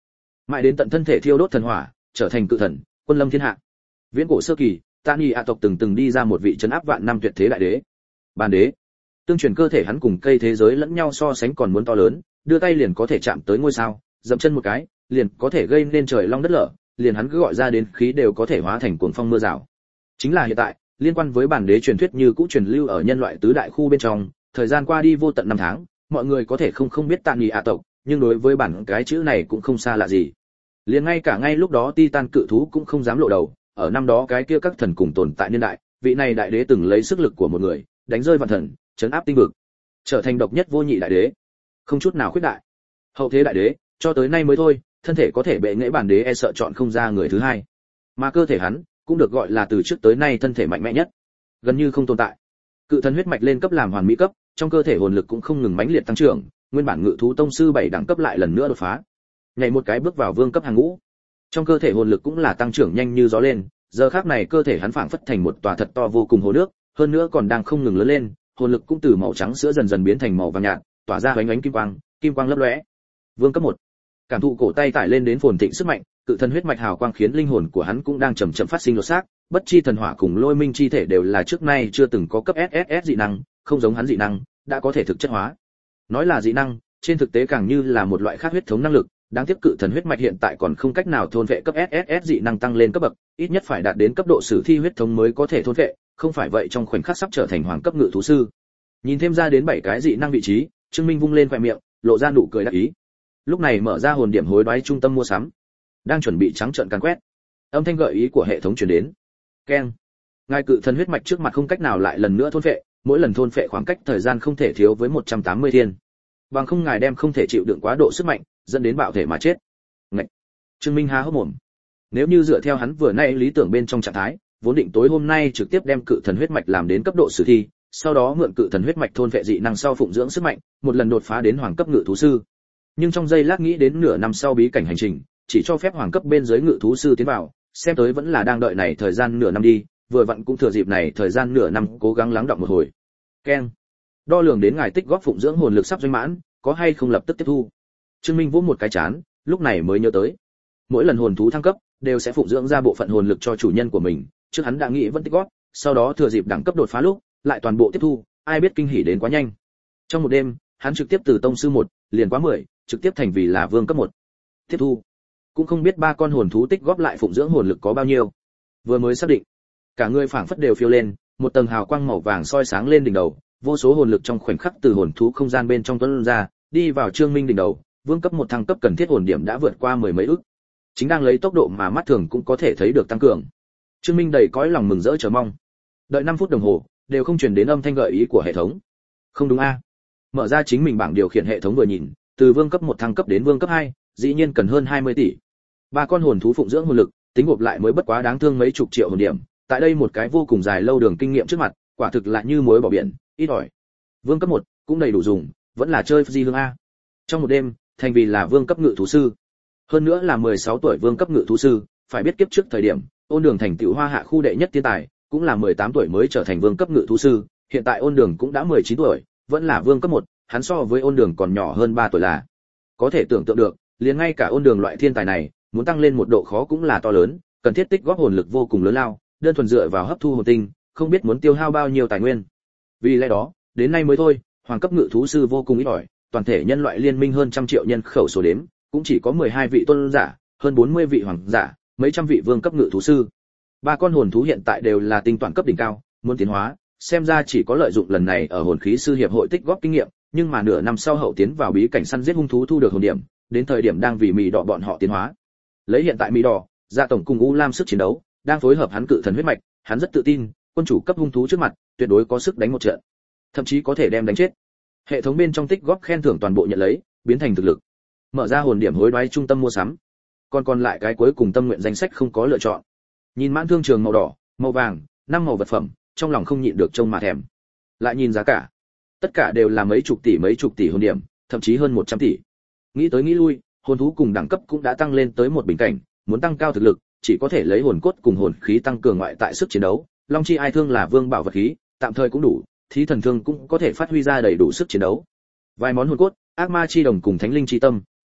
mãi đến tận thân thể thiêu đốt thần hỏa, trở thành cự thần, quân lâm thiên hạ. Viễn cổ sơ kỳ, Tani A tộc từng từng đi ra một vị trấn áp vạn năm tuyệt thế đại đế. Bàn đế. Tương truyền cơ thể hắn cùng cây thế giới lẫn nhau so sánh còn muốn to lớn, đưa tay liền có thể chạm tới ngôi sao, dậm chân một cái, liền có thể gây nên trời long đất lở, liền hắn cứ gọi ra đến khí đều có thể hóa thành cuồng phong mưa rào. Chính là hiện tại, liên quan với bản đế truyền thuyết như cũ truyền lưu ở nhân loại tứ đại khu bên trong, thời gian qua đi vô tận năm tháng, mọi người có thể không không biết Tani A tộc, nhưng đối với bản cái chữ này cũng không xa lạ gì. Liền ngay cả ngay lúc đó Titan cự thú cũng không dám lộ đầu, ở năm đó cái kia các thần cùng tồn tại niên đại, vị này đại đế từng lấy sức lực của một người, đánh rơi vạn thần, trấn áp tinh vực, trở thành độc nhất vô nhị đại đế, không chút nào khuyết đại. Hậu thế đại đế, cho tới nay mới thôi, thân thể có thể bệ nghệ bản đế e sợ chọn không ra người thứ hai. Mà cơ thể hắn cũng được gọi là từ trước tới nay thân thể mạnh mẽ nhất, gần như không tồn tại. Cự thần huyết mạch lên cấp làm hoàn mỹ cấp, trong cơ thể hồn lực cũng không ngừng mãnh liệt tăng trưởng, nguyên bản ngự thú tông sư bảy đẳng cấp lại lần nữa đột phá, nhảy một cái bước vào vương cấp hàng ngũ. Trong cơ thể hồn lực cũng là tăng trưởng nhanh như gió lên, giờ khắc này cơ thể hắn phảng phất thành một tòa thật to vô cùng hồ nước, hơn nữa còn đang không ngừng lớn lên, hồn lực cũng từ màu trắng sữa dần dần biến thành màu vàng nhạt, tỏa ra ánh ánh kim quang, kim quang lấp lóe. Vương cấp một. Cảm thụ cổ tay tải lên đến phồn thịnh sức mạnh, cự thần huyết mạch hào quang khiến linh hồn của hắn cũng đang chậm chậm phát sinh lột xác, bất chi thần hỏa cùng lôi minh chi thể đều là trước nay chưa từng có cấp ét ét ét dị năng, không giống hắn dị năng, đã có thể thực chất hóa. Nói là dị năng, trên thực tế càng như là một loại khác huyết thống năng lực, đáng tiếc cự thần huyết mạch hiện tại còn không cách nào thôn vệ cấp ét ét ét dị năng tăng lên cấp bậc, ít nhất phải đạt đến cấp độ sử thi huyết thống mới có thể thôn vệ, không phải vậy trong khoảnh khắc sắp trở thành hoàng cấp ngự thú sư. Nhìn thêm ra đến bảy cái dị năng vị trí, Trương Minh vung lên khóe miệng, lộ ra nụ cười đắc ý. Lúc này mở ra hồn điểm hối đoái trung tâm mua sắm, đang chuẩn bị trắng trợn càn quét. Âm thanh gợi ý của hệ thống truyền đến. Keng. Ngài cự thần huyết mạch trước mặt không cách nào lại lần nữa thôn phệ, mỗi lần thôn phệ khoảng cách thời gian không thể thiếu với một trăm tám mươi thiên. Bằng không ngài đem không thể chịu đựng quá độ sức mạnh, dẫn đến bạo thể mà chết. Ngậy. Trương Minh há hốc mồm. Nếu như dựa theo hắn vừa nay lý tưởng bên trong trạng thái, vốn định tối hôm nay trực tiếp đem cự thần huyết mạch làm đến cấp độ sử thi, sau đó mượn cự thần huyết mạch thôn phệ dị năng sau phụng dưỡng sức mạnh, một lần đột phá đến hoàng cấp ngự thú sư. Nhưng trong giây lát nghĩ đến nửa năm sau bí cảnh hành trình, chỉ cho phép hoàng cấp bên dưới ngự thú sư tiến vào, xem tới vẫn là đang đợi này thời gian nửa năm đi, vừa vặn cũng thừa dịp này thời gian nửa năm cố gắng lắng đọng một hồi. Keng. Đo lường đến ngài tích góp phụng dưỡng hồn lực sắp doanh mãn, có hay không lập tức tiếp thu. Trương Minh vỗ một cái chán, lúc này mới nhớ tới, mỗi lần hồn thú thăng cấp đều sẽ phụng dưỡng ra bộ phận hồn lực cho chủ nhân của mình, trước hắn đã nghĩ vẫn tích góp, sau đó thừa dịp đẳng cấp đột phá lúc, lại toàn bộ tiếp thu, ai biết kinh hỉ đến quá nhanh. Trong một đêm, hắn trực tiếp từ tông sư một, liền quá mười, trực tiếp thành vì là vương cấp một. Tiếp thu. Cũng không biết ba con hồn thú tích góp lại phụng dưỡng hồn lực có bao nhiêu. Vừa mới xác định, cả người phảng phất đều phiêu lên, một tầng hào quang màu vàng soi sáng lên đỉnh đầu, vô số hồn lực trong khoảnh khắc từ hồn thú không gian bên trong tuôn ra, đi vào Trương Minh đỉnh đầu, vương cấp một thăng cấp cần thiết hồn điểm đã vượt qua mười mấy ức. Chính đang lấy tốc độ mà mắt thường cũng có thể thấy được tăng cường. Trương Minh đầy cõi lòng mừng rỡ chờ mong. Đợi năm phút đồng hồ, đều không truyền đến âm thanh gợi ý của hệ thống. Không đúng a? Mở ra chính mình bảng điều khiển hệ thống vừa nhìn, từ vương cấp một thăng cấp đến vương cấp hai, dĩ nhiên cần hơn hai mươi tỷ. Ba con hồn thú phụng dưỡng hồn lực, tính gộp lại mới bất quá đáng thương mấy chục triệu hồn điểm, tại đây một cái vô cùng dài lâu đường kinh nghiệm trước mặt, quả thực là như muối bỏ biển, ít ỏi. Vương cấp một cũng đầy đủ dùng, vẫn là chơi di hương a. Trong một đêm, thành vì là vương cấp ngự thú sư. Hơn nữa là mười sáu tuổi vương cấp ngự thú sư, phải biết kiếp trước thời điểm, Ôn Đường thành tựu Hoa Hạ khu đệ nhất thiên tài, cũng là mười tám tuổi mới trở thành vương cấp ngự thú sư, hiện tại Ôn Đường cũng đã mười chín tuổi, vẫn là vương cấp một, hắn so với Ôn Đường còn nhỏ hơn ba tuổi là. Có thể tưởng tượng được, liền ngay cả Ôn Đường loại thiên tài này, muốn tăng lên một độ khó cũng là to lớn, cần thiết tích góp hồn lực vô cùng lớn lao, đơn thuần dựa vào hấp thu hồn tinh, không biết muốn tiêu hao bao nhiêu tài nguyên. Vì lẽ đó, đến nay mới thôi, hoàng cấp ngự thú sư vô cùng ít ỏi, toàn thể nhân loại liên minh hơn trăm triệu nhân khẩu số đếm, cũng chỉ có mười hai vị tôn giả, hơn bốn mươi vị hoàng giả, mấy trăm vị vương cấp ngự thú sư. Ba con hồn thú hiện tại đều là tinh toàn cấp đỉnh cao, muốn tiến hóa, xem ra chỉ có lợi dụng lần này ở hồn khí sư hiệp hội tích góp kinh nghiệm, nhưng mà nửa năm sau hậu tiến vào bí cảnh săn giết hung thú thu được hồn điểm, đến thời điểm đang vì mì đỏ bọn họ tiến hóa. Lấy hiện tại mì đỏ, gia tổng cùng U Lam sức chiến đấu, đang phối hợp hắn cự thần huyết mạch, hắn rất tự tin, quân chủ cấp hung thú trước mặt, tuyệt đối có sức đánh một trận, thậm chí có thể đem đánh chết. Hệ thống bên trong tích góp khen thưởng toàn bộ nhận lấy, biến thành thực lực. Mở ra hồn điểm hối đoái trung tâm mua sắm. Còn còn lại cái cuối cùng tâm nguyện danh sách không có lựa chọn. Nhìn mãn thương trường màu đỏ, màu vàng, năm màu vật phẩm, trong lòng không nhịn được trông mà thèm. Lại nhìn giá cả, tất cả đều là mấy chục tỷ mấy chục tỷ hồn điểm, thậm chí hơn một trăm tỷ. Nghĩ tới nghĩ lui, hồn thú cùng đẳng cấp cũng đã tăng lên tới một bình cảnh, muốn tăng cao thực lực, chỉ có thể lấy hồn cốt cùng hồn khí tăng cường ngoại tại sức chiến đấu. Long chi ai thương là vương bảo vật khí, tạm thời cũng đủ, thí thần thương cũng có thể phát huy ra đầy đủ sức chiến đấu. Vài món hồn cốt, ác ma chi đồng cùng thánh linh chi tâm,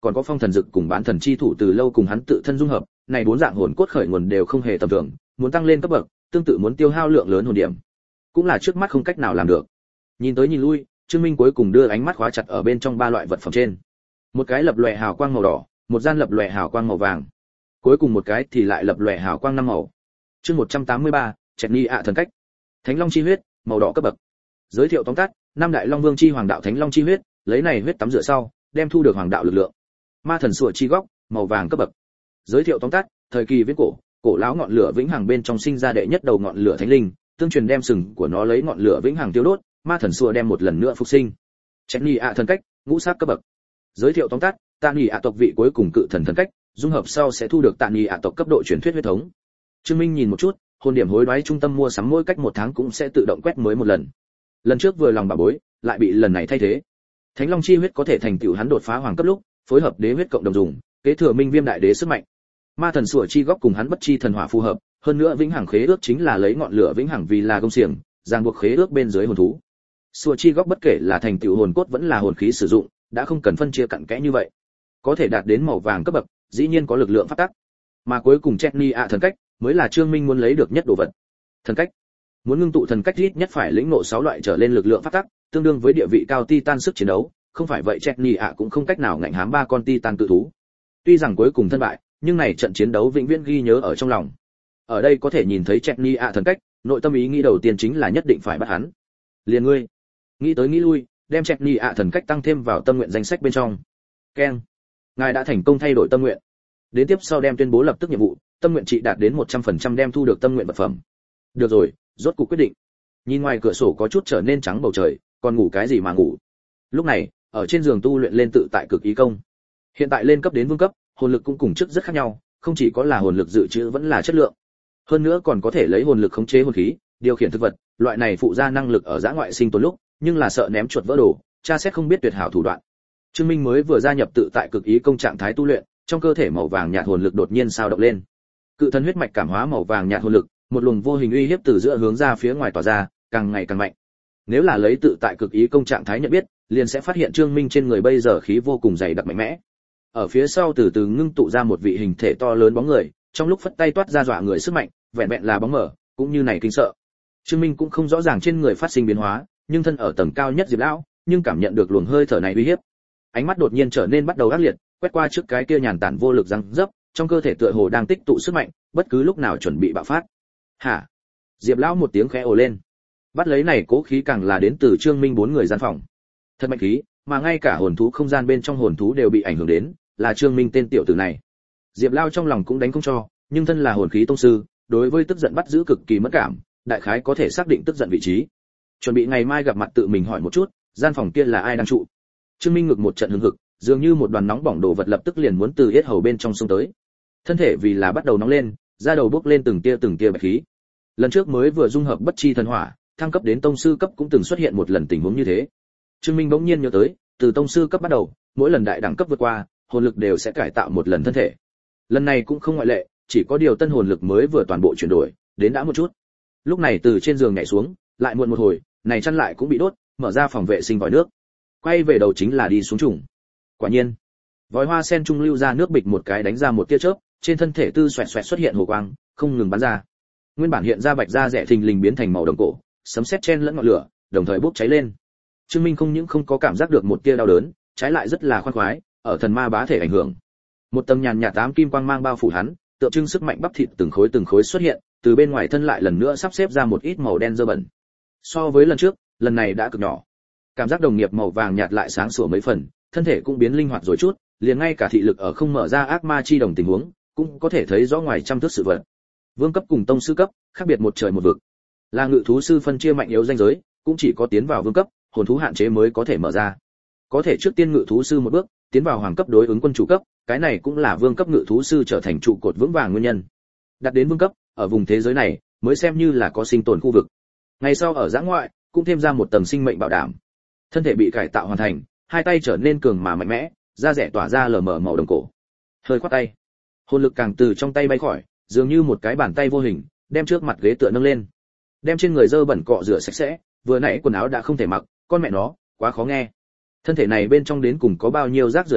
còn có phong thần dực cùng bán thần chi thủ từ lâu cùng hắn tự thân dung hợp, này bốn dạng hồn cốt khởi nguồn đều không hề tầm thường, muốn tăng lên cấp bậc, tương tự muốn tiêu hao lượng lớn hồn điểm, cũng là trước mắt không cách nào làm được. Nhìn tới nhìn lui, Trương Minh cuối cùng đưa ánh mắt khóa chặt ở bên trong ba loại vật phẩm trên. Một cái lập lòe hào quang màu đỏ, một gian lập lòe hào quang màu vàng, cuối cùng một cái thì lại lập lòe hào quang năm màu. Chương một trăm tám mươi ba, Trạch Ni ạ thần cách. Thánh Long chi huyết, màu đỏ cấp bậc. Giới thiệu tóm tắt, năm đại long vương chi hoàng đạo Thánh Long chi huyết, lấy này huyết tắm rửa sau, đem thu được hoàng đạo lực lượng. Ma thần sủa chi góc, màu vàng cấp bậc. Giới thiệu tóm tắt, thời kỳ viễn cổ, cổ lão ngọn lửa vĩnh hằng bên trong sinh ra đệ nhất đầu ngọn lửa thánh linh, tương truyền đem sừng của nó lấy ngọn lửa vĩnh hằng tiêu đốt, ma thần sủa đem một lần nữa phục sinh. Trạch Ni ạ thần cách, ngũ sắc cấp bậc. Giới thiệu tóm tắt, Tạ Ni ạ tộc vị cuối cùng cự thần thần cách, dung hợp sau sẽ thu được Tạ Ni ạ tộc cấp độ truyền thuyết huyết thống. Trương Minh nhìn một chút, hồn điểm hối đoái trung tâm mua sắm mỗi cách một tháng cũng sẽ tự động quét mới một lần. Lần trước vừa lòng bà bối, lại bị lần này thay thế. Thánh Long chi huyết có thể thành tựu hắn đột phá hoàng cấp lúc, phối hợp đế huyết cộng đồng dùng, kế thừa Minh Viêm đại đế sức mạnh. Ma thần sủa chi góc cùng hắn bất chi thần hỏa phù hợp, hơn nữa vĩnh hằng khế ước chính là lấy ngọn lửa vĩnh hằng vì là công xiềng, ràng buộc khế ước bên dưới hồn thú. Sủa chi góc bất kể là thành tựu hồn cốt vẫn là hồn khí sử dụng, đã không cần phân chia cặn kẽ như vậy. Có thể đạt đến màu vàng cấp bậc, dĩ nhiên có lực lượng phát tác. Mà cuối cùng Trạch Ni ạ thần cách mới là Trương Minh muốn lấy được nhất đồ vật. Thần cách. Muốn ngưng tụ thần cách ít nhất phải lĩnh ngộ sáu loại trở lên lực lượng phát tác, tương đương với địa vị cao titan sức chiến đấu, không phải vậy Trạch Ni ạ cũng không cách nào ngạnh hám ba con titan tự thú. Tuy rằng cuối cùng thân bại, nhưng này trận chiến đấu vĩnh viễn ghi nhớ ở trong lòng. Ở đây có thể nhìn thấy Trạch Ni ạ thần cách, nội tâm ý nghĩ đầu tiên chính là nhất định phải bắt hắn. Liền ngươi. Nghĩ tới nghĩ lui, đem Trạch Ni ạ thần cách tăng thêm vào tâm nguyện danh sách bên trong. Keng. Ngài đã thành công thay đổi tâm nguyện. Đến tiếp sau đem tuyên bố lập tức nhiệm vụ, tâm nguyện trị đạt đến một trăm phần trăm đem thu được tâm nguyện vật phẩm. Được rồi, rốt cuộc quyết định. Nhìn ngoài cửa sổ có chút trở nên trắng bầu trời, còn ngủ cái gì mà ngủ. Lúc này, ở trên giường tu luyện lên tự tại cực ý công. Hiện tại lên cấp đến vương cấp, hồn lực cũng cùng trước rất khác nhau, không chỉ có là hồn lực dự trữ vẫn là chất lượng. Hơn nữa còn có thể lấy hồn lực khống chế hồn khí, điều khiển thực vật, loại này phụ ra năng lực ở giã ngoại sinh tồn lúc, nhưng là sợ ném chuột vỡ đồ, cha xét không biết tuyệt hảo thủ đoạn. Trương Minh mới vừa gia nhập tự tại cực ý công trạng thái tu luyện, trong cơ thể màu vàng nhạt hồn lực đột nhiên sao động lên. Cự thần huyết mạch cảm hóa màu vàng nhạt hồn lực, một luồng vô hình uy hiếp từ giữa hướng ra phía ngoài tỏa ra, càng ngày càng mạnh. Nếu là lấy tự tại cực ý công trạng thái nhận biết, liền sẽ phát hiện Trương Minh trên người bây giờ khí vô cùng dày đặc mạnh mẽ. Ở phía sau từ từ ngưng tụ ra một vị hình thể to lớn bóng người, trong lúc phất tay toát ra dọa người sức mạnh, vẹn vẹn là bóng mở, cũng như này kinh sợ. Trương Minh cũng không rõ ràng trên người phát sinh biến hóa, nhưng thân ở tầng cao nhất Diệp lão, nhưng cảm nhận được luồng hơi thở này uy hiếp. Ánh mắt đột nhiên trở nên bắt đầu ác liệt, quét qua trước cái kia nhàn tản vô lực răng dấp, trong cơ thể tựa hồ đang tích tụ sức mạnh, bất cứ lúc nào chuẩn bị bạo phát. Hả? Diệp lão một tiếng khẽ ồ lên. Bắt lấy này cố khí càng là đến từ Trương Minh bốn người gian phòng. Thật mạnh khí, mà ngay cả hồn thú không gian bên trong hồn thú đều bị ảnh hưởng đến, là Trương Minh tên tiểu tử này. Diệp lão trong lòng cũng đánh không cho, nhưng thân là hồn khí tông sư, đối với tức giận bắt giữ cực kỳ mất cảm, đại khái có thể xác định tức giận vị trí. Chuẩn bị ngày mai gặp mặt tự mình hỏi một chút, gian phòng kia là ai đang trụ. Trương Minh ngực một trận hừng hực, dường như một đoàn nóng bỏng đồ vật lập tức liền muốn từ yết hầu bên trong xông tới. Thân thể vì là bắt đầu nóng lên, da đầu bốc lên từng tia từng tia bạch khí. Lần trước mới vừa dung hợp bất chi thần hỏa, thăng cấp đến tông sư cấp cũng từng xuất hiện một lần tình huống như thế. Trương Minh bỗng nhiên nhớ tới, từ tông sư cấp bắt đầu, mỗi lần đại đẳng cấp vượt qua, hồn lực đều sẽ cải tạo một lần thân thể. Lần này cũng không ngoại lệ, chỉ có điều tân hồn lực mới vừa toàn bộ chuyển đổi, đến đã một chút. Lúc này từ trên giường nhảy xuống, lại muộn một hồi, này chăn lại cũng bị đốt, mở ra phòng vệ sinh vòi nước. Quay về đầu chính là đi xuống trùng. Quả nhiên, vòi hoa sen trung lưu ra nước bịch một cái đánh ra một tia chớp, trên thân thể tư xoẹt xoẹt xuất hiện hồ quang, không ngừng bắn ra. Nguyên bản hiện ra bạch da rẻ thình lình biến thành màu đồng cổ, sấm sét chen lẫn ngọn lửa, đồng thời bốc cháy lên. Trương Minh không những không có cảm giác được một tia đau đớn, trái lại rất là khoan khoái, ở thần ma bá thể ảnh hưởng. Một tầng nhàn nhạt tám kim quang mang bao phủ hắn, tượng trưng sức mạnh bắp thịt từng khối từng khối xuất hiện, từ bên ngoài thân lại lần nữa sắp xếp ra một ít màu đen dơ bẩn. So với lần trước, lần này đã cực nhỏ. Cảm giác đồng nghiệp màu vàng nhạt lại sáng sủa mấy phần, thân thể cũng biến linh hoạt rồi chút, liền ngay cả thị lực ở không mở ra ác ma chi đồng tình huống, cũng có thể thấy rõ ngoài trăm thước sự vật. Vương cấp cùng tông sư cấp, khác biệt một trời một vực. Là ngự thú sư phân chia mạnh yếu danh giới, cũng chỉ có tiến vào vương cấp, hồn thú hạn chế mới có thể mở ra. Có thể trước tiên ngự thú sư một bước, tiến vào hoàng cấp đối ứng quân chủ cấp, cái này cũng là vương cấp ngự thú sư trở thành trụ cột vững vàng nguyên nhân. Đạt đến vương cấp, ở vùng thế giới này, mới xem như là có sinh tồn khu vực. Ngày sau ở giã ngoại, cũng thêm ra một tầng sinh mệnh bảo đảm. Thân thể bị cải tạo hoàn thành, hai tay trở nên cường mà mạnh mẽ, da rẻ tỏa ra lờ mờ màu đồng cổ. Hơi khoát tay, hồn lực càng từ trong tay bay khỏi, dường như một cái bàn tay vô hình, đem trước mặt ghế tựa nâng lên, đem trên người dơ bẩn cọ rửa sạch sẽ. Vừa nãy quần áo đã không thể mặc, con mẹ nó, quá khó nghe. Thân thể này bên trong đến cùng có bao nhiêu rác rưởi à,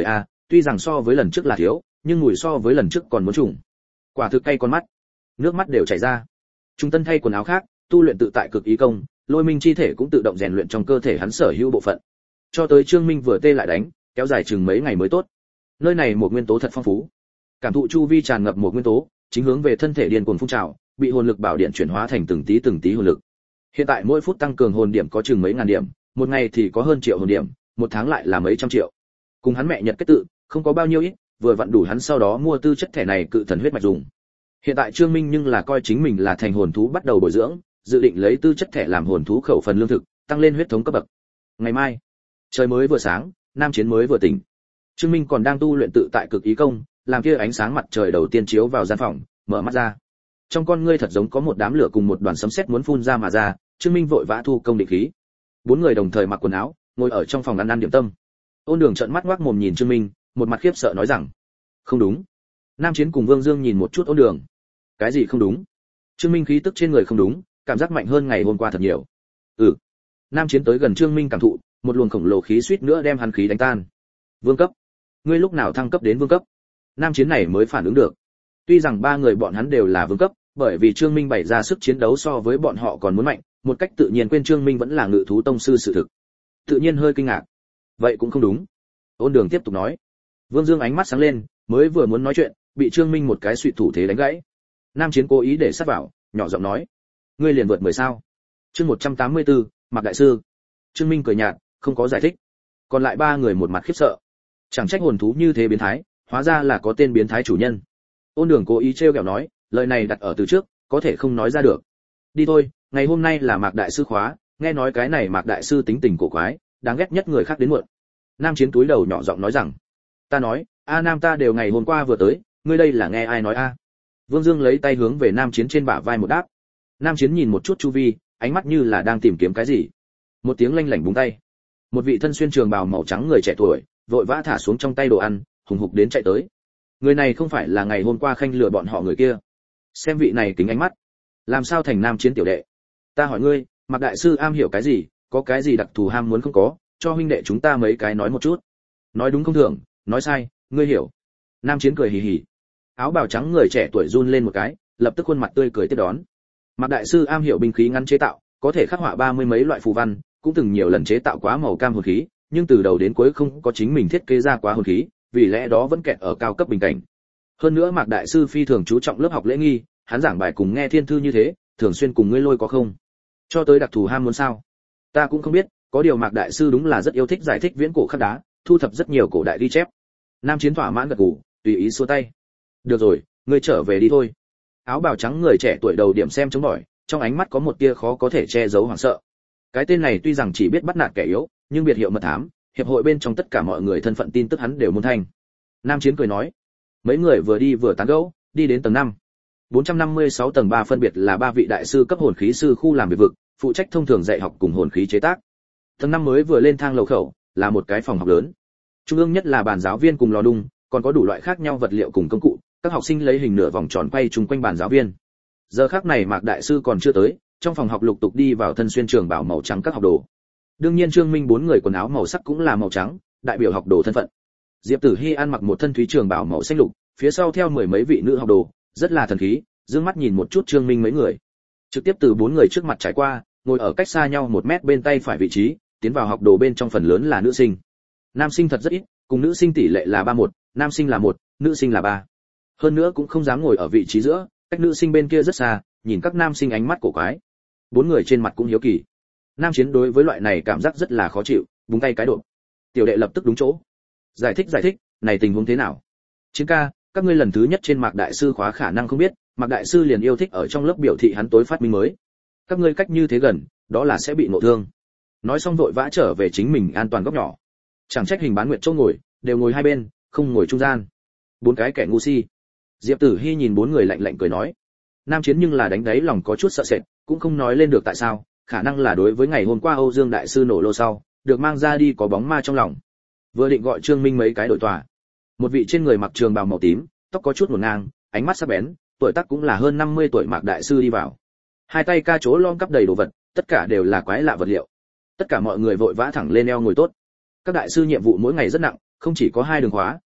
tuy rằng so với lần trước là thiếu, nhưng mùi so với lần trước còn muốn trùng. Quả thực cay con mắt, nước mắt đều chảy ra. Trung Tân thay quần áo khác, tu luyện tự tại cực ý công, Lôi Minh chi thể cũng tự động rèn luyện trong cơ thể hắn sở hữu bộ phận. Cho tới Trương Minh vừa tê lại đánh, kéo dài chừng mấy ngày mới tốt. Nơi này một nguyên tố thật phong phú. Cảm thụ chu vi tràn ngập một nguyên tố, chính hướng về thân thể điên cuồng phun trào, bị hồn lực bảo điện chuyển hóa thành từng tí từng tí hồn lực. Hiện tại mỗi phút tăng cường hồn điểm có chừng mấy ngàn điểm, một ngày thì có hơn triệu hồn điểm, một tháng lại là mấy trăm triệu. Cùng hắn mẹ nhật kết tự, không có bao nhiêu ít, vừa vặn đủ hắn sau đó mua tư chất thẻ này cự thần huyết mạch dùng. Hiện tại Trương Minh nhưng là coi chính mình là thành hồn thú bắt đầu bồi dưỡng, dự định lấy tư chất thẻ làm hồn thú khẩu phần lương thực, tăng lên huyết thống cấp bậc. Ngày mai, trời mới vừa sáng, Nam Chiến mới vừa tỉnh. Trương Minh còn đang tu luyện tự tại cực ý công, làm kia ánh sáng mặt trời đầu tiên chiếu vào gian phòng, mở mắt ra. Trong con ngươi thật giống có một đám lửa cùng một đoàn sấm sét muốn phun ra mà ra, Trương Minh vội vã thu công định khí. Bốn người đồng thời mặc quần áo, ngồi ở trong phòng ăn ăn điểm tâm. Ôn Đường trợn mắt ngoác mồm nhìn Trương Minh, một mặt khiếp sợ nói rằng: "Không đúng." Nam Chiến cùng Vương Dương nhìn một chút Ôn Đường. "Cái gì không đúng?" Trương Minh khí tức trên người không đúng, cảm giác mạnh hơn ngày hôm qua thật nhiều. "Ừ." Nam Chiến tới gần Trương Minh cảm thụ, một luồng khổng lồ khí suýt nữa đem hắn khí đánh tan. "Vương cấp? Ngươi lúc nào thăng cấp đến vương cấp?" Nam Chiến này mới phản ứng được. Tuy rằng ba người bọn hắn đều là vương cấp, bởi vì Trương Minh bày ra sức chiến đấu so với bọn họ còn muốn mạnh, một cách tự nhiên quên Trương Minh vẫn là ngự thú tông sư sự thực. Tự nhiên hơi kinh ngạc. Vậy cũng không đúng. Ôn Đường tiếp tục nói. Vương Dương ánh mắt sáng lên, mới vừa muốn nói chuyện, bị Trương Minh một cái suy thủ thế đánh gãy. Nam Chiến cố ý để sát vào, nhỏ giọng nói: "Ngươi liền vượt mười sao?" Chương một trăm tám mươi tư, Mạc đại sư. Trương Minh cười nhạt, không có giải thích. Còn lại ba người một mặt khiếp sợ. Chẳng trách hồn thú như thế biến thái, hóa ra là có tên biến thái chủ nhân. Ôn Đường cố ý trêu ghẹo nói, lời này đặt ở từ trước, có thể không nói ra được. Đi thôi, ngày hôm nay là Mạc đại sư khóa, nghe nói cái này Mạc đại sư tính tình cổ quái, đáng ghét nhất người khác đến muộn. Nam Chiến túi đầu nhỏ giọng nói rằng: "Ta nói, a Nam ta đều ngày hôm qua vừa tới, ngươi đây là nghe ai nói a?" Vương Dương lấy tay hướng về Nam Chiến trên bả vai một đáp. Nam Chiến nhìn một chút chu vi, ánh mắt như là đang tìm kiếm cái gì. Một tiếng lanh lảnh búng tay. Một vị thân xuyên trường bào màu trắng người trẻ tuổi, vội vã thả xuống trong tay đồ ăn, hùng hục đến chạy tới. Người này không phải là ngày hôm qua khanh lừa bọn họ người kia. Xem vị này kính ánh mắt, làm sao thành Nam Chiến tiểu đệ? Ta hỏi ngươi, Mạc đại sư am hiểu cái gì, có cái gì đặc thù ham muốn không có, cho huynh đệ chúng ta mấy cái nói một chút. Nói đúng không thường, nói sai, ngươi hiểu. Nam Chiến cười hì hì. Áo bào trắng người trẻ tuổi run lên một cái, lập tức khuôn mặt tươi cười tiếp đón. Mạc đại sư am hiểu binh khí ngắn chế tạo, có thể khắc họa ba mươi mấy loại phù văn, cũng từng nhiều lần chế tạo quá màu cam hồn khí, nhưng từ đầu đến cuối không có chính mình thiết kế ra quá hồn khí, vì lẽ đó vẫn kẹt ở cao cấp bình cảnh. Hơn nữa Mạc đại sư phi thường chú trọng lớp học lễ nghi, hắn giảng bài cùng nghe thiên thư như thế, thường xuyên cùng ngươi lôi có không? Cho tới đặc thù ham muốn sao? Ta cũng không biết, có điều Mạc đại sư đúng là rất yêu thích giải thích viễn cổ khắc đá, thu thập rất nhiều cổ đại ghi chép. Nam Chiến thỏa mãn gật gù, tùy ý xua tay. Được rồi, ngươi trở về đi thôi. Áo bào trắng người trẻ tuổi đầu điểm xem chống bỏi, trong ánh mắt có một tia khó có thể che giấu hoảng sợ. Cái tên này tuy rằng chỉ biết bắt nạt kẻ yếu, nhưng biệt hiệu mật thám, hiệp hội bên trong tất cả mọi người thân phận tin tức hắn đều muốn thanh. Nam Chiến cười nói. Mấy người vừa đi vừa tán gẫu, đi đến tầng năm. bốn trăm năm mươi sáu tầng ba phân biệt là ba vị đại sư cấp hồn khí sư khu làm việc vực, phụ trách thông thường dạy học cùng hồn khí chế tác. Tầng năm mới vừa lên thang lầu khẩu, là một cái phòng học lớn. Trung ương nhất là bàn giáo viên cùng lò đung, còn có đủ loại khác nhau vật liệu cùng công cụ, các học sinh lấy hình nửa vòng tròn quay chung quanh bàn giáo viên. Giờ khắc này Mạc đại sư còn chưa tới, trong phòng học lục tục đi vào thân xuyên trường bào màu trắng các học đồ. Đương nhiên Trương Minh bốn người quần áo màu sắc cũng là màu trắng, đại biểu học đồ thân phận. Diệp Tử Hi ăn mặc một thân thúy trường bào màu xanh lục, phía sau theo mười mấy vị nữ học đồ, rất là thần khí, dương mắt nhìn một chút Trương Minh mấy người. Trực tiếp từ bốn người trước mặt trải qua, ngồi ở cách xa nhau một mét bên tay phải vị trí, tiến vào học đồ bên trong phần lớn là nữ sinh. Nam sinh thật rất ít, cùng nữ sinh tỷ lệ là ba một, nam sinh là một, nữ sinh là ba. Hơn nữa cũng không dám ngồi ở vị trí giữa, cách nữ sinh bên kia rất xa, nhìn các nam sinh ánh mắt cổ quái. Bốn người trên mặt cũng hiếu kỳ. Nam Chiến đối với loại này cảm giác rất là khó chịu, búng tay cái độ. Tiểu đệ lập tức đúng chỗ. Giải thích giải thích, này tình huống thế nào? Chiến ca, các ngươi lần thứ nhất trên Mạc đại sư khóa khả năng không biết, Mạc đại sư liền yêu thích ở trong lớp biểu thị hắn tối phát minh mới. Các ngươi cách như thế gần, đó là sẽ bị ngộ thương. Nói xong vội vã trở về chính mình an toàn góc nhỏ. Chẳng trách Hình Bán Nguyệt chỗ ngồi, đều ngồi hai bên, không ngồi trung gian. Bốn cái kẻ ngu si. Diệp Tử Hi nhìn bốn người lạnh lạnh cười nói. Nam Chiến nhưng là đánh đáy lòng có chút sợ sệt, cũng không nói lên được tại sao, khả năng là đối với ngày hôm qua Âu Dương đại sư nổ lô sau, được mang ra đi có bóng ma trong lòng. Vừa định gọi Trương Minh mấy cái đội tòa. Một vị trên người mặc trường bào màu tím, tóc có chút hỗn ngang, ánh mắt sắc bén, tuổi tác cũng là hơn năm mươi tuổi Mạc đại sư đi vào. Hai tay ca chố lom cắp đầy đồ vật, tất cả đều là quái lạ vật liệu. Tất cả mọi người vội vã thẳng lên eo ngồi tốt. Các đại sư nhiệm vụ mỗi ngày rất nặng, không chỉ có hai đường khóa,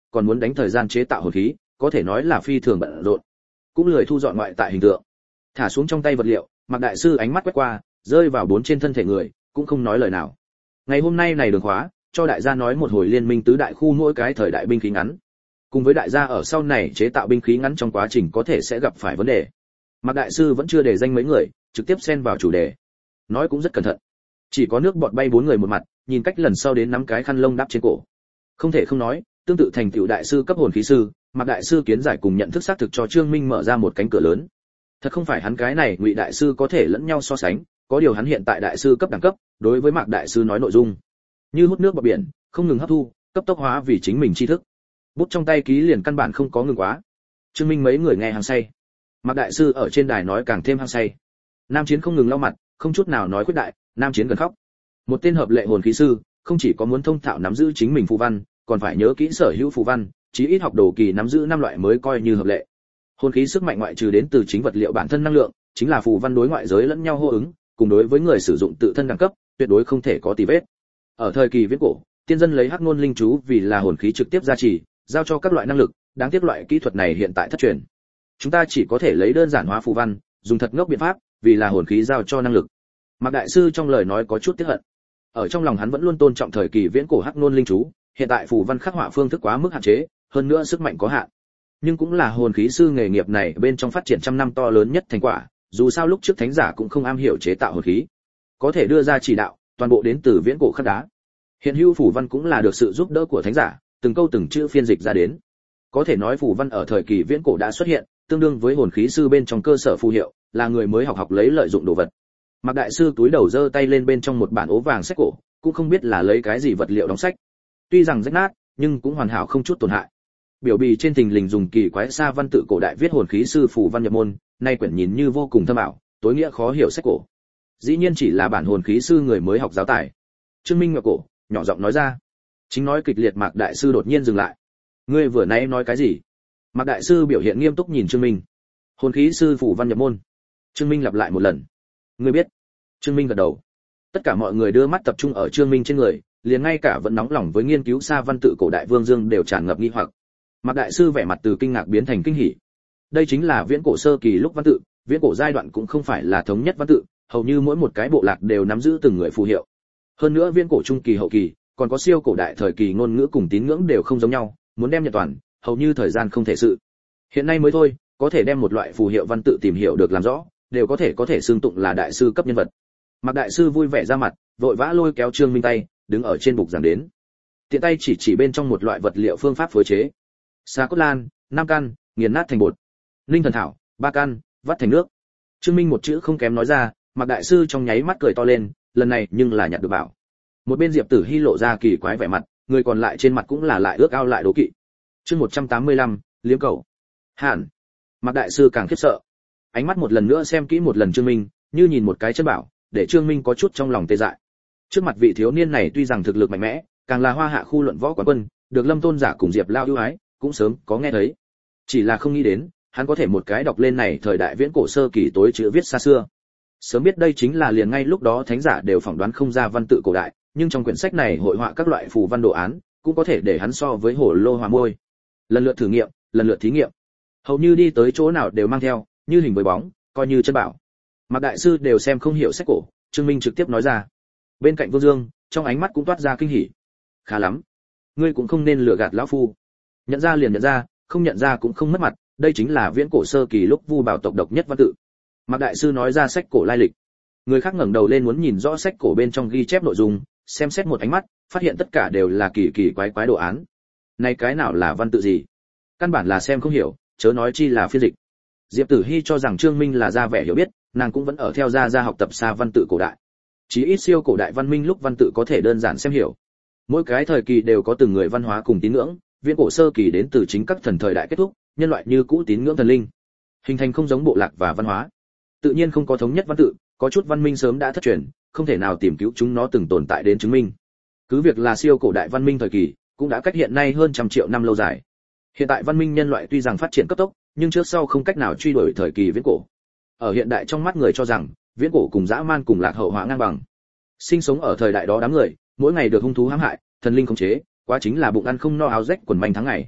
còn muốn đánh thời gian chế tạo hồn khí, có thể nói là phi thường bận rộn. Cũng lười thu dọn ngoại tại hình tượng. Thả xuống trong tay vật liệu, Mạc đại sư ánh mắt quét qua, rơi vào bốn trên thân thể người, cũng không nói lời nào. Ngày hôm nay này đường khóa, cho đại gia nói một hồi liên minh tứ đại khu mỗi cái thời đại binh khí ngắn. Cùng với đại gia ở sau này chế tạo binh khí ngắn trong quá trình có thể sẽ gặp phải vấn đề. Mạc đại sư vẫn chưa đề danh mấy người, trực tiếp xen vào chủ đề. Nói cũng rất cẩn thận. Chỉ có nước bọt bay bốn người một mặt, nhìn cách lần sau đến nắm cái khăn lông đắp trên cổ. Không thể không nói, tương tự thành tựu đại sư cấp hồn khí sư, Mạc đại sư kiến giải cùng nhận thức xác thực cho Trương Minh mở ra một cánh cửa lớn. Thật không phải hắn cái này Ngụy đại sư có thể lẫn nhau so sánh, có điều hắn hiện tại đại sư cấp đẳng cấp, đối với Mạc đại sư nói nội dung, như hút nước vào biển, không ngừng hấp thu, cấp tốc hóa vì chính mình tri thức. Bút trong tay ký liền căn bản không có ngừng quá. Trương Minh mấy người nghe hăng say. Mạc đại sư ở trên đài nói càng thêm hăng say. Nam Chiến không ngừng lau mặt, không chút nào nói khuyết đại, Nam Chiến gần khóc. Một tên hợp lệ hồn khí sư, không chỉ có muốn thông thạo nắm giữ chính mình phù văn, còn phải nhớ kỹ sở hữu phù văn, chí ít học đồ kỳ nắm giữ năm loại mới coi như hợp lệ. Hồn khí sức mạnh ngoại trừ đến từ chính vật liệu bản thân năng lượng, chính là phù văn đối ngoại giới lẫn nhau hô ứng, cùng đối với người sử dụng tự thân đẳng cấp, tuyệt đối không thể có tì vết. Ở thời kỳ viễn cổ, tiên dân lấy hắc ngôn linh chú vì là hồn khí trực tiếp gia trì, giao cho các loại năng lực, đáng tiếc loại kỹ thuật này hiện tại thất truyền. Chúng ta chỉ có thể lấy đơn giản hóa phù văn, dùng thật ngốc biện pháp, vì là hồn khí giao cho năng lực. Mạc đại sư trong lời nói có chút tiếc hận. Ở trong lòng hắn vẫn luôn tôn trọng thời kỳ viễn cổ hắc ngôn linh chú, hiện tại phù văn khắc họa phương thức quá mức hạn chế, hơn nữa sức mạnh có hạn. Nhưng cũng là hồn khí sư nghề nghiệp này bên trong phát triển trăm năm to lớn nhất thành quả, dù sao lúc trước thánh giả cũng không am hiểu chế tạo hồn khí, có thể đưa ra chỉ đạo, toàn bộ đến từ viễn cổ khắc đá. Hiện hữu phù văn cũng là được sự giúp đỡ của thánh giả, từng câu từng chữ phiên dịch ra đến. Có thể nói phù văn ở thời kỳ viễn cổ đã xuất hiện, tương đương với hồn khí sư bên trong cơ sở phù hiệu, là người mới học học lấy lợi dụng đồ vật. Mạc đại sư túi đầu giơ tay lên bên trong một bản ố vàng sách cổ, cũng không biết là lấy cái gì vật liệu đóng sách. Tuy rằng rách nát, nhưng cũng hoàn hảo không chút tổn hại. Biểu bì trên thình lình dùng kỳ quái sa văn tự cổ đại viết hồn khí sư phù văn nhập môn, nay quyển nhìn như vô cùng thâm ảo, tối nghĩa khó hiểu sách cổ. Dĩ nhiên chỉ là bản hồn khí sư người mới học giáo tài. Trương Minh ngậm cổ, nhỏ giọng nói ra. Chính nói kịch liệt Mạc đại sư đột nhiên dừng lại. Ngươi vừa nãy nói cái gì? Mạc đại sư biểu hiện nghiêm túc nhìn Trương Minh. Hồn khí sư phù văn nhập môn. Trương Minh lặp lại một lần. Ngươi biết? Trương Minh gật đầu. Tất cả mọi người đưa mắt tập trung ở Trương Minh trên người, liền ngay cả vẫn nóng lòng với nghiên cứu sa văn tự cổ đại Vương Dương đều tràn ngập nghi hoặc. Mạc đại sư vẻ mặt từ kinh ngạc biến thành kinh hỉ. Đây chính là viễn cổ sơ kỳ lúc văn tự, viễn cổ giai đoạn cũng không phải là thống nhất văn tự, hầu như mỗi một cái bộ lạc đều nắm giữ từng người phù hiệu. Hơn nữa viễn cổ trung kỳ hậu kỳ, còn có siêu cổ đại thời kỳ ngôn ngữ cùng tín ngưỡng đều không giống nhau, muốn đem nhận toàn, hầu như thời gian không thể sự. Hiện nay mới thôi, có thể đem một loại phù hiệu văn tự tìm hiểu được làm rõ, đều có thể có thể xưng tụng là đại sư cấp nhân vật. Mạc đại sư vui vẻ ra mặt, vội vã lôi kéo Trương Minh tay, đứng ở trên bục giảng đến. Tiện tay chỉ chỉ bên trong một loại vật liệu phương pháp phối chế. Sa cốt lan, năm căn, nghiền nát thành bột. Linh thần thảo, ba căn, vắt thành nước. Trương Minh một chữ không kém nói ra, Mạc đại sư trong nháy mắt cười to lên, lần này nhưng là nhặt được bảo. Một bên Diệp Tử Hi lộ ra kỳ quái vẻ mặt, người còn lại trên mặt cũng là lại ước ao lại đố kỵ. Chương một trăm tám mươi lăm, liếm cầu. Hàn. Mạc đại sư càng khiếp sợ. Ánh mắt một lần nữa xem kỹ một lần Trương Minh, như nhìn một cái chân bảo, để Trương Minh có chút trong lòng tê dại. Trước mặt vị thiếu niên này tuy rằng thực lực mạnh mẽ, càng là Hoa Hạ khu luận võ quán quân, được Lâm Tôn giả cùng Diệp Lao ưu ái, cũng sớm có nghe thấy. Chỉ là không nghĩ đến, hắn có thể một cái đọc lên này thời đại viễn cổ sơ kỳ tối chữ viết xa xưa. Sớm biết đây chính là liền ngay lúc đó thánh giả đều phỏng đoán không ra văn tự cổ đại, nhưng trong quyển sách này hội họa các loại phù văn đồ án, cũng có thể để hắn so với hồ lô hòa môi. Lần lượt thử nghiệm, lần lượt thí nghiệm, hầu như đi tới chỗ nào đều mang theo, như hình với bóng, coi như chân bảo. Mạc đại sư đều xem không hiểu sách cổ, Trương Minh trực tiếp nói ra. Bên cạnh Vương Dương, trong ánh mắt cũng toát ra kinh hỉ. Khá lắm, ngươi cũng không nên lừa gạt lão phu. Nhận ra liền nhận ra, không nhận ra cũng không mất mặt, đây chính là viễn cổ sơ kỳ lúc Vu Bảo tộc độc nhất văn tự. Mạc đại sư nói ra sách cổ lai lịch. Người khác ngẩng đầu lên muốn nhìn rõ sách cổ bên trong ghi chép nội dung, xem xét một ánh mắt, phát hiện tất cả đều là kỳ kỳ quái quái đồ án. Này cái nào là văn tự gì? Căn bản là xem không hiểu, chớ nói chi là phiên dịch. Diệp Tử Hi cho rằng Trương Minh là ra vẻ hiểu biết, nàng cũng vẫn ở theo ra ra học tập xa văn tự cổ đại. Chí ít siêu cổ đại văn minh lúc văn tự có thể đơn giản xem hiểu. Mỗi cái thời kỳ đều có từng người văn hóa cùng tín ngưỡng, viễn cổ sơ kỳ đến từ chính các thần thời đại kết thúc, nhân loại như cũ tín ngưỡng thần linh, hình thành không giống bộ lạc và văn hóa. Tự nhiên không có thống nhất văn tự, có chút văn minh sớm đã thất truyền, không thể nào tìm cứu chúng nó từng tồn tại đến chứng minh. Cứ việc là siêu cổ đại văn minh thời kỳ, cũng đã cách hiện nay hơn trăm triệu năm lâu dài. Hiện tại văn minh nhân loại tuy rằng phát triển cấp tốc, nhưng trước sau không cách nào truy đuổi thời kỳ viễn cổ. Ở hiện đại trong mắt người cho rằng, viễn cổ cùng dã man cùng lạc hậu hóa ngang bằng. Sinh sống ở thời đại đó đám người, mỗi ngày được hung thú hãm hại, thần linh khống chế, quá chính là bụng ăn không no áo rách quần manh tháng ngày.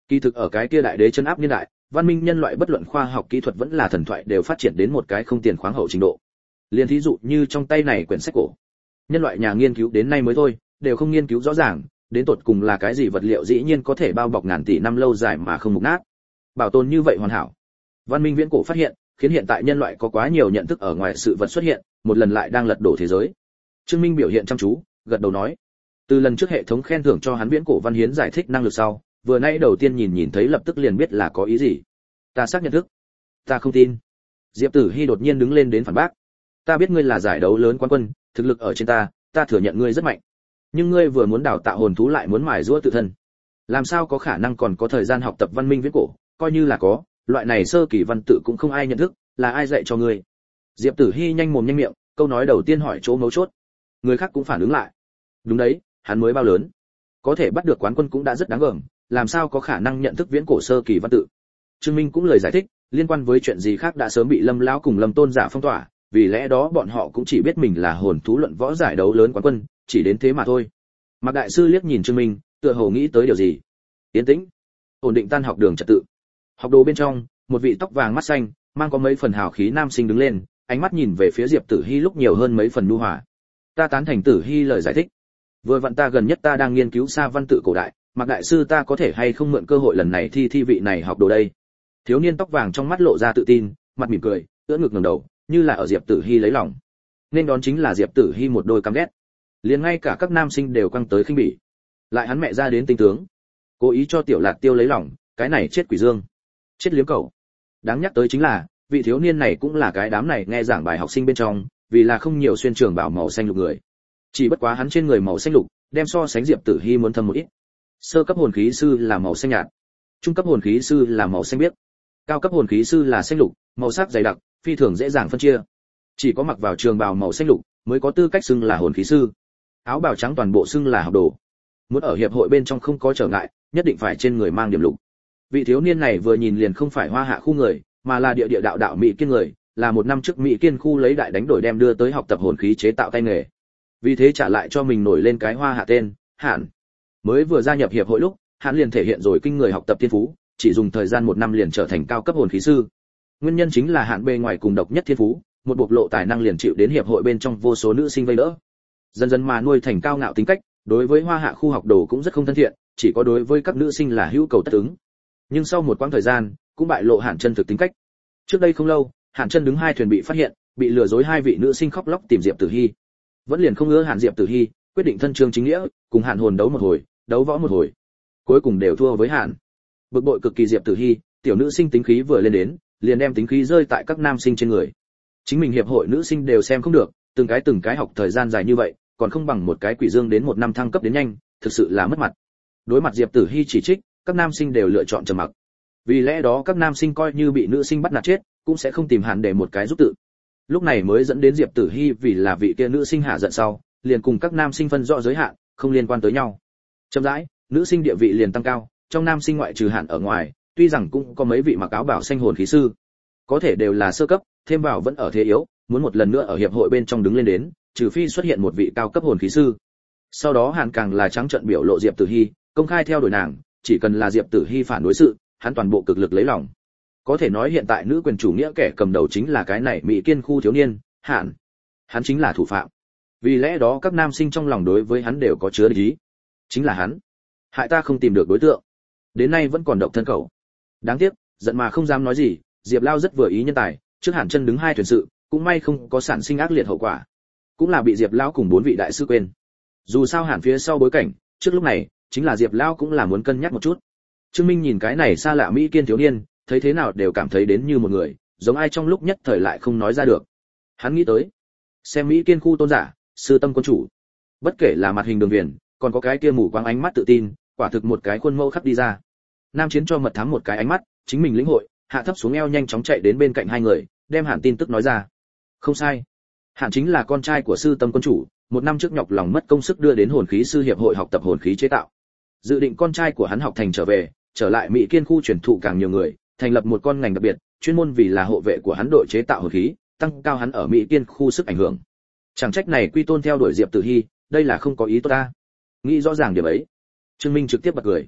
Kỳ thực ở cái kia đại đế chân áp niên đại, văn minh nhân loại bất luận khoa học kỹ thuật vẫn là thần thoại đều phát triển đến một cái không tiền khoáng hậu trình độ. Liên thí dụ như trong tay này quyển sách cổ, nhân loại nhà nghiên cứu đến nay mới thôi, đều không nghiên cứu rõ ràng, đến tột cùng là cái gì vật liệu dĩ nhiên có thể bao bọc ngàn tỷ năm lâu dài mà không mục nát. Bảo tồn như vậy hoàn hảo. Văn minh viễn cổ phát hiện, khiến hiện tại nhân loại có quá nhiều nhận thức ở ngoài sự vật xuất hiện, một lần lại đang lật đổ thế giới. Trương Minh biểu hiện chăm chú, gật đầu nói. Từ lần trước hệ thống khen thưởng cho hắn viễn cổ văn hiến giải thích năng lực sau, vừa nãy đầu tiên nhìn nhìn thấy lập tức liền biết là có ý gì. Ta xác nhận thức. Ta không tin. Diệp Tử Hi đột nhiên đứng lên đến phản bác. Ta biết ngươi là giải đấu lớn quán quân, thực lực ở trên ta, ta thừa nhận ngươi rất mạnh. Nhưng ngươi vừa muốn đào tạo hồn thú lại muốn mài giũa tự thân. Làm sao có khả năng còn có thời gian học tập văn minh viễn cổ, coi như là có, loại này sơ kỳ văn tự cũng không ai nhận thức, là ai dạy cho ngươi? Diệp Tử Hi nhanh mồm nhanh miệng, câu nói đầu tiên hỏi chỗ mấu chốt. Người khác cũng phản ứng lại. Đúng đấy, hắn mới bao lớn, có thể bắt được quán quân cũng đã rất đáng gờm, làm sao có khả năng nhận thức viễn cổ sơ kỳ văn tự? Trương Minh cũng lời giải thích, liên quan với chuyện gì khác đã sớm bị Lâm lão cùng Lâm Tôn giả phong tỏa, vì lẽ đó bọn họ cũng chỉ biết mình là hồn thú luận võ giải đấu lớn quán quân, chỉ đến thế mà thôi. Mạc đại sư liếc nhìn Trương Minh, tựa hồ nghĩ tới điều gì. Yên tĩnh, ổn định tan học đường trật tự. Học đồ bên trong, một vị tóc vàng mắt xanh, mang có mấy phần hào khí nam sinh đứng lên, ánh mắt nhìn về phía Diệp Tử Hi lúc nhiều hơn mấy phần nhu hòa. Ta tán thành Tử Hi lời giải thích. Vừa vặn ta gần nhất ta đang nghiên cứu xa văn tự cổ đại, Mạc đại sư ta có thể hay không mượn cơ hội lần này thi thi vị này học đồ đây. Thiếu niên tóc vàng trong mắt lộ ra tự tin, mặt mỉm cười, ưỡn ngực ngẩng đầu, như là ở Diệp Tử Hi lấy lòng. Nên đón chính là Diệp Tử Hi một đôi căm ghét. Liền ngay cả các nam sinh đều căng tới khinh bỉ. Lại hắn mẹ ra đến tinh tướng, cố ý cho Tiểu Lạt Tiêu lấy lòng, cái này chết quỷ dương, chết liếm cầu. Đáng nhắc tới chính là, vị thiếu niên này cũng là cái đám này nghe giảng bài học sinh bên trong, vì là không nhiều xuyên trường bảo màu xanh lục người. Chỉ bất quá hắn trên người màu xanh lục, đem so sánh Diệp Tử Hi muốn thâm một ít. Sơ cấp hồn khí sư là màu xanh nhạt, trung cấp hồn khí sư là màu xanh biếc, cao cấp hồn khí sư là xanh lục, màu sắc dày đặc, phi thường dễ dàng phân chia. Chỉ có mặc vào trường bào màu xanh lục mới có tư cách xưng là hồn khí sư. Áo bào trắng toàn bộ xưng là học đồ. Muốn ở hiệp hội bên trong không có trở ngại, nhất định phải trên người mang điểm lục. Vị thiếu niên này vừa nhìn liền không phải Hoa Hạ khu người, mà là địa địa đạo đạo Mỹ Kiên người, là một năm trước Mỹ Kiên khu lấy đại đánh đổi đem đưa tới học tập hồn khí chế tạo tay nghề. Vì thế trả lại cho mình nổi lên cái Hoa Hạ tên, Hàn. Mới vừa gia nhập hiệp hội lúc, hắn liền thể hiện rồi kinh người học tập thiên phú, chỉ dùng thời gian một năm liền trở thành cao cấp hồn khí sư. Nguyên nhân chính là hạn bề ngoài cùng độc nhất thiên phú, một bộc lộ tài năng liền chịu đến hiệp hội bên trong vô số nữ sinh vây đỡ. Dần dần mà nuôi thành cao ngạo tính cách, đối với Hoa Hạ khu học đồ cũng rất không thân thiện, chỉ có đối với các nữ sinh là hữu cầu tất ứng. Nhưng sau một quãng thời gian, cũng bại lộ Hàn Chân thực tính cách. Trước đây không lâu, Hàn Chân đứng hai thuyền bị phát hiện, bị lừa dối hai vị nữ sinh khóc lóc tìm Diệp Tử Hi. Vẫn liền không ngứa Hàn Diệp Tử Hi, quyết định thân trương chính nghĩa, cùng Hàn hồn đấu một hồi, đấu võ một hồi. Cuối cùng đều thua với Hàn. Bực bội cực kỳ Diệp Tử Hi, tiểu nữ sinh tính khí vừa lên đến, liền đem tính khí rơi tại các nam sinh trên người. Chính mình hiệp hội nữ sinh đều xem không được, từng cái từng cái học thời gian dài như vậy, còn không bằng một cái quỷ dương đến một năm thăng cấp đến nhanh, thực sự là mất mặt. Đối mặt Diệp Tử Hi chỉ trích, các nam sinh đều lựa chọn trầm mặc. Vì lẽ đó các nam sinh coi như bị nữ sinh bắt nạt chết, cũng sẽ không tìm Hàn để một cái giúp tự. Lúc này mới dẫn đến Diệp Tử Hi vì là vị kia nữ sinh hạ giận sau, liền cùng các nam sinh phân rõ giới hạn, không liên quan tới nhau. Chậm rãi, nữ sinh địa vị liền tăng cao, trong nam sinh ngoại trừ Hàn ở ngoài, tuy rằng cũng có mấy vị mặc áo bảo xanh hồn khí sư, có thể đều là sơ cấp, thêm vào vẫn ở thế yếu, muốn một lần nữa ở hiệp hội bên trong đứng lên đến, trừ phi xuất hiện một vị cao cấp hồn khí sư. Sau đó Hàn càng là trắng trợn biểu lộ Diệp Tử Hi, công khai theo đuổi nàng, chỉ cần là Diệp Tử Hi phản đối sự, hắn toàn bộ cực lực lấy lòng. Có thể nói hiện tại nữ quyền chủ nghĩa kẻ cầm đầu chính là cái này Mỹ Kiên khu thiếu niên, Hàn. Hắn chính là thủ phạm. Vì lẽ đó các nam sinh trong lòng đối với hắn đều có chứa địch ý. Chính là hắn, hại ta không tìm được đối tượng, đến nay vẫn còn độc thân cậu. Đáng tiếc, giận mà không dám nói gì, Diệp Lao rất vừa ý nhân tài, trước Hàn Chân đứng hai thuyền sự, cũng may không có sản sinh ác liệt hậu quả, cũng là bị Diệp Lao cùng bốn vị đại sư quên. Dù sao Hàn phía sau bối cảnh, trước lúc này, chính là Diệp Lao cũng là muốn cân nhắc một chút. Trương Minh nhìn cái này xa lạ Mỹ Kiên thiếu niên, thấy thế nào đều cảm thấy đến như một người, giống ai trong lúc nhất thời lại không nói ra được. Hắn nghĩ tới, xem Mỹ Kiên khu tôn giả, sư tâm quân chủ, bất kể là mặt hình đường viền, còn có cái kia mù quáng ánh mắt tự tin, quả thực một cái khuôn mẫu khắc đi ra. Nam Chiến cho mật thám một cái ánh mắt, chính mình lĩnh hội, hạ thấp xuống eo nhanh chóng chạy đến bên cạnh hai người, đem Hàn tin tức nói ra. Không sai, Hàn chính là con trai của sư tâm quân chủ, một năm trước nhọc lòng mất công sức đưa đến hồn khí sư hiệp hội học tập hồn khí chế tạo. Dự định con trai của hắn học thành trở về, trở lại Mỹ Kiên khu truyền thụ càng nhiều người, thành lập một con ngành đặc biệt, chuyên môn vì là hộ vệ của hắn đội chế tạo hồn khí, tăng cao hắn ở Mỹ Kiên khu sức ảnh hưởng. Chẳng trách này quy tôn theo đuổi Diệp Tử Hi, đây là không có ý tốt ta. Nghĩ rõ ràng điểm ấy, Trương Minh trực tiếp bật cười.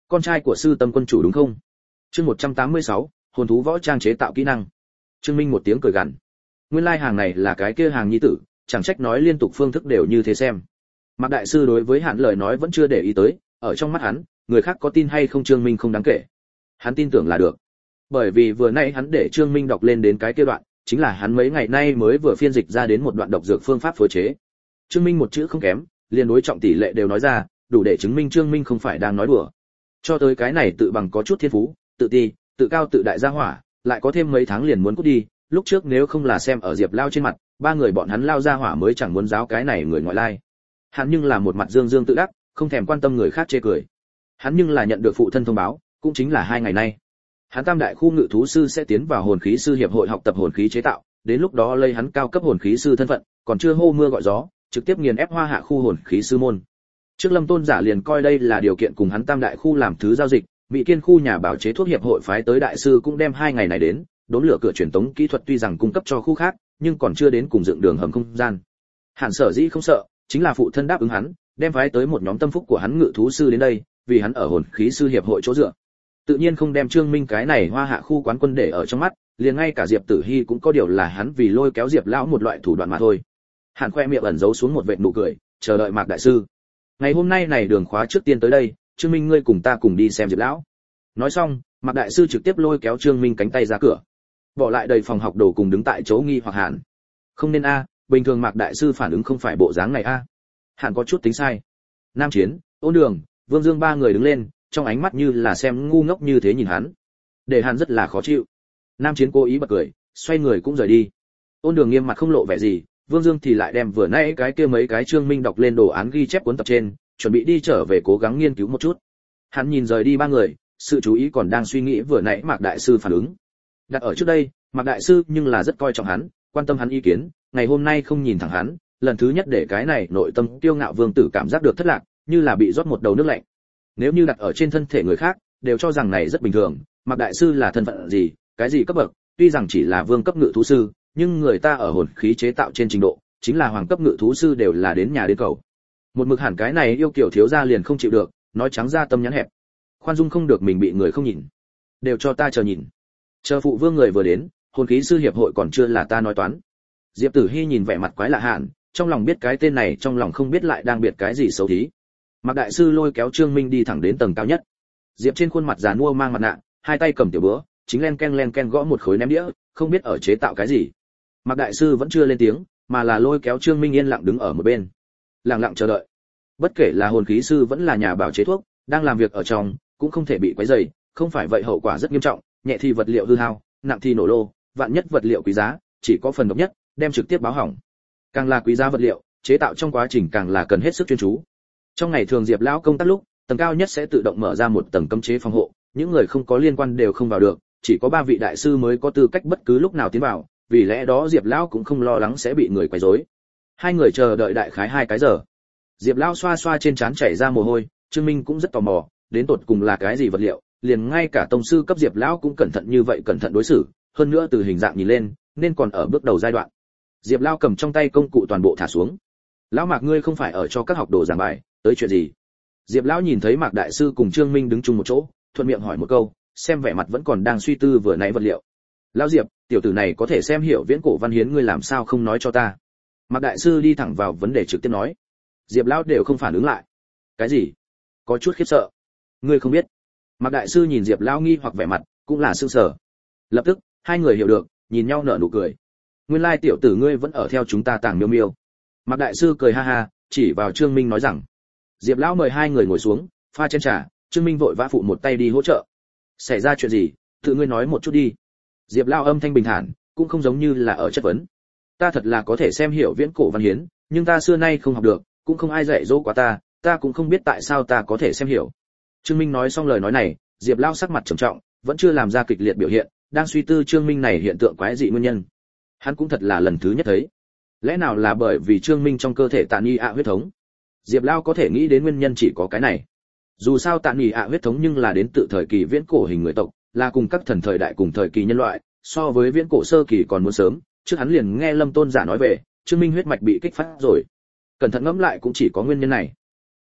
Con trai của sư tâm quân chủ đúng không? Chương một trăm tám mươi sáu, hồn thú võ trang chế tạo kỹ năng. Trương Minh một tiếng cười gằn. Nguyên lai hàng này là cái kia hàng nhi tử, chẳng trách nói liên tục phương thức đều như thế xem. Mạc đại sư đối với Hàn lời nói vẫn chưa để ý tới, ở trong mắt hắn, người khác có tin hay không Trương Minh không đáng kể. Hắn tin tưởng là được. Bởi vì vừa nãy hắn để Trương Minh đọc lên đến cái kia đoạn, chính là hắn mấy ngày nay mới vừa phiên dịch ra đến một đoạn độc dược phương pháp phối chế. Trương Minh một chữ không kém, liền đối trọng tỷ lệ đều nói ra, đủ để chứng minh Trương Minh không phải đang nói đùa. Cho tới cái này tự bằng có chút thiên phú, tự ti, tự cao tự đại gia hỏa, lại có thêm mấy tháng liền muốn cút đi, lúc trước nếu không là xem ở Diệp Lao trên mặt, ba người bọn hắn lao ra hỏa mới chẳng muốn giáo cái này người ngoại lai. Hắn nhưng là một mặt dương dương tự đắc, không thèm quan tâm người khác chê cười. Hắn nhưng là nhận được phụ thân thông báo, cũng chính là hai ngày nay. Hắn Tam đại khu ngự thú sư sẽ tiến vào hồn khí sư hiệp hội học tập hồn khí chế tạo, đến lúc đó lấy hắn cao cấp hồn khí sư thân phận, còn chưa hô mưa gọi gió, trực tiếp nghiền ép Hoa Hạ khu hồn khí sư môn. Trước Lâm Tôn giả liền coi đây là điều kiện cùng hắn Tam đại khu làm thứ giao dịch, Mỹ Kiên khu nhà bảo chế thuốc hiệp hội phái tới đại sư cũng đem hai ngày này đến, đốn lửa cửa truyền tống kỹ thuật tuy rằng cung cấp cho khu khác, nhưng còn chưa đến cùng dựng đường hầm không gian. Hàn sở dĩ không sợ, chính là phụ thân đáp ứng hắn, đem phái tới một nhóm tâm phúc của hắn ngự thú sư đến đây, vì hắn ở hồn khí sư hiệp hội chỗ dựa. Tự nhiên không đem Trương Minh cái này Hoa Hạ khu quán quân để ở trong mắt, liền ngay cả Diệp Tử Hi cũng có điều là hắn vì lôi kéo Diệp lão một loại thủ đoạn mà thôi. Hàn khoe miệng ẩn giấu xuống một vệt nụ cười, chờ đợi Mạc đại sư. Ngày hôm nay này đường khóa trước tiên tới đây, Trương Minh ngươi cùng ta cùng đi xem Diệp lão. Nói xong, Mạc đại sư trực tiếp lôi kéo Trương Minh cánh tay ra cửa, bỏ lại đầy phòng học đồ cùng đứng tại chỗ nghi hoặc Hàn. Không nên a, bình thường Mạc đại sư phản ứng không phải bộ dáng này a. Hàn có chút tính sai. Nam Chiến, Ôn Đường, Vương Dương ba người đứng lên, trong ánh mắt như là xem ngu ngốc như thế nhìn hắn, để Hàn rất là khó chịu. Nam Chiến cố ý bật cười, xoay người cũng rời đi. Ôn Đường nghiêm mặt không lộ vẻ gì, Vương Dương thì lại đem vừa nãy cái kia mấy cái Trương Minh đọc lên đồ án ghi chép cuốn tập trên, chuẩn bị đi trở về cố gắng nghiên cứu một chút. Hắn nhìn rời đi ba người, sự chú ý còn đang suy nghĩ vừa nãy Mạc đại sư phản ứng. Đặt ở trước đây, Mạc đại sư nhưng là rất coi trọng hắn, quan tâm hắn ý kiến, ngày hôm nay không nhìn thẳng hắn, lần thứ nhất để cái này nội tâm kiêu ngạo vương tử cảm giác được thất lạc, như là bị rót một đầu nước lạnh. Nếu như đặt ở trên thân thể người khác, đều cho rằng này rất bình thường, Mạc đại sư là thân phận gì, cái gì cấp bậc, tuy rằng chỉ là vương cấp ngự thú sư, nhưng người ta ở hồn khí chế tạo trên trình độ, chính là hoàng cấp ngự thú sư đều là đến nhà đến cầu. Một mực hẳn cái này yêu kiểu thiếu gia liền không chịu được, nói trắng ra tâm nhắn hẹp. Khoan dung không được mình bị người không nhìn, đều cho ta chờ nhìn. Chờ phụ vương người vừa đến, hồn khí sư hiệp hội còn chưa là ta nói toán. Diệp Tử Hi nhìn vẻ mặt quái lạ Hàn, trong lòng biết cái tên này, trong lòng không biết lại đang biệt cái gì xấu thí. Mạc đại sư lôi kéo Trương Minh đi thẳng đến tầng cao nhất. Diệp trên khuôn mặt già nua mang mặt nạ, hai tay cầm tiểu búa, chính len ken len ken gõ một khối ném đĩa, không biết ở chế tạo cái gì. Mạc đại sư vẫn chưa lên tiếng, mà là lôi kéo Trương Minh yên lặng đứng ở một bên, lặng lặng chờ đợi. Bất kể là hồn khí sư vẫn là nhà bảo chế thuốc, đang làm việc ở trong, cũng không thể bị quấy rầy, không phải vậy hậu quả rất nghiêm trọng, nhẹ thì vật liệu hư hao, nặng thì nổ lô, vạn nhất vật liệu quý giá, chỉ có phần độc nhất, đem trực tiếp báo hỏng. Càng là quý giá vật liệu, chế tạo trong quá trình càng là cần hết sức chuyên chú. Trong ngày thường Diệp lão công tác lúc, tầng cao nhất sẽ tự động mở ra một tầng cấm chế phòng hộ, những người không có liên quan đều không vào được, chỉ có ba vị đại sư mới có tư cách bất cứ lúc nào tiến vào, vì lẽ đó Diệp lão cũng không lo lắng sẽ bị người quấy rối. Hai người chờ đợi đại khái hai cái giờ. Diệp lão xoa xoa trên trán chảy ra mồ hôi, Trương Minh cũng rất tò mò, đến tột cùng là cái gì vật liệu, liền ngay cả tông sư cấp Diệp lão cũng cẩn thận như vậy cẩn thận đối xử, hơn nữa từ hình dạng nhìn lên, nên còn ở bước đầu giai đoạn. Diệp lão cầm trong tay công cụ toàn bộ thả xuống. Lão Mạc ngươi không phải ở cho các học đồ giảng bài, tới chuyện gì? Diệp lão nhìn thấy Mạc đại sư cùng Trương Minh đứng chung một chỗ, thuận miệng hỏi một câu, xem vẻ mặt vẫn còn đang suy tư vừa nãy vật liệu. Lão Diệp, tiểu tử này có thể xem hiểu viễn cổ văn hiến, ngươi làm sao không nói cho ta? Mạc đại sư đi thẳng vào vấn đề trực tiếp nói. Diệp lão đều không phản ứng lại. Cái gì? Có chút khiếp sợ. Ngươi không biết? Mạc đại sư nhìn Diệp lão nghi hoặc vẻ mặt, cũng là sửng sở. Lập tức, hai người hiểu được, nhìn nhau nở nụ cười. Nguyên lai tiểu tử ngươi vẫn ở theo chúng ta tàng miêu miêu. Mạc đại sư cười ha ha, chỉ vào Trương Minh nói rằng. Diệp lão mời hai người ngồi xuống, pha chén trà, Trương Minh vội vã phụ một tay đi hỗ trợ. Xảy ra chuyện gì, tự ngươi nói một chút đi. Diệp lão âm thanh bình thản, cũng không giống như là ở chất vấn. Ta thật là có thể xem hiểu viễn cổ văn hiến, nhưng ta xưa nay không học được, cũng không ai dạy dỗ quá ta, ta cũng không biết tại sao ta có thể xem hiểu. Trương Minh nói xong lời nói này, Diệp lão sắc mặt trầm trọng, vẫn chưa làm ra kịch liệt biểu hiện, đang suy tư Trương Minh này hiện tượng quái dị nguyên nhân. Hắn cũng thật là lần thứ nhất thấy. Lẽ nào là bởi vì Trương Minh trong cơ thể Tạn Nhi ạ huyết thống? Diệp lão có thể nghĩ đến nguyên nhân chỉ có cái này. Dù sao Tạn Nhi ạ huyết thống nhưng là đến tự thời kỳ viễn cổ hình người tộc, là cùng các thần thời đại cùng thời kỳ nhân loại, so với viễn cổ sơ kỳ còn muốn sớm, trước hắn liền nghe Lâm Tôn giả nói về, Trương Minh huyết mạch bị kích phát rồi. Cẩn thận ngẫm lại cũng chỉ có nguyên nhân này.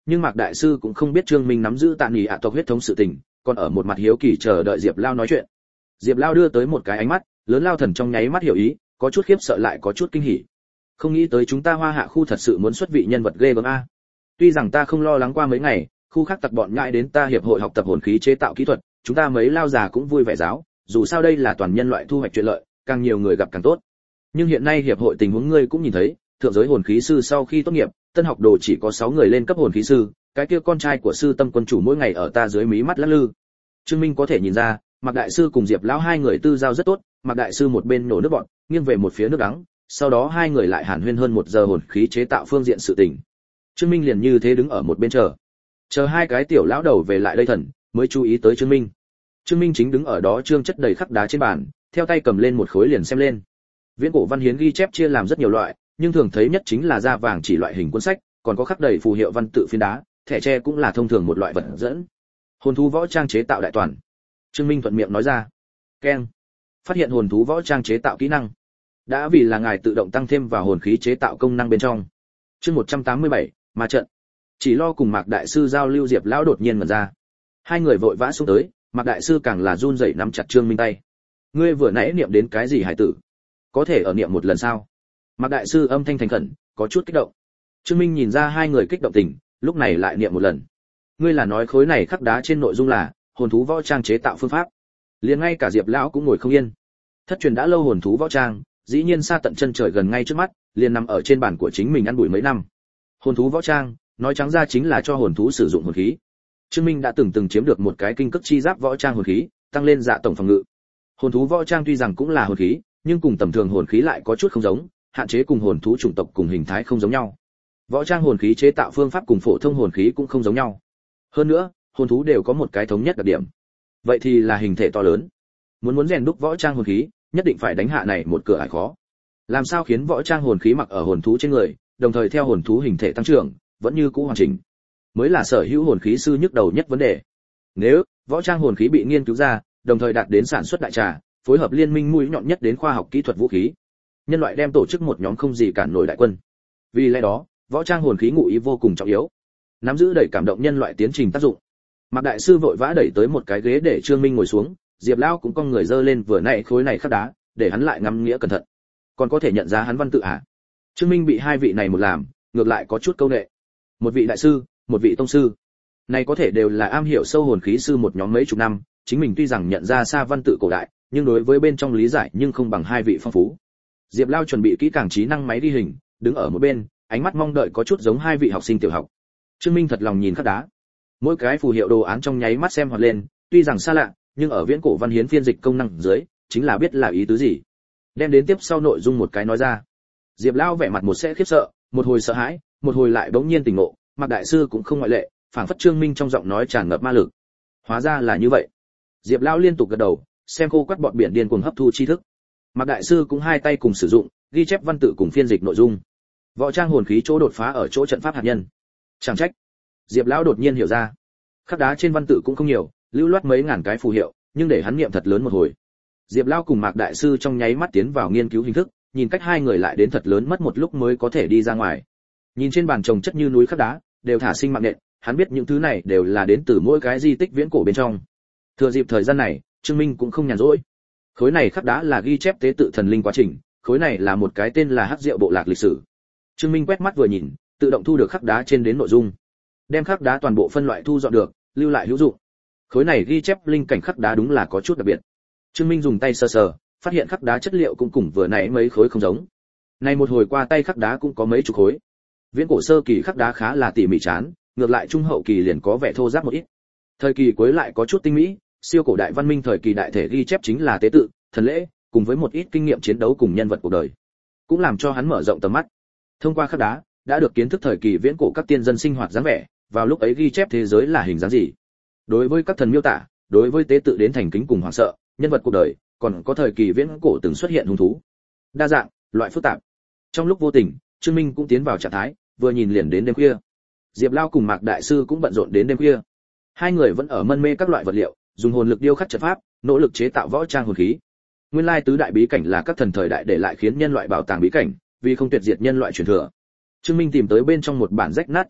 nhưng Mạc đại sư cũng không biết Trương Minh nắm giữ Tạ Nghị ạ tộc huyết thống sự tình, còn ở một mặt hiếu kỳ chờ đợi Diệp Lao nói chuyện. Diệp Lao đưa tới một cái ánh mắt, lớn Lao thần trong nháy mắt hiểu ý, có chút khiếp sợ lại có chút kinh hỉ. Không nghĩ tới chúng ta Hoa Hạ khu thật sự muốn xuất vị nhân vật ghê gớm a. Tuy rằng ta không lo lắng qua mấy ngày, khu khác tặc bọn nhãi đến ta hiệp hội học tập hồn khí chế tạo kỹ thuật, chúng ta mấy Lao già cũng vui vẻ giáo, dù sao đây là toàn nhân loại thu hoạch chuyện lợi, càng nhiều người gặp càng tốt. Nhưng hiện nay hiệp hội tình huống ngươi cũng nhìn thấy, thượng giới hồn khí sư sau khi tốt nghiệp, tân học đồ chỉ có sáu người lên cấp hồn khí sư, cái kia con trai của sư Tâm quân chủ mỗi ngày ở ta dưới mí mắt lắc lư. Trương Minh có thể nhìn ra, Mạc đại sư cùng Diệp lão hai người tư giao rất tốt, Mạc đại sư một bên nổ nước bọt, nghiêng về một phía nước đắng, sau đó hai người lại hàn huyên hơn một giờ hồn khí chế tạo phương diện sự tình. Trương Minh liền như thế đứng ở một bên chờ. Chờ hai cái tiểu lão đầu về lại đây thần, mới chú ý tới Trương Minh. Trương Minh chính đứng ở đó trương chất đầy khắc đá trên bàn, theo tay cầm lên một khối liền xem lên. Viễn cổ văn hiến ghi chép chia làm rất nhiều loại, nhưng thường thấy nhất chính là da vàng chỉ loại hình cuốn sách, còn có khắc đầy phù hiệu văn tự phiến đá, thẻ tre cũng là thông thường một loại vật dẫn. Hồn thú võ trang chế tạo đại toàn. Trương Minh thuận miệng nói ra. Keng. Phát hiện hồn thú võ trang chế tạo kỹ năng. Đã vì là ngài tự động tăng thêm vào hồn khí chế tạo công năng bên trong. Chương một trăm tám mươi bảy, ma trận. Chỉ lo cùng Mạc đại sư giao lưu, Diệp lão đột nhiên mở ra. Hai người vội vã xuống tới, Mạc đại sư càng là run rẩy nắm chặt Trương Minh tay. Ngươi vừa nãy niệm đến cái gì hải tử? Có thể ở niệm một lần sao? Mạc đại sư âm thanh thành khẩn, có chút kích động. Trương Minh nhìn ra hai người kích động tình, lúc này lại niệm một lần. Ngươi là nói khối này khắc đá trên nội dung là hồn thú võ trang chế tạo phương pháp? Liền ngay cả Diệp lão cũng ngồi không yên. Thất truyền đã lâu hồn thú võ trang, dĩ nhiên xa tận chân trời gần ngay trước mắt, liền nằm ở trên bàn của chính mình ăn bụi mấy năm. Hồn thú võ trang, nói trắng ra chính là cho hồn thú sử dụng hồn khí. Trương Minh đã từng từng chiếm được một cái kinh cực chi giáp võ trang hồn khí, tăng lên dạ tổng phòng ngự. Hồn thú võ trang tuy rằng cũng là hồn khí, nhưng cùng tầm thường hồn khí lại có chút không giống, hạn chế cùng hồn thú chủng tộc cùng hình thái không giống nhau. Võ trang hồn khí chế tạo phương pháp cùng phổ thông hồn khí cũng không giống nhau. Hơn nữa, hồn thú đều có một cái thống nhất đặc điểm. Vậy thì là hình thể to lớn. Muốn muốn rèn đúc võ trang hồn khí, nhất định phải đánh hạ này một cửa ải khó. Làm sao khiến võ trang hồn khí mặc ở hồn thú trên người, đồng thời theo hồn thú hình thể tăng trưởng, vẫn như cũ hoàn chỉnh, mới là sở hữu hồn khí sư nhức đầu nhất vấn đề. Nếu võ trang hồn khí bị nghiên cứu ra, đồng thời đạt đến sản xuất đại trà, phối hợp liên minh mũi nhọn nhất đến khoa học kỹ thuật vũ khí, nhân loại đem tổ chức một nhóm không gì cản nổi đại quân. Vì lẽ đó, võ trang hồn khí ngụ ý vô cùng trọng yếu, nắm giữ đầy cảm động nhân loại tiến trình tác dụng. Mạc đại sư vội vã đẩy tới một cái ghế để Trương Minh ngồi xuống, Diệp lão cũng cong người dơ lên vừa nãy khối này khắc đá, để hắn lại ngắm nghĩa cẩn thận. Còn có thể nhận ra hắn văn tự à? Trương Minh bị hai vị này một làm, ngược lại có chút câu nệ. Một vị đại sư, một vị tông sư, này có thể đều là am hiểu sâu hồn khí sư một nhóm mấy chục năm, chính mình tuy rằng nhận ra xa văn tự cổ đại, nhưng đối với bên trong lý giải nhưng không bằng hai vị phong phú. Diệp Lao chuẩn bị kỹ càng trí năng máy ghi hình, đứng ở một bên, ánh mắt mong đợi có chút giống hai vị học sinh tiểu học. Trương Minh thật lòng nhìn khắc đá, mỗi cái phù hiệu đồ án trong nháy mắt xem hoạt lên, tuy rằng xa lạ, nhưng ở viễn cổ văn hiến phiên dịch công năng dưới, chính là biết là ý tứ gì. Đem đến tiếp sau nội dung một cái nói ra. Diệp Lao vẻ mặt một sẽ khiếp sợ, một hồi sợ hãi, một hồi lại bỗng nhiên tỉnh ngộ, Mạc đại sư cũng không ngoại lệ, phảng phất Trương Minh trong giọng nói tràn ngập ma lực. Hóa ra là như vậy. Diệp Lao liên tục gật đầu, xem khô quắt bọt biển điên cuồng hấp thu tri thức. Mạc đại sư cũng hai tay cùng sử dụng, ghi chép văn tự cùng phiên dịch nội dung. Võ trang hồn khí chỗ đột phá ở chỗ trận pháp hạt nhân. Chẳng trách. Diệp Lão đột nhiên hiểu ra. Khắc đá trên văn tự cũng không nhiều, lưu loát mấy ngàn cái phù hiệu, nhưng để hắn niệm thật lớn một hồi. Diệp Lão cùng Mạc đại sư trong nháy mắt tiến vào nghiên cứu hình thức, nhìn cách hai người lại đến thật lớn mất một lúc mới có thể đi ra ngoài. Nhìn trên bàn chồng chất như núi khắc đá, đều thả sinh mạng nện, hắn biết những thứ này đều là đến từ mỗi cái di tích viễn cổ bên trong. Thừa dịp thời gian này, Trương Minh cũng không nhàn rỗi. Khối này khắc đá là ghi chép tế tự thần linh quá trình, khối này là một cái tên là Hắc Diệu bộ lạc lịch sử. Trương Minh quét mắt vừa nhìn, tự động thu được khắc đá trên đến nội dung. Đem khắc đá toàn bộ phân loại thu dọn được, lưu lại hữu dụng. Khối này ghi chép linh cảnh khắc đá đúng là có chút đặc biệt. Trương Minh dùng tay sờ sờ, phát hiện khắc đá chất liệu cũng cùng vừa nãy mấy khối không giống. Nay một hồi qua tay khắc đá cũng có mấy chục khối. Viễn cổ sơ kỳ khắc đá khá là tỉ mỉ chán, ngược lại trung hậu kỳ liền có vẻ thô ráp một ít. Thời kỳ cuối lại có chút tinh mỹ, siêu cổ đại văn minh thời kỳ đại thể ghi chép chính là tế tự, thần lễ, cùng với một ít kinh nghiệm chiến đấu cùng nhân vật cuộc đời, cũng làm cho hắn mở rộng tầm mắt. Thông qua khắc đá, đã được kiến thức thời kỳ viễn cổ các tiên dân sinh hoạt dáng vẻ, vào lúc ấy ghi chép thế giới là hình dáng gì. Đối với các thần miêu tả, đối với tế tự đến thành kính cùng hoảng sợ, nhân vật cuộc đời, còn có thời kỳ viễn cổ từng xuất hiện hung thú. Đa dạng, loại phức tạp. Trong lúc vô tình, Trương Minh cũng tiến vào trạng thái, vừa nhìn liền đến đêm khuya. Diệp Lao cùng Mạc đại sư cũng bận rộn đến đêm khuya. Hai người vẫn ở mân mê các loại vật liệu, dùng hồn lực điêu khắc trận pháp, nỗ lực chế tạo võ trang hồn khí. Nguyên lai tứ đại bí cảnh là các thần thời đại để lại khiến nhân loại bảo tàng bí cảnh, vì không tuyệt diệt nhân loại truyền thừa. Trương Minh tìm tới bên trong một bản rách nát tự viết,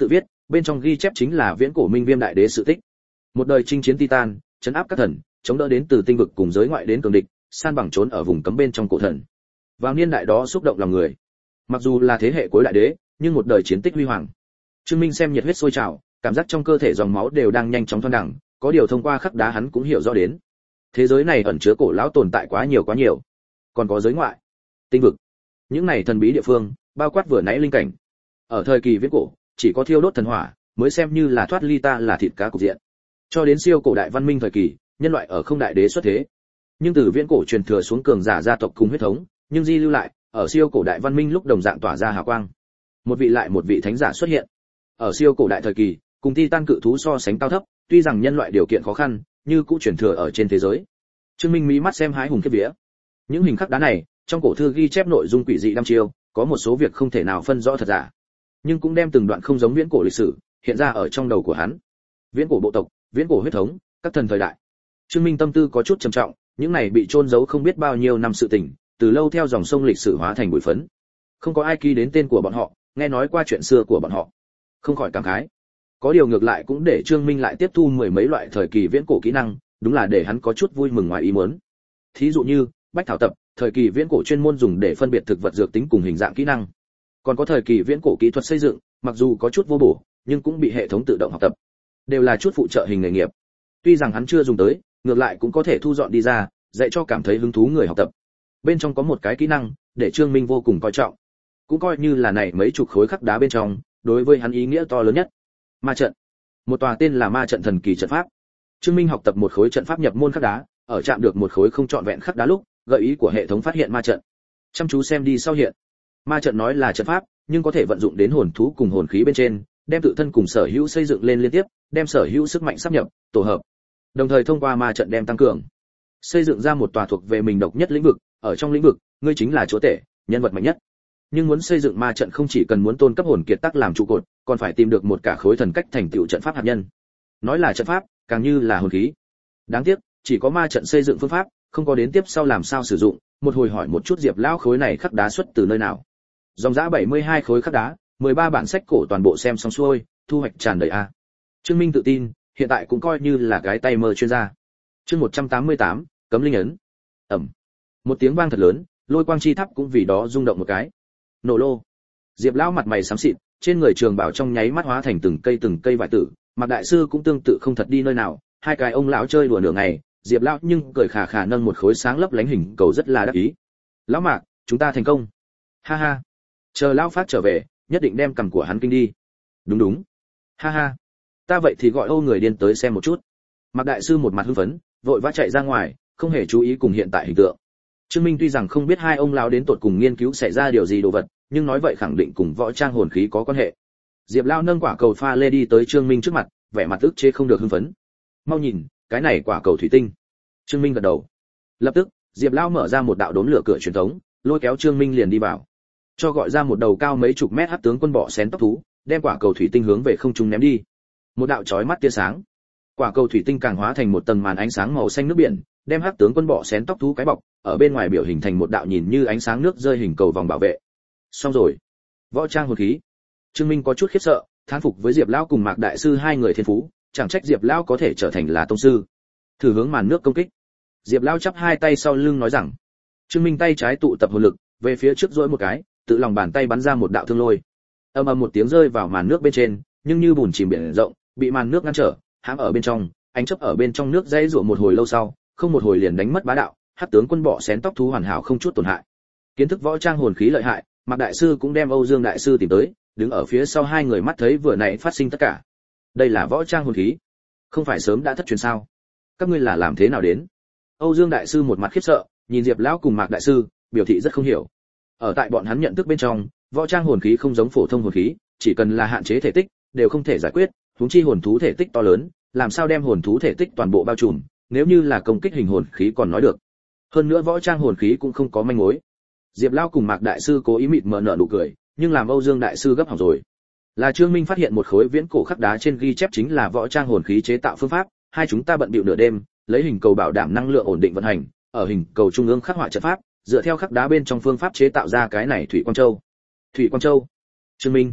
bên trong ghi chép chính là viễn cổ minh viêm đại đế sự tích. Một đời chinh chiến titan, trấn áp các thần, chống đỡ đến từ tinh vực cùng giới ngoại đến cường địch, san bằng trốn ở vùng cấm bên trong cổ thần. Vào niên đại đó xúc động lòng người. Mặc dù là thế hệ cuối đại đế, nhưng một đời chiến tích huy hoàng. Trương Minh xem nhiệt huyết sôi trào, cảm giác trong cơ thể dòng máu đều đang nhanh chóng thoăn đẳng, có điều thông qua khắc đá hắn cũng hiểu rõ đến. Thế giới này ẩn chứa cổ lão tồn tại quá nhiều quá nhiều. Còn có giới ngoại, tinh vực. Những này thần bí địa phương, bao quát vừa nãy linh cảnh. Ở thời kỳ viễn cổ, chỉ có thiêu đốt thần hỏa mới xem như là thoát ly ta là thịt cá cục diện. Cho đến siêu cổ đại văn minh thời kỳ, nhân loại ở không đại đế xuất thế. Nhưng từ viễn cổ truyền thừa xuống cường giả gia tộc cùng huyết thống, nhưng di lưu lại, ở siêu cổ đại văn minh lúc đồng dạng tỏa ra hào quang. Một vị lại một vị thánh giả xuất hiện. Ở siêu cổ đại thời kỳ, cùng Titan cự thú so sánh cao thấp, tuy rằng nhân loại điều kiện khó khăn, như cũ truyền thừa ở trên thế giới. Trương Minh mí mắt xem hái hùng kiếp vía. Những hình khắc đá này, trong cổ thư ghi chép nội dung quỷ dị đăm chiêu, có một số việc không thể nào phân rõ thật giả, nhưng cũng đem từng đoạn không giống viễn cổ lịch sử hiện ra ở trong đầu của hắn. Viễn cổ bộ tộc, viễn cổ huyết thống, các thần thời đại. Trương Minh tâm tư có chút trầm trọng, những này bị chôn giấu không biết bao nhiêu năm sự tình, từ lâu theo dòng sông lịch sử hóa thành bụi phấn. Không có ai ký đến tên của bọn họ, nghe nói qua chuyện xưa của bọn họ. Không khỏi cảm khái. Có điều ngược lại cũng để Trương Minh lại tiếp thu mười mấy loại thời kỳ viễn cổ kỹ năng, đúng là để hắn có chút vui mừng ngoài ý muốn. Thí dụ như, bách thảo tập, thời kỳ viễn cổ chuyên môn dùng để phân biệt thực vật dược tính cùng hình dạng kỹ năng. Còn có thời kỳ viễn cổ kỹ thuật xây dựng, mặc dù có chút vô bổ, nhưng cũng bị hệ thống tự động học tập. Đều là chút phụ trợ hình nghề nghiệp. Tuy rằng hắn chưa dùng tới, ngược lại cũng có thể thu dọn đi ra, dạy cho cảm thấy hứng thú người học tập. Bên trong có một cái kỹ năng, để Trương Minh vô cùng coi trọng. Cũng coi như là này mấy chục khối khắc đá bên trong, đối với hắn ý nghĩa to lớn nhất. Ma trận. Một tòa tên là Ma trận thần kỳ trận pháp. Trương Minh học tập một khối trận pháp nhập môn khắc đá, ở chạm được một khối không trọn vẹn khắc đá lúc, gợi ý của hệ thống phát hiện ma trận. Chăm chú xem đi sau hiện. Ma trận nói là trận pháp, nhưng có thể vận dụng đến hồn thú cùng hồn khí bên trên, đem tự thân cùng sở hữu xây dựng lên liên tiếp, đem sở hữu sức mạnh sáp nhập, tổ hợp. Đồng thời thông qua ma trận đem tăng cường, xây dựng ra một tòa thuộc về mình độc nhất lĩnh vực, ở trong lĩnh vực, ngươi chính là chúa tể, nhân vật mạnh nhất. Nhưng muốn xây dựng ma trận không chỉ cần muốn tôn cấp hồn kiệt tác làm trụ cột, còn phải tìm được một cả khối thần cách thành tựu trận pháp hạt nhân. Nói là trận pháp, càng như là hồn khí. Đáng tiếc, chỉ có ma trận xây dựng phương pháp, không có đến tiếp sau làm sao sử dụng, một hồi hỏi một chút Diệp lão khối này khắc đá xuất từ nơi nào. Dòng giá bảy mươi hai khối khắc đá, mười ba bản sách cổ toàn bộ xem xong xuôi, thu hoạch tràn đầy a. Trương Minh tự tin, hiện tại cũng coi như là cái tay mơ chuyên gia. Chương một trăm tám mươi tám, cấm linh ấn. Ầm. Một tiếng vang thật lớn, lôi quang chi tháp cũng vì đó rung động một cái. Nổ lô. Diệp lão mặt mày xám xịt, trên người trường bảo trong nháy mắt hóa thành từng cây từng cây vải tử, Mạc đại sư cũng tương tự không thật đi nơi nào, hai cái ông lão chơi đùa nửa ngày, Diệp lão nhưng cười khà khà nâng một khối sáng lấp lánh hình cầu rất là đắc ý. Lão Mạc, chúng ta thành công. Ha ha. Chờ lão phát trở về, nhất định đem cầm của hắn kinh đi. Đúng đúng. Ha ha. Ta vậy thì gọi Âu người điên tới xem một chút. Mạc đại sư một mặt hưng phấn, vội vã chạy ra ngoài, không hề chú ý cùng hiện tại hình tượng. Trương Minh tuy rằng không biết hai ông lão đến tột cùng nghiên cứu xảy ra điều gì đồ vật, nhưng nói vậy khẳng định cùng võ trang hồn khí có quan hệ. Diệp lão nâng quả cầu pha lê đi tới Trương Minh trước mặt, vẻ mặt ức chế không được hưng phấn. Mau nhìn, cái này quả cầu thủy tinh. Trương Minh gật đầu. Lập tức, Diệp lão mở ra một đạo đốn lửa cửa truyền thống, lôi kéo Trương Minh liền đi vào. Cho gọi ra một đầu cao mấy chục mét hắc tướng quân bọ xén tóc thú, đem quả cầu thủy tinh hướng về không trung ném đi. Một đạo chói mắt tia sáng. Quả cầu thủy tinh càng hóa thành một tầng màn ánh sáng màu xanh nước biển, đem hắc tướng quân bọ xén tóc thú cái bọc, ở bên ngoài biểu hình thành một đạo nhìn như ánh sáng nước rơi hình cầu vòng bảo vệ. Xong rồi. Võ trang hồn khí. Trương Minh có chút khiếp sợ, thán phục với Diệp lão cùng Mạc đại sư hai người thiên phú, chẳng trách Diệp lão có thể trở thành là tông sư. Thử hướng màn nước công kích. Diệp lão chắp hai tay sau lưng nói rằng. Trương Minh tay trái tụ tập hồn lực, về phía trước duỗi một cái, tự lòng bàn tay bắn ra một đạo thương lôi. Ầm ầm một tiếng rơi vào màn nước bên trên, nhưng như bùn chìm biển rộng, bị màn nước ngăn trở, hãm ở bên trong, ánh chớp ở bên trong nước dãy rủa một hồi lâu sau, không một hồi liền đánh mất bá đạo, hắc tướng quân bọ xén tóc thú hoàn hảo không chút tổn hại. Kiến thức võ trang hồn khí lợi hại, Mạc đại sư cũng đem Âu Dương đại sư tìm tới, đứng ở phía sau hai người mắt thấy vừa nãy phát sinh tất cả. Đây là võ trang hồn khí, không phải sớm đã thất truyền sao? Các ngươi là làm thế nào đến? Âu Dương đại sư một mặt khiếp sợ, nhìn Diệp lão cùng Mạc đại sư, biểu thị rất không hiểu. Ở tại bọn hắn nhận thức bên trong, võ trang hồn khí không giống phổ thông hồn khí, chỉ cần là hạn chế thể tích, đều không thể giải quyết, huống chi hồn thú thể tích to lớn, làm sao đem hồn thú thể tích toàn bộ bao trùm, nếu như là công kích hình hồn khí còn nói được. Hơn nữa võ trang hồn khí cũng không có manh mối. Diệp lão cùng Mạc đại sư cố ý mịt mờ nở nụ cười, nhưng làm Âu Dương đại sư gấp hỏng rồi. Là Trương Minh phát hiện một khối viễn cổ khắc đá trên ghi chép chính là võ trang hồn khí chế tạo phương pháp, hai chúng ta bận bịu nửa đêm, lấy hình cầu bảo đảm năng lượng ổn định vận hành, ở hình cầu trung ương khắc họa trận pháp, dựa theo khắc đá bên trong phương pháp chế tạo ra cái này thủy quang châu. Thủy quang châu. Trương Minh,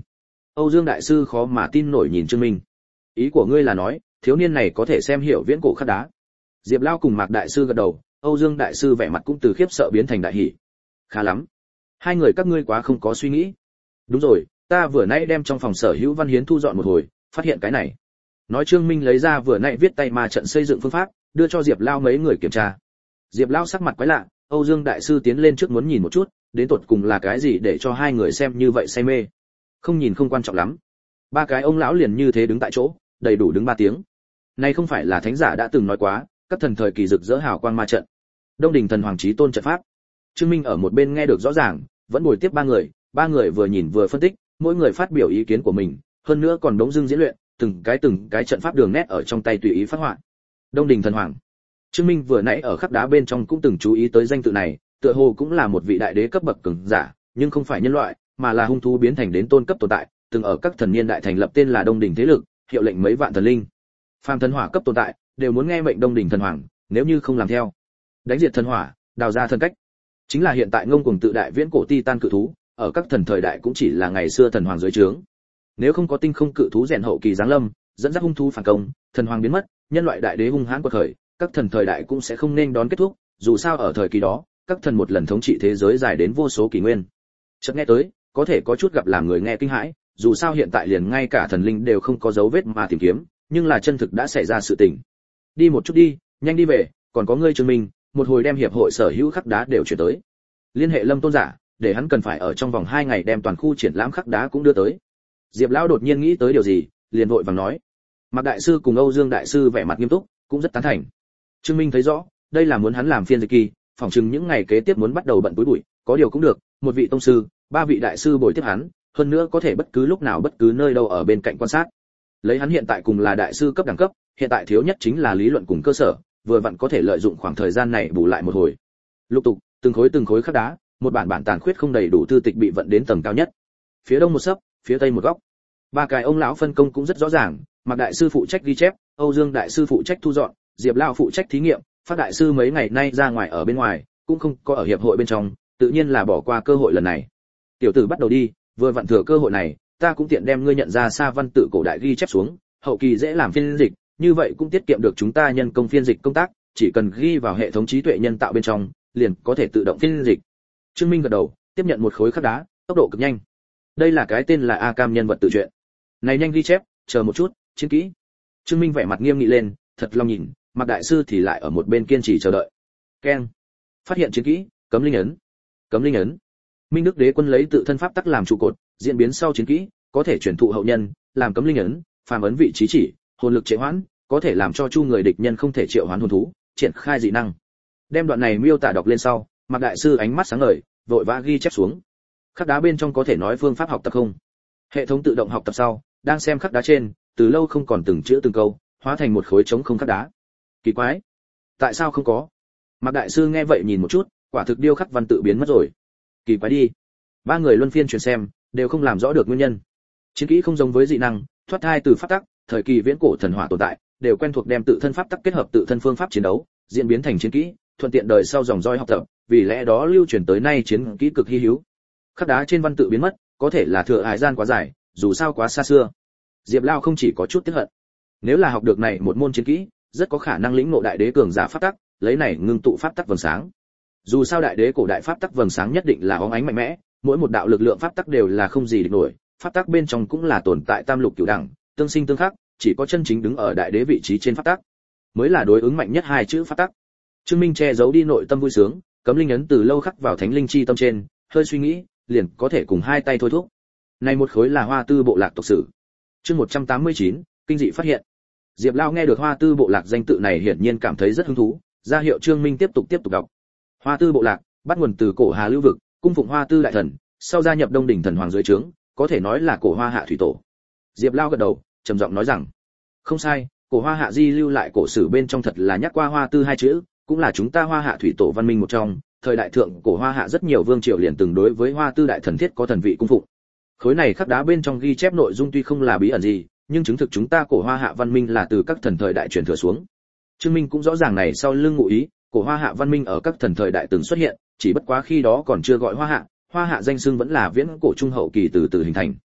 Âu Dương đại sư khó mà tin nổi nhìn Trương Minh. Ý của ngươi là nói, thiếu niên này có thể xem hiểu viễn cổ khắc đá? Diệp Lao cùng Mạc đại sư gật đầu, Âu Dương đại sư vẻ mặt cũng từ khiếp sợ biến thành đại hỉ. Khá lắm, hai người các ngươi quá không có suy nghĩ. Đúng rồi, ta vừa nãy đem trong phòng sở hữu văn hiến thu dọn một hồi, phát hiện cái này. Nói Trương Minh lấy ra vừa nãy viết tay ma trận xây dựng phương pháp, đưa cho Diệp Lao mấy người kiểm tra. Diệp Lao sắc mặt quái lạ, Âu Dương đại sư tiến lên trước muốn nhìn một chút, đến tột cùng là cái gì để cho hai người xem như vậy say mê. Không nhìn không quan trọng lắm. Ba cái ông lão liền như thế đứng tại chỗ, đầy đủ đứng ba tiếng. Này không phải là thánh giả đã từng nói quá, các thần thời kỳ rực rỡ hào quang ma trận. Đông Đình thần hoàng chí tôn trận pháp. Trương Minh ở một bên nghe được rõ ràng, vẫn bồi tiếp ba người, ba người vừa nhìn vừa phân tích, mỗi người phát biểu ý kiến của mình, hơn nữa còn đống dưng diễn luyện, từng cái từng cái trận pháp đường nét ở trong tay tùy ý phát họa. Đông Đình thần hoàng. Trương Minh vừa nãy ở khắc đá bên trong cũng từng chú ý tới danh tự này, tựa hồ cũng là một vị đại đế cấp bậc cường giả, nhưng không phải nhân loại, mà là hung thú biến thành đến tôn cấp tồn tại, từng ở các thần niên đại thành lập tên là Đông Đình thế lực, hiệu lệnh mấy vạn thần linh. Phàm thần hỏa cấp tồn tại đều muốn nghe mệnh Đông Đình thần hoàng, nếu như không làm theo, đánh diệt thần hỏa, đào ra thần cách. Chính là hiện tại ngông cuồng tự đại viễn cổ titan cự thú, ở các thần thời đại cũng chỉ là ngày xưa thần hoàng dưới trướng. Nếu không có tinh không cự thú rèn hậu kỳ giáng lâm, dẫn dắt hung thú phản công, thần hoàng biến mất, nhân loại đại đế hung hãn quật khởi, các thần thời đại cũng sẽ không nên đón kết thúc, dù sao ở thời kỳ đó, các thần một lần thống trị thế giới dài đến vô số kỷ nguyên. Chợt nghe tới, có thể có chút gặp làm người nghe kinh hãi, dù sao hiện tại liền ngay cả thần linh đều không có dấu vết mà tìm kiếm, nhưng là chân thực đã xảy ra sự tình. Đi một chút đi, nhanh đi về, còn có ngươi Trương Minh, một hồi đem hiệp hội sở hữu khắc đá đều chuyển tới. Liên hệ Lâm Tôn giả, để hắn cần phải ở trong vòng hai ngày đem toàn khu triển lãm khắc đá cũng đưa tới. Diệp lão đột nhiên nghĩ tới điều gì, liền vội vàng nói. Mạc đại sư cùng Âu Dương đại sư vẻ mặt nghiêm túc, cũng rất tán thành. Trương Minh thấy rõ, đây là muốn hắn làm phiên dịch kỳ, phỏng chừng những ngày kế tiếp muốn bắt đầu bận túi bụi, có điều cũng được, một vị tông sư, ba vị đại sư bồi tiếp hắn, hơn nữa có thể bất cứ lúc nào bất cứ nơi đâu ở bên cạnh quan sát. Lấy hắn hiện tại cùng là đại sư cấp đẳng cấp, hiện tại thiếu nhất chính là lý luận cùng cơ sở, vừa vặn có thể lợi dụng khoảng thời gian này bù lại một hồi. Lục tục, từng khối từng khối khắc đá, một bản bản tàn khuyết không đầy đủ thư tịch bị vận đến tầng cao nhất. Phía đông một sấp, phía tây một góc. Ba cái ông lão phân công cũng rất rõ ràng, Mạc đại sư phụ trách ghi chép, Âu Dương đại sư phụ trách thu dọn, Diệp lão phụ trách thí nghiệm, Phát đại sư mấy ngày nay ra ngoài ở bên ngoài, cũng không có ở hiệp hội bên trong, tự nhiên là bỏ qua cơ hội lần này. Tiểu tử bắt đầu đi, vừa vặn thừa cơ hội này, ta cũng tiện đem ngươi nhận ra sa văn tự cổ đại ghi chép xuống, hậu kỳ dễ làm phiên dịch, như vậy cũng tiết kiệm được chúng ta nhân công phiên dịch công tác, chỉ cần ghi vào hệ thống trí tuệ nhân tạo bên trong, liền có thể tự động phiên dịch. Trương Minh gật đầu, tiếp nhận một khối khắc đá, tốc độ cực nhanh. Đây là cái tên là A Cam nhân vật tự truyện. Này nhanh ghi chép, chờ một chút, chiến kỹ. Trương Minh vẻ mặt nghiêm nghị lên, thật lòng nhìn, Mạc đại sư thì lại ở một bên kiên trì chờ đợi. Keng. Phát hiện chiến kỹ, cấm linh ấn. Cấm linh ấn. Minh Đức Đế quân lấy tự thân pháp tắc làm trụ cột, diễn biến sau chiến kỹ, có thể truyền thụ hậu nhân, làm cấm linh ấn, phàm ấn vị trí chỉ, hồn lực trệ hoãn, có thể làm cho chu người địch nhân không thể triệu hoán hồn thú, triển khai dị năng. Đem đoạn này miêu tả đọc lên sau, Mạc đại sư ánh mắt sáng ngời, vội vã ghi chép xuống. Khắc đá bên trong có thể nói phương pháp học tập không? Hệ thống tự động học tập sau, đang xem khắc đá trên, từ lâu không còn từng chữ từng câu, hóa thành một khối trống không khắc đá. Kỳ quái, tại sao không có? Mạc đại sư nghe vậy nhìn một chút, quả thực điêu khắc văn tự biến mất rồi. Kỳ quái đi. Ba người luân phiên truyền xem, đều không làm rõ được nguyên nhân. Chiến kỹ không giống với dị năng, thoát thai từ pháp tắc, thời kỳ viễn cổ thần hỏa tồn tại, đều quen thuộc đem tự thân pháp tắc kết hợp tự thân phương pháp chiến đấu, diễn biến thành chiến kỹ, thuận tiện đời sau dòng dõi học tập, vì lẽ đó lưu truyền tới nay chiến kỹ cực hi hữu. Khắc đá trên văn tự biến mất, có thể là thừa hải gian quá dài, dù sao quá xa xưa. Diệp Lao không chỉ có chút tiếc hận. Nếu là học được này một môn chiến kỹ, rất có khả năng lĩnh ngộ đại đế cường giả pháp tắc, lấy này ngưng tụ pháp tắc vầng sáng. Dù sao đại đế cổ đại pháp tắc vầng sáng nhất định là óng ánh mạnh mẽ, mỗi một đạo lực lượng pháp tắc đều là không gì địch nổi, pháp tắc bên trong cũng là tồn tại tam lục cửu đẳng, tương sinh tương khắc, chỉ có chân chính đứng ở đại đế vị trí trên pháp tắc, mới là đối ứng mạnh nhất hai chữ pháp tắc. Trương Minh che giấu đi nội tâm vui sướng, cấm linh ấn từ lâu khắc vào thánh linh chi tâm trên, hơi suy nghĩ, liền có thể cùng hai tay thôi thúc. Này một khối là Hoa Tư bộ lạc tộc sử. Chương một trăm tám mươi chín, kinh dị phát hiện. Diệp Lao nghe được Hoa Tư bộ lạc danh tự này hiển nhiên cảm thấy rất hứng thú, ra hiệu Trương Minh tiếp tục tiếp tục đọc. Hoa Tư bộ lạc, bắt nguồn từ cổ Hà lưu vực, cung phụng Hoa Tư đại thần, sau gia nhập Đông Đỉnh thần hoàng dưới trướng, có thể nói là cổ Hoa Hạ thủy tổ. Diệp Lao gật đầu, trầm giọng nói rằng, không sai, cổ Hoa Hạ di lưu lại cổ sử bên trong thật là nhắc qua Hoa Tư hai chữ, cũng là chúng ta Hoa Hạ thủy tổ văn minh một trong, thời đại thượng cổ Hoa Hạ rất nhiều vương triều liền từng đối với Hoa Tư đại thần thiết có thần vị cung phụng. Khối này khắc đá bên trong ghi chép nội dung tuy không là bí ẩn gì, nhưng chứng thực chúng ta cổ Hoa Hạ văn minh là từ các thần thời đại truyền thừa xuống. Trương Minh cũng rõ ràng này sau lưng ngụ ý, cổ Hoa Hạ văn minh ở các thần thời đại từng xuất hiện, chỉ bất quá khi đó còn chưa gọi Hoa Hạ, Hoa Hạ danh xưng vẫn là viễn cổ trung hậu kỳ từ từ hình thành.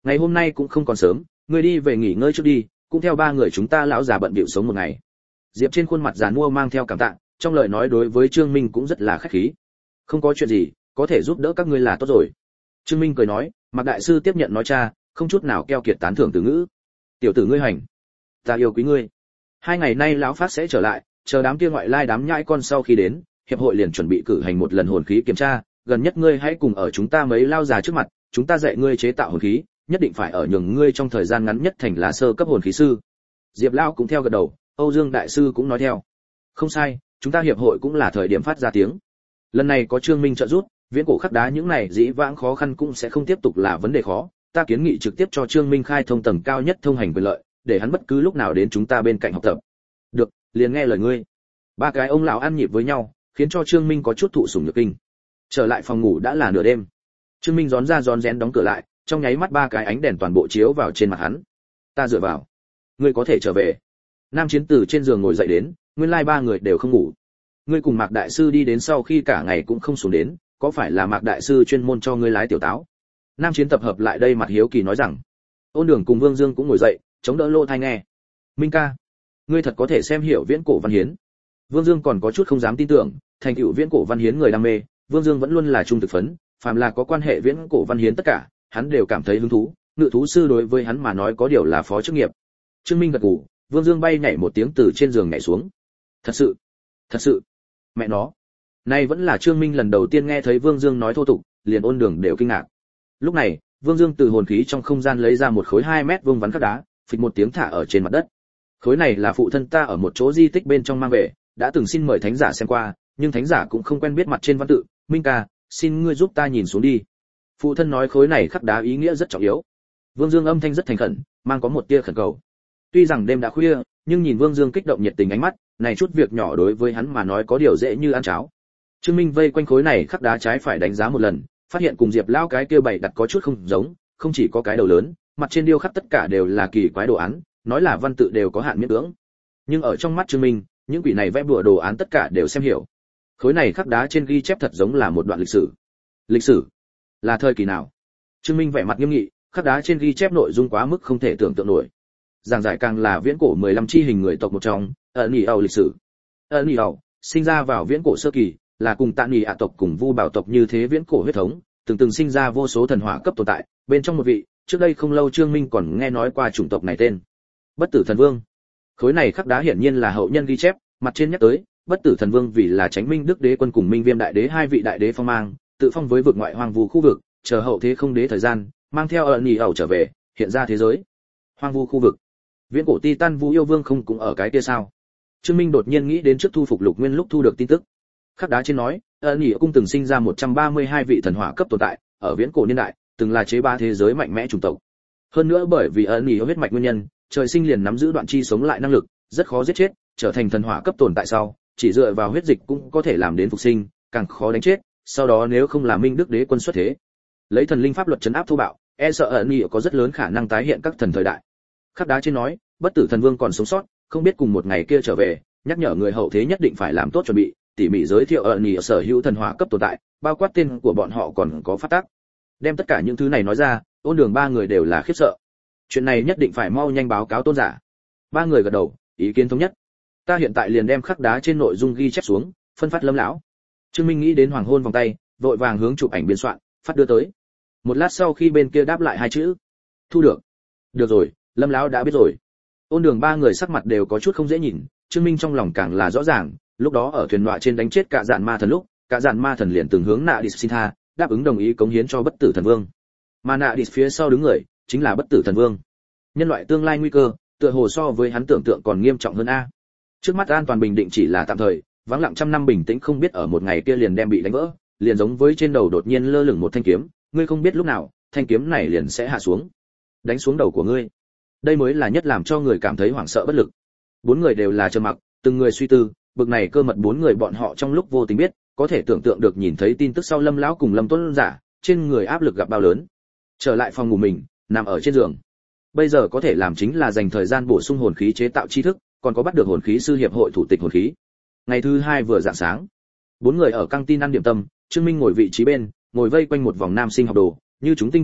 ngày hôm nay cũng không còn sớm, ngươi đi về nghỉ ngơi trước đi, cũng theo ba người chúng ta lão già bận bịu sống một ngày. Diệp trên khuôn mặt giàn mua mang theo cảm tạ, trong lời nói đối với Trương Minh cũng rất là khách khí. Không có chuyện gì, có thể giúp đỡ các ngươi là tốt rồi. Trương Minh cười nói, Mạc đại sư tiếp nhận nói cha, không chút nào keo kiệt tán thưởng từ ngữ. Tiểu tử ngươi hành, ta yêu quý ngươi. Hai ngày nay lão phát sẽ trở lại, chờ đám kia ngoại lai đám nhãi con sau khi đến, hiệp hội liền chuẩn bị cử hành một lần hồn khí kiểm tra, gần nhất ngươi hãy cùng ở chúng ta mấy lao già trước mặt, chúng ta dạy ngươi chế tạo hồn khí, nhất định phải ở nhường ngươi trong thời gian ngắn nhất thành là sơ cấp hồn khí sư. Diệp Lão cũng theo gật đầu, Âu Dương đại sư cũng nói theo. Không sai, chúng ta hiệp hội cũng là thời điểm phát ra tiếng. Lần này có Trương Minh trợ giúp, viễn cổ khắc đá những này dĩ vãng khó khăn cũng sẽ không tiếp tục là vấn đề khó, ta kiến nghị trực tiếp cho Trương Minh khai thông tầng cao nhất thông hành quyền lợi, để hắn bất cứ lúc nào đến chúng ta bên cạnh học tập. Được, liền nghe lời ngươi. Ba cái ông lão ăn nhịp với nhau, khiến cho Trương Minh có chút thụ sủng nhược kinh. Trở lại phòng ngủ đã là nửa đêm. Trương Minh rón ra rón rén đóng cửa lại, trong nháy mắt ba cái ánh đèn toàn bộ chiếu vào trên mặt hắn. Ta dựa vào, ngươi có thể trở về. Nam Chiến từ trên giường ngồi dậy đến, nguyên lai ba người đều không ngủ. Ngươi cùng Mạc đại sư đi đến sau khi cả ngày cũng không xuống đến, có phải là Mạc đại sư chuyên môn cho ngươi lái tiểu táo? Nam Chiến tập hợp lại đây mặt hiếu kỳ nói rằng. Ôn Đường cùng Vương Dương cũng ngồi dậy, chống đỡ lô tai nghe. Minh ca, ngươi thật có thể xem hiểu viễn cổ văn hiến. Vương Dương còn có chút không dám tin tưởng, thành tựu viễn cổ văn hiến người đam mê, Vương Dương vẫn luôn là trung thực phấn, phàm là có quan hệ viễn cổ văn hiến tất cả, hắn đều cảm thấy hứng thú, ngự thú sư đối với hắn mà nói có điều là phó chức nghiệp. Trương Minh gật gù, Vương Dương bay nhảy một tiếng từ trên giường nhảy xuống. Thật sự, thật sự, mẹ nó. Nay vẫn là Trương Minh lần đầu tiên nghe thấy Vương Dương nói thô tục, liền Ôn Đường đều kinh ngạc. Lúc này, Vương Dương từ hồn khí trong không gian lấy ra một khối hai mét vuông vắn khắc đá, phịch một tiếng thả ở trên mặt đất. Khối này là phụ thân ta ở một chỗ di tích bên trong mang về, đã từng xin mời thánh giả xem qua, nhưng thánh giả cũng không quen biết mặt trên văn tự. Minh ca, xin ngươi giúp ta nhìn xuống đi. Phụ thân nói khối này khắc đá ý nghĩa rất trọng yếu. Vương Dương âm thanh rất thành khẩn, mang có một tia khẩn cầu. Tuy rằng đêm đã khuya, nhưng nhìn Vương Dương kích động nhiệt tình ánh mắt, này chút việc nhỏ đối với hắn mà nói có điều dễ như ăn cháo. Trương Minh vây quanh khối này khắc đá trái phải đánh giá một lần, phát hiện cùng Diệp Lão cái kia bày đặt có chút không giống, không chỉ có cái đầu lớn, mặt trên điêu khắc tất cả đều là kỳ quái đồ án, nói là văn tự đều có hạn miễn cưỡng. Nhưng ở trong mắt Trương Minh, những quỷ này vẽ bùa đồ án tất cả đều xem hiểu. Khối này khắc đá trên ghi chép thật giống là một đoạn lịch sử. Lịch sử? Là thời kỳ nào? Trương Minh vẻ mặt nghiêm nghị, khắc đá trên ghi chép nội dung quá mức không thể tưởng tượng nổi. Giảng giải càng là viễn cổ mười lăm chi hình người tộc một trong, ẩn nhị ẩu lịch sử. Ẩn nhị ẩu sinh ra vào viễn cổ sơ kỳ, là cùng Tạ Nhị ạ tộc cùng Vu Bảo tộc như thế viễn cổ huyết thống, từng từng sinh ra vô số thần hỏa cấp tồn tại, bên trong một vị, trước đây không lâu Trương Minh còn nghe nói qua chủng tộc này tên. Bất Tử Thần Vương. Khối này khắc đá hiển nhiên là hậu nhân ghi chép, mặt trên nhắc tới, Bất Tử Thần Vương vì là Chánh Minh Đức Đế quân cùng Minh Viêm Đại Đế hai vị đại đế phong mang, tự phong với vực ngoại hoang vu khu vực, chờ hậu thế không đế thời gian, mang theo ẩn nhị ẩu trở về, hiện ra thế giới. Hoang vu khu vực. Viễn cổ Titan Vu yêu vương không cũng ở cái kia sao? Trương Minh đột nhiên nghĩ đến trước thu phục Lục Nguyên lúc thu được tin tức. Khắc đá trên nói, ẩn nhị cung từng sinh ra một trăm ba mươi hai vị thần hỏa cấp tồn tại, ở viễn cổ niên đại, từng là chế ba thế giới mạnh mẽ chủng tộc. Hơn nữa bởi vì ẩn nhị huyết mạch nguyên nhân, trời sinh liền nắm giữ đoạn chi sống lại năng lực, rất khó giết chết, trở thành thần hỏa cấp tồn tại sau, chỉ dựa vào huyết dịch cũng có thể làm đến phục sinh, càng khó đánh chết, sau đó nếu không là Minh Đức Đế quân xuất thế, lấy thần linh pháp luật trấn áp thô bạo, e sợ ẩn nhị có rất lớn khả năng tái hiện các thần thời đại. Khắc đá trên nói, Bất Tử Thần Vương còn sống sót, không biết cùng một ngày kia trở về, nhắc nhở người hậu thế nhất định phải làm tốt chuẩn bị, tỉ mỉ giới thiệu ẩn nhị sở hữu thần hỏa cấp tồn tại, bao quát tên của bọn họ còn có phát tác. Đem tất cả những thứ này nói ra, Ôn Đường ba người đều là khiếp sợ. Chuyện này nhất định phải mau nhanh báo cáo tôn giả. Ba người gật đầu, ý kiến thống nhất. Ta hiện tại liền đem khắc đá trên nội dung ghi chép xuống, phân phát Lâm lão. Trương Minh nghĩ đến hoàng hôn vòng tay, vội vàng hướng chụp ảnh biên soạn, phát đưa tới. Một lát sau khi bên kia đáp lại hai chữ, thu được. Được rồi, Lâm lão đã biết rồi. Ôn Đường ba người sắc mặt đều có chút không dễ nhìn, Trương Minh trong lòng càng là rõ ràng, lúc đó ở thuyền nọa trên đánh chết cả dạn ma thần lúc, cả dạn ma thần liền từng hướng Nạ Địch xin tha, đáp ứng đồng ý cống hiến cho Bất Tử Thần Vương. Mà Nạ Địch phía sau đứng người, chính là Bất Tử Thần Vương. Nhân loại tương lai nguy cơ, tựa hồ so với hắn tưởng tượng còn nghiêm trọng hơn a. Trước mắt an toàn bình định chỉ là tạm thời, vắng lặng trăm năm bình tĩnh không biết ở một ngày kia liền đem bị đánh vỡ, liền giống với trên đầu đột nhiên lơ lửng một thanh kiếm, ngươi không biết lúc nào, thanh kiếm này liền sẽ hạ xuống, đánh xuống đầu của ngươi. Đây mới là nhất làm cho người cảm thấy hoảng sợ bất lực. Bốn người đều là trầm mặc, từng người suy tư, bực này cơ mật bốn người bọn họ trong lúc vô tình biết, có thể tưởng tượng được nhìn thấy tin tức sau Lâm lão cùng Lâm Tuấn giả, trên người áp lực gặp bao lớn. Trở lại phòng ngủ mình, nằm ở trên giường. Bây giờ có thể làm chính là dành thời gian bổ sung hồn khí chế tạo tri thức, còn có bắt được hồn khí sư hiệp hội thủ tịch hồn khí. Ngày thứ hai vừa rạng sáng, bốn người ở căng tin ăn điểm tâm, Trương Minh ngồi vị trí bên, ngồi vây quanh một vòng nam sinh học đồ, như chúng tinh cùng nguyệt,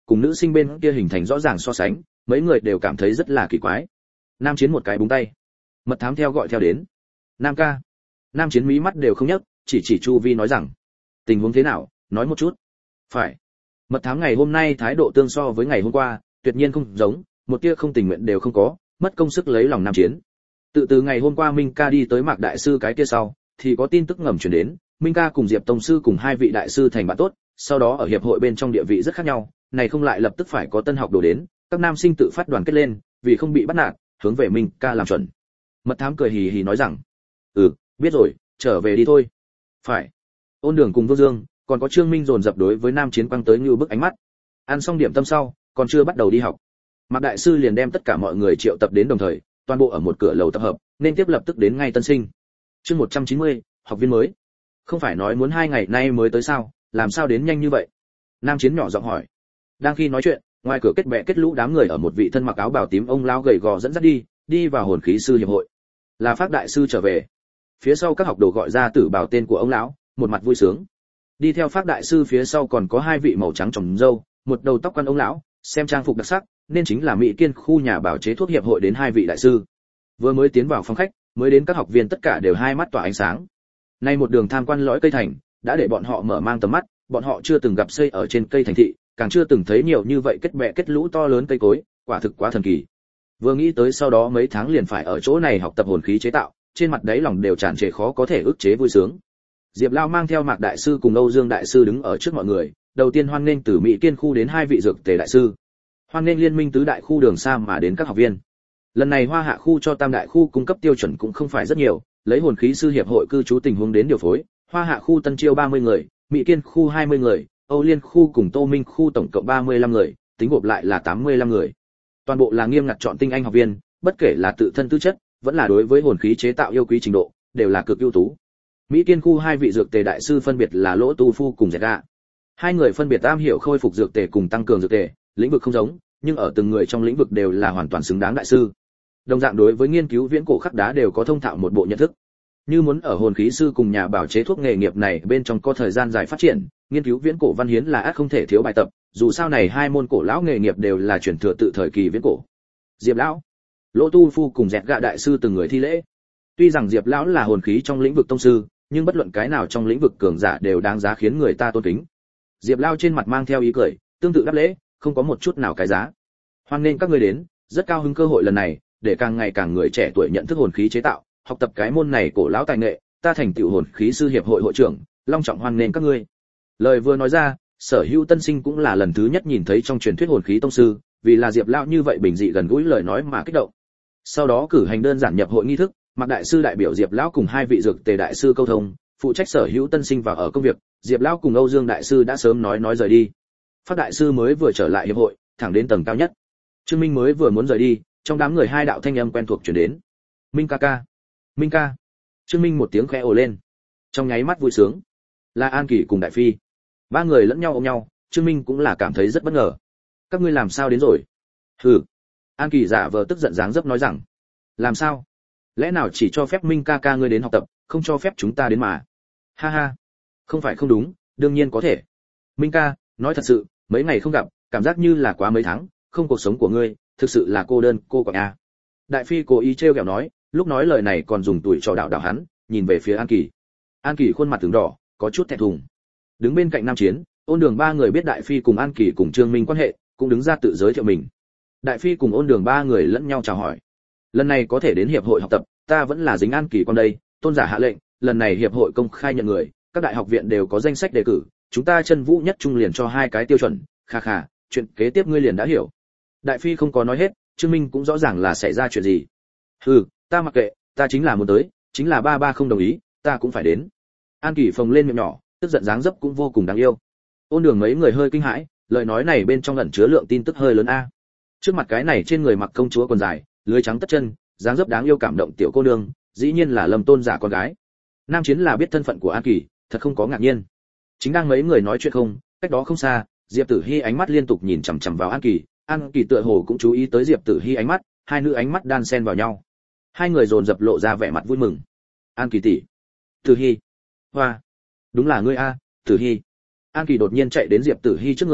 cùng nữ sinh bên kia hình thành rõ ràng so sánh, mấy người đều cảm thấy rất là kỳ quái. Nam Chiến một cái búng tay, mật thám theo gọi theo đến. Nam ca. Nam Chiến mí mắt đều không nhấc, chỉ chỉ chu vi nói rằng, tình huống thế nào, nói một chút. Phải. Mật thám ngày hôm nay thái độ tương so với ngày hôm qua, tuyệt nhiên không giống, một tia không tình nguyện đều không có, mất công sức lấy lòng Nam Chiến. Tự từ ngày hôm qua Minh ca đi tới Mạc đại sư cái kia sau, thì có tin tức ngầm truyền đến, Minh ca cùng Diệp tông sư cùng hai vị đại sư thành bạn tốt, sau đó ở hiệp hội bên trong địa vị rất khác nhau, này không lại lập tức phải có tân học đồ đến, các nam sinh tự phát đoàn kết lên, vì không bị bắt nạt, hướng về Minh ca làm chuẩn. Mật thám cười hì hì nói rằng, "Ừ, biết rồi, trở về đi thôi." "Phải." Ôn Đường cùng Vô Dương, còn có Trương Minh dồn dập đối với Nam Chiến quăng tới như bức ánh mắt. Ăn xong điểm tâm sau, còn chưa bắt đầu đi học. Mạc đại sư liền đem tất cả mọi người triệu tập đến đồng thời, toàn bộ ở một cửa lầu tập hợp, nên tiếp lập tức đến ngay tân sinh. Chương một trăm chín mươi, học viên mới. Không phải nói muốn hai ngày nay mới tới sao, làm sao đến nhanh như vậy? Nam Chiến nhỏ giọng hỏi. Đang khi nói chuyện, ngoài cửa kết bè kết lũ đám người ở một vị thân mặc áo bào tím ông lão gầy gò dẫn dắt đi, đi vào hồn khí sư hiệp hội. Là Phác đại sư trở về. Phía sau các học đồ gọi ra tử bảo tên của ông lão, một mặt vui sướng. Đi theo Phác đại sư phía sau còn có hai vị màu trắng trồng râu, một đầu tóc quan ông lão, xem trang phục đặc sắc, nên chính là Mỹ Kiên khu nhà bảo chế thuốc hiệp hội đến hai vị đại sư. Vừa mới tiến vào phòng khách, mới đến các học viên tất cả đều hai mắt tỏa ánh sáng. Nay một đường tham quan lõi cây thành, đã để bọn họ mở mang tầm mắt, bọn họ chưa từng gặp xây ở trên cây thành thị, càng chưa từng thấy nhiều như vậy kết bè kết lũ to lớn cây cối, quả thực quá thần kỳ. Vừa nghĩ tới sau đó mấy tháng liền phải ở chỗ này học tập hồn khí chế tạo, trên mặt đáy lòng đều tràn trề khó có thể ức chế vui sướng. Diệp Lao mang theo Mạc đại sư cùng Âu Dương đại sư đứng ở trước mọi người, đầu tiên hoan nghênh từ Mỹ Kiên khu đến hai vị dược tề đại sư. Hoan nghênh liên minh tứ đại khu đường xa mà đến các học viên. Lần này Hoa Hạ khu cho Tam đại khu cung cấp tiêu chuẩn cũng không phải rất nhiều, lấy hồn khí sư hiệp hội cư trú tình huống đến điều phối, Hoa Hạ khu tân chiêu ba mươi người, Mỹ Kiên khu hai mươi người, Âu Liên khu cùng Tô Minh khu tổng cộng ba mươi lăm người, tính gộp lại là tám mươi lăm người. Toàn bộ là nghiêm ngặt chọn tinh anh học viên, bất kể là tự thân tư chất, vẫn là đối với hồn khí chế tạo yêu quý trình độ, đều là cực ưu tú. Mỹ Kiên khu hai vị dược tề đại sư phân biệt là Lỗ Tu Phu cùng Dẹt Gạ. Hai người phân biệt am hiểu khôi phục dược tề cùng tăng cường dược tề, lĩnh vực không giống, nhưng ở từng người trong lĩnh vực đều là hoàn toàn xứng đáng đại sư. Đồng dạng đối với nghiên cứu viễn cổ khắc đá đều có thông thạo một bộ nhận thức. Như muốn ở hồn khí sư cùng nhà bảo chế thuốc nghề nghiệp này bên trong có thời gian dài phát triển, nghiên cứu viễn cổ văn hiến là ắt không thể thiếu bài tập, dù sao này hai môn cổ lão nghề nghiệp đều là truyền thừa tự thời kỳ viễn cổ. Diệp lão, Lỗ Tu Phu cùng Dẹt Gạ đại sư từng người thi lễ. Tuy rằng Diệp lão là hồn khí trong lĩnh vực tông sư, nhưng bất luận cái nào trong lĩnh vực cường giả đều đáng giá khiến người ta tôn kính. Diệp lão trên mặt mang theo ý cười, tương tự đáp lễ, không có một chút nào cái giá. Hoan nên các ngươi đến, rất cao hứng cơ hội lần này, để càng ngày càng người trẻ tuổi nhận thức hồn khí chế tạo, học tập cái môn này cổ lão tài nghệ, ta thành tựu hồn khí sư hiệp hội hội trưởng, long trọng hoan nên các ngươi. Lời vừa nói ra, sở hữu tân sinh cũng là lần thứ nhất nhìn thấy trong truyền thuyết hồn khí tông sư, vì là Diệp lão như vậy bình dị gần gũi lời nói mà kích động. Sau đó cử hành đơn giản nhập hội nghi thức, Mạc đại sư đại biểu Diệp lão cùng hai vị dược tề đại sư câu thông, phụ trách sở hữu tân sinh vào ở công việc, Diệp lão cùng Âu Dương đại sư đã sớm nói nói rời đi. Phát đại sư mới vừa trở lại hiệp hội, thẳng đến tầng cao nhất. Trương Minh mới vừa muốn rời đi, trong đám người hai đạo thanh âm quen thuộc truyền đến. Minh ca ca, Minh ca. Trương Minh một tiếng khẽ ồ lên, trong nháy mắt vui sướng. Là An Kỳ cùng Đại Phi, ba người lẫn nhau ôm nhau, Trương Minh cũng là cảm thấy rất bất ngờ. Các ngươi làm sao đến rồi? Hừ. An Kỳ giả vờ tức giận dáng dấp nói rằng, làm sao? Lẽ nào chỉ cho phép Minh ca ca ngươi đến học tập, không cho phép chúng ta đến mà? Ha ha. Không phải không đúng, đương nhiên có thể. Minh ca, nói thật sự, mấy ngày không gặp, cảm giác như là quá mấy tháng, không cuộc sống của ngươi, thực sự là cô đơn, cô quạnh a. Đại Phi cố ý trêu ghẹo nói, lúc nói lời này còn dùng tuổi trò đạo đạo hắn, nhìn về phía An Kỳ. An Kỳ khuôn mặt từng đỏ, có chút thẹn thùng. Đứng bên cạnh Nam Chiến, Ôn Đường ba người biết Đại Phi cùng An Kỳ cùng Trương Minh quan hệ, cũng đứng ra tự giới thiệu mình. Đại Phi cùng Ôn Đường ba người lẫn nhau chào hỏi. Lần này có thể đến hiệp hội học tập, ta vẫn là dính An Kỳ con đây, tôn giả hạ lệnh, lần này hiệp hội công khai nhận người, các đại học viện đều có danh sách đề cử, chúng ta chân vũ nhất trung liền cho hai cái tiêu chuẩn, kha kha, chuyện kế tiếp ngươi liền đã hiểu. Đại Phi không có nói hết, Trương Minh cũng rõ ràng là xảy ra chuyện gì. Hừ, ta mặc kệ, ta chính là muốn tới, chính là ba ba không đồng ý, ta cũng phải đến. An Kỳ phồng lên miệng nhỏ, tức giận dáng dấp cũng vô cùng đáng yêu. Ôn Đường mấy người hơi kinh hãi, lời nói này bên trong ẩn chứa lượng tin tức hơi lớn a. Trước mặt cái này trên người mặc công chúa quần dài, lưới trắng tất chân, dáng dấp đáng yêu cảm động tiểu cô nương, dĩ nhiên là Lâm Tôn giả con gái. Nam Chiến là biết thân phận của An Kỳ, thật không có ngạc nhiên. Chính đang mấy người nói chuyện không, cách đó không xa, Diệp Tử Hi ánh mắt liên tục nhìn chằm chằm vào An Kỳ, An Kỳ tựa hồ cũng chú ý tới Diệp Tử Hi ánh mắt, hai nữ ánh mắt đan xen vào nhau. Hai người dồn dập lộ ra vẻ mặt vui mừng. An Kỳ tỷ, Tử Hi, hoa, đúng là ngươi a, Tử Hi. An Kỳ đột nhiên chạy đến Diệp Tử Hi trước người,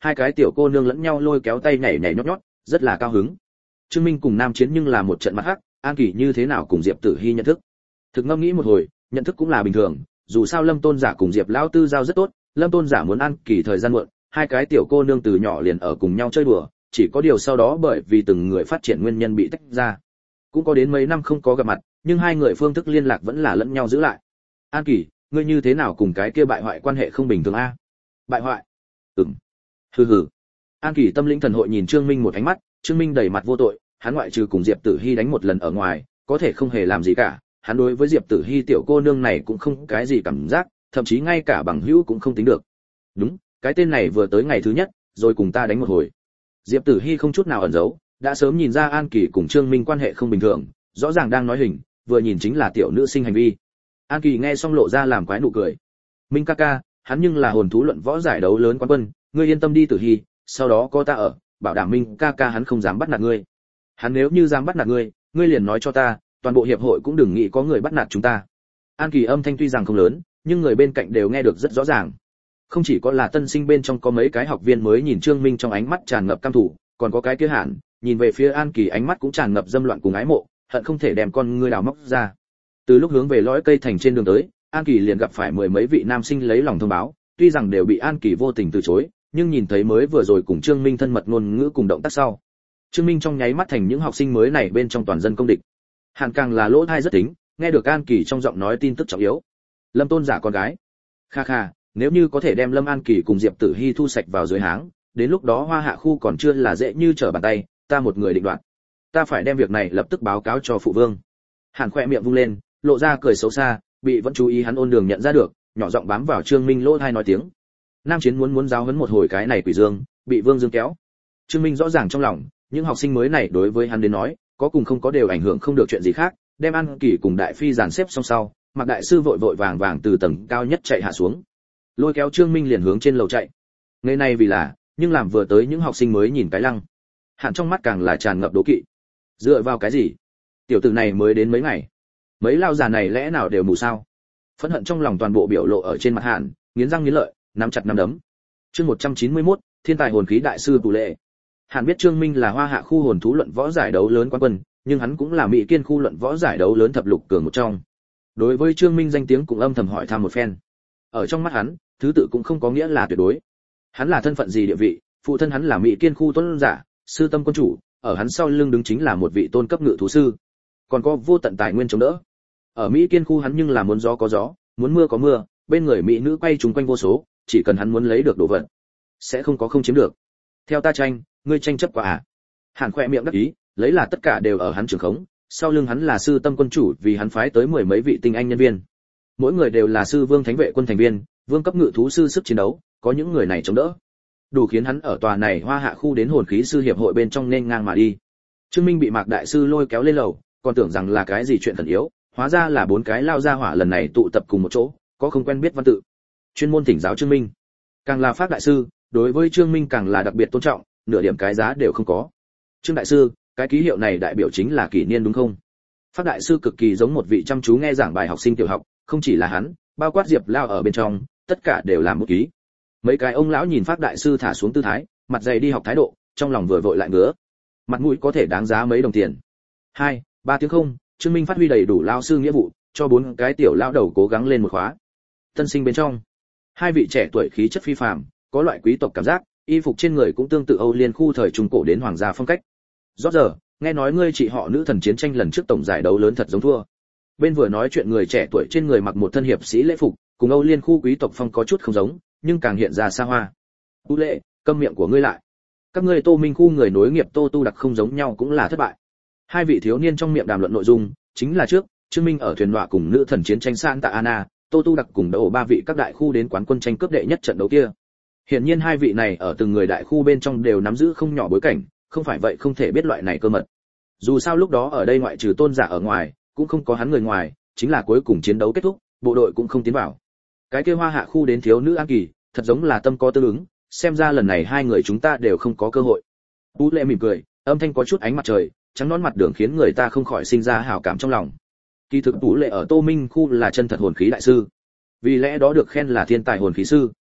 hai cái tiểu cô nương lẫn nhau lôi kéo tay nhảy nhảy nhót nhót, rất là cao hứng. Trương Minh cùng Nam Chiến nhưng là một trận mặt hắc, An Kỳ như thế nào cùng Diệp Tử Hi nhận thức. Thực ngẫm nghĩ một hồi, nhận thức cũng là bình thường, dù sao Lâm Tôn giả cùng Diệp lão tư giao rất tốt, Lâm Tôn giả muốn An Kỳ thời gian muộn, hai cái tiểu cô nương từ nhỏ liền ở cùng nhau chơi đùa, chỉ có điều sau đó bởi vì từng người phát triển nguyên nhân bị tách ra. Cũng có đến mấy năm không có gặp mặt, nhưng hai người phương thức liên lạc vẫn là lẫn nhau giữ lại. An Kỳ, ngươi như thế nào cùng cái kia bại hoại quan hệ không bình thường a? Bại hoại? Ừm. Hừ hừ. An Kỳ tâm linh thần hội nhìn Trương Minh một ánh mắt, Trương Minh đầy mặt vô tội, hắn ngoại trừ cùng Diệp Tử Hi đánh một lần ở ngoài, có thể không hề làm gì cả, hắn đối với Diệp Tử Hi tiểu cô nương này cũng không cái gì cảm giác, thậm chí ngay cả bằng hữu cũng không tính được. Đúng, cái tên này vừa tới ngày thứ nhất, rồi cùng ta đánh một hồi. Diệp Tử Hi không chút nào ẩn giấu, đã sớm nhìn ra An Kỳ cùng Trương Minh quan hệ không bình thường, rõ ràng đang nói hình, vừa nhìn chính là tiểu nữ sinh hành vi. An Kỳ nghe xong lộ ra làm quái nụ cười. Minh ca ca, hắn nhưng là hồn thú luận võ giải đấu lớn quán quân, ngươi yên tâm đi Tử Hi, sau đó có ta ở, bảo đảm Minh ca ca hắn không dám bắt nạt ngươi. Hắn nếu như dám bắt nạt ngươi, ngươi liền nói cho ta, toàn bộ hiệp hội cũng đừng nghĩ có người bắt nạt chúng ta. An Kỳ âm thanh tuy rằng không lớn, nhưng người bên cạnh đều nghe được rất rõ ràng. Không chỉ có là tân sinh bên trong có mấy cái học viên mới nhìn Trương Minh trong ánh mắt tràn ngập căm thù, còn có cái kia Hàn, nhìn về phía An Kỳ ánh mắt cũng tràn ngập dâm loạn cùng ái mộ, hận không thể đem con ngươi đào móc ra. Từ lúc hướng về lõi cây thành trên đường tới, An Kỳ liền gặp phải mười mấy vị nam sinh lấy lòng thông báo, tuy rằng đều bị An Kỳ vô tình từ chối, nhưng nhìn thấy mới vừa rồi cùng Trương Minh thân mật ngôn ngữ cùng động tác sau, Trương Minh trong nháy mắt thành những học sinh mới này bên trong toàn dân công địch. Hàn càng là lỗ tai rất tính, nghe được An Kỳ trong giọng nói tin tức trọng yếu. Lâm Tôn giả con gái. Kha kha, nếu như có thể đem Lâm An Kỳ cùng Diệp Tử Hi thu sạch vào dưới háng, đến lúc đó Hoa Hạ khu còn chưa là dễ như trở bàn tay, ta một người định đoạt. Ta phải đem việc này lập tức báo cáo cho phụ vương. Hàn khẽ miệng vung lên, lộ ra cười xấu xa, bị vẫn chú ý hắn ôn đường nhận ra được, nhỏ giọng bám vào Trương Minh lỗ tai nói tiếng. Nam Chiến muốn muốn giáo huấn một hồi cái này quỷ dương, bị Vương Dương kéo. Trương Minh rõ ràng trong lòng, những học sinh mới này đối với hắn đến nói, có cùng không có đều ảnh hưởng không được chuyện gì khác, đem An Kỳ cùng Đại Phi dàn xếp xong sau, Mạc đại sư vội vội vàng vàng từ tầng cao nhất chạy hạ xuống, lôi kéo Trương Minh liền hướng trên lầu chạy. Ngày này vì là, nhưng làm vừa tới những học sinh mới nhìn cái lăng. Hạn trong mắt càng là tràn ngập đố kỵ. Dựa vào cái gì? Tiểu tử này mới đến mấy ngày, mấy lao già này lẽ nào đều mù sao? Phẫn hận trong lòng toàn bộ biểu lộ ở trên mặt Hạn, nghiến răng nghiến lợi, nắm chặt nắm đấm. Chương một trăm chín mươi mốt, Thiên tài hồn khí đại sư Tù Lệ. Hàn biết Trương Minh là Hoa Hạ khu hồn thú luận võ giải đấu lớn quán quân, nhưng hắn cũng là Mỹ Kiên khu luận võ giải đấu lớn thập lục cường một trong. Đối với Trương Minh danh tiếng cũng âm thầm hỏi thăm một phen. Ở trong mắt hắn, thứ tự cũng không có nghĩa là tuyệt đối. Hắn là thân phận gì địa vị, phụ thân hắn là Mỹ Kiên khu tôn giả, sư tâm quân chủ, ở hắn sau lưng đứng chính là một vị tôn cấp ngự thú sư, còn có vô tận tài nguyên chống đỡ. Ở Mỹ Kiên khu hắn nhưng là muốn gió có gió, muốn mưa có mưa, bên người mỹ nữ quay trúng quanh vô số, chỉ cần hắn muốn lấy được đồ vật, sẽ không có không chiếm được. Theo ta tranh, ngươi tranh chấp quá à? Hàn khẽ miệng đắc ý, lấy là tất cả đều ở hắn trường khống, sau lưng hắn là sư tâm quân chủ, vì hắn phái tới mười mấy vị tinh anh nhân viên, mỗi người đều là sư vương thánh vệ quân thành viên, vương cấp ngự thú sư sức chiến đấu, có những người này chống đỡ, đủ khiến hắn ở tòa này Hoa Hạ khu đến hồn khí sư hiệp hội bên trong nên ngang mà đi. Trương Minh bị Mạc đại sư lôi kéo lên lầu, còn tưởng rằng là cái gì chuyện thần yếu, hóa ra là bốn cái lao ra hỏa lần này tụ tập cùng một chỗ, có không quen biết văn tự, chuyên môn thỉnh giáo Trương Minh. Càng là Pháp đại sư, đối với Trương Minh càng là đặc biệt tôn trọng, nửa điểm cái giá đều không có. Trương đại sư, cái ký hiệu này đại biểu chính là kỷ niên đúng không? Pháp đại sư cực kỳ giống một vị chăm chú nghe giảng bài học sinh tiểu học, không chỉ là hắn, bao quát Diệp Lao ở bên trong, tất cả đều làm một ký. Mấy cái ông lão nhìn Pháp đại sư thả xuống tư thái, mặt dày đi học thái độ, trong lòng vừa vội lại ngứa. Mặt mũi có thể đáng giá mấy đồng tiền. Hai, ba tiếng không, Trương Minh phát huy đầy đủ lao sư nghĩa vụ, cho bốn cái tiểu lão đầu cố gắng lên một khóa. Tân sinh bên trong, hai vị trẻ tuổi khí chất phi phàm, có loại quý tộc cảm giác, y phục trên người cũng tương tự Âu Liên khu thời trung cổ đến hoàng gia phong cách. Rốt giờ, nghe nói ngươi chị họ nữ thần chiến tranh lần trước tổng giải đấu lớn thật giống thua. Bên vừa nói chuyện người trẻ tuổi trên người mặc một thân hiệp sĩ lễ phục, cùng Âu Liên khu quý tộc phong có chút không giống, nhưng càng hiện ra xa hoa. Tu Lệ, câm miệng của ngươi lại. Các ngươi Tô Minh khu người nối nghiệp Tô Tu Đặc không giống nhau cũng là thất bại. Hai vị thiếu niên trong miệng đàm luận nội dung, chính là trước, Trương Minh ở thuyền đọa cùng nữ thần chiến tranh Santa Ana, Tô Tu Đặc cùng đấu ba vị các đại khu đến quán quân tranh cướp đệ nhất trận đấu kia. Hiển nhiên hai vị này ở từng người đại khu bên trong đều nắm giữ không nhỏ bối cảnh, không phải vậy không thể biết loại này cơ mật. Dù sao lúc đó ở đây ngoại trừ tôn giả ở ngoài, cũng không có hắn người ngoài, chính là cuối cùng chiến đấu kết thúc, bộ đội cũng không tiến vào. Cái kia Hoa Hạ khu đến thiếu nữ An Kỳ, thật giống là tâm có tương ứng, xem ra lần này hai người chúng ta đều không có cơ hội. Tú Lệ mỉm cười, âm thanh có chút ánh mặt trời, trắng nón mặt đường khiến người ta không khỏi sinh ra hảo cảm trong lòng. Kỳ thực Tú Lệ ở Tô Minh khu là chân thật hồn khí đại sư, vì lẽ đó được khen là thiên tài hồn khí sư.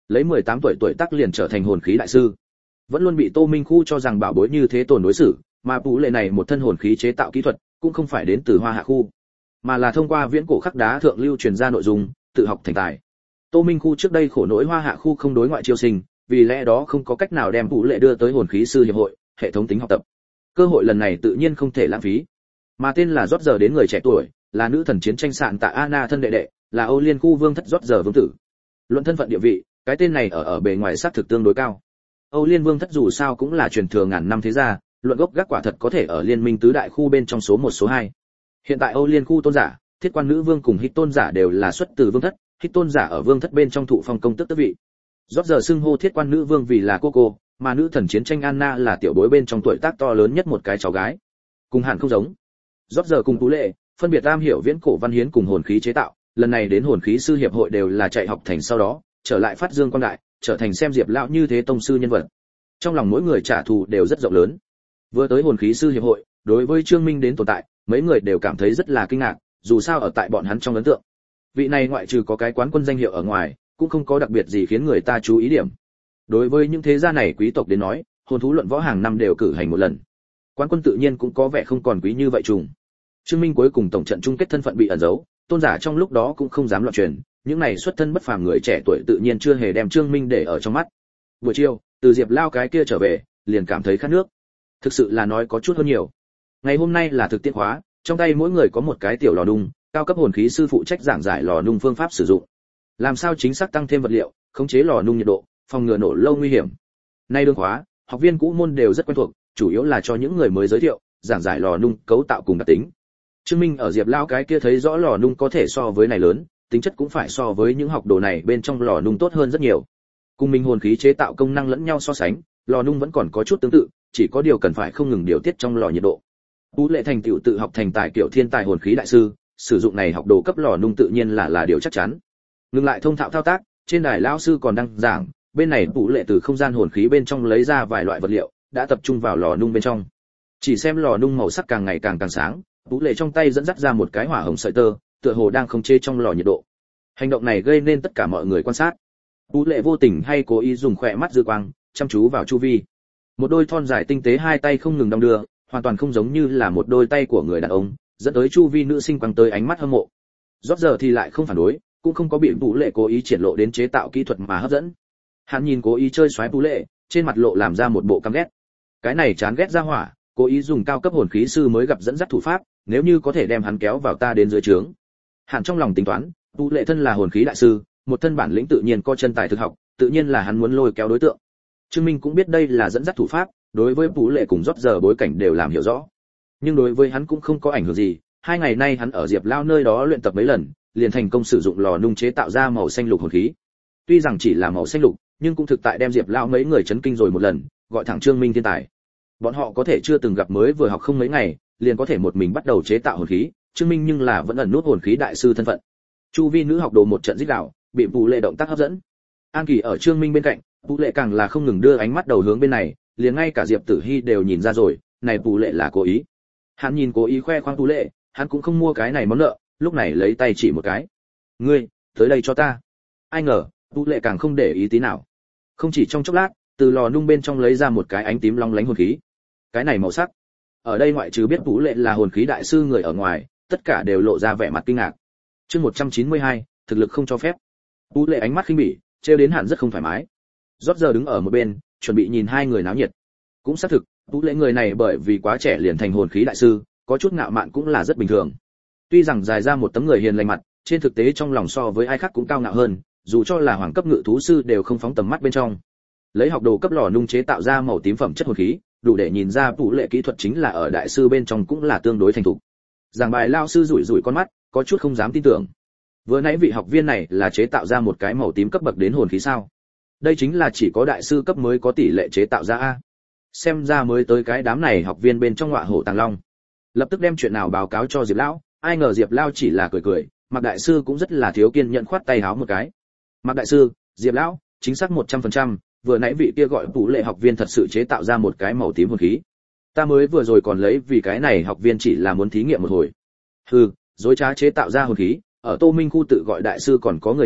lấy mười tám tuổi tuổi tác liền trở thành hồn khí đại sư. Vẫn luôn bị Tô Minh Khu cho rằng bảo bối như thế tồn đối xử, mà Tú Lệ này một thân hồn khí chế tạo kỹ thuật cũng không phải đến từ Hoa Hạ khu, mà là thông qua viễn cổ khắc đá thượng lưu truyền ra nội dung, tự học thành tài. Tô Minh Khu trước đây khổ nỗi Hoa Hạ khu không đối ngoại chiêu sinh, vì lẽ đó không có cách nào đem Tú Lệ đưa tới hồn khí sư hiệp hội, hệ thống tính học tập. Cơ hội lần này tự nhiên không thể lãng phí. Mà tên là rót giờ đến người trẻ tuổi, là nữ thần chiến tranh sạn tạ Anna thân đệ đệ, là Âu Liên khu vương thất rót giờ vương tử. Luận thân phận địa vị, cái tên này ở ở bề ngoài xác thực tương đối cao. Âu Liên vương thất dù sao cũng là truyền thừa ngàn năm thế gia, luận gốc gác quả thật có thể ở liên minh tứ đại khu bên trong số một số hai. Hiện tại Âu Liên khu tôn giả, thiết quan nữ vương cùng hít tôn giả đều là xuất từ vương thất, hít tôn giả ở vương thất bên trong thụ phong công tước tước vị. Rót giờ xưng hô thiết quan nữ vương vì là cô cô, mà nữ thần chiến tranh Anna là tiểu bối bên trong tuổi tác to lớn nhất một cái cháu gái. Cùng hẳn không giống. Rót giờ cùng Tú Lệ, phân biệt am hiểu viễn cổ văn hiến cùng hồn khí chế tạo, lần này đến hồn khí sư hiệp hội đều là chạy học thành sau đó, trở lại phát dương quan đại, trở thành xem Diệp lão như thế tông sư nhân vật. Trong lòng mỗi người trả thù đều rất rộng lớn. Vừa tới hồn khí sư hiệp hội, đối với Trương Minh đến tồn tại, mấy người đều cảm thấy rất là kinh ngạc, dù sao ở tại bọn hắn trong ấn tượng. Vị này ngoại trừ có cái quán quân danh hiệu ở ngoài, cũng không có đặc biệt gì khiến người ta chú ý điểm. Đối với những thế gia này quý tộc đến nói, hồn thú luận võ hàng năm đều cử hành một lần. Quán quân tự nhiên cũng có vẻ không còn quý như vậy trùng. Trương Minh cuối cùng tổng trận chung kết thân phận bị ẩn giấu, tôn giả trong lúc đó cũng không dám loạn truyền, những này xuất thân bất phàm người trẻ tuổi tự nhiên chưa hề đem Trương Minh để ở trong mắt. Buổi chiều, từ Diệp Lao cái kia trở về, liền cảm thấy khát nước. Thực sự là nói có chút hơn nhiều. Ngày hôm nay là thực tiễn khóa, trong tay mỗi người có một cái tiểu lò nung, cao cấp hồn khí sư phụ trách giảng giải lò nung phương pháp sử dụng. Làm sao chính xác tăng thêm vật liệu, khống chế lò nung nhiệt độ, phòng ngừa nổ lâu nguy hiểm. Nay đương khóa, học viên cũ môn đều rất quen thuộc, chủ yếu là cho những người mới giới thiệu, giảng giải lò nung cấu tạo cùng đặc tính. Trương Minh ở Diệp Lão cái kia thấy rõ lò nung có thể so với này lớn, tính chất cũng phải so với những học đồ này bên trong lò nung tốt hơn rất nhiều. Cùng minh hồn khí chế tạo công năng lẫn nhau so sánh, lò nung vẫn còn có chút tương tự, chỉ có điều cần phải không ngừng điều tiết trong lò nhiệt độ. Tú Lệ thành tựu tự học thành tài kiểu thiên tài hồn khí đại sư, sử dụng này học đồ cấp lò nung tự nhiên là là điều chắc chắn. Ngừng lại thông thạo thao tác, trên đài lão sư còn đang giảng, bên này Tú Lệ từ không gian hồn khí bên trong lấy ra vài loại vật liệu, đã tập trung vào lò nung bên trong. Chỉ xem lò nung màu sắc càng ngày càng càng sáng, Tú Lệ trong tay dẫn dắt ra một cái hỏa hồng sợi tơ, tựa hồ đang khống chế trong lò nhiệt độ. Hành động này gây nên tất cả mọi người quan sát. Tú Lệ vô tình hay cố ý dùng khỏe mắt dư quang, chăm chú vào chu vi. Một đôi thon dài tinh tế hai tay không ngừng đong đưa, hoàn toàn không giống như là một đôi tay của người đàn ông, dẫn tới chu vi nữ sinh quăng tới ánh mắt hâm mộ. Rót giờ thì lại không phản đối, cũng không có bị Tú Lệ cố ý triển lộ đến chế tạo kỹ thuật mà hấp dẫn. Hắn nhìn cố ý chơi xoáy Tú Lệ, trên mặt lộ làm ra một bộ căm ghét. Cái này chán ghét ra hỏa, cố ý dùng cao cấp hồn khí sư mới gặp dẫn dắt thủ pháp, nếu như có thể đem hắn kéo vào ta đến dưới trướng. Hắn trong lòng tính toán, Tú Lệ thân là hồn khí đại sư, một thân bản lĩnh tự nhiên có chân tài thực học, tự nhiên là hắn muốn lôi kéo đối tượng. Trương Minh cũng biết đây là dẫn dắt thủ pháp, đối với Tú Lệ cùng rót giờ bối cảnh đều làm hiểu rõ. Nhưng đối với hắn cũng không có ảnh hưởng gì, hai ngày nay hắn ở Diệp Lao nơi đó luyện tập mấy lần, liền thành công sử dụng lò nung chế tạo ra màu xanh lục hồn khí. Tuy rằng chỉ là màu xanh lục, nhưng cũng thực tại đem Diệp Lao mấy người chấn kinh rồi một lần, gọi thẳng Trương Minh thiên tài. Bọn họ có thể chưa từng gặp mới vừa học không mấy ngày, liền có thể một mình bắt đầu chế tạo hồn khí, Trương Minh nhưng là vẫn ẩn nút hồn khí đại sư thân phận. Chu vi nữ học đồ một trận rít gào, bị Tú Lệ động tác hấp dẫn. An Kỳ ở Trương Minh bên cạnh, Tú Lệ càng là không ngừng đưa ánh mắt đầu hướng bên này, liền ngay cả Diệp Tử Hi đều nhìn ra rồi, này Tú Lệ là cố ý. Hắn nhìn cố ý khoe khoang Tú Lệ, hắn cũng không mua cái này món nợ, lúc này lấy tay chỉ một cái. "Ngươi, tới đây cho ta." Ai ngờ, Tú Lệ càng không để ý tí nào. Không chỉ trong chốc lát, từ lò nung bên trong lấy ra một cái ánh tím long lánh hồn khí. Cái này màu sắc, ở đây ngoại trừ biết Tú Lệ là hồn khí đại sư người ở ngoài, tất cả đều lộ ra vẻ mặt kinh ngạc. Chương một trăm chín mươi hai, thực lực không cho phép. Tú Lệ ánh mắt khinh bỉ, trêu đến Hàn rất không thoải mái. Rót giờ đứng ở một bên, chuẩn bị nhìn hai người náo nhiệt. Cũng xác thực, Tú Lệ người này bởi vì quá trẻ liền thành hồn khí đại sư, có chút ngạo mạn cũng là rất bình thường. Tuy rằng dài ra một tấm người hiền lành mặt, trên thực tế trong lòng so với ai khác cũng cao ngạo hơn, dù cho là hoàng cấp ngự thú sư đều không phóng tầm mắt bên trong. Lấy học đồ cấp lò nung chế tạo ra màu tím phẩm chất hồn khí, đủ để nhìn ra Tú Lệ kỹ thuật chính là ở đại sư bên trong cũng là tương đối thành thục. Giảng bài lao sư rủi rủi con mắt, có chút không dám tin tưởng. Vừa nãy vị học viên này là chế tạo ra một cái màu tím cấp bậc đến hồn khí sao? Đây chính là chỉ có đại sư cấp mới có tỷ lệ chế tạo ra a. Xem ra mới tới cái đám này học viên bên trong ngọa hổ tàng long. Lập tức đem chuyện nào báo cáo cho Diệp lão, ai ngờ Diệp lão chỉ là cười cười, Mạc đại sư cũng rất là thiếu kiên nhẫn khoát tay háo một cái. Mạc đại sư, Diệp lão, chính xác một trăm phần trăm, vừa nãy vị kia gọi Tú Lệ học viên thật sự chế tạo ra một cái màu tím hồn khí. Ta mới vừa rồi còn lấy vì cái này học viên chỉ là muốn thí nghiệm một hồi. Hừ, dối trá chế tạo ra hồn khí, ở Tô Minh khu tự gọi đại sư còn có người nhận,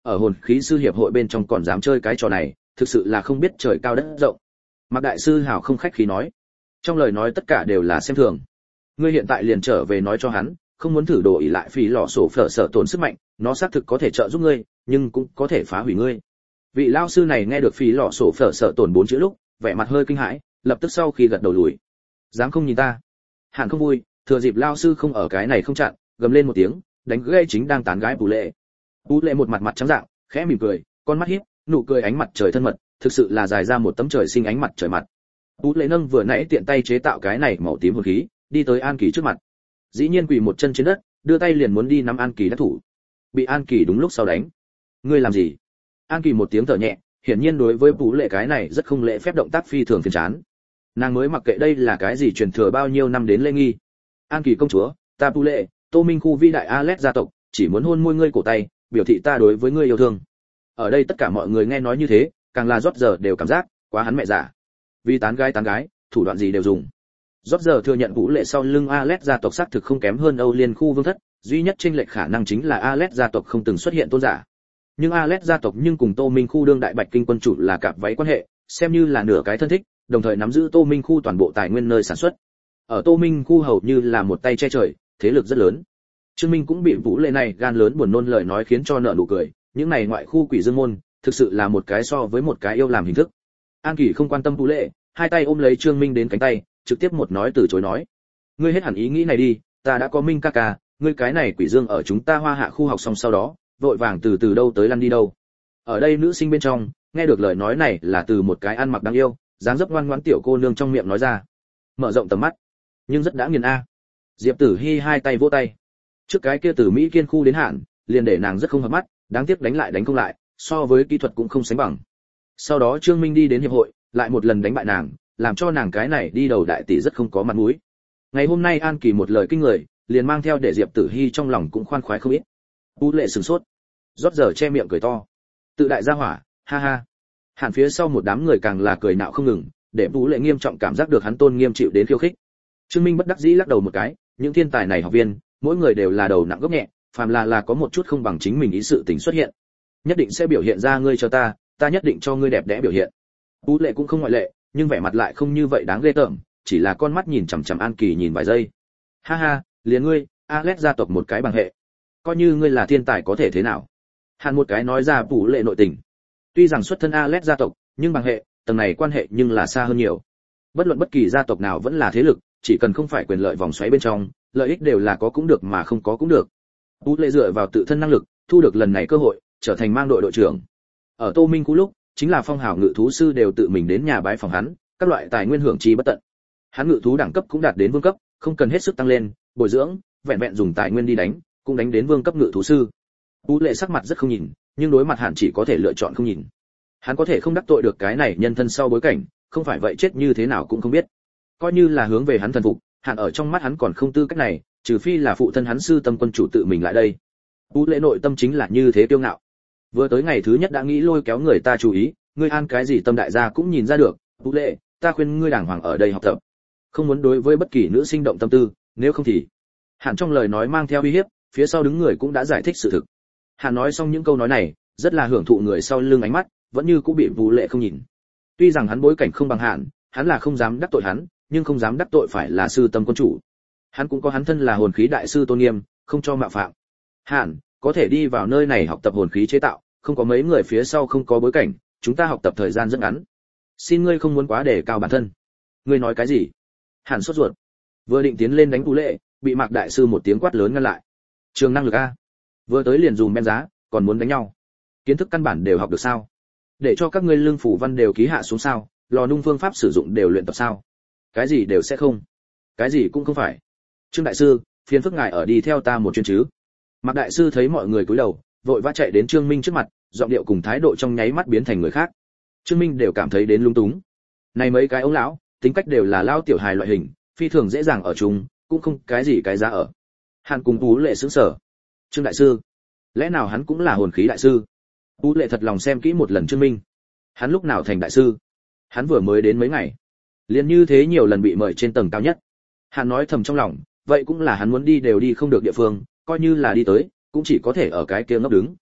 ở hồn khí sư hiệp hội bên trong còn dám chơi cái trò này, thực sự là không biết trời cao đất rộng. Mạc đại sư hào không khách khí nói, trong lời nói tất cả đều là xem thường. Ngươi hiện tại liền trở về nói cho hắn, không muốn thử đồ ỷ lại phí lọ sổ phở sợ tổn sức mạnh, nó xác thực có thể trợ giúp ngươi, nhưng cũng có thể phá hủy ngươi. Vị lão sư này nghe được phí lọ sổ phở sợ tổn bốn chữ lúc, vẻ mặt hơi kinh hãi, lập tức sau khi gật đầu lùi. Dám không nhìn ta? Hàn không vui, thừa dịp lão sư không ở cái này không chặn, gầm lên một tiếng, đánh gây chính đang tán gái Bú Lệ. Bú Lệ một mặt mặt trắng dạng, khẽ mỉm cười, con mắt híp, nụ cười ánh mặt trời thân mật, thực sự là dài ra một tấm trời sinh ánh mặt trời mặt. Bú Lệ nâng vừa nãy tiện tay chế tạo cái này màu tím hồn khí, đi tới An Kỳ trước mặt. Dĩ nhiên quỳ một chân trên đất, đưa tay liền muốn đi nắm An Kỳ đắc thủ. Bị An Kỳ đúng lúc sau đánh. Ngươi làm gì? An Kỳ một tiếng thở nhẹ, hiển nhiên đối với Bú Lệ cái này rất không lễ phép động tác phi thường phiền chán. Nàng mới mặc kệ đây là cái gì truyền thừa bao nhiêu năm đến lễ nghi. An Kỳ công chúa, ta Bú Lệ, Tô Minh khu vĩ đại Alet gia tộc, chỉ muốn hôn môi ngươi cổ tay, biểu thị ta đối với ngươi yêu thương. Ở đây tất cả mọi người nghe nói như thế, càng là rót giờ đều cảm giác quá hắn mẹ giả. Vì tán gái tán gái, thủ đoạn gì đều dùng. Rót giờ thừa nhận Vũ Lệ sau lưng Alet gia tộc xác thực không kém hơn Âu Liên khu vương thất, duy nhất chênh lệch khả năng chính là Alet gia tộc không từng xuất hiện tôn giả. Nhưng Alet gia tộc nhưng cùng Tô Minh khu đương đại Bạch Kinh quân chủ là cặp váy quan hệ, xem như là nửa cái thân thích, đồng thời nắm giữ Tô Minh khu toàn bộ tài nguyên nơi sản xuất. Ở Tô Minh khu hầu như là một tay che trời, thế lực rất lớn. Trương Minh cũng bị Vũ Lệ này gan lớn buồn nôn lời nói khiến cho nở nụ cười, những này ngoại khu quỷ dương môn, thực sự là một cái so với một cái yêu làm hình thức. An Kỳ không quan tâm Vũ Lệ, hai tay ôm lấy Trương Minh đến cánh tay, trực tiếp một nói từ chối nói: "Ngươi hết hẳn ý nghĩ này đi, ta đã có Minh ca ca, ngươi cái này quỷ dương ở chúng ta Hoa Hạ khu học xong sau đó, vội vàng từ từ đâu tới lăn đi đâu." Ở đây nữ sinh bên trong, nghe được lời nói này là từ một cái ăn mặc đáng yêu, dáng dấp ngoan ngoãn tiểu cô nương trong miệng nói ra. Mở rộng tầm mắt, nhưng rất đã nghiền a. Diệp Tử Hi hai tay vỗ tay. Trước cái kia từ Mỹ Kiên khu đến Hạn, liền để nàng rất không hợp mắt, đáng tiếc đánh lại đánh không lại, so với kỹ thuật cũng không sánh bằng. Sau đó Trương Minh đi đến hiệp hội, lại một lần đánh bại nàng, làm cho nàng cái này đi đầu đại tỷ rất không có mặt mũi. Ngày hôm nay An Kỳ một lời kinh người, liền mang theo để Diệp Tử Hi trong lòng cũng khoan khoái không ít. Vũ Lệ sửng sốt, rót giờ che miệng cười to. Tự đại gia hỏa, ha ha. Hàn phía sau một đám người càng là cười nạo không ngừng, để Vũ Lệ nghiêm trọng cảm giác được hắn tôn nghiêm chịu đến khiêu khích. Trương Minh bất đắc dĩ lắc đầu một cái, những thiên tài này học viên, mỗi người đều là đầu nặng gốc nhẹ, phàm là là có một chút không bằng chính mình ý sự tình xuất hiện, nhất định sẽ biểu hiện ra ngươi cho ta, ta nhất định cho ngươi đẹp đẽ biểu hiện. Vũ Lệ cũng không ngoại lệ, nhưng vẻ mặt lại không như vậy đáng ghê tởm, chỉ là con mắt nhìn chằm chằm An Kỳ nhìn vài giây. Ha ha, liền ngươi, Alet gia tộc một cái bằng hệ, coi như ngươi là thiên tài có thể thế nào? Hàn một cái nói ra Vũ Lệ nội tình. Tuy rằng xuất thân Alet gia tộc, nhưng bằng hệ, tầng này quan hệ nhưng là xa hơn nhiều. Bất luận bất kỳ gia tộc nào vẫn là thế lực, chỉ cần không phải quyền lợi vòng xoáy bên trong, lợi ích đều là có cũng được mà không có cũng được. Vũ Lệ dựa vào tự thân năng lực, thu được lần này cơ hội, trở thành mang đội đội trưởng. Ở Tô Minh khu lúc, chính là phong hào ngự thú sư đều tự mình đến nhà bái phòng hắn, các loại tài nguyên hưởng chi bất tận. Hắn ngự thú đẳng cấp cũng đạt đến vương cấp, không cần hết sức tăng lên, bồi dưỡng, vẹn vẹn dùng tài nguyên đi đánh, cũng đánh đến vương cấp ngự thú sư. Vũ Lệ sắc mặt rất không nhìn, nhưng đối mặt Hàn chỉ có thể lựa chọn không nhìn. Hắn có thể không đắc tội được cái này nhân thân sau bối cảnh, không phải vậy chết như thế nào cũng không biết. Coi như là hướng về hắn thần phục, Hàn ở trong mắt hắn còn không tư cách này, trừ phi là phụ thân hắn sư tâm quân chủ tự mình lại đây. Vũ Lệ nội tâm chính là như thế kiêu ngạo. Vừa tới ngày thứ nhất đã nghĩ lôi kéo người ta chú ý, ngươi An cái gì tâm đại gia cũng nhìn ra được. Vũ Lệ, ta khuyên ngươi đàng hoàng ở đây học tập, không muốn đối với bất kỳ nữ sinh động tâm tư, nếu không thì. Hàn trong lời nói mang theo uy hiếp, phía sau đứng người cũng đã giải thích sự thực. Hàn nói xong những câu nói này, rất là hưởng thụ người sau lưng ánh mắt, vẫn như cũng bị Vũ Lệ không nhìn. Tuy rằng hắn bối cảnh không bằng Hàn, hắn là không dám đắc tội hắn, nhưng không dám đắc tội phải là sư tâm quân chủ. Hắn cũng có hắn thân là hồn khí đại sư tôn nghiêm, không cho mạo phạm. Hàn có thể đi vào nơi này học tập hồn khí chế tạo, không có mấy người phía sau không có bối cảnh, chúng ta học tập thời gian rất ngắn. Xin ngươi không muốn quá đề cao bản thân. Ngươi nói cái gì? Hàn sốt ruột, vừa định tiến lên đánh Vũ Lệ, bị Mạc đại sư một tiếng quát lớn ngăn lại. Trường năng lực a, vừa tới liền dùng men giá, còn muốn đánh nhau? Kiến thức căn bản đều học được sao? Để cho các ngươi lương phủ văn đều ký hạ xuống sao? Lò nung phương pháp sử dụng đều luyện tập sao? Cái gì đều sẽ không, cái gì cũng không phải. Trương đại sư, phiền phức ngài ở đi theo ta một chuyến chứ? Mạc đại sư thấy mọi người cúi đầu, vội vã chạy đến Trương Minh trước mặt, giọng điệu cùng thái độ trong nháy mắt biến thành người khác. Trương Minh đều cảm thấy đến lung túng. Này mấy cái ông lão, tính cách đều là lao tiểu hài loại hình, phi thường dễ dàng ở chung, cũng không cái gì cái giá ở. Hàn cùng Tú Lệ sững sờ. Trương đại sư, lẽ nào hắn cũng là hồn khí đại sư? Tú Lệ thật lòng xem kỹ một lần Trương Minh. Hắn lúc nào thành đại sư? Hắn vừa mới đến mấy ngày, liền như thế nhiều lần bị mời trên tầng cao nhất. Hàn nói thầm trong lòng, vậy cũng là hắn muốn đi đều đi không được địa phương, coi như là đi tới, cũng chỉ có thể ở cái kia ngốc đứng.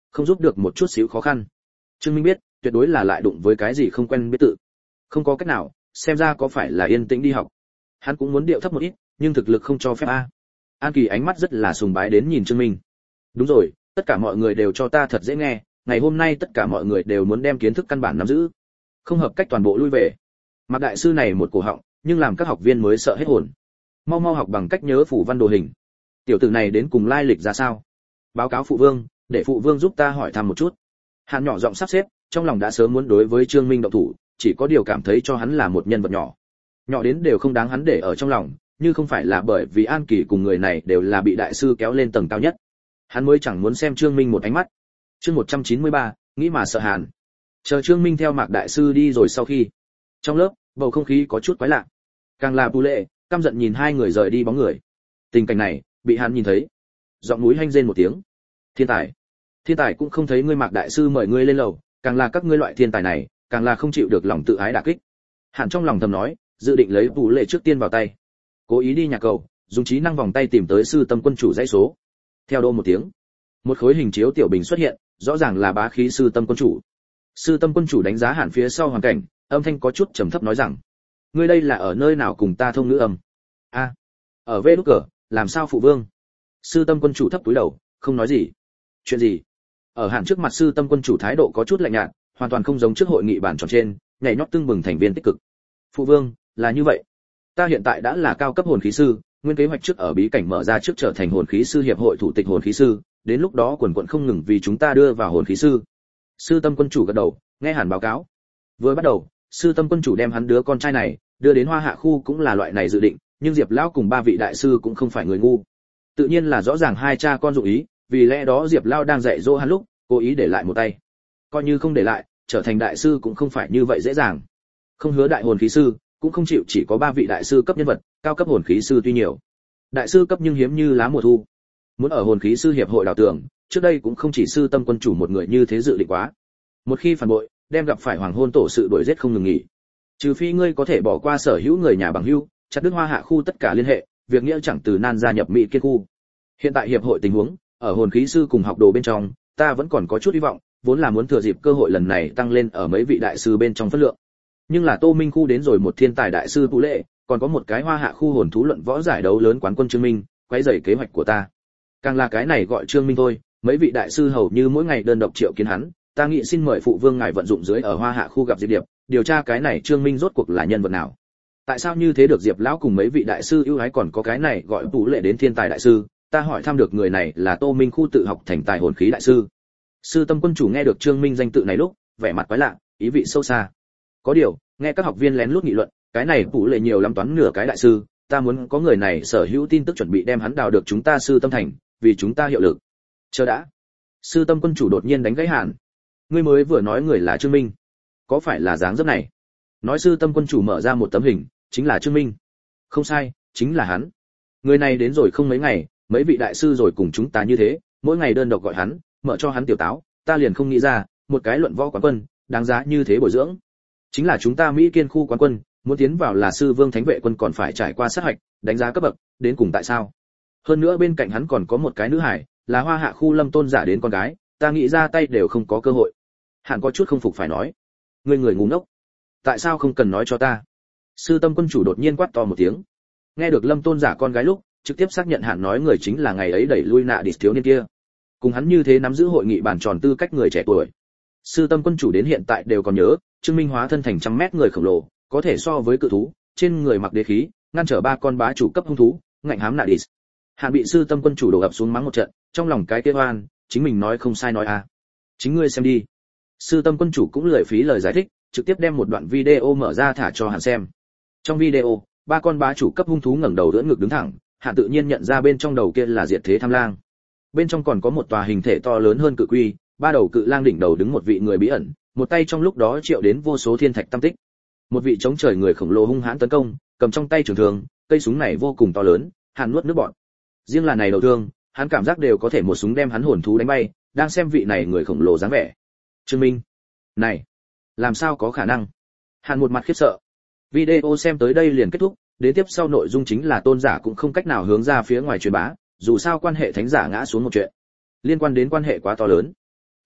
không giúp được một chút xíu khó khăn. Trương Minh biết, tuyệt đối là lại đụng với cái gì không quen biết tự. Không có cách nào, xem ra có phải là yên tĩnh đi học. Hắn cũng muốn điệu thấp một ít, nhưng thực lực không cho phép a. An Kỳ ánh mắt rất là sùng bái đến nhìn Trương Minh. Đúng rồi, tất cả mọi người đều cho ta thật dễ nghe, ngày hôm nay tất cả mọi người đều muốn đem kiến thức căn bản nắm giữ. Không hợp cách toàn bộ lui về. Mạc đại sư này một cổ họng, nhưng làm các học viên mới sợ hết hồn. Mau mau học bằng cách nhớ phủ văn đồ hình. Tiểu tử này đến cùng lai lịch ra sao? Báo cáo phụ vương, để phụ vương giúp ta hỏi thăm một chút. Hàn nhỏ giọng sắp xếp, trong lòng đã sớm muốn đối với Trương Minh động thủ, chỉ có điều cảm thấy cho hắn là một nhân vật nhỏ. Nhỏ đến đều không đáng hắn để ở trong lòng, như không phải là bởi vì An Kỳ cùng người này đều là bị đại sư kéo lên tầng cao nhất. Hắn mới chẳng muốn xem Trương Minh một ánh mắt. Chương một trăm chín mươi ba, nghĩ mà sợ Hàn. Chờ Trương Minh theo Mạc đại sư đi rồi sau khi, trong lớp, bầu không khí có chút quái lạ. Càng là Tu Lệ, căm giận nhìn hai người rời đi bóng người. Tình cảnh này, bị hắn nhìn thấy. Giọng núi hanh rên một tiếng. Thiên tài, thiên tài cũng không thấy ngươi Mạc đại sư mời ngươi lên lầu, càng là các ngươi loại thiên tài này, càng là không chịu được lòng tự ái đả kích. Hàn trong lòng thầm nói, dự định lấy Tu Lệ trước tiên vào tay. Cố ý đi nhà cầu, dùng trí năng vòng tay tìm tới sư tâm quân chủ dãy số. Theo đô một tiếng, một khối hình chiếu tiểu bình xuất hiện, rõ ràng là bá khí sư tâm quân chủ. Sư tâm quân chủ đánh giá Hàn phía sau hoàn cảnh, âm thanh có chút trầm thấp nói rằng: ngươi đây là ở nơi nào cùng ta thông ngữ âm? A, à, ở vê đút cờ, làm sao phụ vương? Sư tâm quân chủ thấp túi đầu, không nói gì. Chuyện gì? Ở Hàn trước mặt sư tâm quân chủ thái độ có chút lạnh nhạt, hoàn toàn không giống trước hội nghị bàn tròn trên, nhảy nhót tưng bừng thành viên tích cực. Phụ vương, là như vậy. Ta hiện tại đã là cao cấp hồn khí sư, nguyên kế hoạch trước ở bí cảnh mở ra trước trở thành hồn khí sư hiệp hội thủ tịch hồn khí sư, đến lúc đó quần quần không ngừng vì chúng ta đưa vào hồn khí sư. Sư tâm quân chủ gật đầu, nghe Hàn báo cáo. Vừa bắt đầu, sư tâm quân chủ đem hắn đứa con trai này đưa đến Hoa Hạ khu cũng là loại này dự định, nhưng Diệp lão cùng ba vị đại sư cũng không phải người ngu. Tự nhiên là rõ ràng hai cha con dụng ý, vì lẽ đó Diệp lão đang dạy dỗ hắn lúc, cố ý để lại một tay. Coi như không để lại, trở thành đại sư cũng không phải như vậy dễ dàng. Không hứa đại hồn khí sư, cũng không chịu chỉ có ba vị đại sư cấp nhân vật, cao cấp hồn khí sư tuy nhiều. Đại sư cấp nhưng hiếm như lá mùa thu. Muốn ở hồn khí sư hiệp hội đào tưởng, trước đây cũng không chỉ sư tâm quân chủ một người như thế dự định quá. Một khi phản bội, đem gặp phải hoàng hôn tổ sự đuổi giết không ngừng nghỉ. Trừ phi ngươi có thể bỏ qua sở hữu người nhà bằng hữu, chặt đứt Hoa Hạ khu tất cả liên hệ, việc nghĩa chẳng từ nan gia nhập Mỹ Kiên khu. Hiện tại hiệp hội tình huống, ở hồn khí sư cùng học đồ bên trong, ta vẫn còn có chút hy vọng, vốn là muốn thừa dịp cơ hội lần này tăng lên ở mấy vị đại sư bên trong phân lượng. Nhưng là Tô Minh khu đến rồi một thiên tài đại sư Tu Lệ, còn có một cái Hoa Hạ khu hồn thú luận võ giải đấu lớn quán quân Trương Minh, quấy rầy kế hoạch của ta. Càng là cái này gọi Trương Minh thôi, mấy vị đại sư hầu như mỗi ngày đơn độc triệu kiến hắn, ta nghĩ xin mời phụ vương ngài vận dụng dưới ở Hoa Hạ khu gặp Diệp Điệp, điều tra cái này Trương Minh rốt cuộc là nhân vật nào. Tại sao như thế được Diệp lão cùng mấy vị đại sư ưu ái, còn có cái này gọi Tu Lệ đến thiên tài đại sư, ta hỏi thăm được người này là Tô Minh khu tự học thành tài hồn khí đại sư. Sư tâm quân chủ nghe được Trương Minh danh tự này lúc, vẻ mặt quái lạ, ý vị sâu xa. Có điều, nghe các học viên lén lút nghị luận, cái này Tu Lệ nhiều lắm toán nửa cái đại sư, ta muốn có người này sở hữu tin tức chuẩn bị đem hắn đào được chúng ta sư tâm thành, vì chúng ta hiệu lực. Chờ đã. Sư tâm quân chủ đột nhiên đánh gãy Hàn. Ngươi mới vừa nói người là Trương Minh, có phải là dáng dấp này? Nói sư tâm quân chủ mở ra một tấm hình, chính là Trương Minh. Không sai, chính là hắn. Người này đến rồi không mấy ngày, mấy vị đại sư rồi cùng chúng ta như thế, mỗi ngày đơn độc gọi hắn, mở cho hắn tiểu táo, ta liền không nghĩ ra, một cái luận võ quán quân, đáng giá như thế bồi dưỡng. Chính là chúng ta Mỹ Kiên khu quán quân, muốn tiến vào là sư vương thánh vệ quân còn phải trải qua sát hạch, đánh giá cấp bậc, đến cùng tại sao? Hơn nữa bên cạnh hắn còn có một cái nữ hải, là Hoa Hạ khu Lâm Tôn giả đến con gái, ta nghĩ ra tay đều không có cơ hội. Hàn có chút không phục phải nói, ngươi người ngu ngốc, tại sao không cần nói cho ta? Sư tâm quân chủ đột nhiên quát to một tiếng. Nghe được Lâm Tôn giả con gái lúc, trực tiếp xác nhận Hàn nói người chính là ngày ấy đẩy lui nạ địch thiếu niên kia. Cùng hắn như thế nắm giữ hội nghị bàn tròn tư cách người trẻ tuổi. Sư tâm quân chủ đến hiện tại đều còn nhớ, Trương Minh hóa thân thành trăm mét người khổng lồ, có thể so với cự thú, trên người mặc đế khí, ngăn trở ba con bá chủ cấp hung thú, ngạnh hám nạ địch. Hàn bị sư tâm quân chủ đổ ập xuống mắng một trận, trong lòng cái kế oan, chính mình nói không sai nói à. Chính ngươi xem đi. Sư tâm quân chủ cũng lười phí lời giải thích, trực tiếp đem một đoạn video mở ra thả cho Hàn xem. Trong video, ba con bá chủ cấp hung thú ngẩng đầu đỡ ngực đứng thẳng, Hàn tự nhiên nhận ra bên trong đầu kia là Diệt Thế Tham Lang. Bên trong còn có một tòa hình thể to lớn hơn cự quy, ba đầu cự lang đỉnh đầu đứng một vị người bí ẩn, một tay trong lúc đó triệu đến vô số thiên thạch tam tích. Một vị chống trời người khổng lồ hung hãn tấn công, cầm trong tay trường thương, cây súng này vô cùng to lớn, Hàn nuốt nước bọt. Riêng là này đầu thương, hắn cảm giác đều có thể một súng đem hắn hồn thú đánh bay, đang xem vị này người khổng lồ dáng vẻ. Trương Minh, này, làm sao có khả năng? Hàn một mặt khiếp sợ. Video xem tới đây liền kết thúc, đến tiếp sau nội dung chính là tôn giả cũng không cách nào hướng ra phía ngoài truyền bá, dù sao quan hệ thánh giả ngã xuống một chuyện, liên quan đến quan hệ quá to lớn.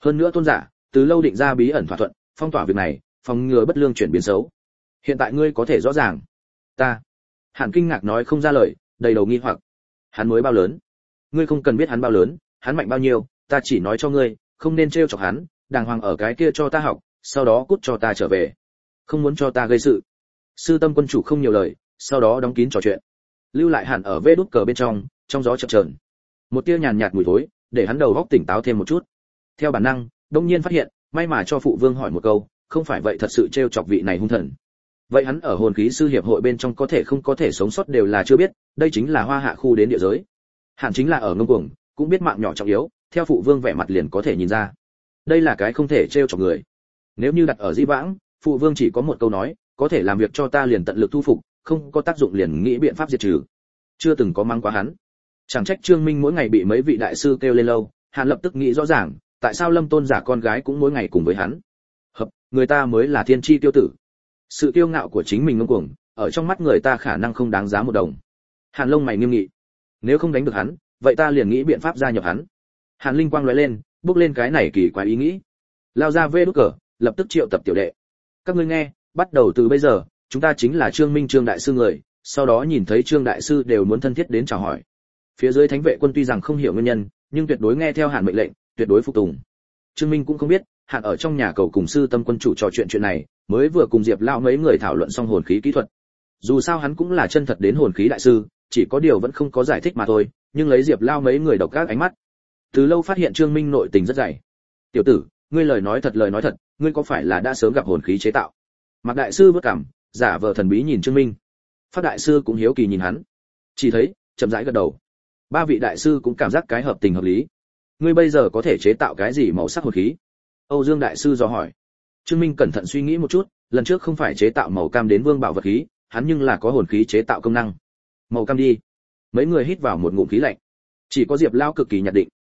Hơn nữa tôn giả từ lâu định ra bí ẩn thỏa thuận, phong tỏa việc này, phòng ngừa bất lương chuyển biến xấu. Hiện tại ngươi có thể rõ ràng. Ta. Hàn kinh ngạc nói không ra lời, đầy đầu nghi hoặc. Hắn mới bao lớn? Ngươi không cần biết hắn bao lớn, hắn mạnh bao nhiêu, ta chỉ nói cho ngươi, không nên trêu chọc hắn, đàng hoàng ở cái kia cho ta học, sau đó cút cho ta trở về. Không muốn cho ta gây sự. Sư Tâm quân chủ không nhiều lời, sau đó đóng kín trò chuyện. Lưu lại Hàn ở vế đút cờ bên trong, trong gió chập chờn. Một tia nhàn nhạt mùi thối, để hắn đầu óc tỉnh táo thêm một chút. Theo bản năng, đông nhiên phát hiện, may mà cho phụ vương hỏi một câu, không phải vậy thật sự trêu chọc vị này hung thần. Vậy hắn ở hồn khí sư hiệp hội bên trong có thể không có thể sống sót đều là chưa biết, đây chính là hoa hạ khu đến địa giới. Hàn chính là ở ngông cuồng, cũng biết mạng nhỏ trọng yếu, theo phụ vương vẻ mặt liền có thể nhìn ra. Đây là cái không thể trêu chọc người. Nếu như đặt ở Dĩ Vãng, phụ vương chỉ có một câu nói, có thể làm việc cho ta liền tận lực thu phục, không có tác dụng liền nghĩ biện pháp diệt trừ. Chưa từng có mang quá hắn. Chẳng trách Trương Minh mỗi ngày bị mấy vị đại sư kêu lên lâu, Hàn lập tức nghĩ rõ ràng, tại sao Lâm Tôn giả con gái cũng mỗi ngày cùng với hắn. Hợp, người ta mới là thiên chi tiêu tử. Sự kiêu ngạo của chính mình ngông cuồng, ở trong mắt người ta khả năng không đáng giá một đồng. Hàn lông mày nghiêm nghị. Nếu không đánh được hắn, vậy ta liền nghĩ biện pháp gia nhập hắn. Hàn linh quang lóe lên, bước lên cái này kỳ quái ý nghĩ. Lao ra vê đút cờ, lập tức triệu tập tiểu đệ. Các ngươi nghe, bắt đầu từ bây giờ, chúng ta chính là Trương Minh Trương đại sư người, sau đó nhìn thấy Trương đại sư đều muốn thân thiết đến chào hỏi. Phía dưới thánh vệ quân tuy rằng không hiểu nguyên nhân, nhưng tuyệt đối nghe theo Hàn mệnh lệnh, tuyệt đối phục tùng. Trương Minh cũng không biết, Hàn ở trong nhà cầu cùng sư Tâm quân chủ trò chuyện chuyện này, mới vừa cùng Diệp lão mấy người thảo luận xong hồn khí kỹ thuật. Dù sao hắn cũng là chân thật đến hồn khí đại sư, chỉ có điều vẫn không có giải thích mà thôi, nhưng lấy Diệp lão mấy người độc các ánh mắt, từ lâu phát hiện Trương Minh nội tình rất dày. "Tiểu tử, ngươi lời nói thật lời nói thật, ngươi có phải là đã sớm gặp hồn khí chế tạo?" Mạc đại sư vất cảm, giả vờ thần bí nhìn Trương Minh. Phát đại sư cũng hiếu kỳ nhìn hắn. Chỉ thấy, chậm rãi gật đầu. Ba vị đại sư cũng cảm giác cái hợp tình hợp lý. "Ngươi bây giờ có thể chế tạo cái gì màu sắc hồn khí?" Âu Dương đại sư dò hỏi. Trương Minh cẩn thận suy nghĩ một chút, lần trước không phải chế tạo màu cam đến vương bảo vật khí, hắn nhưng là có hồn khí chế tạo công năng. Màu cam đi. Mấy người hít vào một ngụm khí lạnh. Chỉ có Diệp Lao cực kỳ nhận định.